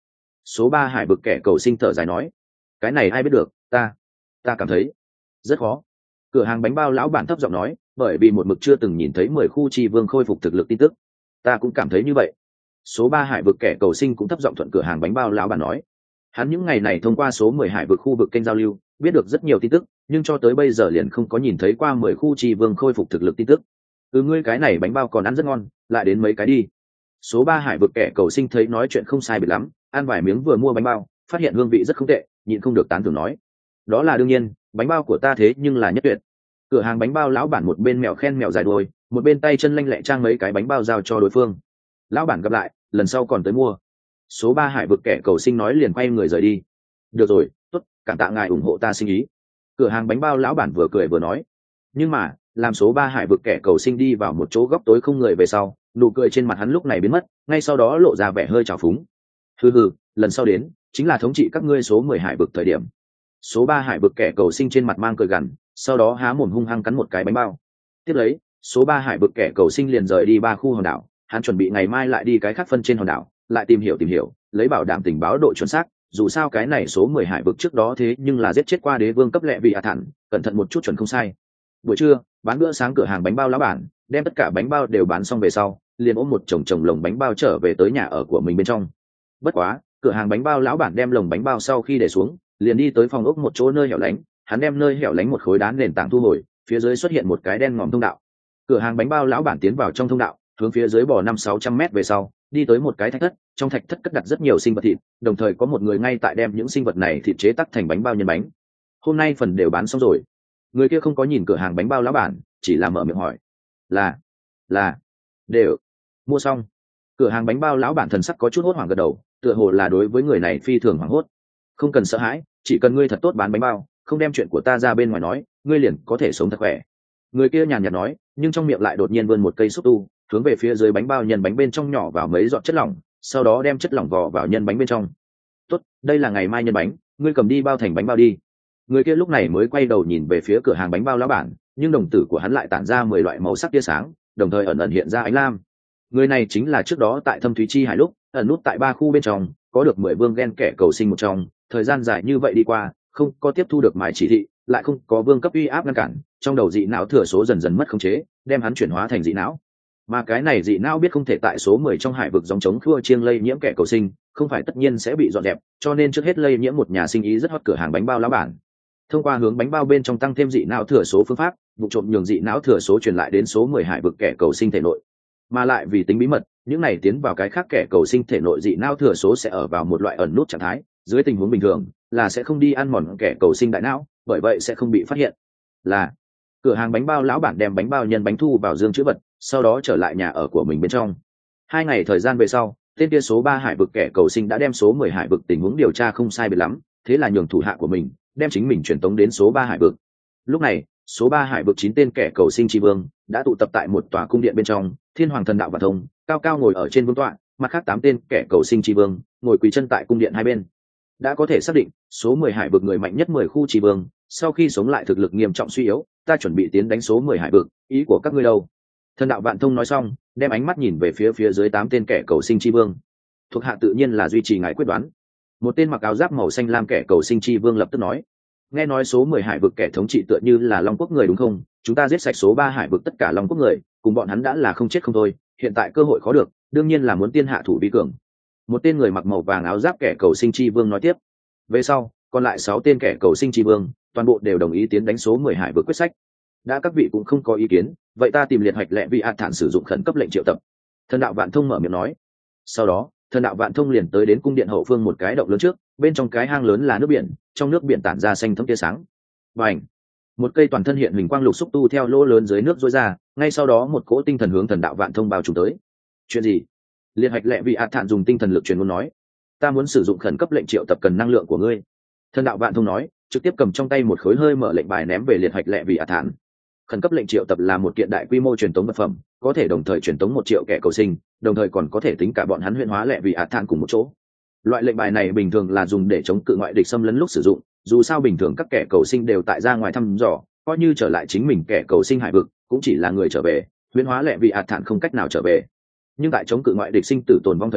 Số ba hải vực kẻ cầu sinh thở dài nói, cái này ai biết được, ta ta cảm thấy rất khó. Cửa hàng bánh bao lão bản thấp giọng nói, bởi vì một mực chưa từng nhìn thấy mười khu chi vương khôi phục thực lực tin tức. Ta cũng cảm thấy như vậy. Số ba hải vực kẻ cầu sinh cũng thấp giọng thuận cửa hàng bánh bao lão bản nói, hắn những ngày này thông qua số mười hải vực khu vực kênh giao lưu biết được rất nhiều tin tức, nhưng cho tới bây giờ liền không có nhìn thấy qua mười khu chi vương khôi phục thực lực tin tức. Ừ, ngươi cái này bánh bao còn ăn rất ngon, lại đến mấy cái đi. Số ba hải vực kẻ cầu sinh thấy nói chuyện không sai biệt lắm, ăn vài miếng vừa mua bánh bao, phát hiện hương vị rất không tệ, nhịn không được tán thưởng nói, đó là đương nhiên, bánh bao của ta thế nhưng là nhất tuyệt. Cửa hàng bánh bao lão bản một bên mèo khen mèo dài đuôi, một bên tay chân lanh lẹ trang mấy cái bánh bao giao cho đối phương. Lão bản gặp lại, lần sau còn tới mua. Số ba hải vực kẻ cầu sinh nói liền quay người rời đi. Được rồi, tốt, cảm tạ ngài ủng hộ ta sinh ý. Cửa hàng bánh bao lão bản vừa cười vừa nói. Nhưng mà làm số ba hải vực kẻ cầu sinh đi vào một chỗ góc tối không người về sau, nụ cười trên mặt hắn lúc này biến mất, ngay sau đó lộ ra vẻ hơi trào phúng. Hừ hừ, lần sau đến chính là thống trị các ngươi số mười hải vực thời điểm. Số ba hải vực kẻ cầu sinh trên mặt mang cười gằn, sau đó há mồm hung hăng cắn một cái bánh bao. Tiếp lấy, số ba hải vực kẻ cầu sinh liền rời đi ba khu hòn đảo, hắn chuẩn bị ngày mai lại đi cái khác phân trên hòn đảo, lại tìm hiểu tìm hiểu, lấy bảo đảm tình báo độ chuẩn xác. Dù sao cái này số mười hải vực trước đó thế nhưng là giết chết qua đế vương cấp lệ vị hạ thản, cẩn thận một chút chuẩn không sai. Buổi trưa, bán bữa sáng cửa hàng bánh bao lão bản đem tất cả bánh bao đều bán xong về sau, liền ôm một chồng chồng lồng bánh bao trở về tới nhà ở của mình bên trong. Bất quá, cửa hàng bánh bao lão bản đem lồng bánh bao sau khi để xuống, liền đi tới phòng ốc một chỗ nơi hẻo lánh, hắn đem nơi hẻo lánh một khối đá nền tảng thu hồi, phía dưới xuất hiện một cái đen ngòm thông đạo. Cửa hàng bánh bao lão bản tiến vào trong thông đạo, hướng phía dưới bò năm sáu trăm mét về sau, đi tới một cái thạch thất, trong thạch thất cất đặt rất nhiều sinh vật thịt, đồng thời có một người ngay tại đem những sinh vật này thịt chế tác thành bánh bao nhân bánh. Hôm nay phần đều bán xong rồi. Người kia không có nhìn cửa hàng bánh bao lão bản, chỉ là mở miệng hỏi, là là đều mua xong. Cửa hàng bánh bao lão bản thần sắc có chút hốt hoảng gật đầu, tựa hồ là đối với người này phi thường hoảng hốt. Không cần sợ hãi, chỉ cần ngươi thật tốt bán bánh bao, không đem chuyện của ta ra bên ngoài nói, ngươi liền có thể sống thật khỏe. Người kia nhàn nhạt nói, nhưng trong miệng lại đột nhiên vươn một cây xúc tu, hướng về phía dưới bánh bao nhân bánh bên trong nhỏ vào mấy giọt chất lỏng, sau đó đem chất lỏng vò vào nhân bánh bên trong. Tốt, đây là ngày mai nhân bánh, ngươi cầm đi bao thành bánh bao đi. Người kia lúc này mới quay đầu nhìn về phía cửa hàng bánh bao lão bản, nhưng đồng tử của hắn lại tản ra mười loại màu sắc tia sáng, đồng thời ẩn ẩn hiện ra ánh lam. Người này chính là trước đó tại Thâm Thúy Chi Hải lúc ẩn nút tại ba khu bên trong, có được mười vương ghen kẻ cầu sinh một trong. Thời gian dài như vậy đi qua, không có tiếp thu được mái chỉ thị, lại không có vương cấp uy áp ngăn cản, trong đầu dị não thừa số dần dần mất khống chế, đem hắn chuyển hóa thành dị não. Mà cái này dị não biết không thể tại số mười trong hải vực dòng chống khua chiêng lây nhiễm kẻ cầu sinh, không phải tất nhiên sẽ bị dọn dẹp, cho nên trước hết lây nhiễm một nhà sinh ý rất hot cửa hàng bánh bao lão bản. Thông qua hướng bánh bao bên trong tăng thêm dị não thừa số phương pháp, vụ trộm nhường dị não thừa số truyền lại đến số mười hải vực kẻ cầu sinh thể nội. Mà lại vì tính bí mật, những này tiến vào cái khác kẻ cầu sinh thể nội dị não thừa số sẽ ở vào một loại ẩn nút trạng thái, dưới tình huống bình thường là sẽ không đi ăn mòn kẻ cầu sinh đại não, bởi vậy sẽ không bị phát hiện. Là cửa hàng bánh bao lão bản đem bánh bao nhân bánh thu vào dương chữ vật, sau đó trở lại nhà ở của mình bên trong. Hai ngày thời gian về sau, tên kia số ba hải vực kẻ cầu sinh đã đem số mười hải vực tình huống điều tra không sai biệt lắm, thế là nhường thủ hạ của mình đem chính mình truyền tống đến số ba hải vực. Lúc này, số ba hải vực chín tên kẻ cầu sinh tri vương đã tụ tập tại một tòa cung điện bên trong, Thiên Hoàng Thần Đạo và Thông cao cao ngồi ở trên vương tọa, mặt khác tám tên kẻ cầu sinh tri vương ngồi quỳ chân tại cung điện hai bên. Đã có thể xác định số mười hải vực người mạnh nhất mười khu tri vương sau khi sống lại thực lực nghiêm trọng suy yếu, ta chuẩn bị tiến đánh số mười hải vực, ý của các ngươi đâu? Thần Đạo Vạn Thông nói xong, đem ánh mắt nhìn về phía phía dưới tám tên kẻ cầu sinh tri vương. Thuộc hạ tự nhiên là duy trì ngài quyết đoán. Một tên mặc áo giáp màu xanh lam kẻ cầu sinh tri vương lập tức nói, nghe nói số mười hải vực kẻ thống trị tựa như là Long Quốc người đúng không? Chúng ta giết sạch số ba hải vực tất cả Long Quốc người, cùng bọn hắn đã là không chết không thôi, hiện tại cơ hội khó được, đương nhiên là muốn tiên hạ thủ vi cường. Một tên người mặc màu vàng áo giáp kẻ cầu sinh tri vương nói tiếp. Về sau, còn lại sáu tên kẻ cầu sinh tri vương, toàn bộ đều đồng ý tiến đánh số mười hải vực quyết sách. Đã các vị cũng không có ý kiến, vậy ta tìm liệt hoạch lệ vị ạt thản sử dụng khẩn cấp lệnh triệu tập. Thần Đạo Vạn Thông mở miệng nói. Sau đó, Thần Đạo Vạn Thông liền tới đến cung điện hậu phương một cái động lớn trước, bên trong cái hang lớn là nước biển, trong nước biển tản ra xanh thẫm tia sáng. Bành! Một cây toàn thân hiện hình quang lục xúc tu theo lỗ lớn dưới nước rối ra, ngay sau đó một cỗ tinh thần hướng Thần Đạo Vạn Thông bao trùm tới. Chuyện gì? Liệt hoạch lệ vị ạt thản dùng tinh thần lực truyền ngôn nói, ta muốn sử dụng khẩn cấp lệnh triệu tập cần năng lượng của ngươi. Thần Đạo Vạn Thông nói, trực tiếp cầm trong tay một khối hơi mở lệnh bài ném về liệt hoạch lệ vị ạt thản. Khẩn cấp lệnh triệu tập là một kiện đại quy mô truyền tống vật phẩm, có thể đồng thời truyền tống một triệu kẻ cầu sinh, đồng thời còn có thể tính cả bọn hắn huyễn hóa lệ vị ạt thản cùng một chỗ. Loại lệnh bài này bình thường là dùng để chống cự ngoại địch xâm lấn lúc sử dụng, dù sao bình thường các kẻ cầu sinh đều tại ra ngoài thăm dò, coi như trở lại chính mình kẻ cầu sinh hải vực cũng chỉ là người trở về, huyễn hóa lệ vị ạt thản không cách nào trở về. Nhưng tại chống cự ngoại địch sinh tử tồn vong thời khắc,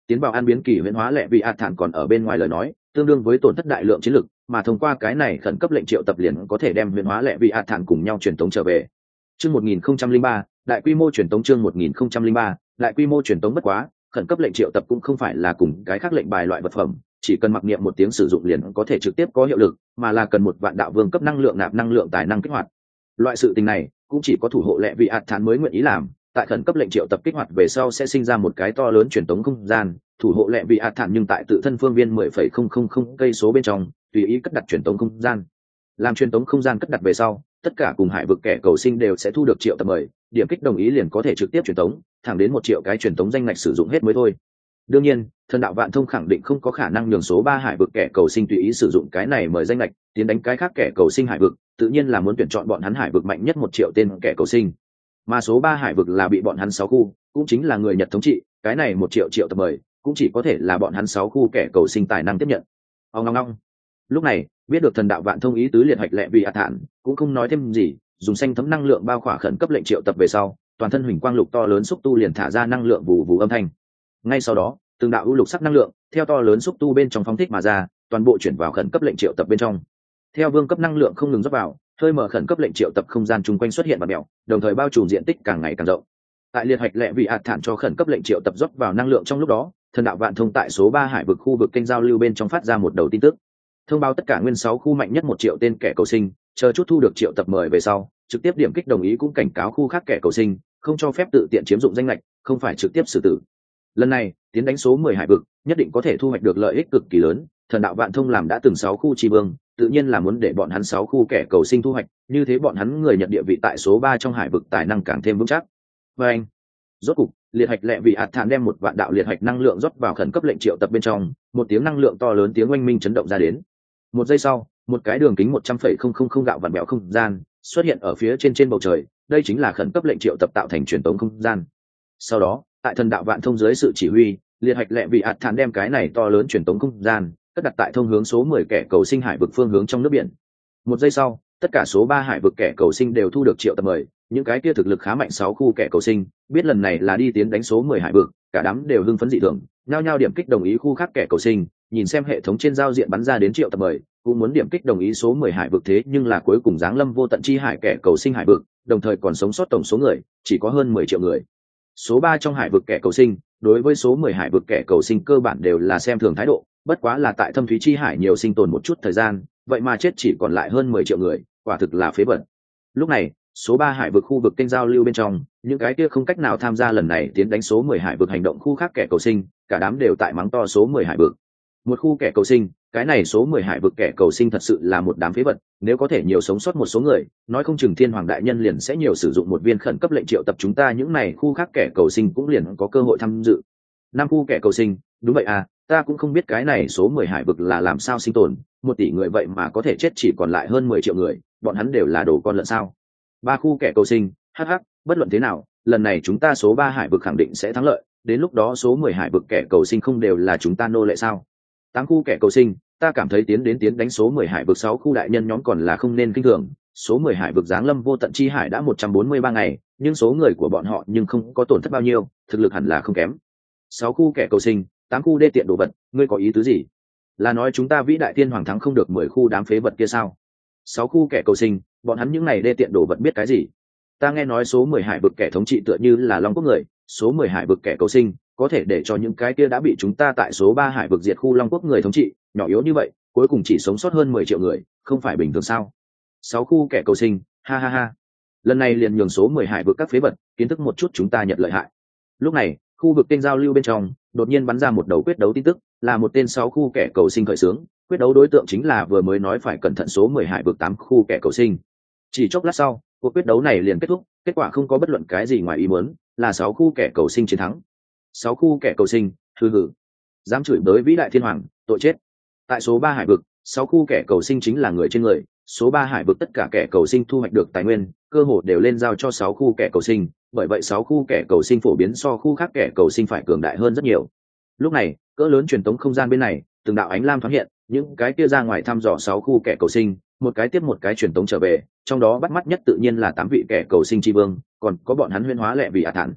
tiến vào an biến kỳ huyễn hóa lệ vị ạt thản còn ở bên ngoài lời nói tương đương với tổn thất đại lượng chiến lực, mà thông qua cái này khẩn cấp lệnh triệu tập liền có thể đem huyễn hóa lệ vị ạt thản cùng nhau truyền tống trở về. Chương một nghìn không trăm lẻ ba, đại quy mô truyền tống chương một nghìn không trăm lẻ ba, đại quy mô truyền tống bất quá, khẩn cấp lệnh triệu tập cũng không phải là cùng cái khác lệnh bài loại vật phẩm, chỉ cần mặc niệm một tiếng sử dụng liền có thể trực tiếp có hiệu lực, mà là cần một vạn đạo vương cấp năng lượng nạp năng lượng tài năng kích hoạt. Loại sự tình này cũng chỉ có thủ hộ lệ vị ạt thản mới nguyện ý làm. Tại khẩn cấp lệnh triệu tập kích hoạt về sau sẽ sinh ra một cái to lớn truyền tống không gian, thủ hộ lệ vị ạt thản nhưng tại tự thân phương viên mười phẩy không không không cây số bên trong tùy ý cất đặt truyền tống không gian. Làm truyền tống không gian cất đặt về sau, tất cả cùng hải vực kẻ cầu sinh đều sẽ thu được triệu tập mời, điểm kích đồng ý liền có thể trực tiếp truyền tống, thẳng đến một triệu cái truyền tống danh ngạch sử dụng hết mới thôi. Đương nhiên, thần đạo vạn thông khẳng định không có khả năng nhường số ba hải vực kẻ cầu sinh tùy ý sử dụng cái này mời danh ngạch tiến đánh cái khác kẻ cầu sinh hải vực, tự nhiên là muốn tuyển chọn bọn hắn hải vực mạnh nhất một triệu tên kẻ cầu sinh. Mà số ba hải vực là bị bọn hắn sáu khu, cũng chính là người Nhật thống trị, cái này một triệu triệu tập mời cũng chỉ có thể là bọn hắn sáu khu kẻ cầu sinh tài năng tiếp nhận. Ông long long. Lúc này, biết được thần đạo vạn thông ý tứ liệt hoạch lệ vì ạt thản, cũng không nói thêm gì, dùng xanh thấm năng lượng bao khỏa khẩn cấp lệnh triệu tập về sau, toàn thân huỳnh quang lục to lớn xúc tu liền thả ra năng lượng vù vù âm thanh. Ngay sau đó, từng đạo ưu lục sắc năng lượng theo to lớn xúc tu bên trong phóng thích mà ra, toàn bộ chuyển vào khẩn cấp lệnh triệu tập bên trong. Theo vương cấp năng lượng không ngừng rót vào, hơi mở khẩn cấp lệnh triệu tập không gian chung quanh xuất hiện và mèo, đồng thời bao trùm diện tích càng ngày càng rộng. Tại liệt hoạch lệ vị ạt thản cho khẩn cấp lệnh triệu tập rót vào năng lượng trong lúc đó, thần đạo vạn thông tại số ba hải vực khu vực kênh giao lưu bên trong phát ra một đầu tin tức, thông báo tất cả nguyên sáu khu mạnh nhất một triệu tên kẻ cầu sinh, chờ chút thu được triệu tập mời về sau, trực tiếp điểm kích đồng ý, cũng cảnh cáo khu khác kẻ cầu sinh không cho phép tự tiện chiếm dụng danh lệch, không phải trực tiếp xử tử. Lần này tiến đánh số mười hải vực nhất định có thể thu hoạch được lợi ích cực kỳ lớn, thần đạo vạn thông làm đã từng sáu khu tri vương, tự nhiên là muốn để bọn hắn sáu khu kẻ cầu sinh thu hoạch, như thế bọn hắn người Nhật địa vị tại số ba trong hải vực tài năng càng thêm vững chắc. Và anh, rốt cục, liệt hạch lệ vị ạt thản đem một vạn đạo liệt hạch năng lượng rót vào khẩn cấp lệnh triệu tập bên trong, một tiếng năng lượng to lớn tiếng oanh minh chấn động ra đến. Một giây sau, một cái đường kính một trăm phẩy không không không gạo vặn bẹo không gian xuất hiện ở phía trên trên bầu trời, đây chính là khẩn cấp lệnh triệu tập tạo thành truyền tống không gian. Sau đó, tại thần đạo vạn thông dưới sự chỉ huy, liệt hạch lệ vị ạt thản đem cái này to lớn truyền tống không gian cất đặt tại thông hướng số mười kẻ cầu sinh hải vực phương hướng trong nước biển. Một giây sau, tất cả số ba hải vực kẻ cầu sinh đều thu được triệu tập mời, những cái kia thực lực khá mạnh sáu khu kẻ cầu sinh, biết lần này là đi tiến đánh số mười hải vực, cả đám đều hưng phấn dị thường, nhao nhao điểm kích đồng ý khu khác kẻ cầu sinh, nhìn xem hệ thống trên giao diện bắn ra đến triệu tập mời, cũng muốn điểm kích đồng ý số mười hải vực, thế nhưng là cuối cùng giáng lâm vô tận chi hải kẻ cầu sinh hải vực, đồng thời còn sống sót tổng số người chỉ có hơn mười triệu người. Số ba trong hải vực kẻ cầu sinh, đối với số mười hải vực kẻ cầu sinh cơ bản đều là xem thường thái độ, bất quá là tại thâm thúy chi hải nhiều sinh tồn một chút thời gian, vậy mà chết chỉ còn lại hơn mười triệu người, quả thực là phế vật. Lúc này, số ba hải vực khu vực kênh giao lưu bên trong, những cái kia không cách nào tham gia lần này tiến đánh số mười hải vực hành động khu khác kẻ cầu sinh, cả đám đều tại mắng to số mười hải vực. Một khu kẻ cầu sinh, cái này số mười hải vực kẻ cầu sinh thật sự là một đám phế vật, nếu có thể nhiều sống sót một số người, nói không chừng Thiên Hoàng đại nhân liền sẽ nhiều sử dụng một viên khẩn cấp lệnh triệu tập chúng ta những này khu khác kẻ cầu sinh cũng liền có cơ hội tham dự. Năm khu kẻ cầu sinh, đúng vậy à, ta cũng không biết cái này số mười hải vực là làm sao sinh tồn, một tỷ người vậy mà có thể chết chỉ còn lại hơn mười triệu người, bọn hắn đều là đồ con lợn sao? Ba khu kẻ cầu sinh, hắc hắc, bất luận thế nào, lần này chúng ta số ba hải vực khẳng định sẽ thắng lợi, đến lúc đó số mười hải vực kẻ cầu sinh không đều là chúng ta nô lệ sao? Tám khu kẻ cầu sinh, ta cảm thấy tiến đến tiến đánh số mười hải vực sáu khu đại nhân nhóm còn là không nên kinh thường, số mười hải vực giáng lâm vô tận chi hải đã một trăm bốn mươi ba ngày, nhưng số người của bọn họ nhưng không có tổn thất bao nhiêu, thực lực hẳn là không kém. Sáu khu kẻ cầu sinh, tám khu đê tiện đồ vật, ngươi có ý tứ gì? Là nói chúng ta vĩ đại tiên hoàng thắng không được mười khu đám phế vật kia sao? Sáu khu kẻ cầu sinh, bọn hắn những này đê tiện đồ vật biết cái gì? Ta nghe nói số mười hải vực kẻ thống trị tựa như là Long Quốc người, số mười hải vực kẻ cầu sinh có thể để cho những cái kia đã bị chúng ta tại số ba hải vực diệt khu Long Quốc người thống trị, nhỏ yếu như vậy, cuối cùng chỉ sống sót hơn mười triệu người, không phải bình thường sao? Sáu khu kẻ cầu sinh, ha ha ha. Lần này liền nhường số mười hải vực các phế vật kiến thức một chút chúng ta nhận lợi hại. Lúc này, khu vực kênh giao lưu bên trong đột nhiên bắn ra một đầu quyết đấu tin tức, là một tên sáu khu kẻ cầu sinh khởi xướng, quyết đấu đối tượng chính là vừa mới nói phải cẩn thận số mười hải vực tám khu kẻ cầu sinh. Chỉ chốc lát sau, cuộc quyết đấu này liền kết thúc, kết quả không có bất luận cái gì ngoài ý muốn, là sáu khu kẻ cầu sinh chiến thắng. Sáu khu kẻ cầu sinh, hừ hừ, dám chửi bới vĩ đại thiên hoàng, tội chết. Tại số ba hải vực, sáu khu kẻ cầu sinh chính là người trên người, số ba hải vực tất cả kẻ cầu sinh thu hoạch được tài nguyên, cơ hội đều lên giao cho sáu khu kẻ cầu sinh, bởi vậy sáu khu kẻ cầu sinh phổ biến so khu khác kẻ cầu sinh phải cường đại hơn rất nhiều. Lúc này, cỡ lớn truyền tống không gian bên này, từng đạo ánh lam thoáng hiện, những cái kia ra ngoài thăm dò sáu khu kẻ cầu sinh, một cái tiếp một cái truyền tống trở về, trong đó bắt mắt nhất tự nhiên là tám vị kẻ cầu sinh tri vương, còn có bọn hắn huyễn hóa lệ vị ả thản.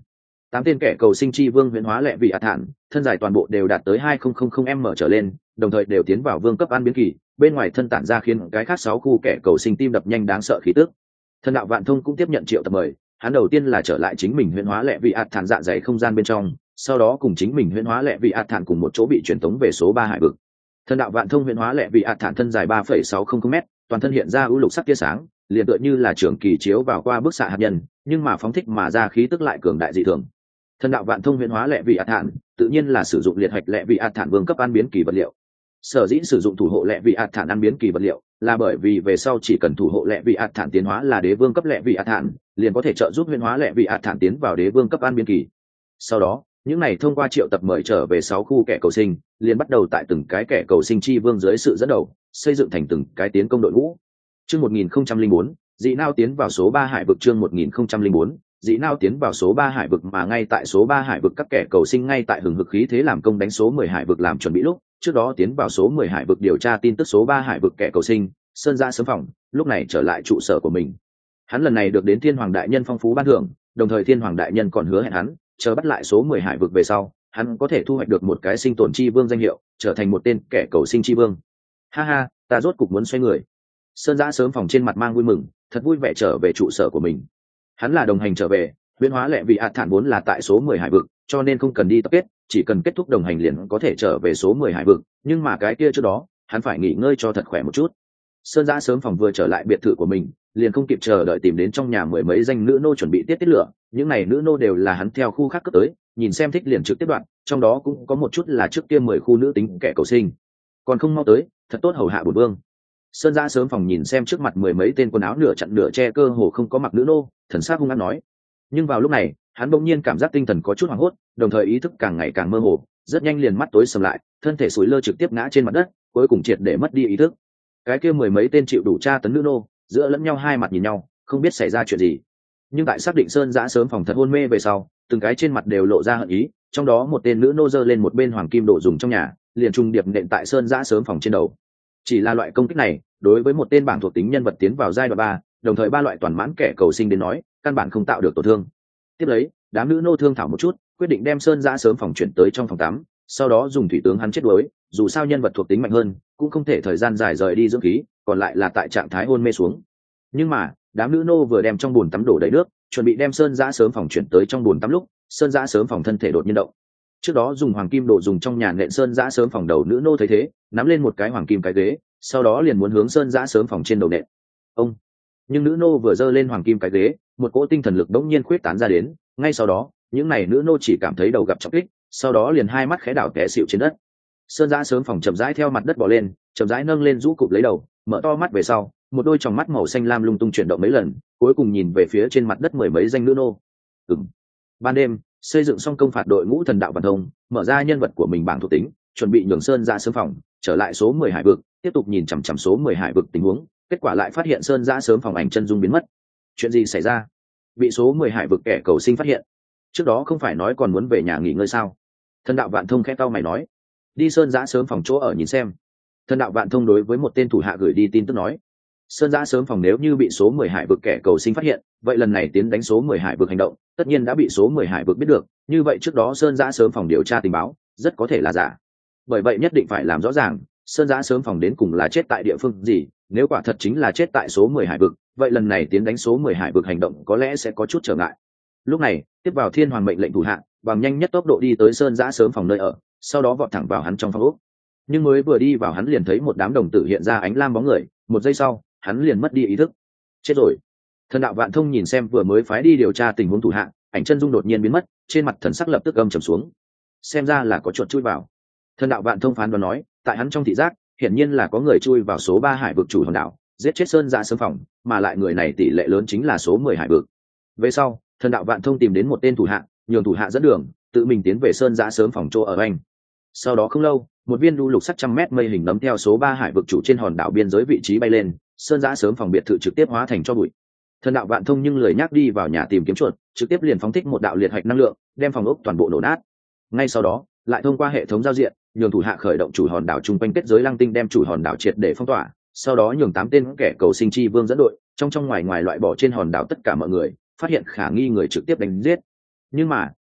Tám tên kẻ cầu sinh chi vương huyễn hóa lệ vị ạt thản, thân dài toàn bộ đều đạt tới hai nghìn m trở lên, đồng thời đều tiến vào vương cấp an biến kỳ, bên ngoài thân tản ra khiến cái khác sáu khu kẻ cầu sinh tim đập nhanh đáng sợ khí tức. Thần đạo vạn thông cũng tiếp nhận triệu tập mời, hắn đầu tiên là trở lại chính mình huyễn hóa lệ vị ạt thản dạ dày không gian bên trong, sau đó cùng chính mình huyễn hóa lệ vị ạt thản cùng một chỗ bị truyền tống về số ba hải vực. Thần đạo vạn thông huyễn hóa lệ vị ạt thản thân dài ba phẩy sáu không không m, toàn thân hiện ra ưu lục sắc tia sáng, liền tựa như là trường kỳ chiếu vào qua bức xạ hạt nhân, nhưng mà phóng thích mà ra khí tức lại cường đại dị thường. Thần đạo vạn thông huyễn hóa lệ vị ạt thản, tự nhiên là sử dụng liệt hạch lệ vị ạt thản vương cấp an biến kỳ vật liệu. Sở dĩ sử dụng thủ hộ lệ vị ạt thản an biến kỳ vật liệu, là bởi vì về sau chỉ cần thủ hộ lệ vị ạt thản tiến hóa là đế vương cấp lệ vị ạt thản, liền có thể trợ giúp huyễn hóa lệ vị ạt thản tiến vào đế vương cấp an biến kỳ. Sau đó, những này thông qua triệu tập mời trở về sáu khu kẻ cầu sinh, liền bắt đầu tại từng cái kẻ cầu sinh chi vương dưới sự dẫn đầu, xây dựng thành từng cái tiến công đội ngũ. Chương một nghìn không trăm lẻ bốn, dị nao tiến vào số ba hải vực. Chương một nghìn không trăm lẻ bốn, dị nao tiến vào số ba hải vực. Mà ngay tại số ba hải vực, các kẻ cầu sinh ngay tại hừng hực khí thế làm công đánh số mười hải vực làm chuẩn bị lúc, trước đó tiến vào số mười hải vực điều tra tin tức số ba hải vực kẻ cầu sinh, Sơn Giã sớm phòng, lúc này trở lại trụ sở của mình. Hắn lần này được đến Thiên Hoàng đại nhân phong phú ban thưởng, đồng thời Thiên Hoàng đại nhân còn hứa hẹn hắn, chờ bắt lại số mười hải vực về sau, hắn có thể thu hoạch được một cái sinh tồn chi vương danh hiệu, trở thành một tên kẻ cầu sinh chi vương. Ha ha, ta rốt cục muốn xoay người. Sơn Giã sớm phòng trên mặt mang vui mừng, thật vui vẻ trở về trụ sở của mình. Hắn là đồng hành trở về, huyễn hóa lệ vị ạt thản vốn là tại số mười hải vực, cho nên không cần đi tập kết, chỉ cần kết thúc đồng hành liền có thể trở về số mười hải vực, nhưng mà cái kia trước đó, hắn phải nghỉ ngơi cho thật khỏe một chút. Sơn Giã sớm phòng vừa trở lại biệt thự của mình, liền không kịp chờ đợi tìm đến trong nhà mười mấy danh nữ nô chuẩn bị tiết tiết lửa, những này nữ nô đều là hắn theo khu khác cất tới, nhìn xem thích liền trực tiếp đoạn, trong đó cũng có một chút là trước kia mười khu nữ tính kẻ cầu sinh. Còn không mau tới, thật tốt hầu hạ bổn vương. Sơn Giã sớm phòng nhìn xem trước mặt mười mấy tên quần áo nửa chặn nửa che cơ hồ không có mặc nữ nô, thần sắc hung ác nói. Nhưng vào lúc này, hắn bỗng nhiên cảm giác tinh thần có chút hoảng hốt, đồng thời ý thức càng ngày càng mơ hồ, rất nhanh liền mắt tối sầm lại, thân thể sủi lơ trực tiếp ngã trên mặt đất, cuối cùng triệt để mất đi ý thức. Cái kia mười mấy tên chịu đủ tra tấn nữ nô, giữa lẫn nhau hai mặt nhìn nhau, không biết xảy ra chuyện gì. Nhưng tại xác định Sơn Giã sớm phòng thật hôn mê về sau, từng cái trên mặt đều lộ ra hận ý, trong đó một tên nữ nô giơ lên một bên hoàng kim đồ dùng trong nhà, liền trung điệp nện tại Sơn Giã sớm phòng trên đầu. Chỉ là loại công kích này, đối với một tên bảng thuộc tính nhân vật tiến vào giai đoạn ba, đồng thời ba loại toàn mãn kẻ cầu sinh đến nói, căn bản không tạo được tổn thương. Tiếp lấy, đám nữ nô thương thảo một chút, quyết định đem Sơn Giã sớm phòng chuyển tới trong phòng tắm, sau đó dùng thủy tướng hắn chết đuối, dù sao nhân vật thuộc tính mạnh hơn, cũng không thể thời gian dài rời đi dưỡng khí, còn lại là tại trạng thái hôn mê xuống. Nhưng mà, đám nữ nô vừa đem trong bồn tắm đổ đầy nước, chuẩn bị đem Sơn Giã sớm phòng chuyển tới trong bồn tắm lúc, Sơn Giã sớm phòng thân thể đột nhiên động. Trước đó dùng hoàng kim đồ dùng trong nhà nện Sơn Giã sớm phòng đầu nữ nô thấy thế, nắm lên một cái hoàng kim cái ghế, sau đó liền muốn hướng Sơn Giã sớm phòng trên đầu nện. Ông. Nhưng nữ nô vừa giơ lên hoàng kim cái ghế, một cỗ tinh thần lực đống nhiên khuyết tán ra đến, ngay sau đó, những này nữ nô chỉ cảm thấy đầu gặp trọng kích, sau đó liền hai mắt khẽ đảo té xỉu trên đất. Sơn Giã sớm phòng chậm rãi theo mặt đất bò lên, chậm rãi nâng lên rũ cụp lấy đầu, mở to mắt về sau, một đôi tròng mắt màu xanh lam lung tung chuyển động mấy lần, cuối cùng nhìn về phía trên mặt đất mười mấy danh nữ nô. Ừm. Ban đêm, xây dựng xong công phạt đội ngũ thần đạo văn thông, mở ra nhân vật của mình bảng thuộc tính, chuẩn bị nhường Sơn Giã sớm phòng trở lại số mười hải vực, tiếp tục nhìn chằm chằm số mười hải vực tình huống, kết quả lại phát hiện Sơn Giã sớm phòng ảnh chân dung biến mất. Chuyện gì xảy ra? Bị số mười hải vực kẻ cầu sinh phát hiện. Trước đó không phải nói còn muốn về nhà nghỉ ngơi sao? Thần đạo vạn thông khẽ cau mày nói. Đi Sơn Giã sớm phòng chỗ ở nhìn xem. Thần đạo vạn thông đối với một tên thủ hạ gửi đi tin tức nói. Sơn Giã sớm phòng nếu như bị số mười hải vực kẻ cầu sinh phát hiện, vậy lần này tiến đánh số mười hải vực hành động, tất nhiên đã bị số mười hải vực biết được, như vậy trước đó Sơn Giã sớm phòng điều tra tình báo, rất có thể là giả. Bởi vậy nhất định phải làm rõ ràng, Sơn Giã sớm phòng đến cùng là chết tại địa phương gì, nếu quả thật chính là chết tại số mười hải vực, vậy lần này tiến đánh số mười hải vực hành động có lẽ sẽ có chút trở ngại. Lúc này, tiếp vào Thiên Hoàng mệnh lệnh thủ hạ, bằng nhanh nhất tốc độ đi tới Sơn Giã sớm phòng nơi ở, sau đó vọt thẳng vào hắn trong phòng ốc. Nhưng mới vừa đi vào hắn liền thấy một đám đồng tử hiện ra ánh lam bóng người, một giây sau, hắn liền mất đi ý thức. Chết rồi. Thần đạo vạn thông nhìn xem vừa mới phái đi điều tra tình huống thủ hạ, ảnh chân dung đột nhiên biến mất, trên mặt thần sắc lập tức âm trầm xuống. Xem ra là có chuột chui vào. Thần đạo vạn thông phán đoán nói, tại hắn trong thị giác, hiển nhiên là có người chui vào số ba hải vực chủ hòn đảo, giết chết Sơn Giã sớm phòng, mà lại người này tỷ lệ lớn chính là số mười hải vực. Về sau, thần đạo vạn thông tìm đến một tên thủ hạ, nhường thủ hạ dẫn đường, tự mình tiến về Sơn Giã sớm phòng chỗ ở anh. Sau đó không lâu, một viên đu lục sắt trăm mét mây hình nấm theo số ba hải vực chủ trên hòn đảo biên giới vị trí bay lên, Sơn Giã sớm phòng biệt thự trực tiếp hóa thành cho bụi. Thần đạo vạn thông nhưng lười nhắc đi vào nhà tìm kiếm chuột, trực tiếp liền phóng thích một đạo liệt hạch năng lượng, đem phòng ốc toàn bộ nổ nát. Ngay sau đó, lại thông qua hệ thống giao diện, nhường thủ hạ khởi động chủ hòn đảo trung quanh kết giới lăng tinh đem chủ hòn đảo triệt để phong tỏa, sau đó nhường tám tên kẻ cầu sinh chi vương dẫn đội, trong trong ngoài ngoài loại bỏ trên hòn đảo tất cả mọi người, phát hiện khả nghi người trực tiếp đánh giết. Nhưng mà,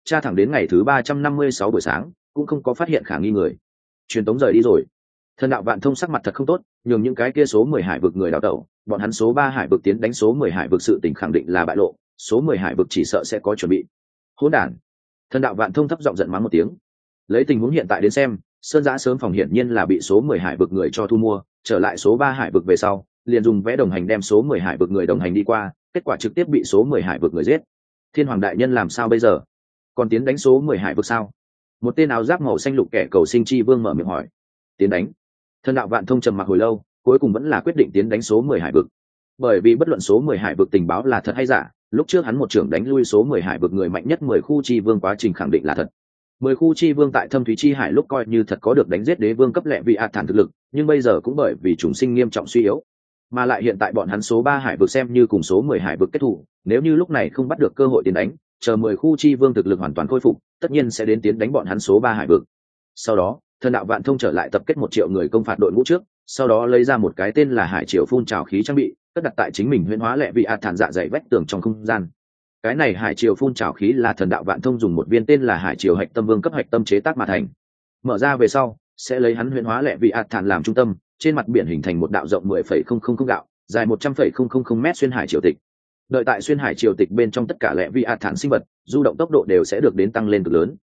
tra thẳng đến ngày thứ ba trăm năm mươi sáu buổi sáng cũng không có phát hiện khả nghi người. Truyền tống rời đi rồi. Thần đạo Vạn Thông sắc mặt thật không tốt, nhường những cái kia số mười hải vực người đào tẩu, bọn hắn số ba hải vực tiến đánh số mười hải vực sự tình khẳng định là bại lộ, số mười hải vực chỉ sợ sẽ có chuẩn bị. Hỗn đản. Thần đạo Vạn Thông thấp giọng giận mắng một tiếng. Lấy tình huống hiện tại đến xem, Sơn Giã sớm phòng hiển nhiên là bị số mười hải vực người cho thu mua, trở lại số ba hải vực về sau, liền dùng vé đồng hành đem số mười hải vực người đồng hành đi qua, kết quả trực tiếp bị số mười hải vực người giết. Thiên Hoàng đại nhân làm sao bây giờ? Còn tiến đánh số mười hải vực sao? Một tên áo giáp màu xanh lục kẻ cầu sinh chi vương mở miệng hỏi. Tiến đánh. Thần đạo Vạn Thông trầm mặc hồi lâu, cuối cùng vẫn là quyết định tiến đánh số mười hải vực. Bởi vì bất luận số mười hải vực tình báo là thật hay giả, lúc trước hắn một trưởng đánh lui số mười hải vực người mạnh nhất mười khu chi vương quá trình khẳng định là thật. Mười khu chi vương tại Thâm Thúy chi hải lúc coi như thật có được đánh giết đế vương cấp lệ vị ạt thản thực lực, nhưng bây giờ cũng bởi vì chủng sinh nghiêm trọng suy yếu. Mà lại hiện tại bọn hắn số ba hải vực xem như cùng số mười hải vực kết thủ, nếu như lúc này không bắt được cơ hội tiến đánh, chờ mười khu chi vương thực lực hoàn toàn khôi phục, tất nhiên sẽ đến tiến đánh bọn hắn số ba hải vực. Sau đó, Thần đạo Vạn Thông trở lại tập kết một triệu người công phạt đội ngũ trước, sau đó lấy ra một cái tên là Hải Triều phun trào khí trang bị, cất đặt tại chính mình huyễn hóa lệ vị ạt thản dạ dày vách tường trong không gian. Cái này Hải Triều phun trào khí là Thần đạo Vạn Thông dùng một viên tên là Hải Triều hạch tâm vương cấp hạch tâm chế tác mà thành. Mở ra về sau, sẽ lấy hắn huyễn hóa lệ vị ạt thản làm trung tâm, trên mặt biển hình thành một đạo rộng mười phẩy không không không gạo, dài một trăm phẩy không không không mét xuyên hải triều tịch. Đợi tại xuyên hải triều tịch bên trong tất cả lệ vị ạt thản sinh vật, du động tốc độ đều sẽ được đến tăng lên cực lớn,